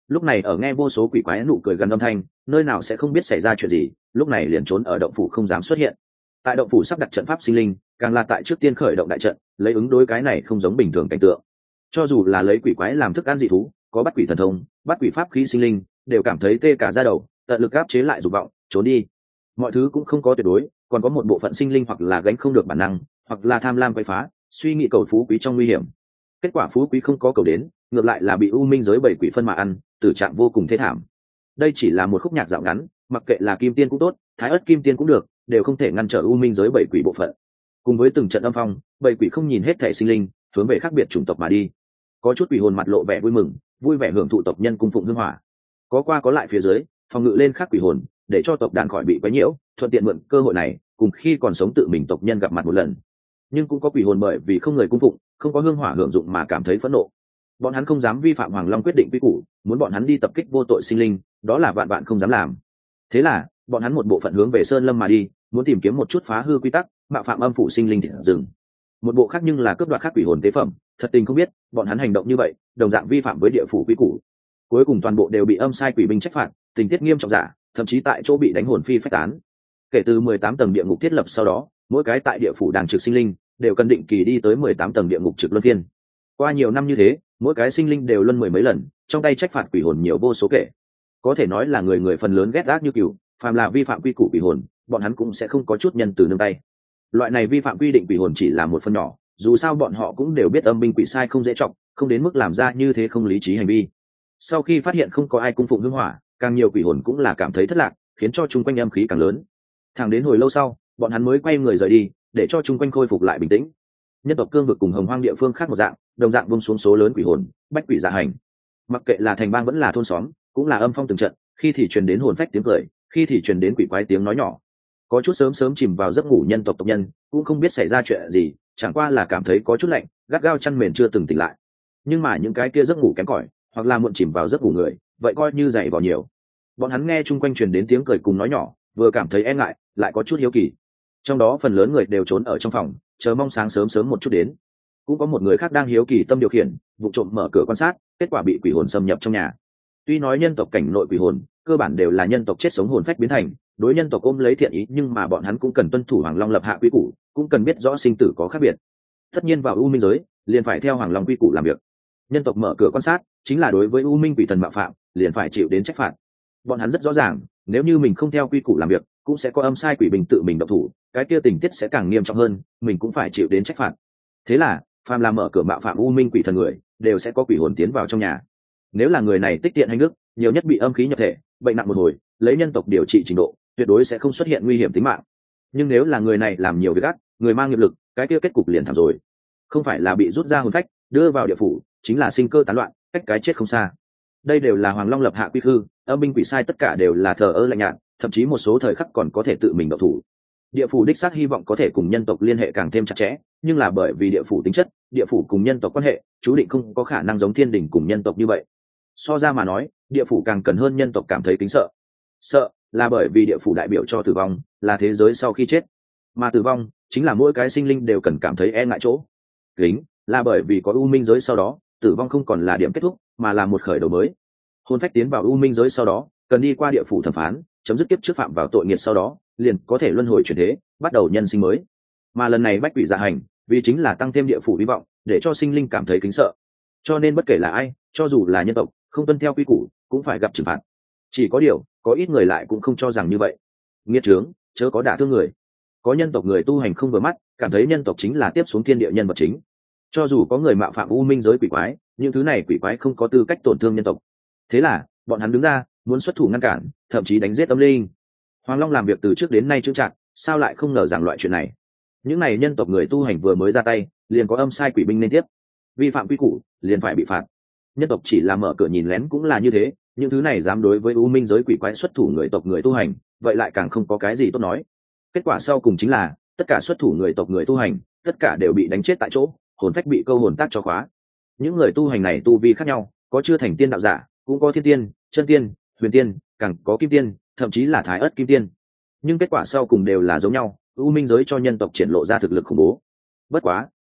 Speaker 1: lúc này ở nghe vô số quỷ quái nụ cười gần âm thanh, nơi nào sẽ không biết xảy ra chuyện gì, lúc này liền trốn ở động phủ không dám xuất hiện. Tại động phủ sắp đặt trận pháp sinh linh, càng là tại trước tiên khởi động đại trận, lấy ứng đối cái này không giống bình thường cảnh tượng. Cho dù là lấy quỷ quái làm thức ăn dị thú, có bắt quỷ thần thông, bắt quỷ pháp khí sinh linh, đều cảm thấy tê cả da đầu, tận lực áp chế lại dục vọng, trốn đi. Mọi thứ cũng không có tuyệt đối, còn có một bộ phận sinh linh hoặc là gánh không được bản năng, hoặc là tham lam quấy phá, suy nghĩ cầu phú quý trong nguy hiểm. Kết quả phú quý không có cầu đến, ngược lại là bị u minh giới bảy quỷ phân mà ăn, tử trạng vô cùng thê thảm. Đây chỉ là một khúc nhạc dạo ngắn, mặc kệ là kim tiên cũng tốt, thái ớt kim tiên cũng được, đều không thể ngăn trở u minh giới bảy quỷ bộ phận. Cùng với từng trận âm phong, bảy quỷ không nhìn hết thể sinh linh, hướng về khác biệt chủng tộc mà đi. Có chút quỷ hồn mặt lộ vẻ vui mừng, vui vẻ hưởng thụ tộc nhân cung phụng hương hỏa. Có qua có lại phía dưới, phòng ngự lên khác quỷ hồn, để cho tộc đàn khỏi bị quấy nhiễu, thuận tiện mượn cơ hội này, cùng khi còn sống tự mình tộc nhân gặp mặt một lần. Nhưng cũng có quỷ hồn bởi vì không người cung phụng, không có hương hỏa hưởng dụng mà cảm thấy phẫn nộ. Bọn hắn không dám vi phạm Hoàng Long quyết định quy củ, muốn bọn hắn đi tập kích vô tội sinh linh, đó là vạn vạn không dám làm. Thế là, bọn hắn một bộ phận hướng về Sơn Lâm mà đi, muốn tìm kiếm một chút phá hư quy tắc, mạo phạm âm phủ sinh linh thì dừng. Một bộ khác nhưng là cướp đoạt khác quỷ hồn tế phẩm, thật tình không biết, bọn hắn hành động như vậy, đồng dạng vi phạm với địa phủ quy củ. Cuối cùng toàn bộ đều bị âm sai quỷ binh trách phạt, tình tiết nghiêm trọng giả, thậm chí tại chỗ bị đánh hồn phi phách tán. Kể từ mười tám tầng địa ngục thiết lập sau đó, mỗi cái tại địa phủ đang trực sinh linh đều cần định kỳ đi tới mười tám tầng địa ngục trực luân phiên. Qua nhiều năm như thế, mỗi cái sinh linh đều luân mười mấy lần, trong tay trách phạt quỷ hồn nhiều vô số kể. Có thể nói là người người phần lớn ghét ác như cừu, phàm là vi phạm quy củ quỷ hồn, bọn hắn cũng sẽ không có chút nhân từ nương tay. Loại này vi phạm quy định quỷ hồn chỉ là một phần nhỏ, dù sao bọn họ cũng đều biết âm binh quỷ sai không dễ trọng, không đến mức làm ra như thế không lý trí hành vi. Sau khi phát hiện không có ai cung phụng hương hỏa, càng nhiều quỷ hồn cũng là cảm thấy thất lạc, khiến cho chung quanh âm khí càng lớn. Thẳng đến hồi lâu sau, bọn hắn mới quay người rời đi, để cho chung quanh khôi phục lại bình tĩnh. Nhân tộc cương vực cùng hồng hoang địa phương khác một dạng, đồng dạng buông xuống số lớn quỷ hồn, bách quỷ dạ hành. Mặc kệ là thành bang vẫn là thôn xóm, cũng là âm phong từng trận, khi thì truyền đến hồn phách tiếng cười, khi thì truyền đến quỷ quái tiếng nói nhỏ. Có chút sớm sớm chìm vào giấc ngủ nhân tộc tộc nhân, cũng không biết xảy ra chuyện gì, chẳng qua là cảm thấy có chút lạnh, gắt gao chăn mền chưa từng tỉnh lại. Nhưng mà những cái kia giấc ngủ kém cỏi, hoặc là muộn chìm vào giấc ngủ người, vậy coi như dày vào nhiều. Bọn hắn nghe chung quanh truyền đến tiếng cười cùng nói nhỏ, vừa cảm thấy e ngại, lại có chút hiếu kỳ. Trong đó phần lớn người đều trốn ở trong phòng, chờ mong sáng sớm sớm một chút đến. Cũng có một người khác đang hiếu kỳ tâm điều khiển, vụ trộm mở cửa quan sát, kết quả bị quỷ hồn xâm nhập trong nhà. Tuy nói nhân tộc cảnh nội quỷ hồn cơ bản đều là nhân tộc chết sống hồn phách biến thành, đối nhân tộc ôm lấy thiện ý, nhưng mà bọn hắn cũng cần tuân thủ Hoàng Long lập hạ quy củ, cũng cần biết rõ sinh tử có khác biệt. Tất nhiên vào u minh giới, liền phải theo Hoàng Long quy củ làm việc. Nhân tộc mở cửa quan sát, chính là đối với u minh quỷ thần mạo phạm, liền phải chịu đến trách phạt. Bọn hắn rất rõ ràng, nếu như mình không theo quy củ làm việc, cũng sẽ có âm sai quỷ bình tự mình động thủ, cái kia tình tiết sẽ càng nghiêm trọng hơn, mình cũng phải chịu đến trách phạt. Thế là, phàm là mở cửa mạo phạm u minh quỷ thần người, đều sẽ có quỷ hồn tiến vào trong nhà. Nếu là người này tích tiện hành đức, nhiều nhất bị âm khí nhập thể, bệnh nặng một hồi, lấy nhân tộc điều trị trình độ, tuyệt đối sẽ không xuất hiện nguy hiểm tính mạng. Nhưng nếu là người này làm nhiều việc ác, người mang nghiệp lực, cái kia kết cục liền thảm rồi. Không phải là bị rút ra hồn phách, đưa vào địa phủ, chính là sinh cơ tán loạn, cách cái chết không xa. Đây đều là Hoàng Long lập hạ quy hư, âm binh quỷ sai tất cả đều là thờ ơ lạnh nhạt, thậm chí một số thời khắc còn có thể tự mình động thủ. Địa phủ đích xác hy vọng có thể cùng nhân tộc liên hệ càng thêm chặt chẽ, nhưng là bởi vì địa phủ tính chất, địa phủ cùng nhân tộc quan hệ, chú định không có khả năng giống thiên đình cùng nhân tộc như vậy. So ra mà nói, địa phủ càng cần hơn nhân tộc cảm thấy kính sợ. Sợ là bởi vì địa phủ đại biểu cho tử vong, là thế giới sau khi chết, mà tử vong chính là mỗi cái sinh linh đều cần cảm thấy e ngại chỗ. Kính là bởi vì có u minh giới sau đó, tử vong không còn là điểm kết thúc, mà là một khởi đầu mới. Hồn phách tiến vào u minh giới sau đó, cần đi qua địa phủ thẩm phán, chấm dứt kiếp trước phạm vào tội nghiệt sau đó, liền có thể luân hồi chuyển thế, bắt đầu nhân sinh mới. Mà lần này bách quỷ dạ hành, vì chính là tăng thêm địa phủ hy vọng, để cho sinh linh cảm thấy kính sợ. Cho nên bất kể là ai, cho dù là nhân tộc, không tuân theo quy củ, cũng phải gặp trừng phạt. Chỉ có điều, có ít người lại cũng không cho rằng như vậy. Nghiệt trướng, chớ có đả thương người. Có nhân tộc người tu hành không vừa mắt, cảm thấy nhân tộc chính là tiếp xuống thiên địa nhân vật chính. Cho dù có người mạo phạm u minh giới quỷ quái, những thứ này quỷ quái không có tư cách tổn thương nhân tộc. Thế là, bọn hắn đứng ra, muốn xuất thủ ngăn cản, thậm chí đánh giết âm linh. Hoàng Long làm việc từ trước đến nay chững chạc, sao lại không ngờ rằng loại chuyện này. Những này nhân tộc người tu hành vừa mới ra tay, liền có âm sai quỷ binh nên tiếp. Vi phạm quy củ, liền phải bị phạt. Nhân tộc chỉ là mở cửa nhìn lén cũng là như thế, những thứ này dám đối với u minh giới quỷ quái xuất thủ người tộc người tu hành, vậy lại càng không có cái gì tốt nói. Kết quả sau cùng chính là, tất cả xuất thủ người tộc người tu hành, tất cả đều bị đánh chết tại chỗ, hồn phách bị câu hồn tác cho khóa. Những người tu hành này tu vi khác nhau, có chưa thành tiên đạo giả, cũng có thiên tiên, chân tiên, huyền tiên, càng có kim tiên, thậm chí là thái ớt kim tiên. Nhưng kết quả sau cùng đều là giống nhau, u minh giới cho nhân tộc triển lộ ra thực lực khủng bố. Bất quá,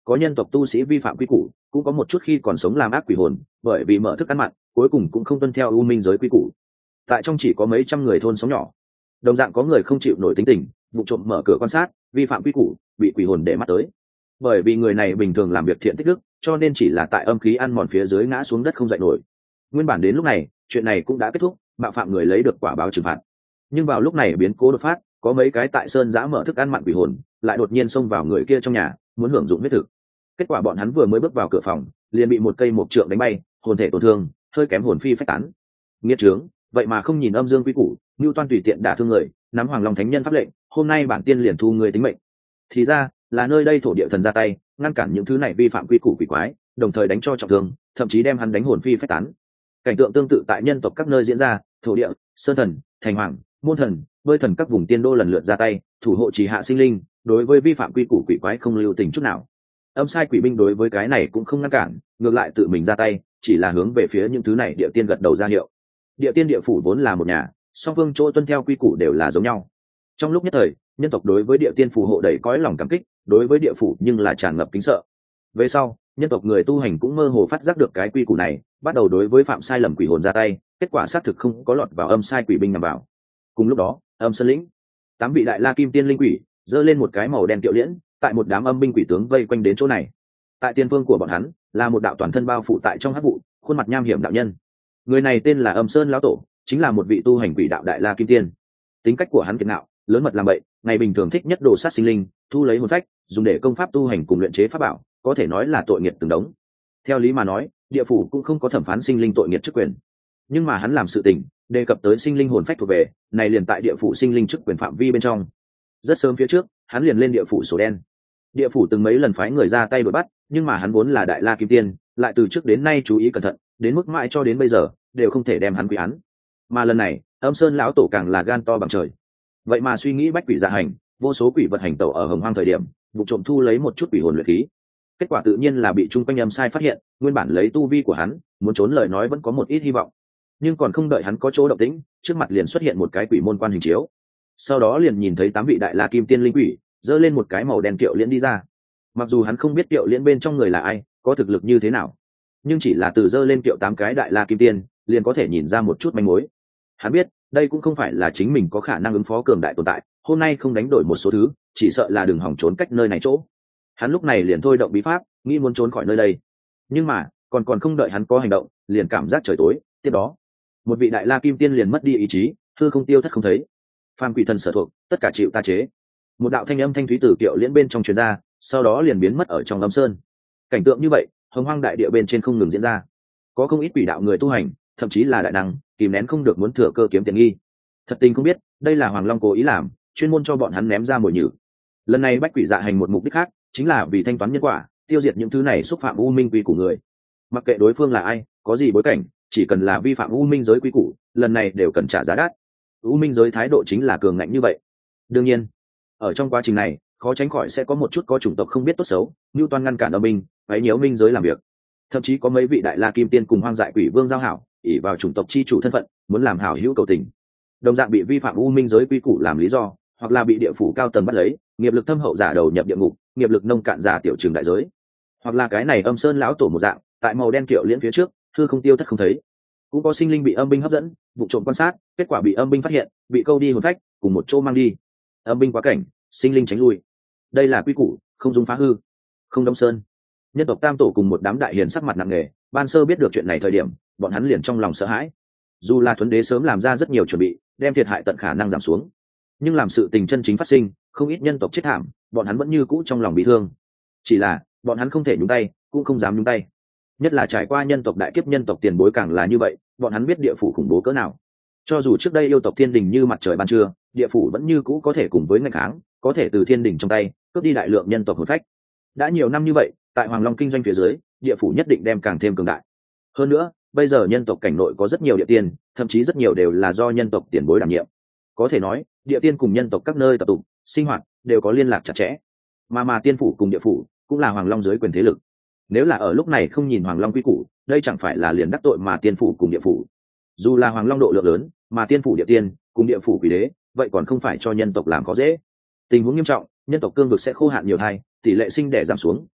Speaker 1: có nhân tộc tu sĩ vi phạm quy củ, cũng có một chút khi còn sống làm ác quỷ hồn, bởi vì mở thức ăn mặn cuối cùng cũng không tuân theo u minh giới quy củ. Tại trong chỉ có mấy trăm người thôn sống nhỏ, đồng dạng có người không chịu nổi tính tình, vụ trộm mở cửa quan sát, vi phạm quy củ, bị quỷ hồn để mắt tới. Bởi vì người này bình thường làm việc thiện tích đức, cho nên chỉ là tại âm khí ăn mòn phía dưới ngã xuống đất không dậy nổi. Nguyên bản đến lúc này chuyện này cũng đã kết thúc, mạo phạm người lấy được quả báo trừng phạt. Nhưng vào lúc này biến cố đột phát, có mấy cái tại sơn giã mở thức ăn mặn quỷ hồn lại đột nhiên xông vào người kia trong nhà, muốn hưởng dụng huyết thực. Kết quả bọn hắn vừa mới bước vào cửa phòng, liền bị một cây mộc trượng đánh bay, hồn thể tổn thương, hơi kém hồn phi phách tán. Nghiệt trướng, vậy mà không nhìn âm dương quy củ, Nưu Toan tùy tiện đả thương người, nắm Hoàng Long Thánh Nhân pháp lệnh, hôm nay bản tiên liền thu người tính mệnh. Thì ra là nơi đây thổ địa thần ra tay, ngăn cản những thứ này vi phạm quy củ quỷ quái, đồng thời đánh cho trọng thương, thậm chí đem hắn đánh hồn phi phách tán. Cảnh tượng tương tự tại nhân tộc các nơi diễn ra, thổ địa, sơn thần, thành hoàng, môn thần, bơi thần các vùng tiên đô lần lượt ra tay, thủ hộ trì hạ sinh linh, đối với vi phạm quy củ quỷ quái không lưu tình chút nào. Âm sai quỷ binh đối với cái này cũng không ngăn cản, ngược lại tự mình ra tay, chỉ là hướng về phía những thứ này địa tiên gật đầu ra hiệu. Địa tiên địa phủ vốn là một nhà, song phương chỗ tuân theo quy củ đều là giống nhau. Trong lúc nhất thời, nhân tộc đối với địa tiên phù hộ đầy cõi lòng cảm kích, đối với địa phủ nhưng là tràn ngập kính sợ. Về sau, nhân tộc người tu hành cũng mơ hồ phát giác được cái quy củ này, bắt đầu đối với phạm sai lầm quỷ hồn ra tay, kết quả xác thực không có lọt vào âm sai quỷ binh nhằm vào. Cùng lúc đó, âm sơn lĩnh, tám vị đại la kim tiên linh quỷ giơ lên một cái màu đen kiệu liễn, tại một đám âm binh quỷ tướng vây quanh đến chỗ này. Tại tiên phương của bọn hắn là một đạo toàn thân bao phủ tại trong hắc vụ, khuôn mặt nham hiểm đạo nhân. Người này tên là Âm Sơn lão tổ, chính là một vị tu hành quỷ đạo đại la kim tiên. Tính cách của hắn kiệt ngạo, lớn mật làm bậy, ngày bình thường thích nhất đồ sát sinh linh, thu lấy hồn phách, dùng để công pháp tu hành cùng luyện chế pháp bảo, có thể nói là tội nghiệp từng đống. Theo lý mà nói, địa phủ cũng không có thẩm phán sinh linh tội nghiệp chức quyền, nhưng mà hắn làm sự tình đề cập tới sinh linh hồn phách thuộc về, này liền tại địa phủ sinh linh chức quyền phạm vi bên trong. Rất sớm phía trước, hắn liền lên địa phủ sổ đen. Địa phủ từng mấy lần phái người ra tay đuổi bắt, nhưng mà hắn vốn là đại la kim tiên, lại từ trước đến nay chú ý cẩn thận, đến mức mãi cho đến bây giờ đều không thể đem hắn quy án. Mà lần này, Âm Sơn lão tổ càng là gan to bằng trời. Vậy mà suy nghĩ bách quỷ dạ hành, vô số quỷ vật hành tẩu ở Hồng Hoang thời điểm, vụ trộm thu lấy một chút quỷ hồn luyện khí. Kết quả tự nhiên là bị chung quanh âm sai phát hiện, nguyên bản lấy tu vi của hắn, muốn trốn lời nói vẫn có một ít hy vọng. Nhưng còn không đợi hắn có chỗ động tĩnh, trước mặt liền xuất hiện một cái quỷ môn quan hình chiếu. Sau đó liền nhìn thấy tám vị đại la kim tiên linh quỷ giơ lên một cái màu đen kiệu liễn đi ra. Mặc dù hắn không biết kiệu liễn bên trong người là ai, có thực lực như thế nào, nhưng chỉ là từ giơ lên kiệu tám cái đại la kim tiên, liền có thể nhìn ra một chút manh mối. Hắn biết, đây cũng không phải là chính mình có khả năng ứng phó cường đại tồn tại, hôm nay không đánh đổi một số thứ, chỉ sợ là đừng hỏng trốn cách nơi này chỗ. Hắn lúc này liền thôi động bí pháp, nghĩ muốn trốn khỏi nơi đây. Nhưng mà, còn còn không đợi hắn có hành động, liền cảm giác trời tối, tiếp đó, một vị đại la kim tiên liền mất đi ý chí, hư không tiêu thất không thấy. Phàm quỷ thần sở thuộc, tất cả chịu ta chế. Một đạo thanh âm thanh thúy từ kiệu liễn bên trong truyền ra, sau đó liền biến mất ở trong âm sơn. Cảnh tượng như vậy, Hồng Hoang đại địa bên trên không ngừng diễn ra. Có không ít quỷ đạo người tu hành, thậm chí là đại năng, kìm nén không được muốn thừa cơ kiếm tiền nghi. Thật tình không biết, đây là Hoàng Long cố ý làm, chuyên môn cho bọn hắn ném ra mồi nhử. Lần này bách quỷ dạ hành một mục đích khác, chính là vì thanh toán nhân quả, tiêu diệt những thứ này xúc phạm u minh quy của người. Mặc kệ đối phương là ai, có gì bối cảnh, chỉ cần là vi phạm u minh giới quy củ, lần này đều cần trả giá đắt. U minh giới thái độ chính là cường ngạnh như vậy. Đương nhiên, ở trong quá trình này, khó tránh khỏi sẽ có một chút có chủng tộc không biết tốt xấu, Nưu Toan ngăn cản âm minh, váy nhiễu minh giới làm việc. Thậm chí có mấy vị đại la kim tiên cùng hoang dại quỷ vương giao hảo, ỷ vào chủng tộc chi chủ thân phận, muốn làm hảo hữu cầu tình. Đồng dạng bị vi phạm u minh giới quy củ làm lý do, hoặc là bị địa phủ cao tầng bắt lấy, nghiệp lực thâm hậu giả đầu nhập địa ngục, nghiệp lực nông cạn giả tiểu trường đại giới. Hoặc là cái này Âm Sơn lão tổ một dạng, tại màu đen kiệu liễn phía trước, hư không tiêu thất không thấy. Cũng có sinh linh bị âm binh hấp dẫn, vụ trộm quan sát, kết quả bị âm binh phát hiện, bị câu đi hồn phách, cùng một chỗ mang đi. Âm binh quá cảnh, sinh linh tránh lui. Đây là quy củ, không dung phá hư. Không Đông Sơn, nhân tộc Tam tổ cùng một đám đại hiền sắc mặt nặng nề, ban sơ biết được chuyện này thời điểm, bọn hắn liền trong lòng sợ hãi. Dù là Thuấn Đế sớm làm ra rất nhiều chuẩn bị, đem thiệt hại tận khả năng giảm xuống, nhưng làm sự tình chân chính phát sinh, không ít nhân tộc chết thảm, bọn hắn vẫn như cũ trong lòng bị thương. Chỉ là bọn hắn không thể nhúng tay, cũng không dám nhúng tay. Nhất là trải qua nhân tộc đại kiếp, nhân tộc tiền bối càng là như vậy, bọn hắn biết địa phủ khủng bố cỡ nào. Cho dù trước đây yêu tộc thiên đình như mặt trời ban trưa, địa phủ vẫn như cũ có thể cùng với ngành kháng, có thể từ thiên đình trong tay cướp đi đại lượng nhân tộc hồn phách. Đã nhiều năm như vậy, tại Hoàng Long kinh doanh phía dưới, địa phủ nhất định đem càng thêm cường đại. Hơn nữa, bây giờ nhân tộc cảnh nội có rất nhiều địa tiên, thậm chí rất nhiều đều là do nhân tộc tiền bối đảm nhiệm. Có thể nói, địa tiên cùng nhân tộc các nơi tập tụ, sinh hoạt đều có liên lạc chặt chẽ. Mà mà tiên phủ cùng địa phủ cũng là Hoàng Long dưới quyền thế lực. Nếu là ở lúc này không nhìn Hoàng Long quy củ, đây chẳng phải là liền đắc tội mà tiên phủ cùng địa phủ. Dù là Hoàng Long độ lượng lớn, mà tiên phủ địa tiên cùng địa phủ quỷ đế, vậy còn không phải cho nhân tộc làm khó dễ. Tình huống nghiêm trọng, nhân tộc cương vực sẽ khô hạn nhiều thai, tỷ lệ sinh đẻ giảm xuống,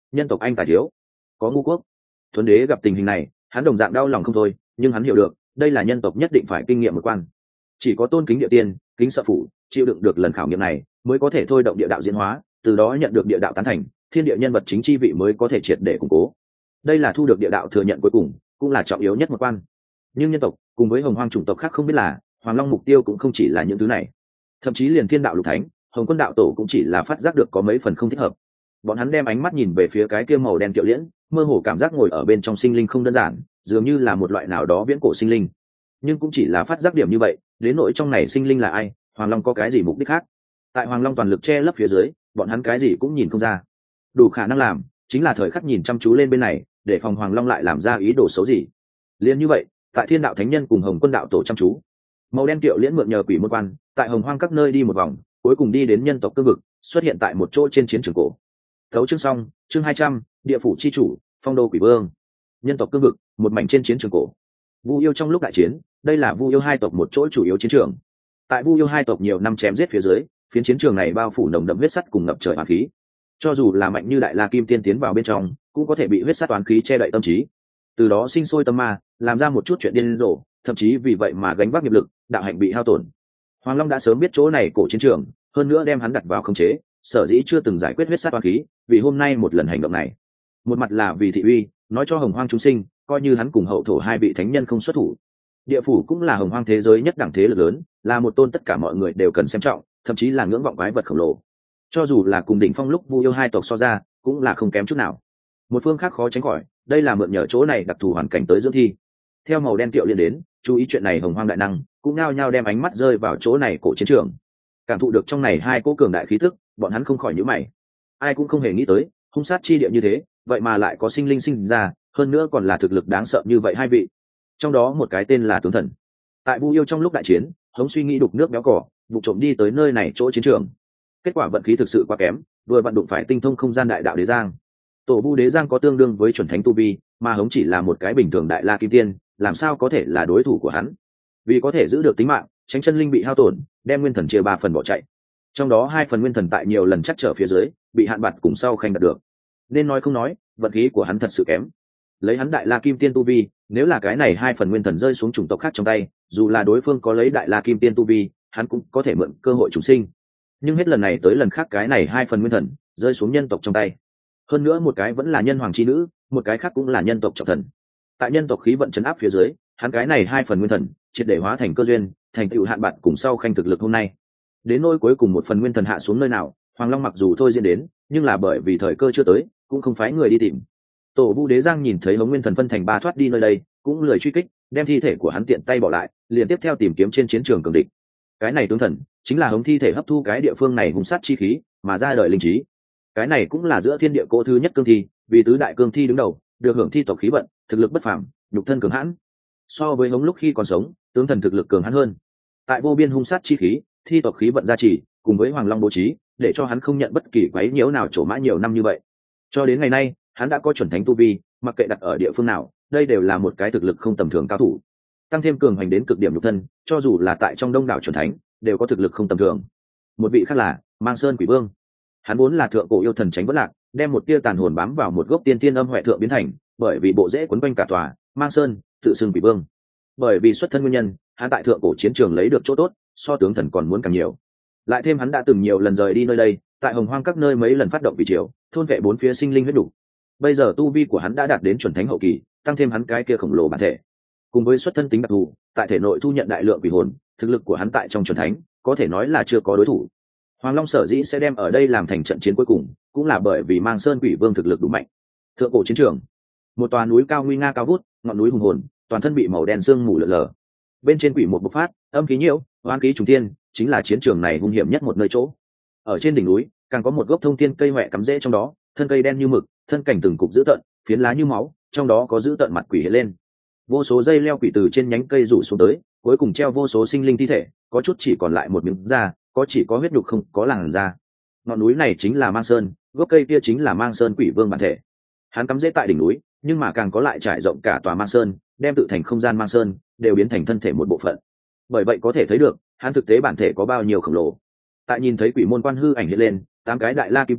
Speaker 1: nhân tộc anh tài thiếu, có ngu quốc. Thuấn đế gặp tình hình này, hắn đồng dạng đau lòng không thôi, nhưng hắn hiểu được đây là nhân tộc nhất định phải kinh nghiệm một quan. Chỉ có tôn kính địa tiên, kính sợ phủ, chịu đựng được lần khảo nghiệm này mới có thể thôi động địa đạo diễn hóa, từ đó nhận được địa đạo tán thành, thiên địa nhân vật chính chi vị mới có thể triệt để củng cố. Đây là thu được địa đạo thừa nhận cuối cùng, cũng là trọng yếu nhất một quan. Nhưng nhân tộc cùng với hồng hoang chủng tộc khác không biết là Hoàng Long mục tiêu cũng không chỉ là những thứ này, thậm chí liền thiên đạo lục thánh, hồng quân đạo tổ cũng chỉ là phát giác được có mấy phần không thích hợp. Bọn hắn đem ánh mắt nhìn về phía cái kia màu đen kiệu liễn, mơ hồ cảm giác ngồi ở bên trong sinh linh không đơn giản, dường như là một loại nào đó viễn cổ sinh linh. Nhưng cũng chỉ là phát giác điểm như vậy, đến nội trong này sinh linh là ai, Hoàng Long có cái gì mục đích khác? Tại Hoàng Long toàn lực che lấp phía dưới, bọn hắn cái gì cũng nhìn không ra. Đủ khả năng làm chính là thời khắc nhìn chăm chú lên bên này, để phòng Hoàng Long lại làm ra ý đồ xấu gì. Liên như vậy, tại thiên đạo thánh nhân cùng hồng quân đạo tổ chăm chú, màu đen kiệu liễn mượn nhờ quỷ môn quan, tại hồng hoang các nơi đi một vòng, cuối cùng đi đến nhân tộc cương vực, xuất hiện tại một chỗ trên chiến trường cổ. Thấu chương xong, chương hai trăm, địa phủ chi chủ, phong đô quỷ vương. Nhân tộc cương vực, một mảnh trên chiến trường cổ. Vu yêu trong lúc đại chiến, đây là Vu yêu hai tộc một chỗ chủ yếu chiến trường. Tại Vu yêu hai tộc nhiều năm chém giết phía dưới, phiến chiến trường này bao phủ nồng đậm huyết sắt cùng ngập trời oán khí. Cho dù là mạnh như đại la kim tiên tiến vào bên trong, cũng có thể bị huyết sắt oán khí che đậy tâm trí, từ đó sinh sôi tâm ma, làm ra một chút chuyện điên rồ, thậm chí vì vậy mà gánh vác nghiệp lực, đạo hạnh bị hao tổn. Hoàng Long đã sớm biết chỗ này cổ chiến trường, hơn nữa đem hắn đặt vào khống chế, sở dĩ chưa từng giải quyết huyết sát oán khí, vì hôm nay một lần hành động này. Một mặt là vì thị uy, nói cho hồng hoang chúng sinh, coi như hắn cùng hậu thổ hai vị thánh nhân không xuất thủ. Địa phủ cũng là hồng hoang thế giới nhất đẳng thế lực lớn, là một tôn tất cả mọi người đều cần xem trọng, thậm chí là ngưỡng vọng quái vật khổng lồ. Cho dù là cùng đỉnh phong lúc Vu yêu hai tộc so ra, cũng là không kém chút nào. Một phương khác khó tránh khỏi, đây là mượn nhờ chỗ này đặc thù hoàn cảnh tới dưỡng thi. Theo màu đen kiệu liên đến, chú ý chuyện này hồng hoang đại năng cũng nao nhao đem ánh mắt rơi vào chỗ này cổ chiến trường. Cảm thụ được trong này hai cỗ cường đại khí tức, bọn hắn không khỏi nhíu mày. Ai cũng không hề nghĩ tới, hung sát chi địa như thế, vậy mà lại có sinh linh sinh ra, hơn nữa còn là thực lực đáng sợ như vậy hai vị. Trong đó một cái tên là tướng thần. Tại Vu yêu trong lúc đại chiến, hống suy nghĩ đục nước béo cỏ, vụ trộm đi tới nơi này chỗ chiến trường. Kết quả vận khí thực sự quá kém, vừa vận đụng phải tinh thông không gian đại đạo đế giang. Tổ Vu đế giang có tương đương với chuẩn thánh tu vi, mà hống chỉ là một cái bình thường đại la kim tiên, làm sao có thể là đối thủ của hắn? Vì có thể giữ được tính mạng, tránh chân linh bị hao tổn, đem nguyên thần chia ba phần bỏ chạy. Trong đó hai phần nguyên thần tại nhiều lần chắc trở phía dưới, bị hạn bạt cùng sau khanh đạt được. Nên nói không nói, vận khí của hắn thật sự kém. Lấy hắn đại la kim tiên tu vi, nếu là cái này hai phần nguyên thần rơi xuống chủng tộc khác trong tay, dù là đối phương có lấy đại la kim tiên tu vi, hắn cũng có thể mượn cơ hội chủ sinh. Nhưng hết lần này tới lần khác cái này hai phần nguyên thần rơi xuống nhân tộc trong tay. Hơn nữa một cái vẫn là nhân hoàng chi nữ, một cái khác cũng là nhân tộc trọng thần. Tại nhân tộc khí vận chấn áp phía dưới, hắn cái này hai phần nguyên thần triệt để hóa thành cơ duyên, thành tựu hạn bạn cùng sau khanh thực lực hôm nay. Đến nỗi cuối cùng một phần nguyên thần hạ xuống nơi nào, Hoàng Long mặc dù thôi diễn đến, nhưng là bởi vì thời cơ chưa tới, cũng không phái người đi tìm. Tổ Vu đế giang nhìn thấy hống nguyên thần phân thành ba thoát đi nơi đây, cũng lười truy kích, đem thi thể của hắn tiện tay bỏ lại, liền tiếp theo tìm kiếm trên chiến trường cường địch. Cái này tướng thần chính là hống thi thể hấp thu cái địa phương này hung sát chi khí, mà ra đời linh trí. Cái này cũng là giữa thiên địa cố thứ nhất cương thi, vì tứ đại cương thi đứng đầu, được hưởng thi tộc khí vận, thực lực bất phàm, nhục thân cường hãn. So với hống lúc khi còn sống, tướng thần thực lực cường hãn hơn. Tại vô biên hung sát chi khí, thi tộc khí vận gia trì, cùng với Hoàng Long bố trí, để cho hắn không nhận bất kỳ quấy nhiễu nào trổ mã nhiều năm như vậy. Cho đến ngày nay, hắn đã có chuẩn thánh tu vi, mặc kệ đặt ở địa phương nào, đây đều là một cái thực lực không tầm thường cao thủ. Tăng thêm cường hành đến cực điểm nhục thân, cho dù là tại trong đông đảo chuẩn thánh, đều có thực lực không tầm thường. Một vị khác là Mang Sơn Quỷ Vương. Hắn vốn là thượng cổ yêu thần tránh vỡ lạc, đem một tia tàn hồn bám vào một gốc tiên tiên âm huệ thượng biến thành, bởi vì bộ rễ quấn quanh cả tòa, Mang Sơn tự xưng Quỷ Vương. Bởi vì xuất thân nguyên nhân, hắn tại thượng cổ chiến trường lấy được chỗ tốt, so tướng thần còn muốn càng nhiều. Lại thêm hắn đã từng nhiều lần rời đi nơi đây, tại hồng hoang các nơi mấy lần phát động vị triều, thôn vệ bốn phía sinh linh huyết đủ. Bây giờ tu vi của hắn đã đạt đến chuẩn thánh hậu kỳ, tăng thêm hắn cái kia khổng lồ bản thể, cùng với xuất thân tính đặc thù, tại thể nội thu nhận đại lượng quỷ hồn, thực lực của hắn tại trong chuẩn thánh có thể nói là chưa có đối thủ. Hoàng Long sở dĩ sẽ đem ở đây làm thành trận chiến cuối cùng, cũng là bởi vì Mang Sơn Quỷ Vương thực lực đủ mạnh. Thượng cổ chiến trường, một tòa núi cao nguy nga cao vút, ngọn núi hùng hồn, toàn thân bị màu đen sương mù lờ lờ. Bên trên quỷ một bộc phát, âm khí nhiễu, oán khí trùng thiên, chính là chiến trường này hung hiểm nhất một nơi chỗ. Ở trên đỉnh núi, càng có một gốc thông thiên cây hoè cắm rễ trong đó, thân cây đen như mực, thân cảnh từng cục dữ tợn, phiến lá như máu, trong đó có dữ tợn mặt quỷ hiện lên. Vô số dây leo quỷ từ trên nhánh cây rủ xuống tới, cuối cùng treo vô số sinh linh thi thể, có chút chỉ còn lại một miếng da, có chỉ có huyết nhục không có làn da. Ngọn núi này chính là Mang Sơn, gốc cây kia chính là Mang Sơn Quỷ Vương bản thể. Hắn cắm rễ tại đỉnh núi, nhưng mà càng có lại trải rộng cả tòa Mang Sơn, đem tự thành không gian Mang Sơn, đều biến thành thân thể một bộ phận. Bởi vậy có thể thấy được, hắn thực tế bản thể có bao nhiêu khổng lồ. Tại nhìn thấy quỷ môn quan hư ảnh hiện lên, tám cái đại la kim tiên,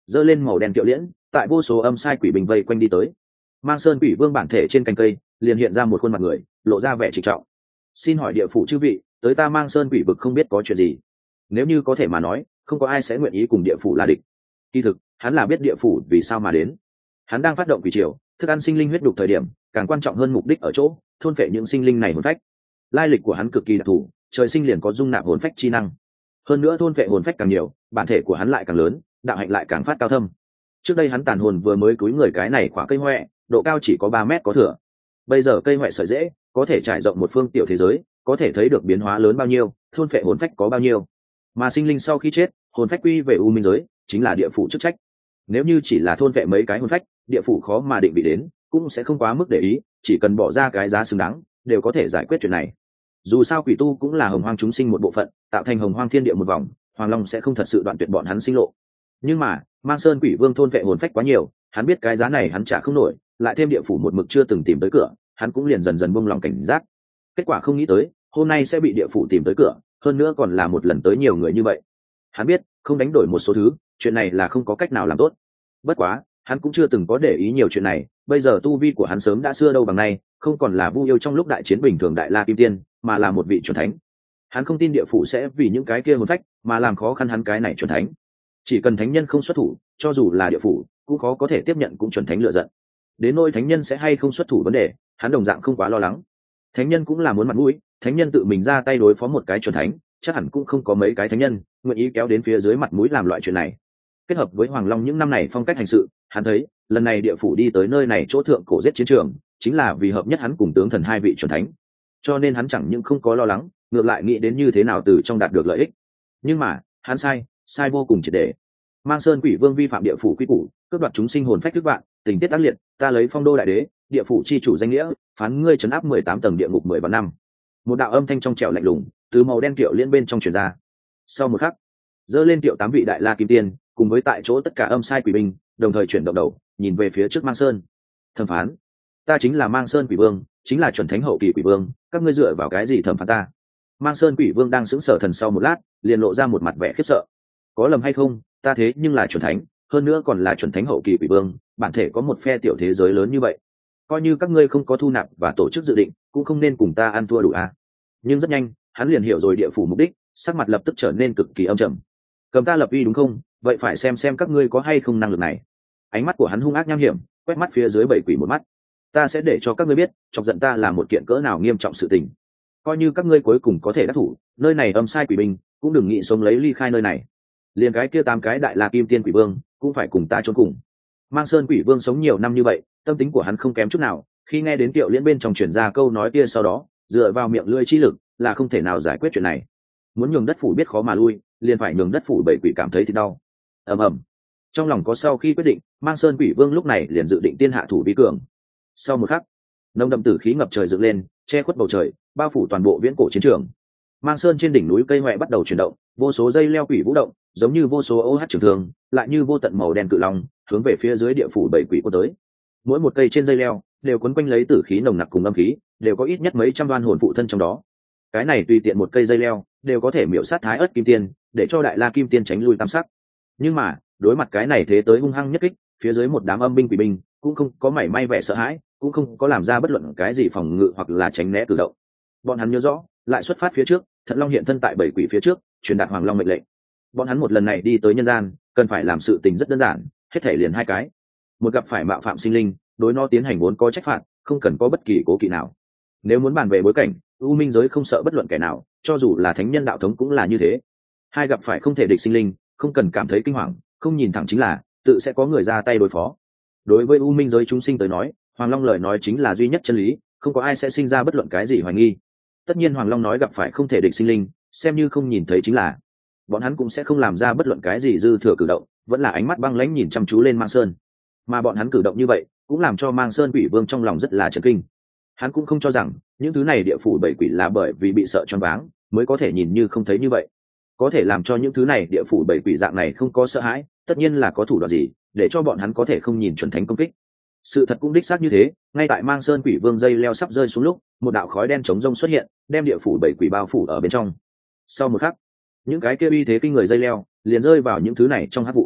Speaker 1: giơ lên màu đen kiệu liễn, tại vô số âm sai quỷ bình vây quanh đi tới. Mang sơn quỷ vương bản thể trên cành cây liền hiện ra một khuôn mặt người, lộ ra vẻ trịnh trọng. Xin hỏi địa phủ chư vị, tới ta Mang sơn quỷ vực không biết có chuyện gì? Nếu như có thể mà nói, không có ai sẽ nguyện ý cùng địa phủ là địch. Kỳ thực hắn là biết địa phủ vì sao mà đến. Hắn đang phát động quỷ triều, thức ăn sinh linh huyết đục thời điểm, càng quan trọng hơn mục đích ở chỗ thôn phệ những sinh linh này hồn phách. Lai lịch của hắn cực kỳ đặc thù, trời sinh liền có dung nạp hồn phách chi năng. Hơn nữa thôn phệ hồn phách càng nhiều, bản thể của hắn lại càng lớn, đạo hạnh lại càng phát cao thâm. Trước đây hắn tàn hồn vừa mới cúi người cái này khỏa cây hoẹ, độ cao chỉ có ba mét có thừa. Bây giờ cây hoẹ sợi dễ có thể trải rộng một phương tiểu thế giới, có thể thấy được biến hóa lớn bao nhiêu, thôn phệ hồn phách có bao nhiêu. Mà sinh linh sau khi chết, hồn phách quy về u minh giới, chính là địa phủ chức trách. Nếu như chỉ là thôn phệ mấy cái hồn phách, địa phủ khó mà định vị đến, cũng sẽ không quá mức để ý, chỉ cần bỏ ra cái giá xứng đáng, đều có thể giải quyết chuyện này. Dù sao quỷ tu cũng là hồng hoang chúng sinh một bộ phận, tạo thành hồng hoang thiên địa một vòng, Hoàng Long sẽ không thật sự đoạn tuyệt bọn hắn sinh lộ. Nhưng mà Mang sơn quỷ vương thôn vệ hồn phách quá nhiều, hắn biết cái giá này hắn trả không nổi, lại thêm địa phủ một mực chưa từng tìm tới cửa, hắn cũng liền dần dần buông lòng cảnh giác. Kết quả không nghĩ tới hôm nay sẽ bị địa phủ tìm tới cửa, hơn nữa còn là một lần tới nhiều người như vậy. Hắn biết không đánh đổi một số thứ, chuyện này là không có cách nào làm tốt. Bất quá hắn cũng chưa từng có để ý nhiều chuyện này, bây giờ tu vi của hắn sớm đã xưa đâu bằng nay, không còn là Vu Yêu trong lúc đại chiến bình thường đại la kim tiên, mà là một vị chuẩn thánh. Hắn không tin địa phủ sẽ vì những cái kia hồn phách mà làm khó khăn hắn cái này chuẩn thánh. Chỉ cần thánh nhân không xuất thủ, cho dù là địa phủ cũng khó có thể tiếp nhận cũng chuẩn thánh lựa giận. Đến nỗi thánh nhân sẽ hay không xuất thủ vấn đề, hắn đồng dạng không quá lo lắng. Thánh nhân cũng là muốn mặt mũi, thánh nhân tự mình ra tay đối phó một cái chuẩn thánh, chắc hẳn cũng không có mấy cái thánh nhân nguyện ý kéo đến phía dưới mặt mũi làm loại chuyện này. Kết hợp với Hoàng Long những năm này phong cách hành sự, hắn thấy lần này địa phủ đi tới nơi này chỗ thượng cổ giết chiến trường, chính là vì hợp nhất hắn cùng tướng thần hai vị chuẩn thánh. Cho nên hắn chẳng những không có lo lắng, ngược lại nghĩ đến như thế nào từ trong đạt được lợi ích. Nhưng mà hắn sai, sai vô cùng triệt để. Mang sơn quỷ vương vi phạm địa phủ quy củ, cướp đoạt chúng sinh hồn phách thức bạn, tình tiết tác liệt, ta lấy phong đô đại đế, địa phủ chi chủ danh nghĩa, phán ngươi trấn áp mười tám tầng địa ngục mười vạn năm. Một đạo âm thanh trong trẻo lạnh lùng từ màu đen kiệu liên bên trong truyền ra. Sau một khắc, dơ lên kiệu tám vị đại la kim tiên, cùng với tại chỗ tất cả âm sai quỷ binh, đồng thời chuyển động đầu, nhìn về phía trước Mang sơn. Thẩm phán, ta chính là Mang sơn quỷ vương, chính là chuẩn thánh hậu kỳ quỷ vương, các ngươi dựa vào cái gì thẩm phán ta? Mang sơn quỷ vương đang sững sờ thần sau một lát, liền lộ ra một mặt vẻ khiếp sợ. Có lầm hay không, ta thế nhưng là chuẩn thánh, hơn nữa còn là chuẩn thánh hậu kỳ quỷ vương, bản thể có một phe tiểu thế giới lớn như vậy, coi như các ngươi không có thu nạp và tổ chức dự định, cũng không nên cùng ta ăn thua đủ à? Nhưng rất nhanh hắn liền hiểu rồi địa phủ mục đích, sắc mặt lập tức trở nên cực kỳ âm trầm. Cầm ta lập uy đúng không? Vậy phải xem xem các ngươi có hay không năng lực này. Ánh mắt của hắn hung ác nham hiểm, quét mắt phía dưới bảy quỷ một mắt. Ta sẽ để cho các ngươi biết chọc giận ta là một kiện cỡ nào nghiêm trọng sự tình. Coi như các ngươi cuối cùng có thể đắc thủ, nơi này âm sai quỷ binh cũng đừng nghĩ sống lấy ly khai nơi này. Liền cái kia tám cái đại la kim tiên quỷ vương cũng phải cùng ta trốn cùng. Mang sơn quỷ vương sống nhiều năm như vậy, tâm tính của hắn không kém chút nào, khi nghe đến Kiệu Liễn bên trong truyền ra câu nói kia sau đó, dựa vào miệng lưỡi chi lực là không thể nào giải quyết chuyện này. Muốn nhường đất phủ biết khó mà lui, liền phải nhường đất phủ bảy quỷ cảm thấy thì đau. Ầm ầm. Trong lòng có sau khi quyết định, Mang sơn quỷ vương lúc này liền dự định tiên hạ thủ vi cường. Sau một khắc, nồng đậm tử khí ngập trời dựng lên, che khuất bầu trời, bao phủ toàn bộ viễn cổ chiến trường. Mang sơn trên đỉnh núi cây hoè bắt đầu chuyển động, vô số dây leo quỷ vũ động, giống như vô số ô hát trường thường, lại như vô tận màu đen cự long, hướng về phía dưới địa phủ bảy quỷ của tới. Mỗi một cây trên dây leo đều quấn quanh lấy tử khí nồng nặc cùng âm khí, đều có ít nhất mấy trăm đoan hồn phụ thân trong đó. Cái này tùy tiện một cây dây leo đều có thể miểu sát thái ớt kim tiên, để cho đại la kim tiên tránh lui tam sắc. Nhưng mà đối mặt cái này thế tới hung hăng nhất kích, phía dưới một đám âm binh quỷ binh cũng không có mảy may vẻ sợ hãi, cũng không có làm ra bất luận cái gì phòng ngự hoặc là tránh né cử động. Bọn hắn nhớ rõ, lại xuất phát phía trước, Thận Long hiện thân tại bảy quỷ phía trước, truyền đạt Hoàng Long mệnh lệnh. Bọn hắn một lần này đi tới nhân gian, cần phải làm sự tình rất đơn giản, hết thể liền hai cái. Một, gặp phải mạo phạm sinh linh, đối nó tiến hành vốn có trách phạt, không cần có bất kỳ cố kỵ nào. Nếu muốn bàn về bối cảnh, u minh giới không sợ bất luận kẻ nào, cho dù là thánh nhân đạo thống cũng là như thế. Hai, gặp phải không thể địch sinh linh, không cần cảm thấy kinh hoàng, không nhìn thẳng chính là tự sẽ có người ra tay đối phó. Đối với u minh giới chúng sinh tới nói, Hoàng Long lời nói chính là duy nhất chân lý, không có ai sẽ sinh ra bất luận cái gì hoài nghi. Tất nhiên Hoàng Long nói gặp phải không thể địch sinh linh, xem như không nhìn thấy chính là, bọn hắn cũng sẽ không làm ra bất luận cái gì dư thừa cử động, vẫn là ánh mắt băng lãnh nhìn chăm chú lên Mang Sơn. Mà bọn hắn cử động như vậy, cũng làm cho Mang Sơn quỷ vương trong lòng rất là chấn kinh. Hắn cũng không cho rằng những thứ này địa phủ bảy quỷ là bởi vì bị sợ choáng váng mới có thể nhìn như không thấy như vậy. Có thể làm cho những thứ này địa phủ bảy quỷ dạng này không có sợ hãi, tất nhiên là có thủ đoạn gì để cho bọn hắn có thể không nhìn chuẩn thánh công kích. Sự thật cũng đích xác như thế, ngay tại Mang Sơn quỷ vương dây leo sắp rơi xuống lúc, một đạo khói đen chống rông xuất hiện, đem địa phủ bảy quỷ bao phủ ở bên trong. Sau một khắc, những cái kia uy thế kinh người dây leo liền rơi vào những thứ này trong hắc vụ.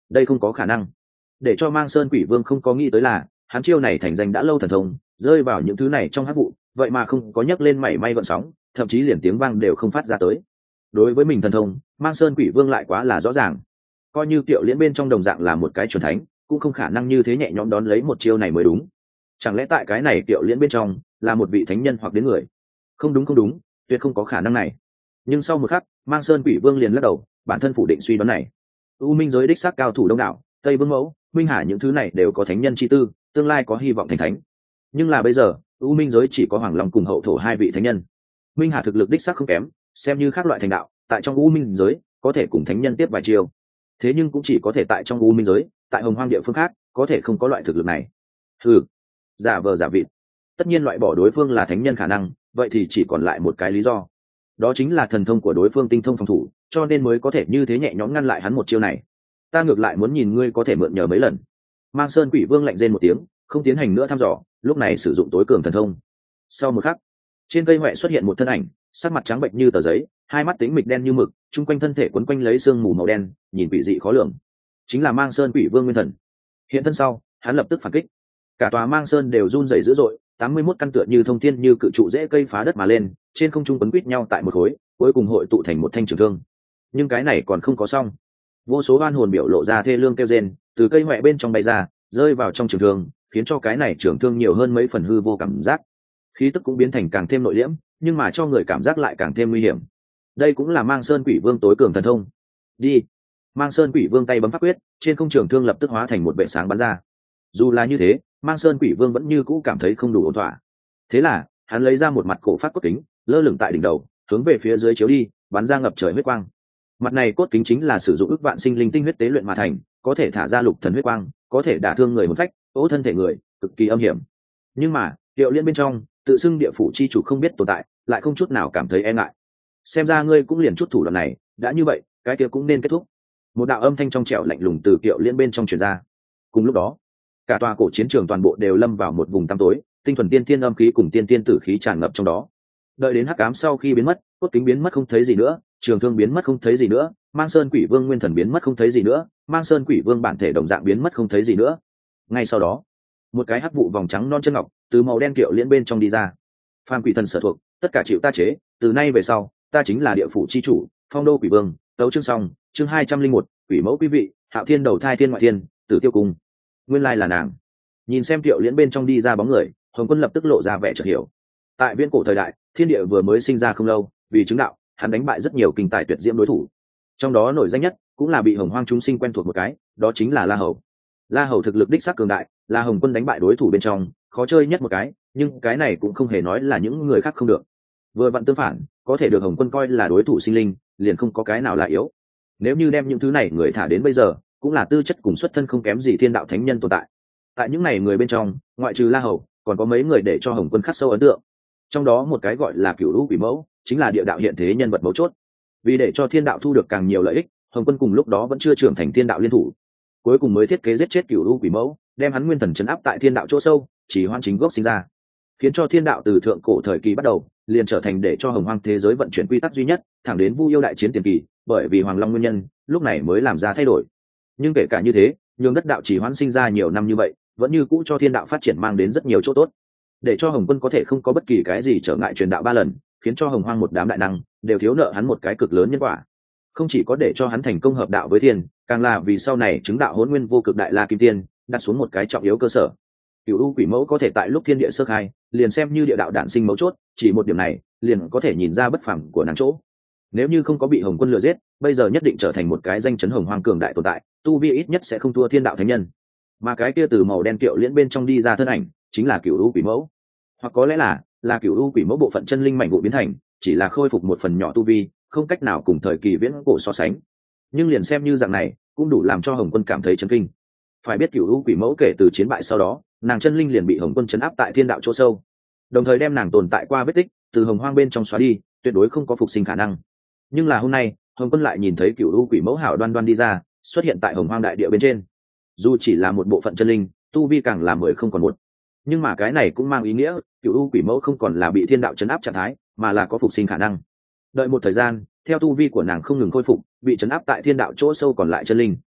Speaker 1: đây không có khả năng. Để cho Mang Sơn Quỷ Vương không có nghĩ tới là hắn chiêu này thành danh đã lâu thần thông, rơi vào những thứ này trong hắc vụ, vậy mà không có nhấc lên mảy may gợn sóng, thậm chí liền tiếng vang đều không phát ra tới. Đối với mình thần thông, Mang Sơn Quỷ Vương lại quá là rõ ràng. Coi như Kiệu Liễn bên trong đồng dạng là một cái chuẩn thánh, cũng không khả năng như thế nhẹ nhõm đón lấy một chiêu này mới đúng. Chẳng lẽ tại cái này Kiệu Liễn bên trong là một vị thánh nhân hoặc đến người? Không đúng không đúng, tuyệt không có khả năng này. Nhưng sau một khắc, Mang Sơn Quỷ Vương liền lắc đầu, bản thân phủ định suy đoán này. U Minh giới đích xác cao thủ đông đảo, Tây Vương Mẫu, Minh Hà những thứ này đều có thánh nhân chi tư, tương lai có hy vọng thành thánh. Nhưng là bây giờ, U Minh giới chỉ có Hoàng Long cùng Hậu Thổ hai vị thánh nhân. Minh Hà thực lực đích xác không kém, xem như khác loại thành đạo, tại trong U Minh giới có thể cùng thánh nhân tiếp vài chiêu. Thế nhưng cũng chỉ có thể tại trong U Minh giới, tại Hồng Hoang địa phương khác, có thể không có loại thực lực này. Ừ, giả vờ giả vịt. Tất nhiên loại bỏ đối phương là thánh nhân khả năng, vậy thì chỉ còn lại một cái lý do. Đó chính là thần thông của đối phương tinh thông phòng thủ, cho nên mới có thể như thế nhẹ nhõm ngăn lại hắn một chiêu này. Ta ngược lại muốn nhìn ngươi có thể mượn nhờ mấy lần. Mang Sơn Quỷ Vương lạnh rên một tiếng, không tiến hành nữa thăm dò, lúc này sử dụng tối cường thần thông. Sau một khắc, trên cây huệ xuất hiện một thân ảnh, sắc mặt trắng bệnh như tờ giấy, hai mắt tính mịch đen như mực, chung quanh thân thể quấn quanh lấy sương mù màu đen, nhìn quỷ dị khó lường. Chính là Mang Sơn Quỷ Vương Nguyên Thần. Hiện thân sau, hắn lập tức phản kích. Cả tòa Mang Sơn đều run rẩy dữ dội, tám mươi mốt căn tựa như thông thiên như cự trụ dễ cây phá đất mà lên, trên không trung quấn quýt nhau tại một khối, cuối cùng hội tụ thành một thanh trường thương. Nhưng cái này còn không có xong. Vô số oan hồn biểu lộ ra thê lương kêu rên, từ cây hoẹ bên trong bay ra, rơi vào trong trường thương, khiến cho cái này trường thương nhiều hơn mấy phần hư vô cảm giác. Khí tức cũng biến thành càng thêm nội liễm, nhưng mà cho người cảm giác lại càng thêm nguy hiểm. Đây cũng là Mang Sơn Quỷ Vương tối cường thần thông. Đi. Mang Sơn Quỷ Vương tay bấm pháp quyết, trên không trường thương lập tức hóa thành một vệ sáng bắn ra. Dù là như thế, Mang Sơn Quỷ Vương vẫn như cũ cảm thấy không đủ ổn thỏa. Thế là, hắn lấy ra một mặt cổ phát cốt kính, lơ lửng tại đỉnh đầu, hướng về phía dưới chiếu đi, bắn ra ngập trời huyết quang. Mặt này cốt kính chính là sử dụng ức vạn sinh linh tinh huyết tế luyện mà thành, có thể thả ra lục thần huyết quang, có thể đả thương người hồn phách, ố thân thể người, cực kỳ âm hiểm. Nhưng mà, Kiệu Liễn bên trong, tự xưng địa phủ chi chủ không biết tồn tại, lại không chút nào cảm thấy e ngại. Xem ra ngươi cũng liền chút thủ đoạn này, đã như vậy, cái kia cũng nên kết thúc. Một đạo âm thanh trong trẻo lạnh lùng từ Kiệu Liễn bên trong truyền ra. Cùng lúc đó, cả tòa cổ chiến trường toàn bộ đều lâm vào một vùng tăm tối, tinh thuần tiên tiên âm khí cùng tiên tiên tử khí tràn ngập trong đó. Đợi đến hắc ám sau khi biến mất, cốt kính biến mất không thấy gì nữa, trường thương biến mất không thấy gì nữa, Mang Sơn Quỷ Vương Nguyên Thần biến mất không thấy gì nữa, Mang Sơn Quỷ Vương bản thể đồng dạng biến mất không thấy gì nữa. Ngay sau đó, một cái hắc vụ vòng trắng non chân ngọc từ màu đen Kiệu Liễn bên trong đi ra. Phàm quỷ thần sở thuộc, tất cả chịu ta chế, từ nay về sau, ta chính là địa phủ chi chủ, phong đô quỷ vương. Tấu chương xong, chương hai trăm linh một, quỷ mẫu quý vị, Hạo Thiên đầu thai thiên ngoại thiên, Tử Tiêu cung. Nguyên lai là nàng. Nhìn xem Kiệu Liễn bên trong đi ra bóng người, Hồng Quân lập tức lộ ra vẻ chợt hiểu. Tại viễn cổ thời đại, thiên địa vừa mới sinh ra không lâu, vì chứng đạo, hắn đánh bại rất nhiều kinh tài tuyệt diễm đối thủ. Trong đó nổi danh nhất cũng là bị Hồng Hoang chúng sinh quen thuộc một cái, đó chính là La Hầu. La Hầu thực lực đích xác cường đại, là Hồng Quân đánh bại đối thủ bên trong khó chơi nhất một cái, nhưng cái này cũng không hề nói là những người khác không được. Vừa vặn tương phản, có thể được Hồng Quân coi là đối thủ sinh linh, liền không có cái nào là yếu. Nếu như đem những thứ này người thả đến bây giờ, cũng là tư chất cùng xuất thân không kém gì thiên đạo thánh nhân tồn tại. Tại những này người bên trong, ngoại trừ La Hầu, còn có mấy người để cho Hồng Quân khắc sâu ấn tượng. Trong đó một cái gọi là Cửu Lũ Quỷ Mẫu, chính là địa đạo hiện thế nhân vật mấu chốt. Vì để cho thiên đạo thu được càng nhiều lợi ích, Hồng Quân cùng lúc đó vẫn chưa trưởng thành thiên đạo liên thủ, cuối cùng mới thiết kế giết chết Cửu Lũ Quỷ Mẫu, đem hắn nguyên thần trấn áp tại thiên đạo chỗ sâu, chỉ hoan chính gốc sinh ra, khiến cho thiên đạo từ thượng cổ thời kỳ bắt đầu liền trở thành để cho Hồng Hoang thế giới vận chuyển quy tắc duy nhất, thẳng đến Vu Yêu đại chiến tiền kỳ, bởi vì Hoàng Long nguyên nhân, lúc này mới làm ra thay đổi. Nhưng kể cả như thế, nhường đất đạo chỉ hoan sinh ra nhiều năm như vậy, vẫn như cũ cho thiên đạo phát triển mang đến rất nhiều chỗ tốt, để cho Hồng Quân có thể không có bất kỳ cái gì trở ngại truyền đạo ba lần, khiến cho Hồng Hoang một đám đại năng đều thiếu nợ hắn một cái cực lớn nhân quả. Không chỉ có để cho hắn thành công hợp đạo với thiên, càng là vì sau này chứng đạo Hỗn Nguyên vô cực đại la kim tiên, đặt xuống một cái trọng yếu cơ sở. Cửu U Quỷ Mẫu có thể tại lúc thiên địa sơ khai, liền xem như địa đạo đản sinh mấu chốt, chỉ một điểm này, liền có thể nhìn ra bất phàm của nàng chỗ. Nếu như không có bị Hồng Quân lừa giết, bây giờ nhất định trở thành một cái danh chấn Hồng Hoang cường đại tồn tại, tu vi ít nhất sẽ không thua thiên đạo thánh nhân. Mà cái kia từ màu đen Kiệu Liễn bên trong đi ra thân ảnh, chính là Cửu U Quỷ Mẫu, hoặc có lẽ là là Cửu U Quỷ Mẫu bộ phận chân linh mảnh vụ biến thành, chỉ là khôi phục một phần nhỏ tu vi, không cách nào cùng thời kỳ viễn cổ so sánh. Nhưng liền xem như dạng này, cũng đủ làm cho Hồng Quân cảm thấy chấn kinh. Phải biết Cửu U Quỷ Mẫu kể từ chiến bại sau đó, nàng chân linh liền bị Hồng Quân chấn áp tại thiên đạo chỗ sâu, đồng thời đem nàng tồn tại qua vết tích từ Hồng Hoang bên trong xóa đi, tuyệt đối không có phục sinh khả năng. Nhưng là hôm nay, Hồng Quân lại nhìn thấy Cửu U Quỷ Mẫu hảo đoan đoan đi ra, xuất hiện tại Hồng Hoang đại địa bên trên. Dù chỉ là một bộ phận chân linh, tu vi càng là mười không còn một. Nhưng mà cái này cũng mang ý nghĩa, Cửu U Quỷ Mẫu không còn là bị thiên đạo chấn áp trạng thái, mà là có phục sinh khả năng. Đợi một thời gian, theo tu vi của nàng không ngừng khôi phục, bị chấn áp tại thiên đạo chỗ sâu còn lại chân linh,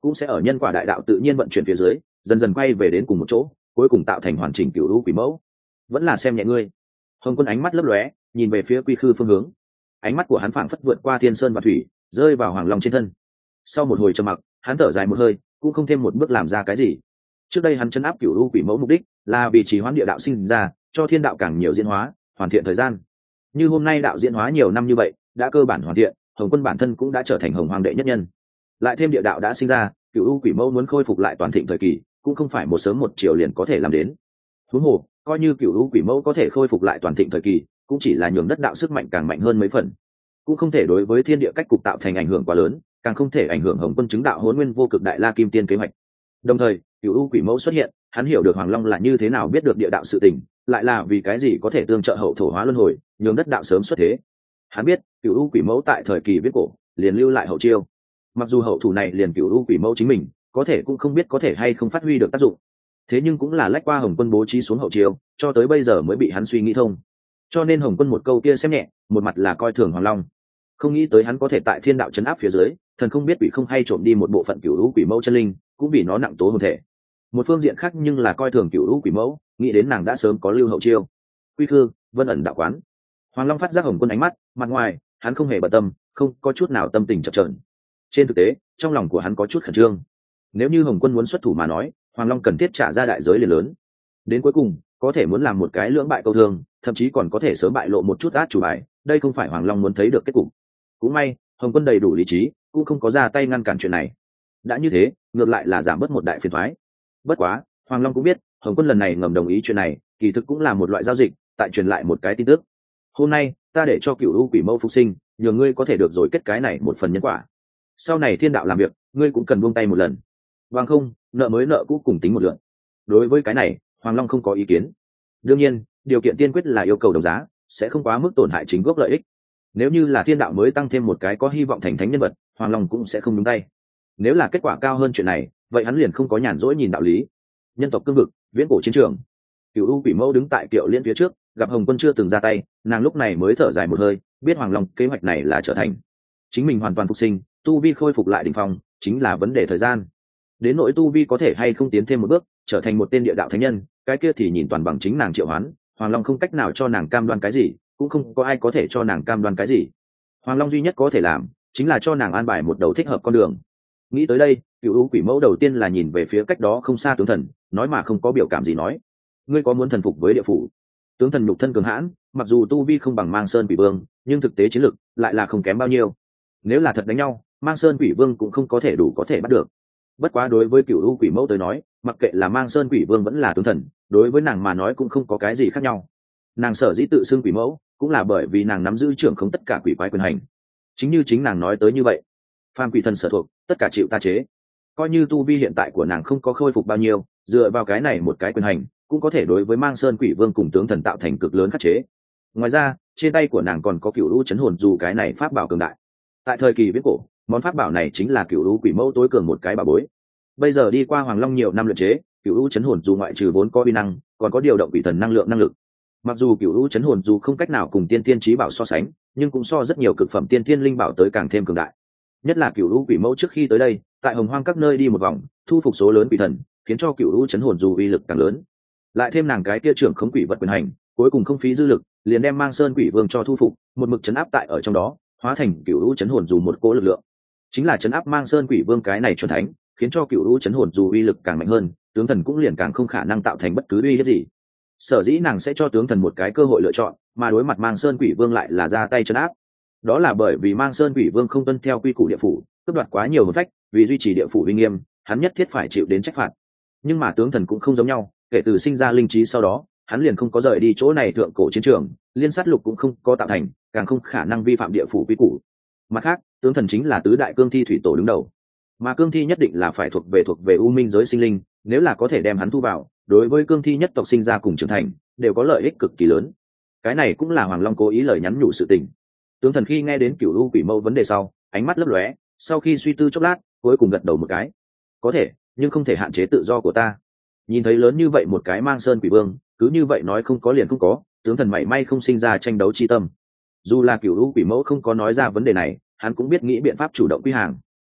Speaker 1: cũng sẽ ở nhân quả đại đạo tự nhiên vận chuyển phía dưới dần dần quay về đến cùng một chỗ, cuối cùng tạo thành hoàn chỉnh cựu u quỷ mẫu. Vẫn là xem nhẹ ngươi. Hồng Quân ánh mắt lấp lóe, nhìn về phía quy khư phương hướng. Ánh mắt của hắn phảng phất vượt qua thiên sơn và thủy, rơi vào Hoàng Long trên thân. Sau một hồi trầm mặc, hắn thở dài một hơi, cũng không thêm một bước làm ra cái gì. Trước đây hắn chấn áp cửu u quỷ mẫu mục đích là vì trì hoãn địa đạo sinh ra, cho thiên đạo càng nhiều diễn hóa, hoàn thiện thời gian. Như hôm nay đạo diễn hóa nhiều năm như vậy, đã cơ bản hoàn thiện, Hồng Quân bản thân cũng đã trở thành Hồng Hoàng đệ nhất nhân. Lại thêm địa đạo đã sinh ra, cửu u quỷ mẫu muốn khôi phục lại toàn thịnh thời kỳ, cũng không phải một sớm một chiều liền có thể làm đến. Huống hồ, coi như cửu u quỷ mẫu có thể khôi phục lại toàn thịnh thời kỳ, cũng chỉ là nhường đất đạo sức mạnh càng mạnh hơn mấy phần, cũng không thể đối với thiên địa cách cục tạo thành ảnh hưởng quá lớn, càng không thể ảnh hưởng Hồng Quân chứng đạo Hỗn Nguyên vô cực đại la kim tiên kế hoạch. Đồng thời, cửu u quỷ mẫu xuất hiện, hắn hiểu được Hoàng Long là như thế nào biết được địa đạo sự tình, lại là vì cái gì có thể tương trợ hậu thổ hóa luân hồi, nhường đất đạo sớm xuất thế. Hắn biết, cửu u quỷ mẫu tại thời kỳ viết cổ, liền lưu lại hậu chiêu. Mặc dù hậu thủ này liền cửu u quỷ mẫu chính mình, có thể cũng không biết có thể hay không phát huy được tác dụng. Thế nhưng cũng là lách qua Hồng Quân bố trí xuống hậu chiêu, cho tới bây giờ mới bị hắn suy nghĩ thông. Cho nên Hồng Quân một câu kia xem nhẹ, một mặt là coi thường Hoàng Long. Không nghĩ tới hắn có thể tại thiên đạo chấn áp phía dưới, thần không biết quỷ không hay trộm đi một bộ phận cửu u quỷ mẫu chân linh, cũng vì nó nặng tố hồn thể. Một phương diện khác nhưng là coi thường cửu u quỷ mẫu, nghĩ đến nàng đã sớm có lưu hậu chiêu. Quy khư, Vân ẩn đạo quán. Hoàng Long phát giác Hồng Quân ánh mắt, mặt ngoài hắn không hề bận tâm, không có chút nào tâm tình chập chờn. Trên thực tế, trong lòng của hắn có chút khẩn trương. Nếu như Hồng Quân muốn xuất thủ mà nói, Hoàng Long cần thiết trả ra đại giới liền lớn. Đến cuối cùng, có thể muốn làm một cái lưỡng bại câu thương, thậm chí còn có thể sớm bại lộ một chút át chủ bài, đây không phải Hoàng Long muốn thấy được kết cục. Cũng may, Hồng Quân đầy đủ lý trí, cũng không có ra tay ngăn cản chuyện này. Đã như thế, ngược lại là giảm bớt một đại phiền toái. Bất quá, Hoàng Long cũng biết, Hồng Quân lần này ngầm đồng ý chuyện này, kỳ thực cũng là một loại giao dịch, tại truyền lại một cái tin tức. Hôm nay, ta để cho cửu u quỷ mẫu phục sinh, nhờ ngươi có thể được rồi kết cái này một phần nhân quả. Sau này thiên đạo làm việc, ngươi cũng cần buông tay một lần. Vâng không, nợ mới nợ cũ cùng tính một lượt. Đối với cái này, Hoàng Long không có ý kiến. Đương nhiên, điều kiện tiên quyết là yêu cầu đồng giá, sẽ không quá mức tổn hại chính gốc lợi ích. Nếu như là thiên đạo mới tăng thêm một cái có hy vọng thành thánh nhân vật, Hoàng Long cũng sẽ không nhúng tay. Nếu là kết quả cao hơn chuyện này, vậy hắn liền không có nhàn rỗi nhìn đạo lý. Nhân tộc cương vực, viễn cổ chiến trường. Cửu u quỷ mẫu đứng tại Kiệu Liên phía trước, gặp Hồng Quân chưa từng ra tay, nàng lúc này mới thở dài một hơi, biết Hoàng Long kế hoạch này là trở thành. Chính mình hoàn toàn phục sinh, tu vi khôi phục lại đỉnh phong, chính là vấn đề thời gian. Đến nỗi tu vi có thể hay không tiến thêm một bước, trở thành một tên địa đạo thánh nhân, cái kia thì nhìn toàn bằng chính nàng triệu hoán. Hoàng Long không cách nào cho nàng cam đoan cái gì, cũng không có ai có thể cho nàng cam đoan cái gì. Hoàng Long duy nhất có thể làm, chính là cho nàng an bài một đầu thích hợp con đường. Nghĩ tới đây, cửu u quỷ mẫu đầu tiên là nhìn về phía cách đó không xa tướng thần, nói mà không có biểu cảm gì nói: ngươi có muốn thần phục với địa phủ? Tướng thần nhục thân cường hãn, mặc dù tu vi không bằng Mang Sơn Quỷ Vương, nhưng thực tế chiến lực lại là không kém bao nhiêu. Nếu là thật đánh nhau, Mang Sơn Quỷ Vương cũng không có thể đủ có thể bắt được. Bất quá đối với cửu u quỷ mẫu tới nói, mặc kệ là Mang Sơn Quỷ Vương vẫn là tướng thần, đối với nàng mà nói cũng không có cái gì khác nhau. Nàng sở dĩ tự xưng quỷ mẫu, cũng là bởi vì nàng nắm giữ trưởng không tất cả quỷ quái quyền hành. Chính như chính nàng nói tới như vậy, phàm quỷ thần sở thuộc, tất cả chịu ta chế. Coi như tu vi hiện tại của nàng không có khôi phục bao nhiêu, dựa vào cái này một cái quyền hành, cũng có thể đối với Mang Sơn Quỷ Vương cùng tướng thần tạo thành cực lớn khắc chế. Ngoài ra, trên tay của nàng còn có cửu u chấn hồn dù cái này pháp bảo cường đại. Tại thời kỳ viễn cổ, món pháp bảo này chính là cửu u quỷ mẫu tối cường một cái bảo bối. Bây giờ đi qua Hoàng Long nhiều năm luyện chế, cửu u chấn hồn dù ngoại trừ vốn có uy năng, còn có điều động quỷ thần năng lượng năng lực. Mặc dù cửu u chấn hồn dù không cách nào cùng tiên tiên chí bảo so sánh, nhưng cũng so rất nhiều cực phẩm tiên tiên linh bảo tới càng thêm cường đại. Nhất là cửu u quỷ mẫu trước khi tới đây, tại Hồng Hoang các nơi đi một vòng, thu phục số lớn quỷ thần, khiến cho cửu u chấn hồn dù uy lực càng lớn. Lại thêm nàng cái kia trưởng khống quỷ vật quyền hành, cuối cùng không phí dư lực, liền đem Mang Sơn Quỷ Vương cho thu phục, một mực chấn áp tại ở trong đó, hóa thành cửu u chấn hồn dù một cỗ lực lượng. Chính là chấn áp Mang Sơn Quỷ Vương cái này chuẩn thánh, khiến cho cửu u chấn hồn dù uy lực càng mạnh hơn, tướng thần cũng liền càng không khả năng tạo thành bất cứ uy hiếp gì. Sở dĩ nàng sẽ cho tướng thần một cái cơ hội lựa chọn, mà đối mặt Mang Sơn Quỷ Vương lại là ra tay chấn áp. Đó là bởi vì Mang Sơn Quỷ Vương không tuân theo quy củ địa phủ, cướp đoạt quá nhiều hồn phách, vì duy trì địa phủ uy nghiêm, hắn nhất thiết phải chịu đến trách phạt. Nhưng mà tướng thần cũng không giống nhau, kể từ sinh ra linh trí sau đó, hắn liền không có rời đi chỗ này thượng cổ chiến trường, liên sát lục cũng không có tạo thành, càng không khả năng vi phạm địa phủ quy củ. Mặt khác, tướng thần chính là tứ đại cương thi thủy tổ đứng đầu, mà cương thi nhất định là phải thuộc về thuộc về u minh giới sinh linh, nếu là có thể đem hắn thu vào, đối với cương thi nhất tộc sinh ra cùng trưởng thành đều có lợi ích cực kỳ lớn. Cái này cũng là Hoàng Long cố ý lời nhắn nhủ sự tình. Tướng thần khi nghe đến cửu u quỷ mẫu vấn đề sau, ánh mắt lấp lóe, sau khi suy tư chốc lát, cuối cùng gật đầu một cái: có thể, nhưng không thể hạn chế tự do của ta. Nhìn thấy lớn như vậy một cái Mang Sơn Quỷ Vương, cứ như vậy nói không có liền không có, tướng thần mảy may không sinh ra tranh đấu chi tâm. Dù là cửu u quỷ mẫu không có nói ra vấn đề này, hắn cũng biết nghĩ biện pháp chủ động quy hàng.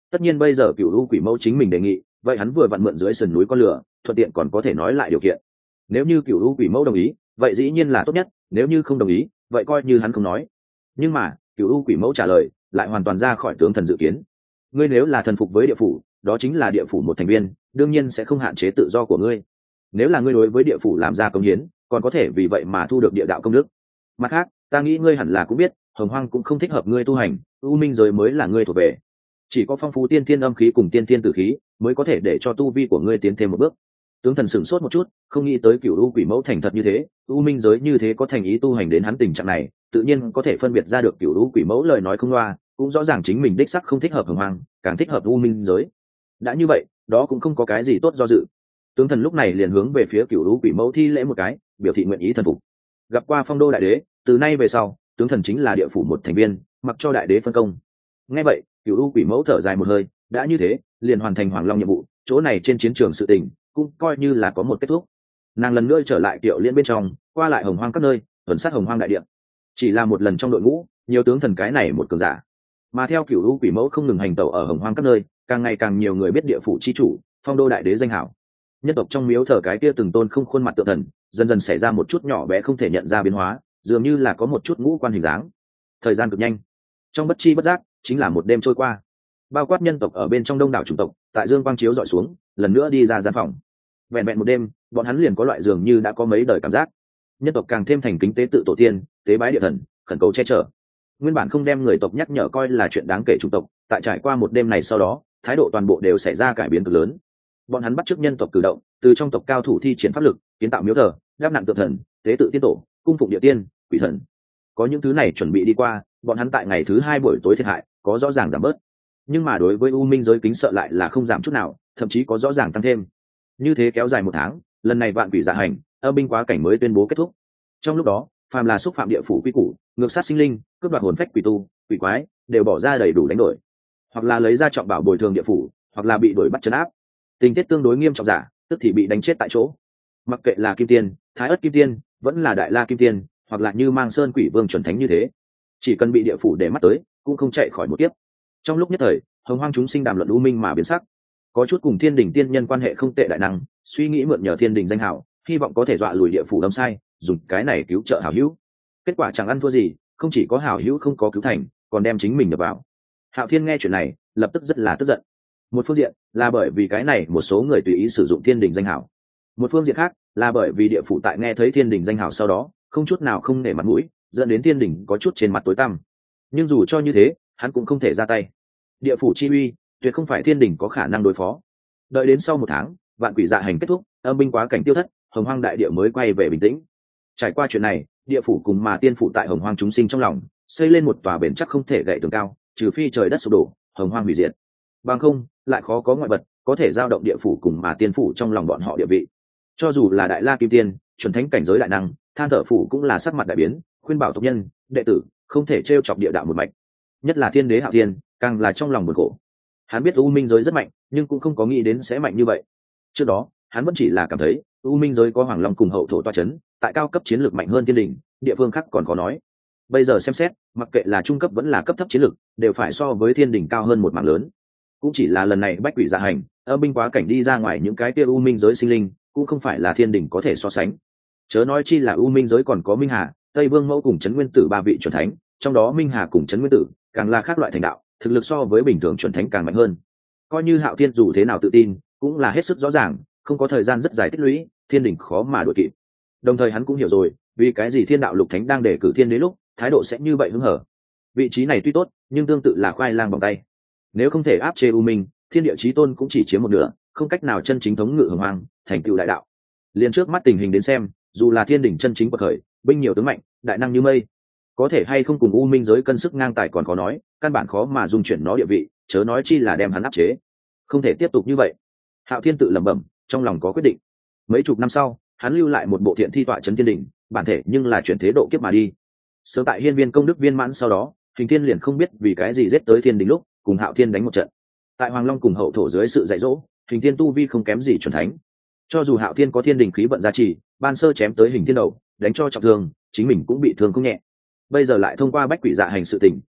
Speaker 1: Tất nhiên bây giờ cựu u quỷ mẫu chính mình đề nghị, vậy hắn vừa vặn mượn dưới sườn núi con lửa, thuận tiện còn có thể nói lại điều kiện. Nếu như cựu u quỷ mẫu đồng ý, vậy dĩ nhiên là tốt nhất, nếu như không đồng ý, vậy coi như hắn không nói. Nhưng mà cựu u quỷ mẫu trả lời lại hoàn toàn ra khỏi tướng thần dự kiến. Ngươi nếu là thần phục với địa phủ, đó chính là địa phủ một thành viên, đương nhiên sẽ không hạn chế tự do của ngươi. Nếu là ngươi đối với địa phủ làm ra công hiến, còn có thể vì vậy mà thu được địa đạo công đức. Mặt khác, ta nghĩ ngươi hẳn là cũng biết, hồng hoang cũng không thích hợp ngươi tu hành, u minh giới mới là ngươi thuộc về. Chỉ có phong phú tiên thiên âm khí cùng tiên thiên tử khí mới có thể để cho tu vi của ngươi tiến thêm một bước. Tướng thần sửng sốt một chút, không nghĩ tới cửu u quỷ mẫu thành thật như thế, u minh giới như thế có thành ý tu hành đến hắn tình trạng này, tự nhiên có thể phân biệt ra được cửu u quỷ mẫu lời nói không loa, cũng rõ ràng chính mình đích sắc không thích hợp hồng hoang, càng thích hợp u minh giới. Đã như vậy, đó cũng không có cái gì tốt do dự. Tướng thần lúc này liền hướng về phía cửu u quỷ mẫu thi lễ một cái, biểu thị nguyện ý thần phục. Gặp qua phong đô đại đế, từ nay về sau, tướng thần chính là địa phủ một thành viên, mặc cho đại đế phân công. Nghe vậy, cửu u quỷ mẫu thở dài một hơi, đã như thế, liền hoàn thành hoàng long nhiệm vụ, chỗ này trên chiến trường sự tình cũng coi như là có một kết thúc. Nàng lần nữa trở lại Kiệu Liên bên trong, qua lại hồng hoang các nơi, tuần sát hồng hoang đại địa. Chỉ là một lần trong đội ngũ, nhiều tướng thần cái này một cường giả. Mà theo cửu u quỷ mẫu không ngừng hành tẩu ở hồng hoang các nơi, càng ngày càng nhiều người biết địa phủ chi chủ, phong đô đại đế danh hảo. Nhân tộc trong miếu thờ cái kia từng tôn không khuôn mặt tượng thần, dần dần xảy ra một chút nhỏ bé không thể nhận ra biến hóa, dường như là có một chút ngũ quan hình dáng. Thời gian cực nhanh, trong bất chi bất giác chính là một đêm trôi qua. Bao quát nhân tộc ở bên trong đông đảo chủng tộc, tại dương quang chiếu dọi xuống, lần nữa đi ra gian phòng. Vẹn vẹn một đêm, bọn hắn liền có loại dường như đã có mấy đời cảm giác. Nhân tộc càng thêm thành kính tế tự tổ tiên, tế bái địa thần, khẩn cầu che chở. Nguyên bản không đem người tộc nhắc nhở coi là chuyện đáng kể chủng tộc, tại trải qua một đêm này sau đó, thái độ toàn bộ đều xảy ra cải biến cực lớn. Bọn hắn bắt chước nhân tộc cử động, từ trong tộc cao thủ thi triển pháp lực, kiến tạo miếu thờ, đáp nặng tượng thần, tế tự tiên tổ, cung phụng địa tiên, quỷ thần. Có những thứ này chuẩn bị đi qua, bọn hắn tại ngày thứ hai buổi tối thiệt hại có rõ ràng giảm bớt. Nhưng mà đối với u minh giới kính sợ lại là không giảm chút nào, thậm chí có rõ ràng tăng thêm. Như thế kéo dài một tháng, lần này vạn quỷ dạ hành, âm binh quá cảnh mới tuyên bố kết thúc. Trong lúc đó, phàm là xúc phạm địa phủ quy củ, ngược sát sinh linh, cướp đoạt hồn phách quỷ tu, quỷ quái, đều bỏ ra đầy đủ đánh đổi, hoặc là lấy ra trọng bảo bồi thường địa phủ, hoặc là bị đuổi bắt trấn áp. Tình tiết tương đối nghiêm trọng giả, tức thì bị đánh chết tại chỗ. Mặc kệ là kim tiên, thái ất kim tiên, vẫn là đại la kim tiên, hoặc là như mang sơn quỷ vương chuẩn thánh như thế, chỉ cần bị địa phủ để mắt tới, cũng không chạy khỏi một kiếp. Trong lúc nhất thời, hồng hoang chúng sinh đàm luận u minh mà biến sắc. Có chút cùng thiên đình tiên nhân quan hệ không tệ đại năng, suy nghĩ mượn nhờ thiên đình danh hào, hy vọng có thể dọa lùi địa phủ đâm sai, dùng cái này cứu trợ hảo hữu. Kết quả chẳng ăn thua gì, không chỉ có hảo hữu không có cứu thành, còn đem chính mình nhập vào. Hạo Thiên nghe chuyện này, lập tức rất là tức giận. Một phương diện là bởi vì cái này một số người tùy ý sử dụng thiên đình danh hào, một phương diện khác là bởi vì địa phủ tại nghe thấy thiên đình danh hào sau đó, không chút nào không nể mặt mũi, dẫn đến thiên đình có chút trên mặt tối tăm. Nhưng dù cho như thế, hắn cũng không thể ra tay. Địa phủ chi uy, tuyệt không phải thiên đình có khả năng đối phó. Đợi đến sau một tháng, vạn quỷ dạ hành kết thúc, âm binh quá cảnh tiêu thất, hồng hoang đại địa mới quay về bình tĩnh. Trải qua chuyện này, địa phủ cùng mà tiên phủ tại hồng hoang chúng sinh trong lòng xây lên một tòa bền chắc không thể gậy tường cao, trừ phi trời đất sụp đổ, hồng hoang hủy diệt, bằng không lại khó có ngoại vật có thể giao động địa phủ cùng mà tiên phủ trong lòng bọn họ địa vị. Cho dù là đại la kim tiên, chuẩn thánh cảnh giới đại năng, than thở phủ cũng là sắc mặt đại biến, khuyên bảo tộc nhân đệ tử không thể trêu chọc địa đạo một mạch. Nhất là thiên đế Hạo Thiên, càng là trong lòng buồn khổ. Hắn biết u minh giới rất mạnh, nhưng cũng không có nghĩ đến sẽ mạnh như vậy. Trước đó hắn vẫn chỉ là cảm thấy u minh giới có hoàng long cùng hậu thổ toa chấn, tại cao cấp chiến lược mạnh hơn thiên đình, địa phương khác còn có nói. Bây giờ xem xét, mặc kệ là trung cấp vẫn là cấp thấp chiến lược, đều phải so với thiên đình cao hơn một mảng lớn. Cũng chỉ là lần này bách quỷ dạ hành, âm binh quá cảnh đi ra ngoài những cái kia u minh giới sinh linh, cũng không phải là thiên đình có thể so sánh. Chớ nói chi là u minh giới còn có Minh Hà, Tây Vương Mẫu cùng Trấn Nguyên Tử ba vị chuẩn thánh, trong đó Minh Hà cùng Trấn Nguyên Tử càng là khác loại thành đạo, thực lực so với bình thường chuẩn thánh càng mạnh hơn. Coi như Hạo Thiên dù thế nào tự tin, cũng là hết sức rõ ràng, không có thời gian rất dài tích lũy, thiên đình khó mà đuổi kịp. Đồng thời hắn cũng hiểu rồi, vì cái gì thiên đạo lục thánh đang đề cử thiên đế lúc, thái độ sẽ như vậy hứng hở. Vị trí này tuy tốt, nhưng tương tự là khoai lang bằng tay. Nếu không thể áp chế u minh, thiên địa chí tôn cũng chỉ chiếm một nửa, không cách nào chân chính thống ngự hồng hoang, thành tựu đại đạo. Liên trước mắt tình hình đến xem, dù là thiên đỉnh chân chính bậc khởi, binh nhiều tướng mạnh, đại năng như mây, có thể hay không cùng u minh giới cân sức ngang tài còn khó nói, căn bản khó mà dung chuyển nó địa vị, chớ nói chi là đem hắn áp chế. Không thể tiếp tục như vậy. Hạo Thiên tự lẩm bẩm, trong lòng có quyết định. Mấy chục năm sau, hắn lưu lại một bộ thiện thi tọa trấn thiên đỉnh, bản thể nhưng là chuyển thế độ kiếp mà đi. Sớm tại hiên viên công đức viên mãn sau đó, Hình Thiên liền không biết vì cái gì giết tới thiên đỉnh lúc, cùng Hạo Thiên đánh một trận. Tại Hoàng Long cùng hậu thổ dưới sự dạy dỗ, Hình Thiên tu vi không kém gì chuẩn thánh. Cho dù Hạo Thiên có thiên đình khí vận gia trì, ban sơ chém tới Hình Thiên đầu, đánh cho trọng thương, chính mình cũng bị thương không nhẹ. Bây giờ lại thông qua bách quỷ dạ hành sự tình,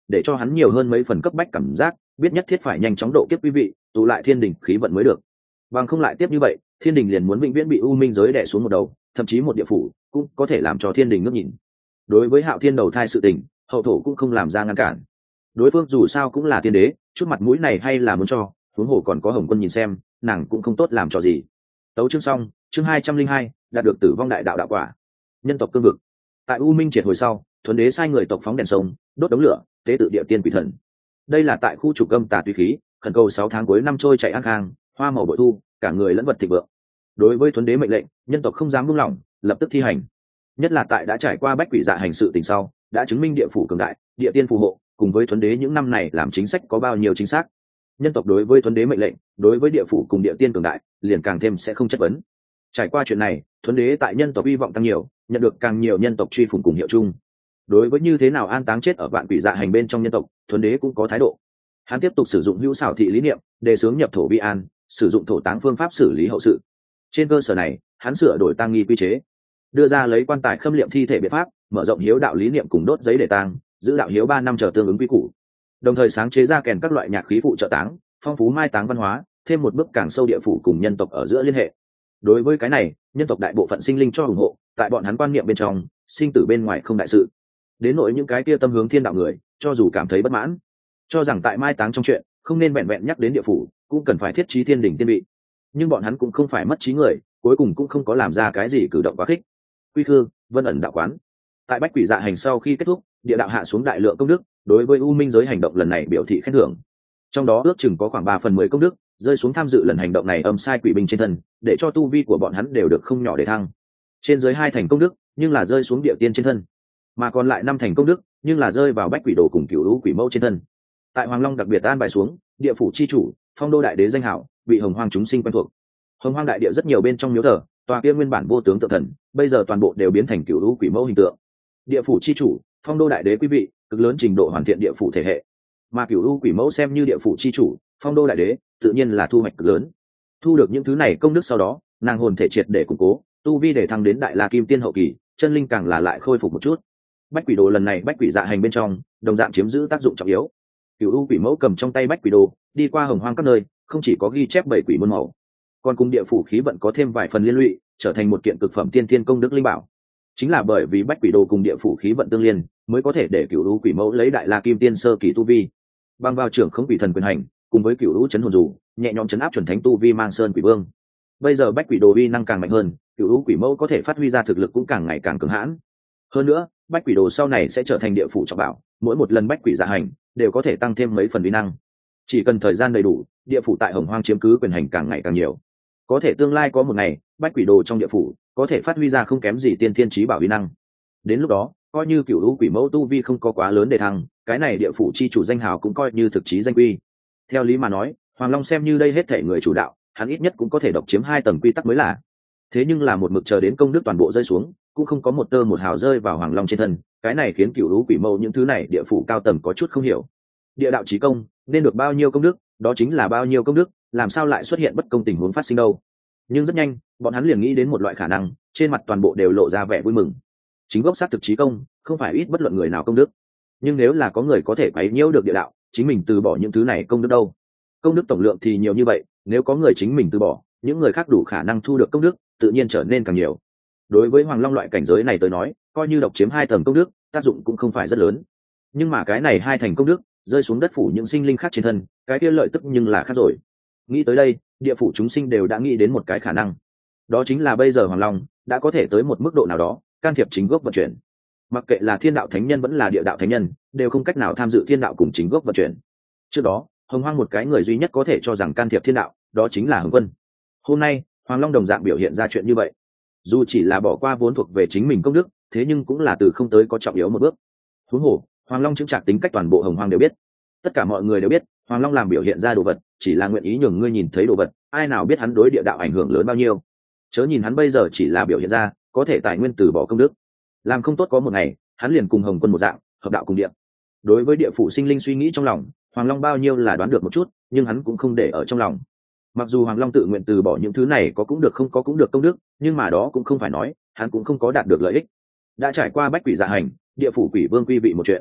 Speaker 1: để cho hắn nhiều hơn mấy phần cấp bách cảm giác, biết nhất thiết phải nhanh chóng độ kiếp quý vị, tụ lại thiên đình khí vận mới được. Bằng không lại tiếp như vậy, thiên đình liền muốn vĩnh viễn bị u minh giới đè xuống một đầu, thậm chí một địa phủ cũng có thể làm cho thiên đình ngước nhìn. Đối với Hạo Thiên đầu thai sự tình, hậu thổ cũng không làm ra ngăn cản. Đối phương dù sao cũng là tiên đế, chút mặt mũi này hay là muốn cho, huống hồ còn có Hồng Quân nhìn xem, nàng cũng không tốt làm cho gì. Tấu chương xong, chương hai trăm linh hai, đạt được tử vong đại đạo đạo quả. Nhân tộc cương vực. Tại U Minh triệt hồi sau, Thuần Đế sai người tộc phóng đèn sông, đốt đống lửa, tế tự địa tiên quỷ thần. Đây là tại khu trục âm tà tùy khí, khẩn cầu sáu tháng cuối năm trôi chạy an khang, hoa màu bội thu, cả người lẫn vật thịnh vượng. Đối với Thuần Đế mệnh lệnh, nhân tộc không dám buông lỏng, lập tức thi hành. Nhất là tại đã trải qua bách quỷ dạ hành sự tình sau, đã chứng minh địa phủ cường đại, địa tiên phù hộ, cùng với Thuần Đế những năm này làm chính sách có bao nhiêu chính xác. Nhân tộc đối với Thuần Đế mệnh lệnh, đối với địa phủ cùng địa tiên cường đại, liền càng thêm sẽ không chất vấn. Trải qua chuyện này, Thuần Đế tại nhân tộc hy vọng tăng nhiều, nhận được càng nhiều nhân tộc truy phủng cùng hiệu chung. Đối với như thế nào an táng chết ở vạn quỷ dạ hành bên trong nhân tộc, Thuần Đế cũng có thái độ. Hắn tiếp tục sử dụng hữu xảo thị lý niệm, đề xướng nhập thổ vi an, sử dụng thổ táng phương pháp xử lý hậu sự. Trên cơ sở này, hắn sửa đổi tang nghi quy chế, đưa ra lấy quan tài khâm liệm thi thể biện pháp, mở rộng hiếu đạo lý niệm cùng đốt giấy để tang, giữ đạo hiếu ba năm chờ tương ứng quy củ. Đồng thời sáng chế ra kèn các loại nhạc khí phụ trợ táng, phong phú mai táng văn hóa, thêm một bước càng sâu địa phủ cùng nhân tộc ở giữa liên hệ. Đối với cái này, nhân tộc đại bộ phận sinh linh cho ủng hộ, tại bọn hắn quan niệm bên trong, sinh tử bên ngoài không đại sự. Đến nỗi những cái kia tâm hướng thiên đạo người, cho dù cảm thấy bất mãn, cho rằng tại mai táng trong chuyện, không nên vẹn vẹn nhắc đến địa phủ, cũng cần phải thiết trí thiên đỉnh tiên vị. Nhưng bọn hắn cũng không phải mất trí người, cuối cùng cũng không có làm ra cái gì cử động quá khích. Quy Khư, Vân ẩn đạo quán. Tại bách quỷ dạ hành sau khi kết thúc, địa đạo hạ xuống đại lượng công đức, đối với u minh giới hành động lần này biểu thị khen thưởng. Trong đó ước chừng có khoảng ba phần mười công đức rơi xuống tham dự lần hành động này âm sai quỷ binh trên thân, để cho tu vi của bọn hắn đều được không nhỏ để thăng. Trên dưới hai thành công đức, nhưng là rơi xuống địa tiên trên thân, mà còn lại năm thành công đức, nhưng là rơi vào bách quỷ đồ cùng cửu lũ quỷ mẫu trên thân. Tại Hoàng Long đặc biệt an bài xuống, địa phủ chi chủ, phong đô đại đế danh hảo, bị hồng hoang chúng sinh quen thuộc. Hồng hoang đại địa rất nhiều bên trong miếu thờ, tòa kia nguyên bản vô tướng tượng thần, bây giờ toàn bộ đều biến thành cửu lũ quỷ mẫu hình tượng. Địa phủ chi chủ, phong đô đại đế quý vị, cực lớn trình độ hoàn thiện địa phủ thể hệ. Mà cửu lũ quỷ mẫu xem như địa phủ chi chủ, phong đô đại đế, tự nhiên là thu hoạch cực lớn. Thu được những thứ này công đức sau đó, nàng hồn thể triệt để củng cố, tu vi để thăng đến đại la kim tiên hậu kỳ, chân linh càng là lại khôi phục một chút. Bách quỷ đồ lần này bách quỷ dạ hành bên trong, đồng dạng chiếm giữ tác dụng trọng yếu. Cửu lũ quỷ mẫu cầm trong tay bách quỷ đồ, đi qua hồng hoang các nơi, không chỉ có ghi chép bảy quỷ muôn màu, còn cùng địa phủ khí vận có thêm vài phần liên lụy, trở thành một kiện cực phẩm tiên thiên công đức linh bảo. Chính là bởi vì bách quỷ đồ cùng địa phủ khí vận tương liên, mới có thể để cửu lũ quỷ mẫu lấy đại la kim tiên sơ kỳ tu vi, bằng vào trưởng không quỷ thần quyền hành, cùng với cửu lũ chấn hồn dù, nhẹ nhõm chấn áp chuẩn thánh tu vi mang sơn quỷ vương. Bây giờ bách quỷ đồ uy năng càng mạnh hơn, cửu lũ quỷ mẫu có thể phát huy ra thực lực cũng càng ngày càng cường hãn. Hơn nữa, bách quỷ đồ sau này sẽ trở thành địa phủ trọng bảo, mỗi một lần bách quỷ dạ hành đều có thể tăng thêm mấy phần uy năng. Chỉ cần thời gian đầy đủ, địa phủ tại hồng hoang chiếm cứ quyền hành càng ngày càng nhiều. Có thể tương lai có một ngày, bách quỷ đồ trong địa phủ có thể phát huy ra không kém gì tiên thiên chí bảo uy năng. Đến lúc đó, coi như cửu lũ quỷ mẫu tu vi không có quá lớn để thăng, cái này địa phủ chi chủ danh hào cũng coi như thực chí danh quy. Theo lý mà nói, Hoàng Long xem như đây hết thể người chủ đạo, hắn ít nhất cũng có thể độc chiếm hai tầng quy tắc mới là. Thế nhưng là một mực chờ đến công đức toàn bộ rơi xuống, cũng không có một tơ một hào rơi vào Hoàng Long trên thân, cái này khiến cửu lũ quỷ mẫu những thứ này địa phủ cao tầng có chút không hiểu. Địa đạo chí công nên được bao nhiêu công đức, đó chính là bao nhiêu công đức, làm sao lại xuất hiện bất công tình huống phát sinh đâu. Nhưng rất nhanh, bọn hắn liền nghĩ đến một loại khả năng, trên mặt toàn bộ đều lộ ra vẻ vui mừng. Chính gốc xác thực chí công, không phải ít bất luận người nào công đức. Nhưng nếu là có người có thể quấy nhiễu được địa đạo, chính mình từ bỏ những thứ này công đức đâu. Công đức tổng lượng thì nhiều như vậy, nếu có người chính mình từ bỏ, những người khác đủ khả năng thu được công đức, tự nhiên trở nên càng nhiều. Đối với Hoàng Long loại cảnh giới này tới nói, coi như độc chiếm hai tầng công đức, tác dụng cũng không phải rất lớn. Nhưng mà cái này hai thành công đức, rơi xuống đất phủ những sinh linh khác trên thân, cái kia lợi tức nhưng là khác rồi. Nghĩ tới đây, địa phủ chúng sinh đều đã nghĩ đến một cái khả năng, đó chính là bây giờ Hoàng Long đã có thể tới một mức độ nào đó can thiệp chính gốc vận chuyển. Mặc kệ là thiên đạo thánh nhân vẫn là địa đạo thánh nhân, đều không cách nào tham dự thiên đạo cùng chính gốc vận chuyển. Trước đó, hồng hoang một cái người duy nhất có thể cho rằng can thiệp thiên đạo, đó chính là Hồng Quân. Hôm nay, Hoàng Long đồng dạng biểu hiện ra chuyện như vậy. Dù chỉ là bỏ qua vốn thuộc về chính mình công đức, thế nhưng cũng là từ không tới có trọng yếu một bước. Huống hồ, Hoàng Long chứng trạc tính cách toàn bộ hồng hoang đều biết. Tất cả mọi người đều biết, Hoàng Long làm biểu hiện ra đồ vật, chỉ là nguyện ý nhường ngươi nhìn thấy đồ vật, ai nào biết hắn đối địa đạo ảnh hưởng lớn bao nhiêu. Chớ nhìn hắn bây giờ chỉ là biểu hiện ra, có thể tài nguyên từ bỏ công đức, làm không tốt có một ngày, hắn liền cùng Hồng Quân một dạng, hợp đạo cùng địa. Đối với địa phủ sinh linh suy nghĩ trong lòng, Hoàng Long bao nhiêu là đoán được một chút, nhưng hắn cũng không để ở trong lòng. Mặc dù Hoàng Long tự nguyện từ bỏ những thứ này có cũng được không có cũng được công đức, nhưng mà đó cũng không phải nói hắn cũng không có đạt được lợi ích. Đã trải qua bách quỷ dạ hành, địa phủ quỷ vương quy vị một chuyện,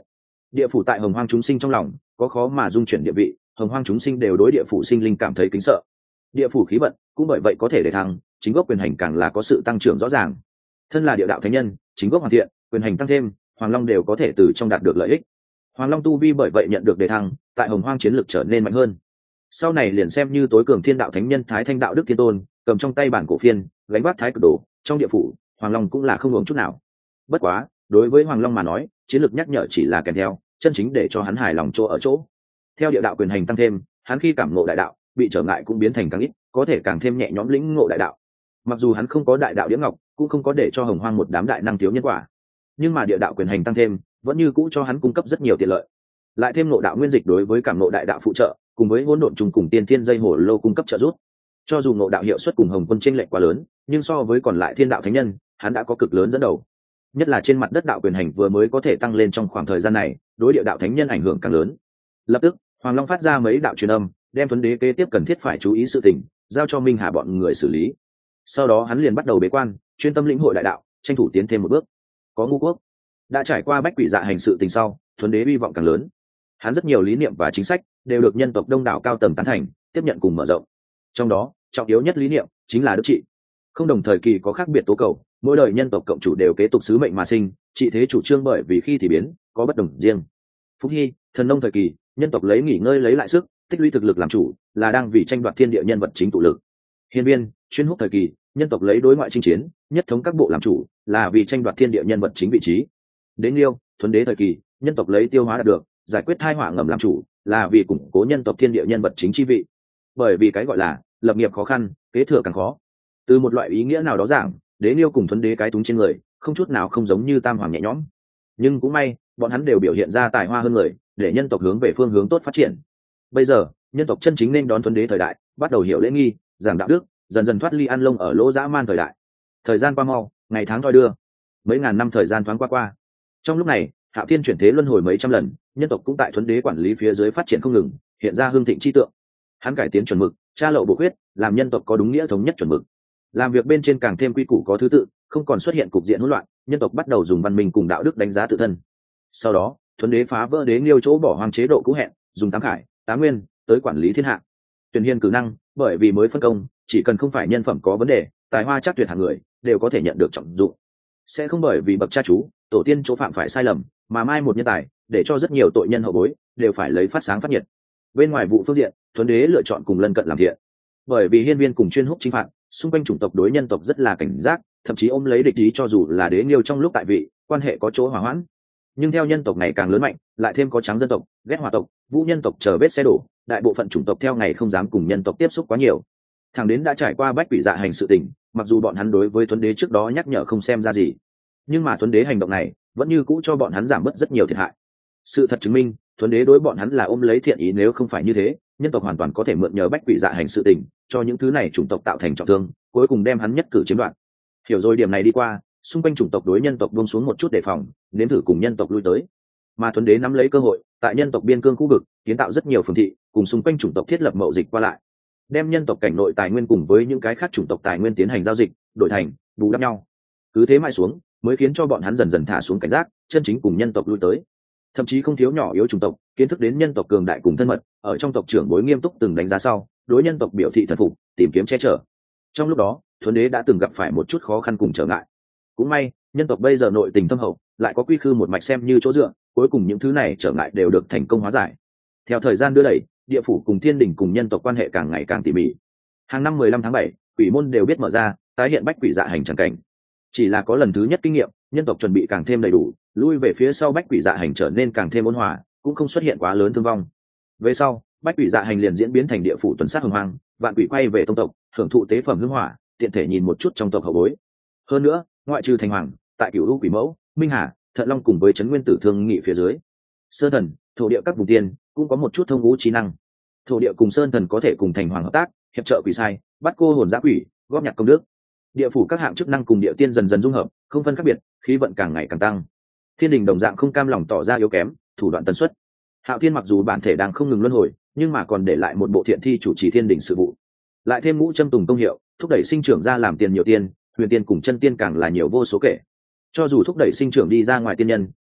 Speaker 1: Địa phủ tại hồng hoang chúng sinh trong lòng có khó mà dung chuyển địa vị, hồng hoang chúng sinh đều đối địa phủ sinh linh cảm thấy kính sợ. Địa phủ khí vận cũng bởi vậy có thể để thăng, chính gốc quyền hành càng là có sự tăng trưởng rõ ràng. Thân là địa đạo thánh nhân, chính gốc hoàn thiện, quyền hành tăng thêm, Hoàng Long đều có thể từ trong đạt được lợi ích. Hoàng Long tu vi bởi vậy nhận được đề thăng, tại hồng hoang chiến lực trở nên mạnh hơn. Sau này liền xem như tối cường thiên đạo thánh nhân Thái Thanh đạo đức thiên tôn, cầm trong tay bản cổ phiên, gánh vác thái cực đồ, trong địa phủ, Hoàng Long cũng là không uổng chút nào. Bất quá, đối với Hoàng Long mà nói, chiến lược nhắc nhở chỉ là kèm theo, chân chính để cho hắn hài lòng chỗ ở chỗ. Theo địa đạo quyền hành tăng thêm, hắn khi cảm ngộ đại đạo, bị trở ngại cũng biến thành càng ít, có thể càng thêm nhẹ nhõm lĩnh ngộ đại đạo. Mặc dù hắn không có đại đạo đĩa ngọc, cũng không có để cho hồng hoang một đám đại năng thiếu nhân quả, nhưng mà địa đạo quyền hành tăng thêm, vẫn như cũ cho hắn cung cấp rất nhiều tiện lợi. Lại thêm ngộ đạo nguyên dịch đối với cảm ngộ đại đạo phụ trợ, cùng với hỗn độn trùng cùng tiên thiên dây hồ lô cung cấp trợ giúp. Cho dù ngộ đạo hiệu suất cùng hồng quân chênh lệch quá lớn, nhưng so với còn lại thiên đạo thánh nhân, hắn đã có cực lớn dẫn đầu. Nhất là trên mặt đất đạo quyền hành vừa mới có thể tăng lên trong khoảng thời gian này, đối địa đạo thánh nhân ảnh hưởng càng lớn. Lập tức, Hoàng Long phát ra mấy đạo truyền âm, đem Tuấn Đế kế tiếp cần thiết phải chú ý sự tình, giao cho Minh Hà bọn người xử lý. Sau đó hắn liền bắt đầu bế quan, chuyên tâm lĩnh hội đại đạo, tranh thủ tiến thêm một bước. Có Ngũ Quốc đã trải qua bách quỷ dạ hành sự tình sau, Tuấn Đế hy vọng càng lớn. Hắn rất nhiều lý niệm và chính sách đều được nhân tộc đông đảo cao tầng tán thành, tiếp nhận cùng mở rộng. Trong đó, trọng yếu nhất lý niệm chính là đức trị. Không đồng thời kỳ có khác biệt tố cầu, mỗi đời nhân tộc cộng chủ đều kế tục sứ mệnh mà sinh, trị thế chủ trương bởi vì khi thì biến, có bất đồng riêng. Phúc Hy, thần nông thời kỳ, nhân tộc lấy nghỉ ngơi lấy lại sức, tích lũy thực lực làm chủ, là đang vì tranh đoạt thiên địa nhân vật chính tụ lực. Hiên Viên, Chuyên Húc thời kỳ, nhân tộc lấy đối ngoại chinh chiến, nhất thống các bộ làm chủ, là vì tranh đoạt thiên địa nhân vật chính vị trí. Đến Liêu, Thuấn Đế thời kỳ, nhân tộc lấy tiêu hóa đạt được, giải quyết tai họa ngầm làm chủ, là vì củng cố nhân tộc thiên địa nhân vật chính chi vị. Bởi vì cái gọi là lập nghiệp khó khăn, kế thừa càng khó. Từ một loại ý nghĩa nào đó giảng, Đế Liêu cùng Thuấn Đế cái túng trên người, không chút nào không giống như tam hoàng nhẹ nhõm. Nhưng cũng may, bọn hắn đều biểu hiện ra tài hoa hơn người, để nhân tộc hướng về phương hướng tốt phát triển. Bây giờ, nhân tộc chân chính nên đón Thuấn Đế thời đại, bắt đầu hiểu lễ nghi, giảng đạo đức, dần dần thoát ly ăn lông ở lỗ dã man thời đại. Thời gian qua mau, ngày tháng thoi đưa, mấy ngàn năm thời gian thoáng qua qua. Trong lúc này, Hạo Thiên chuyển thế luân hồi mấy trăm lần, nhân tộc cũng tại Thuấn Đế quản lý phía dưới phát triển không ngừng, hiện ra hương thịnh chi tượng. Hắn cải tiến chuẩn mực, tra lậu bổ khuyết, làm nhân tộc có đúng nghĩa thống nhất chuẩn mực. Làm việc bên trên càng thêm quy củ có thứ tự, không còn xuất hiện cục diện hỗn loạn, nhân tộc bắt đầu dùng văn minh cùng đạo đức đánh giá tự thân. Sau đó, Thuấn Đế phá vỡ Đế Liêu chỗ bỏ hoang chế độ cũ hẹn, dùng tám khải, tám nguyên tới quản lý thiên hạ. Tuyển hiền cử năng, bởi vì mới phân công, chỉ cần không phải nhân phẩm có vấn đề, tài hoa chắc tuyệt hạng người, đều có thể nhận được trọng dụng. Sẽ không bởi vì bậc cha chú, tổ tiên chỗ phạm phải sai lầm, mà mai một nhân tài, để cho rất nhiều tội nhân hậu bối đều phải lấy phát sáng phát nhiệt. Bên ngoài vụ phương diện, Thuấn Đế lựa chọn cùng lân cận làm thiện. Bởi vì Hiên Viên cùng Chuyên Húc chinh phạt, xung quanh chủng tộc đối nhân tộc rất là cảnh giác, thậm chí ôm lấy địch ý, cho dù là Đế Liêu trong lúc tại vị, quan hệ có chỗ hòa hoãn. Nhưng theo nhân tộc ngày càng lớn mạnh, lại thêm có trắng dân tộc, ghét hòa tộc, vũ nhân tộc chờ vết xe đổ, đại bộ phận chủng tộc theo ngày không dám cùng nhân tộc tiếp xúc quá nhiều. Thằng đến đã trải qua bách quỷ dạ hành sự tình, mặc dù bọn hắn đối với Thuấn Đế trước đó nhắc nhở không xem ra gì, nhưng mà Thuấn Đế hành động này vẫn như cũ cho bọn hắn giảm bớt rất nhiều thiệt hại. Sự thật chứng minh, Thuấn Đế đối bọn hắn là ôm lấy thiện ý, nếu không phải như thế, nhân tộc hoàn toàn có thể mượn nhờ bách quỷ dạ hành sự tình, cho những thứ này chủng tộc tạo thành trọng thương, cuối cùng đem hắn nhất cử chiếm đoạt. Hiểu rồi điểm này đi qua, xung quanh chủng tộc đối nhân tộc buông xuống một chút đề phòng, nếm thử cùng nhân tộc lui tới. Mà Thuấn Đế nắm lấy cơ hội, tại nhân tộc biên cương khu vực kiến tạo rất nhiều phường thị, cùng xung quanh chủng tộc thiết lập mậu dịch qua lại, đem nhân tộc cảnh nội tài nguyên cùng với những cái khác chủng tộc tài nguyên tiến hành giao dịch, đổi thành bù đắp nhau. Cứ thế mãi xuống, mới khiến cho bọn hắn dần dần thả xuống cảnh giác, chân chính cùng nhân tộc lui tới. Thậm chí không thiếu nhỏ yếu chủng tộc kiến thức đến nhân tộc cường đại cùng thân mật, ở trong tộc trưởng bối nghiêm túc từng đánh giá sau, đối nhân tộc biểu thị thần phục, tìm kiếm che chở. Trong lúc đó, Thuấn Đế đã từng gặp phải một chút khó khăn cùng trở ngại. Cũng may, nhân tộc bây giờ nội tình thâm hậu, lại có quy khư một mạch xem như chỗ dựa, cuối cùng những thứ này trở ngại đều được thành công hóa giải. Theo thời gian đưa đẩy, địa phủ cùng thiên đình cùng nhân tộc quan hệ càng ngày càng tỉ mỉ. Hàng năm mười lăm tháng bảy, quỷ môn đều biết mở ra, tái hiện bách quỷ dạ hành chẳng cảnh. Chỉ là có lần thứ nhất kinh nghiệm, nhân tộc chuẩn bị càng thêm đầy đủ, lui về phía sau bách quỷ dạ hành trở nên càng thêm ôn hòa, cũng không xuất hiện quá lớn thương vong. Về sau, bách quỷ dạ hành liền diễn biến thành địa phủ tuần sát hồng hoang, vạn quỷ quay về tông tộc, hưởng thụ tế phẩm hương hỏa, tiện thể nhìn một chút trong tộc hậu bối. Hơn nữa, ngoại trừ thành hoàng, tại cửu u quỷ mẫu, minh hà, thận long cùng với trấn nguyên tử thương nghị phía dưới, sơn thần, thổ địa các vùng tiên cũng có một chút thông ngũ trí năng. Thổ địa cùng sơn thần có thể cùng thành hoàng hợp tác, hiệp trợ quỷ sai, bắt cô hồn giã quỷ, góp nhặt công đức. Địa phủ các hạng chức năng cùng địa tiên dần dần dung hợp, không phân khác biệt, khí vận càng ngày càng tăng. Thiên đình đồng dạng không cam lòng tỏ ra yếu kém, thủ đoạn tần suất. Hạo Thiên mặc dù bản thể đang không ngừng luân hồi, nhưng mà còn để lại một bộ thiện thi chủ trì thiên đình sự vụ, lại thêm ngũ châm tùng công hiệu, thúc đẩy sinh trưởng ra làm tiền nhiều tiên, huyền tiên cùng chân tiên càng là nhiều vô số kể. Cho dù thúc đẩy sinh trưởng đi ra ngoài tiên nhân,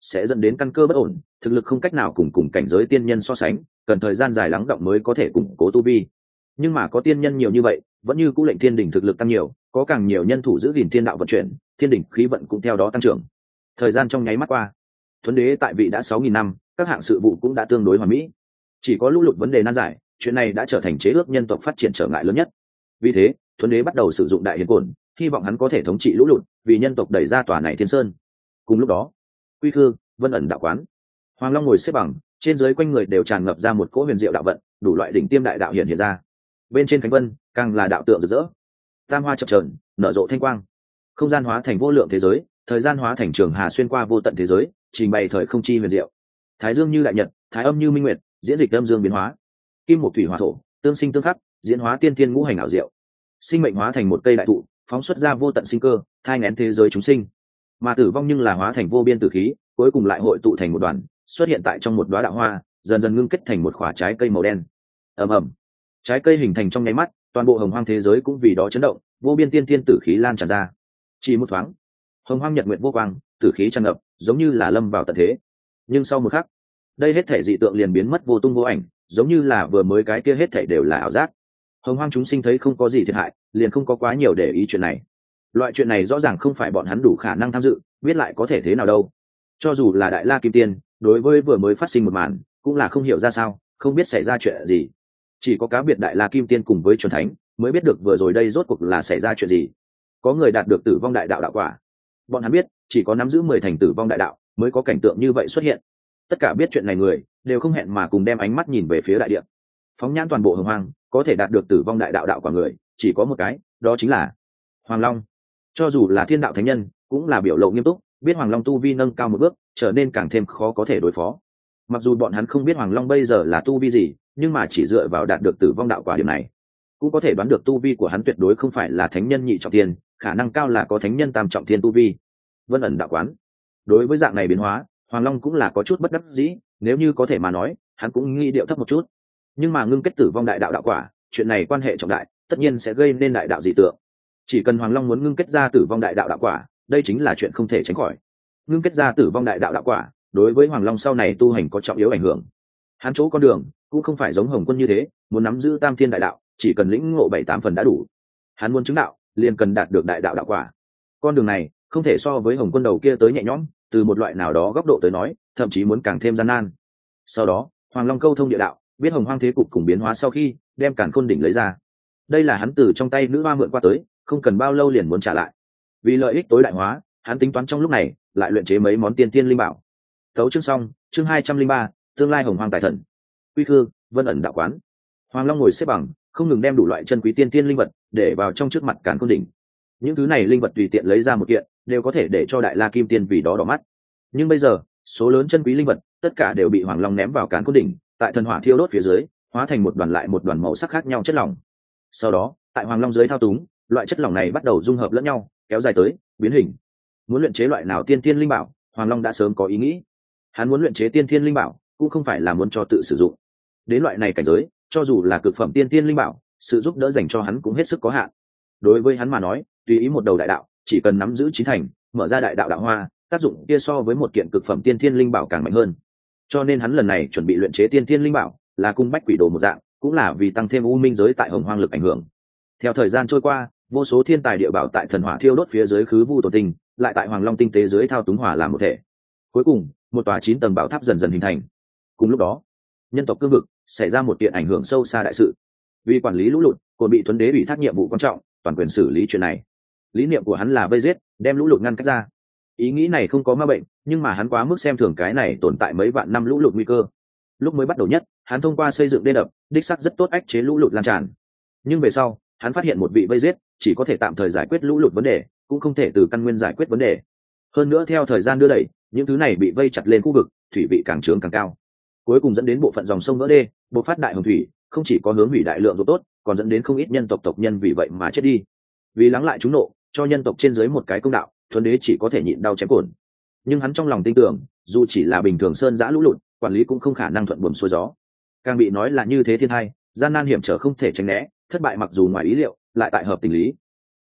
Speaker 1: sẽ dẫn đến căn cơ bất ổn, thực lực không cách nào cùng cùng cảnh giới tiên nhân so sánh, cần thời gian dài lắng động mới có thể củng cố tu vi. Nhưng mà có tiên nhân nhiều như vậy, vẫn như cũ lệnh thiên đình thực lực tăng nhiều, có càng nhiều nhân thủ giữ gìn thiên đạo vận chuyển, thiên đình khí vận cũng theo đó tăng trưởng. Thời gian trong nháy mắt qua, Thuấn Đế tại vị đã sáu nghìn năm, các hạng sự vụ cũng đã tương đối hoàn mỹ. Chỉ có lũ lụt vấn đề nan giải, chuyện này đã trở thành chế ước nhân tộc phát triển trở ngại lớn nhất. Vì thế, Thuấn Đế bắt đầu sử dụng đại hiền cổn, hy vọng hắn có thể thống trị lũ lụt, vì nhân tộc đẩy ra tòa này thiên sơn. Cùng lúc đó, Quy Khư, Vân ẩn đạo quán, Hoàng Long ngồi xếp bằng, trên dưới quanh người đều tràn ngập ra một cỗ huyền diệu đạo vận, đủ loại đỉnh tiêm đại đạo hiện hiện ra. Bên trên cánh vân, càng là đạo tượng rực rỡ, tam hoa chập chờn, nở rộ thanh quang. Không gian hóa thành vô lượng thế giới, thời gian hóa thành trường hà xuyên qua vô tận thế giới, trình bày thời không chi huyền diệu. Thái dương như đại nhật, thái âm như minh nguyệt, diễn dịch âm dương biến hóa. Kim một thủy hỏa thổ, tương sinh tương khắc, diễn hóa tiên thiên ngũ hành ảo diệu. Sinh mệnh hóa thành một cây đại thụ, phóng xuất ra vô tận sinh cơ, thai nghén thế giới chúng sinh. Mà tử vong nhưng là hóa thành vô biên tử khí, cuối cùng lại hội tụ thành một đoàn, xuất hiện tại trong một đóa đạo hoa, dần dần ngưng kết thành một quả trái cây màu đen. Ầm ầm, trái cây hình thành trong nháy mắt, toàn bộ hồng hoang thế giới cũng vì đó chấn động, vô biên tiên thiên tử khí lan tràn ra. Chỉ một thoáng, hồng hoang nhật nguyện vô quang, tử khí tràn ngập, giống như là lâm vào tận thế. Nhưng sau một khắc, đây hết thể dị tượng liền biến mất vô tung vô ảnh, giống như là vừa mới cái kia hết thể đều là ảo giác. Hồng hoang chúng sinh thấy không có gì thiệt hại, liền không có quá nhiều để ý chuyện này. Loại chuyện này rõ ràng không phải bọn hắn đủ khả năng tham dự, biết lại có thể thế nào đâu. Cho dù là đại la kim tiên, đối với vừa mới phát sinh một màn, cũng là không hiểu ra sao, không biết xảy ra chuyện gì. Chỉ có cá biệt đại la kim tiên cùng với chuẩn thánh mới biết được vừa rồi đây rốt cuộc là xảy ra chuyện gì. Có người đạt được tử vong đại đạo đạo quả, bọn hắn biết chỉ có nắm giữ mười thành tử vong đại đạo mới có cảnh tượng như vậy xuất hiện. Tất cả biết chuyện này người đều không hẹn mà cùng đem ánh mắt nhìn về phía đại địa. Phóng nhãn toàn bộ hồng hoang, có thể đạt được tử vong đại đạo đạo quả người chỉ có một cái, đó chính là Hoàng Long. Cho dù là thiên đạo thánh nhân cũng là biểu lộ nghiêm túc, biết Hoàng Long tu vi nâng cao một bước, trở nên càng thêm khó có thể đối phó. Mặc dù bọn hắn không biết Hoàng Long bây giờ là tu vi gì, nhưng mà chỉ dựa vào đạt được tử vong đạo quả điểm này, cũng có thể đoán được tu vi của hắn tuyệt đối không phải là thánh nhân nhị trọng thiên, khả năng cao là có thánh nhân tam trọng thiên tu vi. Vân ẩn đạo quán, đối với dạng này biến hóa, Hoàng Long cũng là có chút bất đắc dĩ, nếu như có thể mà nói, hắn cũng nghĩ điệu thấp một chút. Nhưng mà ngưng kết tử vong đại đạo đạo quả, chuyện này quan hệ trọng đại, tất nhiên sẽ gây nên đại đạo dị tượng. Chỉ cần Hoàng Long muốn ngưng kết ra tử vong đại đạo đạo quả, đây chính là chuyện không thể tránh khỏi. Ngưng kết ra tử vong đại đạo đạo quả, đối với Hoàng Long sau này tu hành có trọng yếu ảnh hưởng. Hắn chỗ con đường cũng không phải giống Hồng Quân như thế, muốn nắm giữ tam thiên đại đạo, chỉ cần lĩnh ngộ bảy tám phần đã đủ. Hắn muốn chứng đạo, liền cần đạt được đại đạo đạo quả. Con đường này không thể so với Hồng Quân đầu kia tới nhẹ nhõm, từ một loại nào đó góc độ tới nói, thậm chí muốn càng thêm gian nan. Sau đó, Hoàng Long câu thông địa đạo, biết hồng hoang thế cục cùng biến hóa sau khi đem càn khôn đỉnh lấy ra. Đây là hắn từ trong tay nữ hoa mượn qua tới, không cần bao lâu liền muốn trả lại. Vì lợi ích tối đại hóa, hắn tính toán trong lúc này lại luyện chế mấy món tiên tiên linh bảo. Tấu chương xong, chương hai trăm linh ba, tương lai hồng hoang tài thần. Quy Khư, Vân ẩn đạo quán. Hoàng Long ngồi xếp bằng, không ngừng đem đủ loại chân quý tiên tiên linh vật để vào trong trước mặt càn khôn đỉnh. Những thứ này linh vật tùy tiện lấy ra một kiện, đều có thể để cho đại la kim tiên vì đó đỏ mắt. Nhưng bây giờ, số lớn chân quý linh vật tất cả đều bị Hoàng Long ném vào càn khôn đỉnh, tại thần hỏa thiêu đốt phía dưới, hóa thành một đoàn lại một đoàn màu sắc khác nhau chất lỏng. Sau đó, tại Hoàng Long dưới thao túng, loại chất lỏng này bắt đầu dung hợp lẫn nhau, kéo dài tới, biến hình. Muốn luyện chế loại nào tiên thiên linh bảo, Hoàng Long đã sớm có ý nghĩ. Hắn muốn luyện chế tiên thiên linh bảo, cũng không phải là muốn cho tự sử dụng. Đến loại này cảnh giới, cho dù là cực phẩm tiên thiên linh bảo, sự giúp đỡ dành cho hắn cũng hết sức có hạn. Đối với hắn mà nói, tùy ý một đầu đại đạo, chỉ cần nắm giữ chín thành, mở ra đại đạo đạo hoa, tác dụng kia so với một kiện cực phẩm tiên thiên linh bảo càng mạnh hơn. Cho nên hắn lần này chuẩn bị luyện chế tiên thiên linh bảo, là cung bách quỷ đồ một dạng, cũng là vì tăng thêm u minh giới tại hồng hoang lực ảnh hưởng. Theo thời gian trôi qua, vô số thiên tài địa bảo tại thần hỏa thiêu đốt phía dưới khứ vu tổ tinh, lại tại Hoàng Long tinh tế dưới thao túng hỏa làm một thể. Cuối cùng, một tòa chín tầng bảo tháp dần dần hình thành. Cùng lúc đó, nhân tộc cương vực xảy ra một kiện ảnh hưởng sâu xa đại sự. Vì quản lý lũ lụt, Cổn bị Thuấn Đế ủy thác nhiệm vụ quan trọng, toàn quyền xử lý chuyện này. Lý niệm của hắn là vây giết, đem lũ lụt ngăn cách ra. Ý nghĩ này không có ma bệnh, nhưng mà hắn quá mức xem thường cái này tồn tại mấy vạn năm lũ lụt nguy cơ. Lúc mới bắt đầu nhất, hắn thông qua xây dựng đê đập, đích xác rất tốt ách chế lũ lụt lan tràn. Nhưng về sau, hắn phát hiện một vị vây giết chỉ có thể tạm thời giải quyết lũ lụt vấn đề, cũng không thể từ căn nguyên giải quyết vấn đề. Hơn nữa theo thời gian đưa đẩy, những thứ này bị vây chặt lên khu vực, thủy vị càng trướng càng cao. Cuối cùng dẫn đến bộ phận dòng sông vỡ đê, bộc phát đại hồng thủy, không chỉ có hướng hủy đại lượng ruộng tốt, còn dẫn đến không ít nhân tộc tộc nhân vì vậy mà chết đi. Vì lắng lại chúng nộ, cho nhân tộc trên dưới một cái công đạo, Thuấn Đế chỉ có thể nhịn đau chém cồn. Nhưng hắn trong lòng tin tưởng, dù chỉ là bình thường sơn giã lũ lụt, quản lý cũng không khả năng thuận buồm xuôi gió. Càng bị nói là như thế thiên hai, gian nan hiểm trở không thể tránh né, thất bại mặc dù ngoài ý liệu, lại tại hợp tình lý.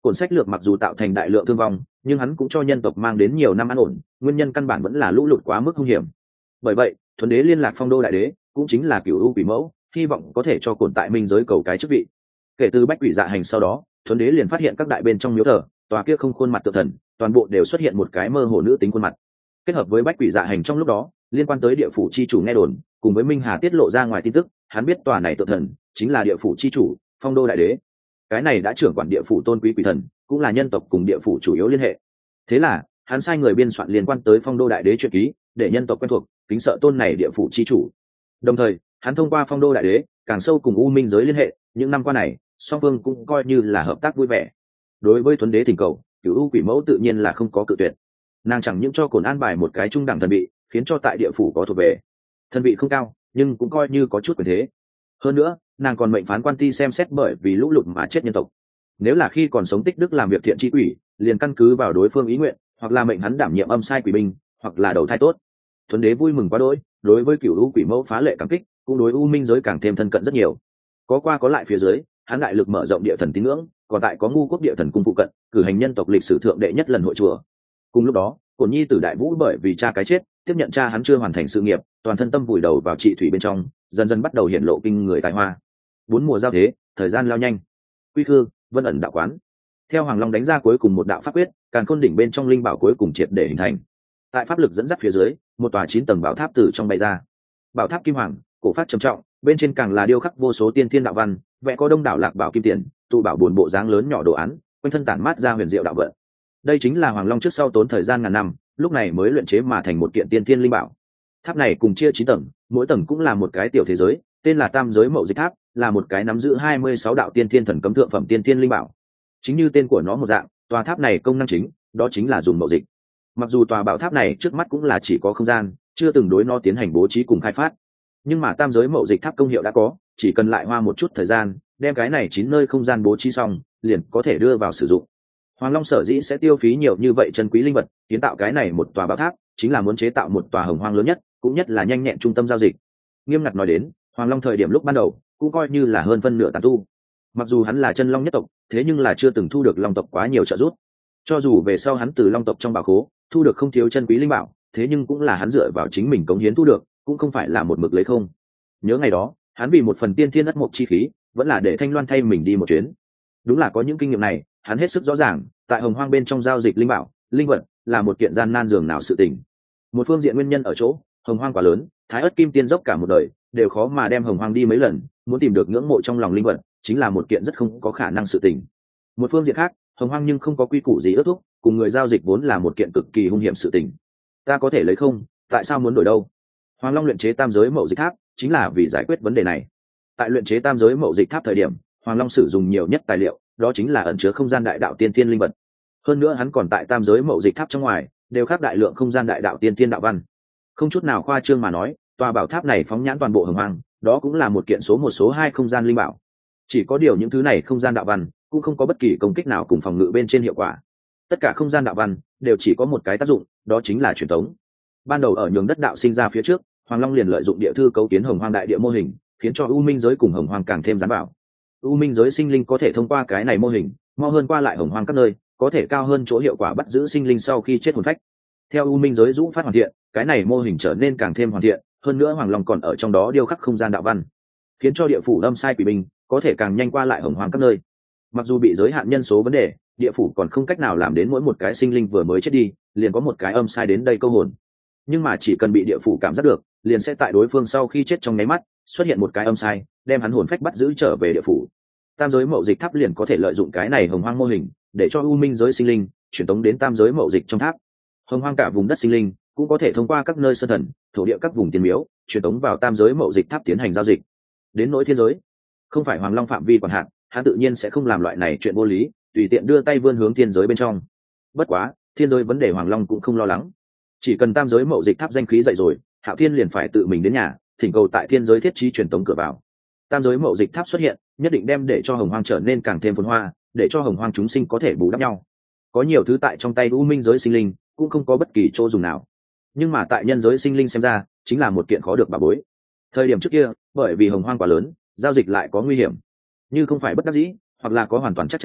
Speaker 1: Cuốn sách lược mặc dù tạo thành đại lượng thương vong, nhưng hắn cũng cho nhân tộc mang đến nhiều năm an ổn, nguyên nhân căn bản vẫn là lũ lụt quá mức hung hiểm. Bởi vậy Thuấn Đế liên lạc Phong Đô đại đế, cũng chính là Cửu U Quỷ Mẫu, hy vọng có thể cho Cổn tại minh giới cầu cái chức vị. Kể từ Bách Quỷ Dạ Hành sau đó, Thuấn Đế liền phát hiện các đại bên trong miếu thờ, tòa kia không khuôn mặt tượng thần, toàn bộ đều xuất hiện một cái mơ hồ nữ tính khuôn mặt. Kết hợp với Bách Quỷ Dạ Hành trong lúc đó liên quan tới địa phủ chi chủ nghe đồn, cùng với Minh Hà tiết lộ ra ngoài tin tức, hắn biết tòa này tượng thần chính là địa phủ chi chủ Phong Đô đại đế. Cái này đã trưởng quản địa phủ tôn quý quỷ thần, cũng là nhân tộc cùng địa phủ chủ yếu liên hệ. Thế là hắn sai người biên soạn liên quan tới Phong Đô đại đế truyện ký, để nhân tộc quen thuộc kính sợ tôn này địa phủ chi chủ. Đồng thời hắn thông qua Phong Đô đại đế càng sâu cùng U Minh giới liên hệ, những năm qua này song phương cũng coi như là hợp tác vui vẻ. Đối với Thuấn Đế thỉnh cầu, Cửu U Quỷ Mẫu tự nhiên là không có cự tuyệt. Nàng chẳng những cho Cổn an bài một cái trung đẳng thần vị, khiến cho tại địa phủ có thuộc về. Thần vị không cao, nhưng cũng coi như có chút quyền thế. Hơn nữa nàng còn mệnh phán quan ti xem xét bởi vì lũ lụt mà chết nhân tộc, nếu là khi còn sống tích đức làm việc thiện chi quỷ, liền căn cứ vào đối phương ý nguyện, hoặc là mệnh hắn đảm nhiệm âm sai quỷ binh, hoặc là đầu thai tốt. Thuấn Đế vui mừng quá đỗi, đối với Cửu U Quỷ Mẫu phá lệ cảm kích, cũng đối U Minh giới càng thêm thân cận rất nhiều. Có qua có lại phía dưới, hắn đại lực mở rộng địa thần tín ngưỡng, còn tại có ngu quốc địa thần cung phụ cận, cử hành nhân tộc lịch sử thượng đệ nhất lần hội chùa. Cùng lúc đó Cổn nhi tử Đại Vũ bởi vì cha cái chết, tiếp nhận cha hắn chưa hoàn thành sự nghiệp, toàn thân tâm vùi đầu vào trị thủy bên trong, dần dần bắt đầu hiện lộ kinh người tài hoa. Bốn mùa giao thế, thời gian lao nhanh. Quy Khư, Vân ẩn đạo quán. Theo Hoàng Long đánh ra cuối cùng một đạo pháp quyết, Càn Khôn đỉnh bên trong linh bảo cuối cùng triệt để hình thành. Tại pháp lực dẫn dắt phía dưới, một tòa chín tầng bảo tháp từ trong bay ra. Bảo tháp kim hoàng, cổ phát trầm trọng, bên trên càng là điêu khắc vô số tiên thiên đạo văn, vẽ có đông đảo lạc bảo kim tiền, tụ bảo buồn bộ dáng lớn nhỏ đồ án, quanh thân tản mát ra huyền diệu đạo vận. Đây chính là Hoàng Long trước sau tốn thời gian ngàn năm, lúc này mới luyện chế mà thành một kiện tiên thiên linh bảo. Tháp này cùng chia chín tầng, mỗi tầng cũng là một cái tiểu thế giới, tên là Tam Giới Mậu Dịch Tháp, là một cái nắm giữ hai mươi sáu đạo tiên thiên thần cấm thượng phẩm tiên thiên linh bảo. Chính như tên của nó một dạng, tòa tháp này công năng chính, đó chính là dùng mậu dịch. Mặc dù tòa bảo tháp này trước mắt cũng là chỉ có không gian, chưa từng đối nó tiến hành bố trí cùng khai phát, nhưng mà Tam Giới Mậu Dịch Tháp công hiệu đã có, chỉ cần lại hoa một chút thời gian, đem cái này chín nơi không gian bố trí xong, liền có thể đưa vào sử dụng. Hoàng Long sở dĩ sẽ tiêu phí nhiều như vậy chân quý linh vật, kiến tạo cái này một tòa bảo tháp, chính là muốn chế tạo một tòa hồng hoang lớn nhất, cũng nhất là nhanh nhẹn trung tâm giao dịch. Nghiêm ngặt nói đến, Hoàng Long thời điểm lúc ban đầu cũng coi như là hơn phân nửa tán tu. Mặc dù hắn là chân long nhất tộc, thế nhưng là chưa từng thu được long tộc quá nhiều trợ giúp. Cho dù về sau hắn từ long tộc trong bảo khố thu được không thiếu chân quý linh bảo, thế nhưng cũng là hắn dựa vào chính mình cống hiến thu được, cũng không phải là một mực lấy không. Nhớ ngày đó, hắn vì một phần tiên thiên đất mộc chi khí, vẫn là để Thanh Loan thay mình đi một chuyến. Đúng là có những kinh nghiệm này, hắn hết sức rõ ràng, tại hồng hoang bên trong giao dịch linh bảo, linh vật là một kiện gian nan dường nào sự tình. Một phương diện nguyên nhân ở chỗ, hồng hoang quá lớn, Thái Ức Kim Tiên dốc cả một đời, đều khó mà đem hồng hoang đi mấy lần, muốn tìm được ngưỡng mộ trong lòng linh vật, chính là một kiện rất không có khả năng sự tình. Một phương diện khác, hồng hoang nhưng không có quy củ gì ước thúc, cùng người giao dịch vốn là một kiện cực kỳ hung hiểm sự tình. Ta có thể lấy không, tại sao muốn đổi đâu? Hoàng Long luyện chế Tam Giới Mậu Dịch Tháp chính là vì giải quyết vấn đề này. Tại luyện chế Tam Giới Mậu Dịch Tháp thời điểm, Hoàng Long sử dụng nhiều nhất tài liệu, đó chính là ẩn chứa không gian đại đạo tiên thiên linh vật. Hơn nữa hắn còn tại Tam Giới Mậu Dịch Tháp trong ngoài đều khắc đại lượng không gian đại đạo tiên thiên đạo văn. Không chút nào khoa trương mà nói, tòa bảo tháp này phóng nhãn toàn bộ hồng hoang, đó cũng là một kiện số một số hai không gian linh bảo. Chỉ có điều những thứ này không gian đạo văn cũng không có bất kỳ công kích nào cùng phòng ngự bên trên hiệu quả. Tất cả không gian đạo văn đều chỉ có một cái tác dụng, đó chính là truyền tống. Ban đầu ở nhường đất đạo sinh ra phía trước, Hoàng Long liền lợi dụng địa thư cấu kiến hồng hoang đại địa mô hình, khiến cho U Minh giới cùng hồng hoang càng thêm gián bảo. U Minh giới sinh linh có thể thông qua cái này mô hình, mau hơn qua lại hồng hoang các nơi, có thể cao hơn chỗ hiệu quả bắt giữ sinh linh sau khi chết hồn phách. Theo U Minh giới rũ phát hoàn thiện, cái này mô hình trở nên càng thêm hoàn thiện, hơn nữa Hoàng Long còn ở trong đó điêu khắc không gian đạo văn, khiến cho địa phủ âm sai quỷ binh có thể càng nhanh qua lại hồng hoang các nơi. Mặc dù bị giới hạn nhân số vấn đề, địa phủ còn không cách nào làm đến mỗi một cái sinh linh vừa mới chết đi liền có một cái âm sai đến đây câu hồn, nhưng mà chỉ cần bị địa phủ cảm giác được, liền sẽ tại đối phương sau khi chết trong nháy mắt xuất hiện một cái âm sai, đem hắn hồn phách bắt giữ trở về địa phủ. Tam Giới Mậu Dịch Tháp liền có thể lợi dụng cái này hồng hoang mô hình, để cho U Minh giới sinh linh chuyển tống đến Tam Giới Mậu Dịch trong tháp. Hồng hoang cả vùng đất sinh linh cũng có thể thông qua các nơi sơn thần, thổ địa các vùng tiên miếu, chuyển tống vào Tam Giới Mậu Dịch Tháp tiến hành giao dịch. Đến nỗi thiên giới, không phải Hoàng Long phạm vi quản hạt, hắn tự nhiên sẽ không làm loại này chuyện vô lý, tùy tiện đưa tay vươn hướng thiên giới bên trong. Bất quá, thiên giới vấn đề Hoàng Long cũng không lo lắng. Chỉ cần Tam Giới Mậu Dịch Tháp danh khí dậy rồi, Hạo Thiên liền phải tự mình đến nhà, thỉnh cầu tại thiên giới thiết trí truyền tống cửa vào. Tam Giới Mậu Dịch Tháp xuất hiện, nhất định đem để cho hồng hoang trở nên càng thêm phồn hoa, để cho hồng hoang chúng sinh có thể bù đắp nhau. Có nhiều thứ tại trong tay U Minh giới sinh linh cũng không có bất kỳ chỗ dùng nào, nhưng mà tại nhân giới sinh linh xem ra chính là một kiện khó được bảo bối. Thời điểm trước kia, bởi vì hồng hoang quá lớn, giao dịch lại có nguy hiểm, như không phải bất đắc dĩ hoặc là có hoàn toàn chắc chắn,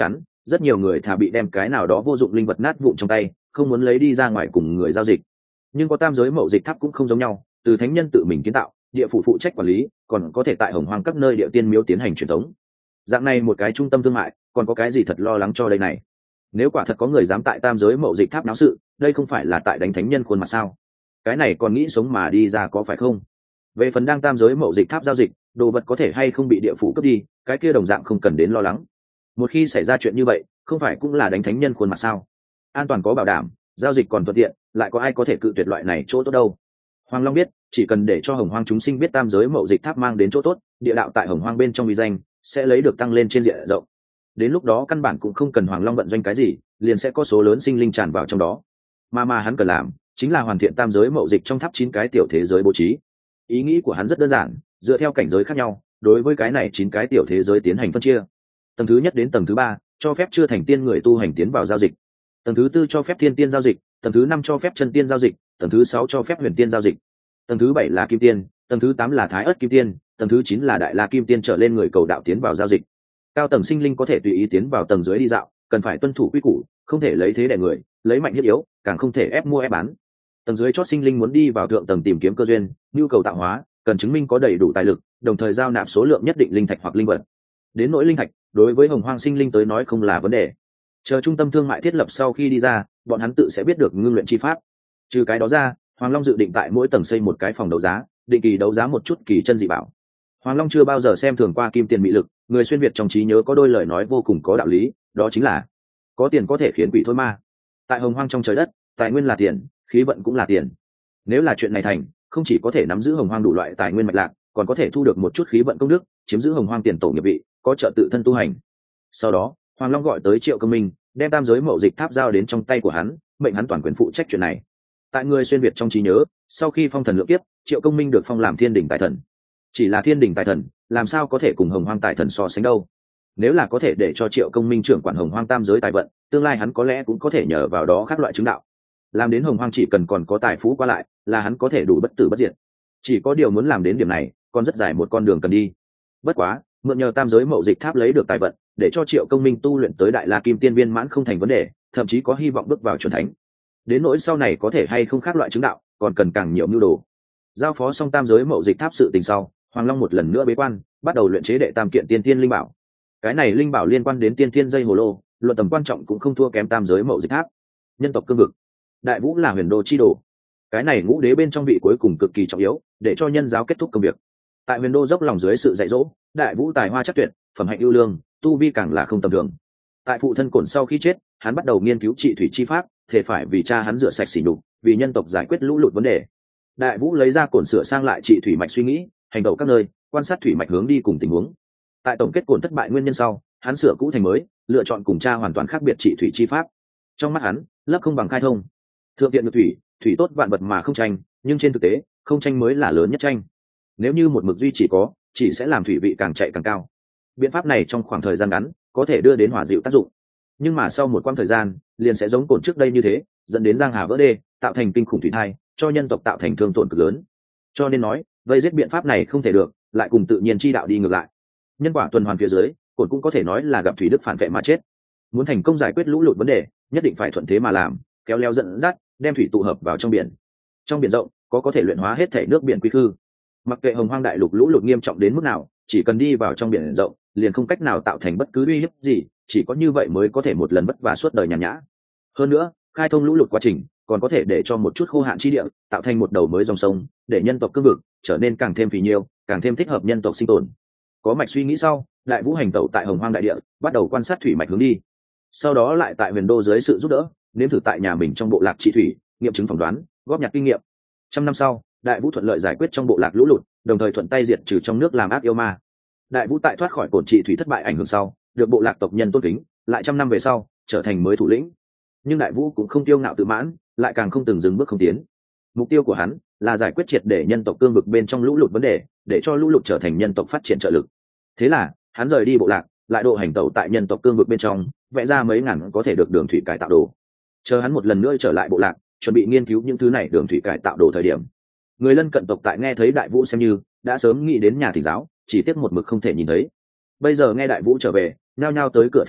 Speaker 1: rất nhiều người thà bị đem cái nào đó vô dụng linh vật nát vụn trong tay, không muốn lấy đi ra ngoài cùng người giao dịch. Nhưng có tam giới mậu dịch tháp cũng không giống nhau, từ thánh nhân tự mình kiến tạo, địa phủ phụ trách quản lý, còn có thể tại hồng hoang các nơi địa tiên miếu tiến hành truyền thống. Dạng này một cái trung tâm thương mại, còn có cái gì thật lo lắng cho đây này? Nếu quả thật có người dám tại tam giới mậu dịch tháp náo sự, đây không phải là tại đánh thánh nhân khuôn mặt sao? Cái này còn nghĩ sống mà đi ra có phải không? Về phần đang tam giới mậu dịch tháp giao dịch, đồ vật có thể hay không bị địa phủ cướp đi, cái kia đồng dạng không cần đến lo lắng. Một khi xảy ra chuyện như vậy, không phải cũng là đánh thánh nhân khuôn mặt sao? An toàn có bảo đảm, giao dịch còn thuận tiện, lại có ai có thể cự tuyệt loại này chỗ tốt đâu? Hoàng Long biết, chỉ cần để cho hồng hoang chúng sinh biết tam giới mậu dịch tháp mang đến chỗ tốt, địa đạo tại hồng hoang bên trong uy danh sẽ lấy được tăng lên trên diện rộng. Đến lúc đó căn bản cũng không cần Hoàng Long vận doanh cái gì, liền sẽ có số lớn sinh linh tràn vào trong đó. Mà mà hắn cần làm, chính là hoàn thiện tam giới mậu dịch trong tháp chín cái tiểu thế giới bố trí. Ý nghĩ của hắn rất đơn giản, dựa theo cảnh giới khác nhau, đối với cái này chín cái tiểu thế giới tiến hành phân chia. Tầng thứ nhất đến tầng thứ ba cho phép chưa thành tiên người tu hành tiến vào giao dịch. Tầng thứ tư cho phép thiên tiên giao dịch, tầng thứ năm cho phép chân tiên giao dịch, tầng thứ sáu cho phép huyền tiên giao dịch. Tầng thứ bảy là kim tiên, tầng thứ tám là thái ớt kim tiên, tầng thứ chín là đại la kim tiên trở lên người cầu đạo tiến vào giao dịch. Cao tầng sinh linh có thể tùy ý tiến vào tầng dưới đi dạo, cần phải tuân thủ quy củ, không thể lấy thế đè người, lấy mạnh hiếp yếu, càng không thể ép mua ép bán. Tầng dưới chót sinh linh muốn đi vào thượng tầng tìm kiếm cơ duyên, nhu cầu tạo hóa, cần chứng minh có đầy đủ tài lực, đồng thời giao nạp số lượng nhất định linh thạch hoặc linh vật. Đến nỗi linh thạch, đối với hồng hoang sinh linh tới nói không là vấn đề. Chờ trung tâm thương mại thiết lập sau khi đi ra, bọn hắn tự sẽ biết được ngưng luyện chi pháp. Trừ cái đó ra, Hoàng Long dự định tại mỗi tầng xây một cái phòng đấu giá, định kỳ đấu giá một chút kỳ chân dị bảo. Hoàng Long chưa bao giờ xem thường qua kim tiền mỹ lực, người xuyên việt trong trí nhớ có đôi lời nói vô cùng có đạo lý, đó chính là có tiền có thể khiến quỷ thôi ma. Tại hồng hoang trong trời đất, tài nguyên là tiền, khí vận cũng là tiền. Nếu là chuyện này thành, không chỉ có thể nắm giữ hồng hoang đủ loại tài nguyên mạch lạc, còn có thể thu được một chút khí vận công đức, chiếm giữ hồng hoang tiền tổ nghiệp vị, có trợ tự thân tu hành. Sau đó, Hoàng Long gọi tới Triệu Công Minh, đem tam giới mậu dịch tháp giao đến trong tay của hắn, mệnh hắn toàn quyền phụ trách chuyện này. Tại người xuyên việt trong trí nhớ, sau khi phong thần lượng kiếp, Triệu Công Minh được phong làm thiên đỉnh tài thần. Chỉ là thiên đỉnh tài thần, làm sao có thể cùng hồng hoang tài thần so sánh đâu? Nếu là có thể để cho Triệu Công Minh trưởng quản hồng hoang tam giới tài vận, tương lai hắn có lẽ cũng có thể nhờ vào đó các loại chứng đạo. Làm đến hồng hoang chỉ cần còn có tài phú qua lại, là hắn có thể đủ bất tử bất diệt. Chỉ có điều muốn làm đến điểm này, còn rất dài một con đường cần đi. Bất quá, mượn nhờ tam giới mậu dịch tháp lấy được tài vận, để cho Triệu Công Minh tu luyện tới đại la kim tiên viên mãn không thành vấn đề, thậm chí có hy vọng bước vào chuẩn thánh. Đến nỗi sau này có thể hay không khác loại chứng đạo, còn cần càng nhiều mưu đồ. Giao phó xong tam giới mậu dịch tháp sự tình sau, Hoàng Long một lần nữa bế quan, bắt đầu luyện chế đệ tam kiện tiên thiên linh bảo. Cái này linh bảo liên quan đến tiên thiên dây hồ lô, luận tầm quan trọng cũng không thua kém tam giới mậu dịch tháp. Nhân tộc cương vực, đại vũ là huyền đô chi đồ. Cái này ngũ đế bên trong vị cuối cùng cực kỳ trọng yếu, để cho nhân giáo kết thúc công việc. Tại huyền đô dốc lòng dưới sự dạy dỗ, đại vũ tài hoa chắc tuyệt, phẩm hạnh ưu lương, tu vi càng là không tầm thường. Tại phụ thân Cổn sau khi chết, hắn bắt đầu nghiên cứu trị thủy chi pháp, thể phải vì cha hắn rửa sạch sỉ nhục, vì nhân tộc giải quyết lũ lụt vấn đề. Đại vũ lấy ra Cổn sửa sang lại trị thủy mạch suy nghĩ, hành động các nơi, quan sát thủy mạch hướng đi cùng tình huống. Tại tổng kết Cổn thất bại nguyên nhân sau, hắn sửa cũ thành mới, lựa chọn cùng cha hoàn toàn khác biệt trị thủy chi pháp. Trong mắt hắn, lấp không bằng khai thông. Thượng tiện được thủy, thủy tốt vạn vật mà không tranh, nhưng trên thực tế, không tranh mới là lớn nhất tranh. Nếu như một mực duy chỉ có, chỉ sẽ làm thủy vị càng chạy càng cao. Biện pháp này trong khoảng thời gian ngắn có thể đưa đến hòa dịu tác dụng, nhưng mà sau một quãng thời gian liền sẽ giống Cổn trước đây như thế, dẫn đến giang hà vỡ đê, tạo thành kinh khủng thủy thai, cho nhân tộc tạo thành thương tổn cực lớn. Cho nên nói, vây giết biện pháp này không thể được, lại cùng tự nhiên chi đạo đi ngược lại. Nhân quả tuần hoàn phía dưới, Cổn cũng có thể nói là gặp thủy đức phản vệ mà chết. Muốn thành công giải quyết lũ lụt vấn đề, nhất định phải thuận thế mà làm, kéo leo dẫn dắt, đem thủy tụ hợp vào trong biển. Trong biển rộng, có có thể luyện hóa hết thể nước biển quy khư. Mặc kệ hồng hoang đại lục lũ lụt nghiêm trọng đến mức nào, chỉ cần đi vào trong biển rộng, liền không cách nào tạo thành bất cứ uy hiếp gì, chỉ có như vậy mới có thể một lần vất vả suốt đời nhàn nhã. Hơn nữa, khai thông lũ lụt quá trình, còn có thể để cho một chút khô hạn chi địa, tạo thành một đầu mới dòng sông, để nhân tộc cương vực trở nên càng thêm phì nhiêu, càng thêm thích hợp nhân tộc sinh tồn. Có mạch suy nghĩ sau, đại vũ hành tẩu tại hồng hoang đại địa, bắt đầu quan sát thủy mạch hướng đi. Sau đó lại tại huyền đô dưới sự giúp đỡ, nếm thử tại nhà mình trong bộ lạc trị thủy, nghiệm chứng phỏng đoán, góp nhặt kinh nghiệm. Trăm năm sau, đại vũ thuận lợi giải quyết trong bộ lạc lũ lụt, đồng thời thuận tay diệt trừ trong nước làm ác yêu ma. Đại vũ tại thoát khỏi Cổn trị thủy thất bại ảnh hưởng sau, được bộ lạc tộc nhân tôn kính, lại trăm năm về sau trở thành mới thủ lĩnh. Nhưng đại vũ cũng không tiêu ngạo tự mãn, lại càng không từng dừng bước không tiến. Mục tiêu của hắn là giải quyết triệt để nhân tộc cương vực bên trong lũ lụt vấn đề, để cho lũ lụt trở thành nhân tộc phát triển trợ lực. Thế là hắn rời đi bộ lạc, lại độ hành tẩu tại nhân tộc cương vực bên trong, vẽ ra mấy ngàn có thể được đường thủy cải tạo đồ. Chờ hắn một lần nữa trở lại bộ lạc, chuẩn bị nghiên cứu những thứ này đường thủy cải tạo đồ thời điểm, người lân cận tộc tại nghe thấy đại vũ xem như đã sớm nghĩ đến nhà thỉnh giáo, chỉ tiếc một mực không thể nhìn thấy. Bây giờ nghe đại vũ trở về, nhao nhao tới cửa thỉnh giáo,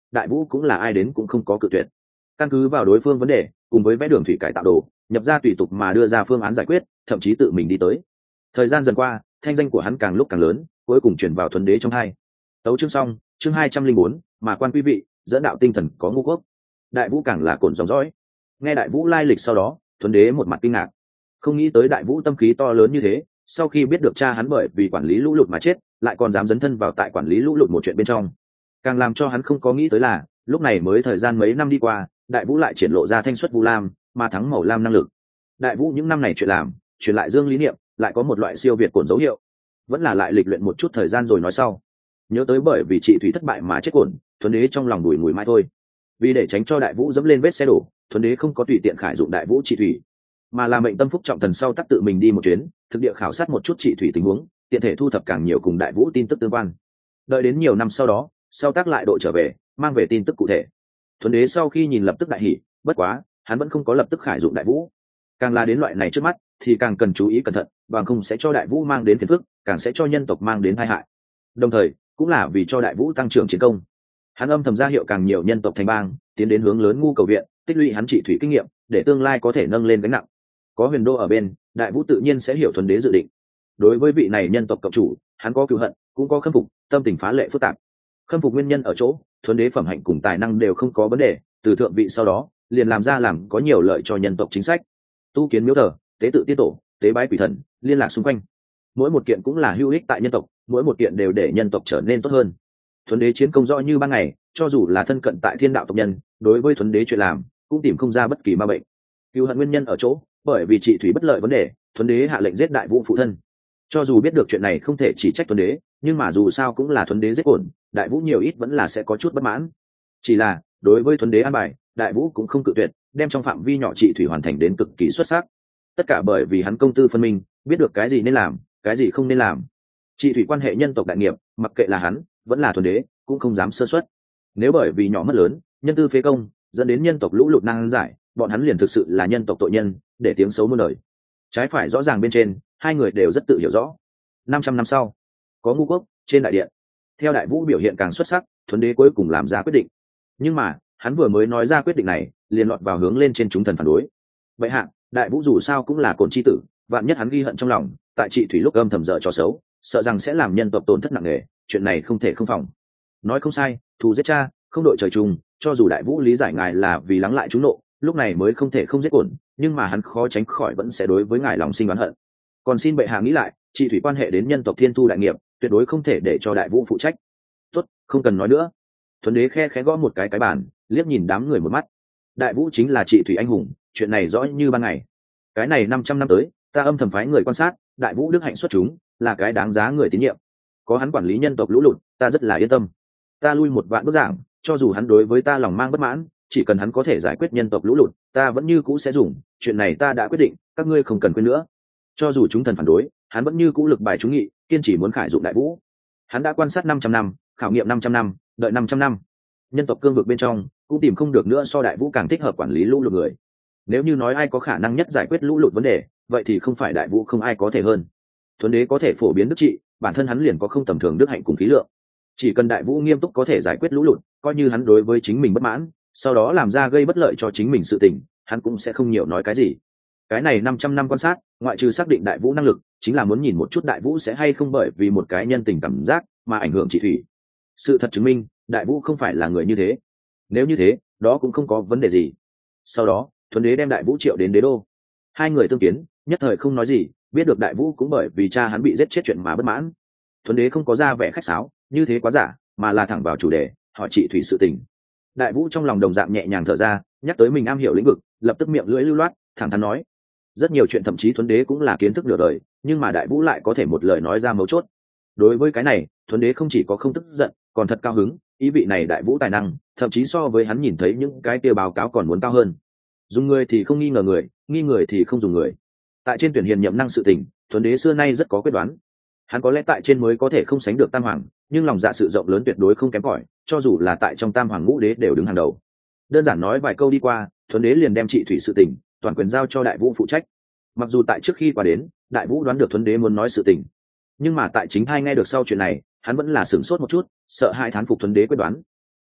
Speaker 1: đại vũ cũng là ai đến cũng không có cự tuyệt. Căn cứ vào đối phương vấn đề cùng với vẽ đường thủy cải tạo đồ, nhập ra tùy tục mà đưa ra phương án giải quyết, thậm chí tự mình đi tới. Thời gian dần qua, thanh danh của hắn càng lúc càng lớn, cuối cùng chuyển vào Thuấn Đế trong hai. Tấu chương xong, chương hai trăm linh bốn, mà quan quý vị, dẫn đạo tinh thần có ngu quốc. Đại vũ càng là cồn dòng dõi. Nghe đại vũ lai lịch sau đó, Thuấn Đế một mặt kinh ngạc, không nghĩ tới đại vũ tâm khí to lớn như thế, sau khi biết được cha hắn bởi vì quản lý lũ lụt mà chết, lại còn dám dấn thân vào tại quản lý lũ lụt một chuyện bên trong. Càng làm cho hắn không có nghĩ tới là, lúc này mới thời gian mấy năm đi qua, đại vũ lại triển lộ ra thanh xuất vu lam, mà thắng màu lam năng lực. Đại vũ những năm này chuyện làm, truyền lại dương lý niệm, lại có một loại siêu việt cổn dấu hiệu. Vẫn là lại lịch luyện một chút thời gian rồi nói sau. Nhớ tới bởi vì trị thủy thất bại mà chết cổn, Thuấn Đế trong lòng đùi mùi mai thôi. Vì để tránh cho đại vũ dẫm lên vết xe đổ, Thuấn Đế không có tùy tiện khải dụng đại vũ trị thủy, mà là mệnh tâm phúc trọng thần sau tắc tự mình đi một chuyến, thực địa khảo sát một chút trị thủy tình huống, tiện thể thu thập càng nhiều cùng đại vũ tin tức tương quan. Đợi đến nhiều năm sau đó, sau tác lại đội trở về, mang về tin tức cụ thể. Thuấn Đế sau khi nhìn lập tức đại hỉ, bất quá hắn vẫn không có lập tức khải dụng đại vũ. Càng là đến loại này trước mắt thì càng cần chú ý cẩn thận, bằng không sẽ cho đại vũ mang đến phiền phức, càng sẽ cho nhân tộc mang đến tai hại. Đồng thời cũng là vì cho đại vũ tăng trưởng chiến công, hắn âm thầm ra hiệu càng nhiều nhân tộc thành bang tiến đến hướng lớn ngu cầu viện, tích lũy hắn trị thủy kinh nghiệm, để tương lai có thể nâng lên gánh nặng. Có huyền đô ở bên, đại vũ tự nhiên sẽ hiểu Thuấn Đế dự định. Đối với vị này nhân tộc cộng chủ, hắn có cừu hận, cũng có khâm phục, tâm tình phá lệ phức tạp. Khâm phục nguyên nhân ở chỗ Thuấn Đế phẩm hạnh cùng tài năng đều không có vấn đề, từ thượng vị sau đó liền làm ra làm có nhiều lợi cho nhân tộc chính sách, tu kiến miếu thờ, tế tự tiết tổ, tế bái quỷ thần, liên lạc xung quanh, mỗi một kiện cũng là hữu ích tại nhân tộc, mỗi một kiện đều để nhân tộc trở nên tốt hơn. Thuấn Đế chiến công rõ như ban ngày, cho dù là thân cận tại thiên đạo tộc nhân, đối với Thuấn Đế chuyện làm cũng tìm không ra bất kỳ ma bệnh. Cừu hận nguyên nhân ở chỗ bởi vì trị thủy bất lợi vấn đề, Thuấn Đế hạ lệnh giết đại vũ phụ thân. Cho dù biết được chuyện này không thể chỉ trách Thuấn Đế, nhưng mà dù sao cũng là Thuấn Đế giết ổn, đại vũ nhiều ít vẫn là sẽ có chút bất mãn. Chỉ là đối với Thuấn Đế an bài, đại vũ cũng không cự tuyệt, đem trong phạm vi nhỏ trị thủy hoàn thành đến cực kỳ xuất sắc. Tất cả bởi vì hắn công tư phân minh, biết được cái gì nên làm, cái gì không nên làm. Trị thủy quan hệ nhân tộc đại nghiệp, mặc kệ là hắn vẫn là Thuấn Đế cũng không dám sơ suất. Nếu bởi vì nhỏ mất lớn, nhân tư phế công, dẫn đến nhân tộc lũ lụt năng giải, bọn hắn liền thực sự là nhân tộc tội nhân, để tiếng xấu muôn đời. Trái phải rõ ràng bên trên, hai người đều rất tự hiểu rõ. Năm trăm năm sau, có ngu quốc trên đại điện, theo đại vũ biểu hiện càng xuất sắc, Thuấn Đế cuối cùng làm ra quyết định. Nhưng mà hắn vừa mới nói ra quyết định này, liền lọt vào hướng lên trên chúng thần phản đối. Vậy hạ, đại vũ dù sao cũng là cổn chi tử, vạn nhất hắn ghi hận trong lòng, tại trị thủy lúc âm thầm dở trò xấu, sợ rằng sẽ làm nhân tộc tổn thất nặng nề, chuyện này không thể không phòng. Nói không sai, thù giết cha, không đội trời chung, cho dù đại vũ lý giải ngài là vì lắng lại chúng nộ, lúc này mới không thể không giết ổn, nhưng mà hắn khó tránh khỏi vẫn sẽ đối với ngài lòng sinh oán hận. Còn xin bệ hạ nghĩ lại, trị thủy quan hệ đến nhân tộc thiên thu đại nghiệp, tuyệt đối không thể để cho đại vũ phụ trách. Tốt, không cần nói nữa. Thuấn Đế khe khẽ gõ một cái cái bàn, liếc nhìn đám người một mắt. Đại vũ chính là trị thủy anh hùng, chuyện này rõ như ban ngày. Cái này năm trăm năm tới, ta âm thầm phái người quan sát, đại vũ đức hạnh xuất chúng, là cái đáng giá người tín nhiệm. Có hắn quản lý nhân tộc lũ lụt, ta rất là yên tâm. Ta lui một vạn bước giảng, cho dù hắn đối với ta lòng mang bất mãn, chỉ cần hắn có thể giải quyết nhân tộc lũ lụt, ta vẫn như cũ sẽ dùng. Chuyện này ta đã quyết định, các ngươi không cần quên nữa. Cho dù chúng thần phản đối, hắn vẫn như cũ lực bài chúng nghị, kiên trì muốn khải dụng đại vũ. Hắn đã quan sát năm trăm năm, khảo nghiệm năm trăm năm, đợi năm trăm năm. Nhân tộc cương vực bên trong cũng tìm không được nữa so đại vũ càng thích hợp quản lý lũ lụt người. Nếu như nói ai có khả năng nhất giải quyết lũ lụt vấn đề, vậy thì không phải đại vũ không ai có thể hơn. Thuấn Đế có thể phổ biến đức trị, bản thân hắn liền có không tầm thường đức hạnh cùng khí lượng. Chỉ cần đại vũ nghiêm túc có thể giải quyết lũ lụt, coi như hắn đối với chính mình bất mãn, sau đó làm ra gây bất lợi cho chính mình sự tình, hắn cũng sẽ không nhiều nói cái gì. Cái này năm trăm năm quan sát, ngoại trừ xác định đại vũ năng lực, chính là muốn nhìn một chút đại vũ sẽ hay không bởi vì một cái nhân tình cảm giác mà ảnh hưởng trị thủy. Sự thật chứng minh, đại vũ không phải là người như thế. Nếu như thế, đó cũng không có vấn đề gì. Sau đó, Thuấn Đế đem đại vũ triệu đến đế đô. Hai người tương kiến, nhất thời không nói gì, biết được đại vũ cũng bởi vì cha hắn bị giết chết chuyện mà bất mãn. Thuấn Đế không có ra vẻ khách sáo, như thế quá giả, mà là thẳng vào chủ đề, hỏi trị thủy sự tình. Đại vũ trong lòng đồng dạng nhẹ nhàng thở ra, nhắc tới mình am hiểu lĩnh vực, lập tức miệng lưỡi lưu loát, thẳng thắn nói. Rất nhiều chuyện thậm chí Thuấn Đế cũng là kiến thức nửa đời, nhưng mà đại vũ lại có thể một lời nói ra mấu chốt. Đối với cái này, Thuấn Đế không chỉ có không tức giận, còn thật cao hứng, ý vị này đại vũ tài năng, thậm chí so với hắn nhìn thấy những cái kia báo cáo còn muốn cao hơn. Dùng người thì không nghi ngờ người, nghi người thì không dùng người. Tại trên tuyển hiền nhậm năng sự tình, Thuấn Đế xưa nay rất có quyết đoán. Hắn có lẽ tại trên mới có thể không sánh được tam hoàng, nhưng lòng dạ sự rộng lớn tuyệt đối không kém cỏi, cho dù là tại trong tam hoàng ngũ đế đều đứng hàng đầu. Đơn giản nói vài câu đi qua, Thuấn Đế liền đem trị thủy sự tình toàn quyền giao cho đại vũ phụ trách. Mặc dù tại trước khi qua đến, đại vũ đoán được Thuấn Đế muốn nói sự tình, nhưng mà tại chính thai nghe được sau chuyện này, hắn vẫn là sửng sốt một chút, sợ hai thán phục Thuấn Đế quyết đoán.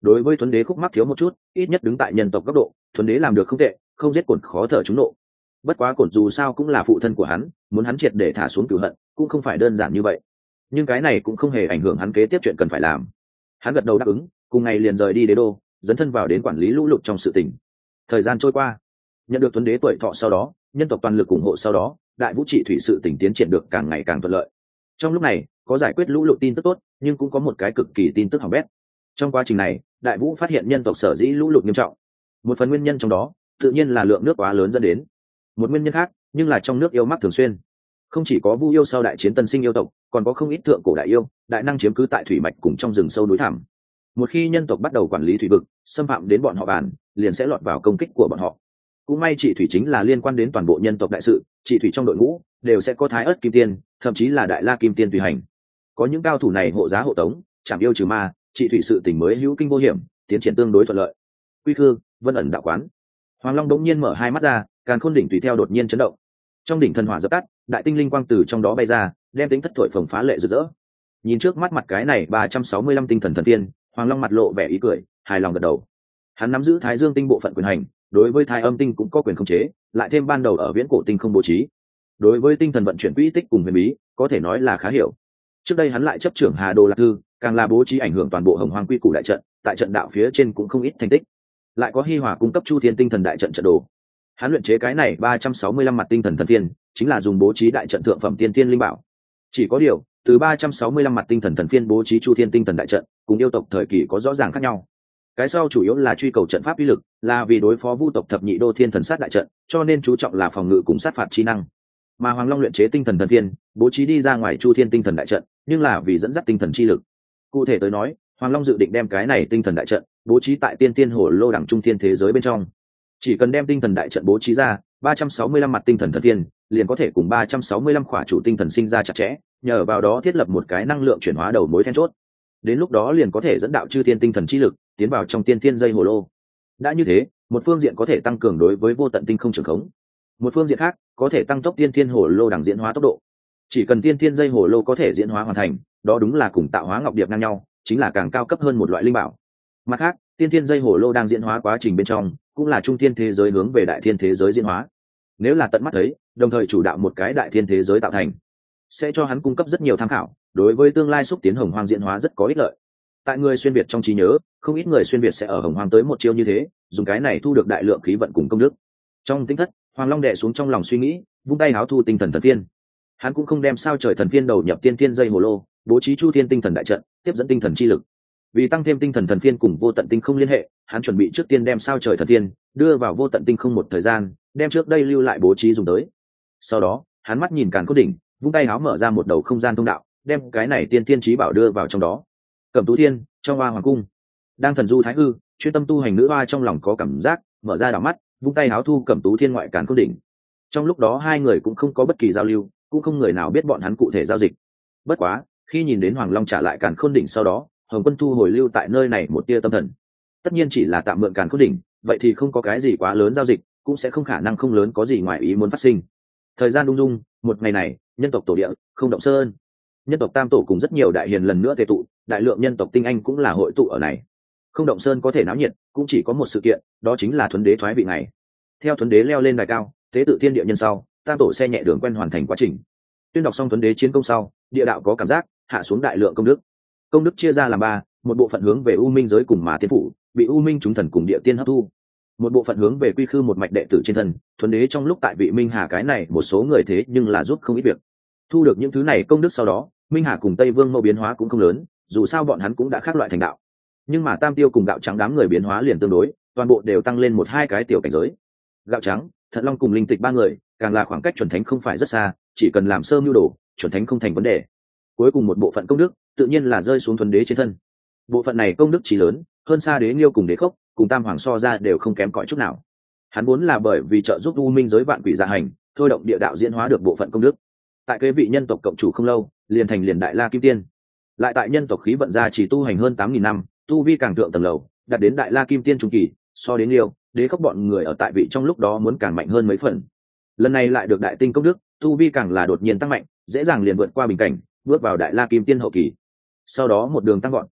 Speaker 1: đối với Thuấn Đế khúc mắc thiếu một chút, ít nhất đứng tại nhân tộc góc độ, Thuấn Đế làm được không tệ, không giết Cổn khó thở trúng nộ. Bất quá Cổn dù sao cũng là phụ thân của hắn, muốn hắn triệt để thả xuống cửu hận cũng không phải đơn giản như vậy. Nhưng cái này cũng không hề ảnh hưởng hắn kế tiếp chuyện cần phải làm. Hắn gật đầu đáp ứng, cùng ngày liền rời đi đế đô, dấn thân vào đến quản lý lũ lụt trong sự tình. Thời gian trôi qua, nhận được Thuấn Đế tuổi thọ sau đó, nhân tộc toàn lực ủng hộ sau đó, đại vũ trị thủy sự tỉnh tiến triển được càng ngày càng thuận lợi. Trong lúc này, có giải quyết lũ lụt tin tức tốt, nhưng cũng có một cái cực kỳ tin tức hỏng bét. Trong quá trình này, đại vũ phát hiện nhân tộc sở dĩ lũ lụt nghiêm trọng. Một phần nguyên nhân trong đó, tự nhiên là lượng nước quá lớn dẫn đến. Một nguyên nhân khác, nhưng là trong nước yêu mắc thường xuyên. Không chỉ có Vu yêu sau đại chiến tân sinh yêu tộc, còn có không ít thượng cổ đại yêu, đại năng chiếm cứ tại thủy mạch cùng trong rừng sâu núi thẳm. Một khi nhân tộc bắt đầu quản lý thủy vực, xâm phạm đến bọn họ bản, liền sẽ lọt vào công kích của bọn họ. Cũng may trị thủy chính là liên quan đến toàn bộ nhân tộc đại sự, trị thủy trong đội ngũ đều sẽ có thái ớt kim tiên, thậm chí là đại la kim tiên tùy hành. Có những cao thủ này hộ giá hộ tống, chạm yêu trừ ma, trị thủy sự tình mới hữu kinh vô hiểm, tiến triển tương đối thuận lợi. Quy Khư, Vân ẩn đạo quán. Hoàng Long đống nhiên mở hai mắt ra, càn khôn đỉnh tùy theo đột nhiên chấn động. Trong đỉnh thần hỏa dập tắt, đại tinh linh quang từ trong đó bay ra, đem tính thất thổi phồng phá lệ rực rỡ. Nhìn trước mắt mặt cái này ba trăm sáu mươi lăm tinh thần thần tiên, Hoàng Long mặt lộ vẻ ý cười, hài lòng gật đầu. Hắn nắm giữ Thái Dương tinh bộ phận quyền hành, đối với Thái Âm tinh cũng có quyền khống chế, lại thêm ban đầu ở Viễn Cổ tinh không bố trí. Đối với tinh thần vận chuyển quỹ tích cùng huyền bí, có thể nói là khá hiểu. Trước đây hắn lại chấp trưởng Hà Đồ Lạc Thư, càng là bố trí ảnh hưởng toàn bộ Hồng Hoang quy củ đại trận, tại trận đạo phía trên cũng không ít thành tích. Lại có Hi Hòa cung cấp Chu Thiên tinh thần đại trận trận đồ. Hắn luyện chế cái này ba trăm sáu mươi lăm mặt tinh thần thần phiên, chính là dùng bố trí đại trận thượng phẩm tiên tiên linh bảo. Chỉ có điều, từ ba trăm sáu mươi lăm mặt tinh thần thần phiên bố trí Chu Thiên tinh thần đại trận, cùng yêu tộc thời kỳ có rõ ràng khác nhau. Cái sau chủ yếu là truy cầu trận pháp uy lực, là vì đối phó Vu tộc thập nhị đô thiên thần sát đại trận, cho nên chú trọng là phòng ngự cùng sát phạt chi năng. Mà Hoàng Long luyện chế tinh thần thần phiên, bố trí đi ra ngoài Chu Thiên tinh thần đại trận, nhưng là vì dẫn dắt tinh thần chi lực. Cụ thể tới nói, Hoàng Long dự định đem cái này tinh thần đại trận bố trí tại tiên tiên hồ lô đẳng trung thiên thế giới bên trong. Chỉ cần đem tinh thần đại trận bố trí ra, ba trăm sáu mươi lăm mặt tinh thần thần phiên, liền có thể cùng ba trăm sáu mươi lăm khỏa chủ tinh thần sinh ra chặt chẽ, nhờ vào đó thiết lập một cái năng lượng chuyển hóa đầu mối then chốt. Đến lúc đó liền có thể dẫn đạo chư thiên tinh thần chi lực tiến vào trong tiên tiên dây hồ lô. Đã như thế, một phương diện có thể tăng cường đối với vô tận tinh không trường khống, một phương diện khác có thể tăng tốc tiên tiên hồ lô đẳng diễn hóa tốc độ. Chỉ cần tiên tiên dây hồ lô có thể diễn hóa hoàn thành, đó đúng là cùng tạo hóa ngọc điệp ngang nhau, chính là càng cao cấp hơn một loại linh bảo. Mặt khác, tiên tiên dây hồ lô đang diễn hóa quá trình bên trong, cũng là trung thiên thế giới hướng về đại thiên thế giới diễn hóa. Nếu là tận mắt thấy, đồng thời chủ đạo một cái đại thiên thế giới tạo thành, sẽ cho hắn cung cấp rất nhiều tham khảo, đối với tương lai xúc tiến Hồng Hoang diễn hóa rất có ích lợi. Tại người xuyên việt trong trí nhớ, không ít người xuyên việt sẽ ở Hồng Hoang tới một chiêu như thế, dùng cái này thu được đại lượng khí vận cùng công đức. Trong tinh thất, Hoàng Long đè xuống trong lòng suy nghĩ, vung tay háo thu tinh thần thần phiên. Hắn cũng không đem sao trời thần phiên đầu nhập tiên thiên dây hồ lô, bố trí Chu Thiên tinh thần đại trận, tiếp dẫn tinh thần chi lực. Vì tăng thêm tinh thần thần phiên cùng vô tận tinh không liên hệ, hắn chuẩn bị trước tiên đem sao trời thần phiên đưa vào vô tận tinh không một thời gian, đem trước đây lưu lại bố trí dùng tới. Sau đó, hắn mắt nhìn càn cốt đỉnh, vung tay háo mở ra một đầu không gian thông đạo, đem cái này tiên tiên chí bảo đưa vào trong đó. Cẩm Tú Thiên, trong hoa hoàng cung, đang thần du thái hư, chuyên tâm tu hành nữ hoa trong lòng có cảm giác, mở ra đảo mắt, vung tay háo thu Cẩm Tú Thiên ngoại càn cốt đỉnh. Trong lúc đó hai người cũng không có bất kỳ giao lưu, cũng không người nào biết bọn hắn cụ thể giao dịch. Bất quá, khi nhìn đến Hoàng Long trả lại càn khôn đỉnh sau đó, Hồng Quân thu hồi lưu tại nơi này một tia tâm thần. Tất nhiên chỉ là tạm mượn càn khôn đỉnh, vậy thì không có cái gì quá lớn giao dịch, cũng sẽ không khả năng không lớn có gì ngoài ý muốn phát sinh. Thời gian đung dung, một ngày này, nhân tộc tổ địa, Không Động Sơn. Nhân tộc Tam tổ cùng rất nhiều đại hiền lần nữa tề tụ, đại lượng nhân tộc tinh anh cũng là hội tụ ở này. Không Động Sơn có thể náo nhiệt, cũng chỉ có một sự kiện, đó chính là Thuấn Đế thoái vị ngày. Theo Thuấn Đế leo lên đài cao, tế tự thiên địa nhân sau, Tam tổ xe nhẹ đường quen hoàn thành quá trình. Tuyên đọc xong Thuấn Đế chiến công sau, địa đạo có cảm giác hạ xuống đại lượng công đức. Công đức chia ra làm ba, một bộ phận hướng về U Minh giới cùng Mà Tiên phủ, bị U Minh chúng thần cùng địa tiên hấp thu. Một bộ phận hướng về Quy Khư một mạch đệ tử trên thân, Thuấn Đế trong lúc tại vị Minh Hà cái này một số người thế nhưng là giúp không ít việc. Thu được những thứ này công đức sau đó, Minh Hà cùng Tây Vương Mẫu biến hóa cũng không lớn, dù sao bọn hắn cũng đã khác loại thành đạo. Nhưng mà Tam Tiêu cùng Gạo Trắng đám người biến hóa liền tương đối, toàn bộ đều tăng lên một hai cái tiểu cảnh giới. Gạo Trắng, Thận Long cùng Linh Tịch ba người, càng là khoảng cách chuẩn thánh không phải rất xa, chỉ cần làm sơ mưu đồ, chuẩn thánh không thành vấn đề. Cuối cùng một bộ phận công đức, tự nhiên là rơi xuống Thuấn Đế trên thân. Bộ phận này công đức chí lớn, hơn xa Đế Nghiêu cùng Đế Khốc, cùng Tam Hoàng so ra đều không kém cỏi chút nào. Hắn vốn là bởi vì trợ giúp U Minh giới vạn quỷ dạ hành, thôi động địa đạo diễn hóa được bộ phận công đức. Tại kế vị nhân tộc cộng chủ không lâu, liền thành liền đại la kim tiên. Lại tại nhân tộc khí vận gia chỉ tu hành hơn tám nghìn năm, tu vi càng thượng tầng lầu, đạt đến đại la kim tiên trung kỳ, so đến Liêu, Đế Khốc bọn người ở tại vị trong lúc đó muốn càng mạnh hơn mấy phần. Lần này lại được đại tinh công đức, tu vi càng là đột nhiên tăng mạnh, dễ dàng liền vượt qua bình cảnh, bước vào đại la kim tiên hậu kỳ. Sau đó một đường tăng gọn,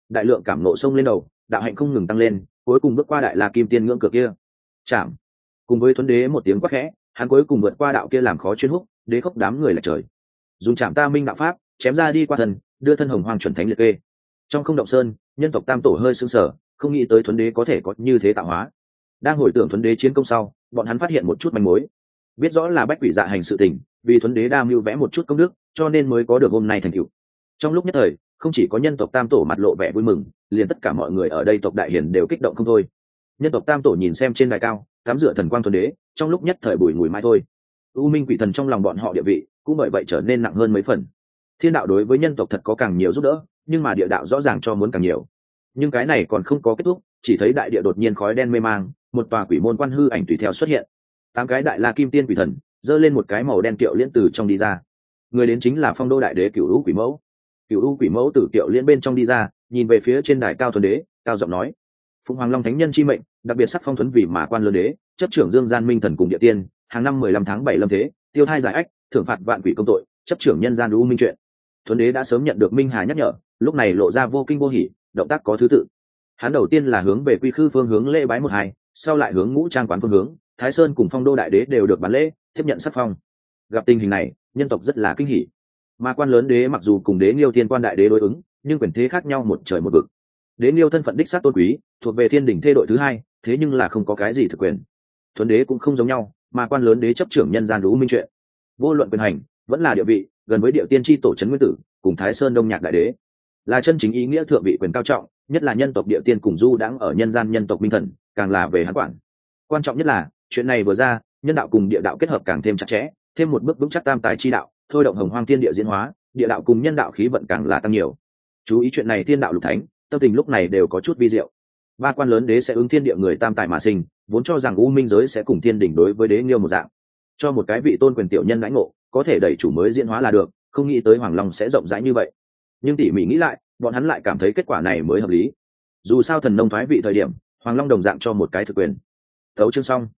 Speaker 1: đại lượng cảm nộ sông lên đầu, đạo hạnh không ngừng tăng lên, cuối cùng bước qua đại la kim tiên ngưỡng cửa kia. Chạm. Cùng với Thuấn Đế một tiếng quát khẽ, hắn cuối cùng vượt qua đạo kia làm khó chuyên húc, đế khốc đám người lệch trời. Dùng Chạm Ta Minh đạo pháp, chém ra đi qua thần, đưa thân hồng hoàng chuẩn thánh liệt kê. Trong không động sơn, nhân tộc Tam Tổ hơi sững sờ, không nghĩ tới Thuấn Đế có thể có như thế tạo hóa. Đang hồi tưởng Thuấn Đế chiến công sau, bọn hắn phát hiện một chút manh mối. Biết rõ là Bách Quỷ Dạ hành sự tình, vì Thuấn Đế đa mưu vẽ một chút công đức, cho nên mới có được hôm nay thành tựu. Trong lúc nhất thời, không chỉ có nhân tộc Tam Tổ mặt lộ vẻ vui mừng, liền tất cả mọi người ở đây tộc đại hiền đều kích động không thôi. Nhân tộc Tam Tổ nhìn xem trên đài cao, tắm rửa thần quang Thuấn Đế, trong lúc nhất thời bùi ngùi mãi thôi. U Minh Quỷ Thần trong lòng bọn họ địa vị, cũng bởi vậy trở nên nặng hơn mấy phần. Thiên đạo đối với nhân tộc thật có càng nhiều giúp đỡ, nhưng mà địa đạo rõ ràng cho muốn càng nhiều. Nhưng cái này còn không có kết thúc, chỉ thấy đại địa đột nhiên khói đen mê mang, một tòa quỷ môn quan hư ảnh tùy theo xuất hiện. Tám cái đại la kim tiên quỷ thần giơ lên một cái màu đen kiệu liễn từ trong đi ra. Người đến chính là Phong Đô đại đế Cửu U Quỷ Mẫu. Cửu U Quỷ Mẫu từ kiệu liễn bên trong đi ra, nhìn về phía trên đài cao Thuấn Đế, cao giọng nói: Phụng Hoàng Long Thánh Nhân chi mệnh, đặc biệt sắc phong Thuấn vì mà quan lớn đế, chấp trưởng Dương Gian Minh Thần cùng địa tiên, hàng năm mười lăm tháng bảy lâm thế, tiêu thai giải ách, thưởng phạt vạn quỷ công tội, chấp trưởng nhân gian u minh chuyện. Thuấn Đế đã sớm nhận được Minh Hà nhắc nhở, lúc này lộ ra vô kinh vô hỉ, động tác có thứ tự. Hắn đầu tiên là hướng về Quy Khư phương hướng lễ bái một hai, sau lại hướng Ngũ Trang quán phương hướng, Thái Sơn cùng Phong Đô đại đế đều được bán lễ, tiếp nhận sắc phong. Gặp tình hình này, nhân tộc rất là kinh hỉ. Mà quan lớn đế mặc dù cùng đế Nghiêu Thiên Quan đại đế đối ứng, nhưng quyền thế khác nhau một trời một vực. Đế Nghiêu thân phận đích xác tôn quý, thuộc về thiên đỉnh thê đội thứ hai, thế nhưng là không có cái gì thực quyền. Thuấn Đế cũng không giống nhau, mà quan lớn đế chấp trưởng nhân gian u minh chuyện, vô luận quyền hành, vẫn là địa vị, gần với địa tiên tri tổ trấn nguyên tử, cùng Thái Sơn Đông Nhạc đại đế, là chân chính ý nghĩa thượng vị quyền cao trọng, nhất là nhân tộc địa tiên cùng du đãng ở nhân gian nhân tộc minh thần, càng là về hắn quản. Quan trọng nhất là chuyện này vừa ra, nhân đạo cùng địa đạo kết hợp càng thêm chặt chẽ, thêm một bước vững chắc tam tài chi đạo, thôi động hồng hoang thiên địa diễn hóa, địa đạo cùng nhân đạo khí vận càng là tăng nhiều. Chú ý chuyện này, thiên đạo lục thánh tâm tình lúc này đều có chút vi diệu. Ba quan lớn đế sẽ ứng thiên địa người tam tài mà sinh, vốn cho rằng u minh giới sẽ cùng thiên đỉnh đối với đế Nghiêu một dạng, cho một cái vị tôn quyền tiểu nhân lãnh ngộ, có thể đẩy chủ mới diễn hóa là được, không nghĩ tới Hoàng Long sẽ rộng rãi như vậy. Nhưng tỉ mỉ nghĩ lại, bọn hắn lại cảm thấy kết quả này mới hợp lý. Dù sao thần nông thoái vị thời điểm, Hoàng Long đồng dạng cho một cái thực quyền. Thấu chương xong.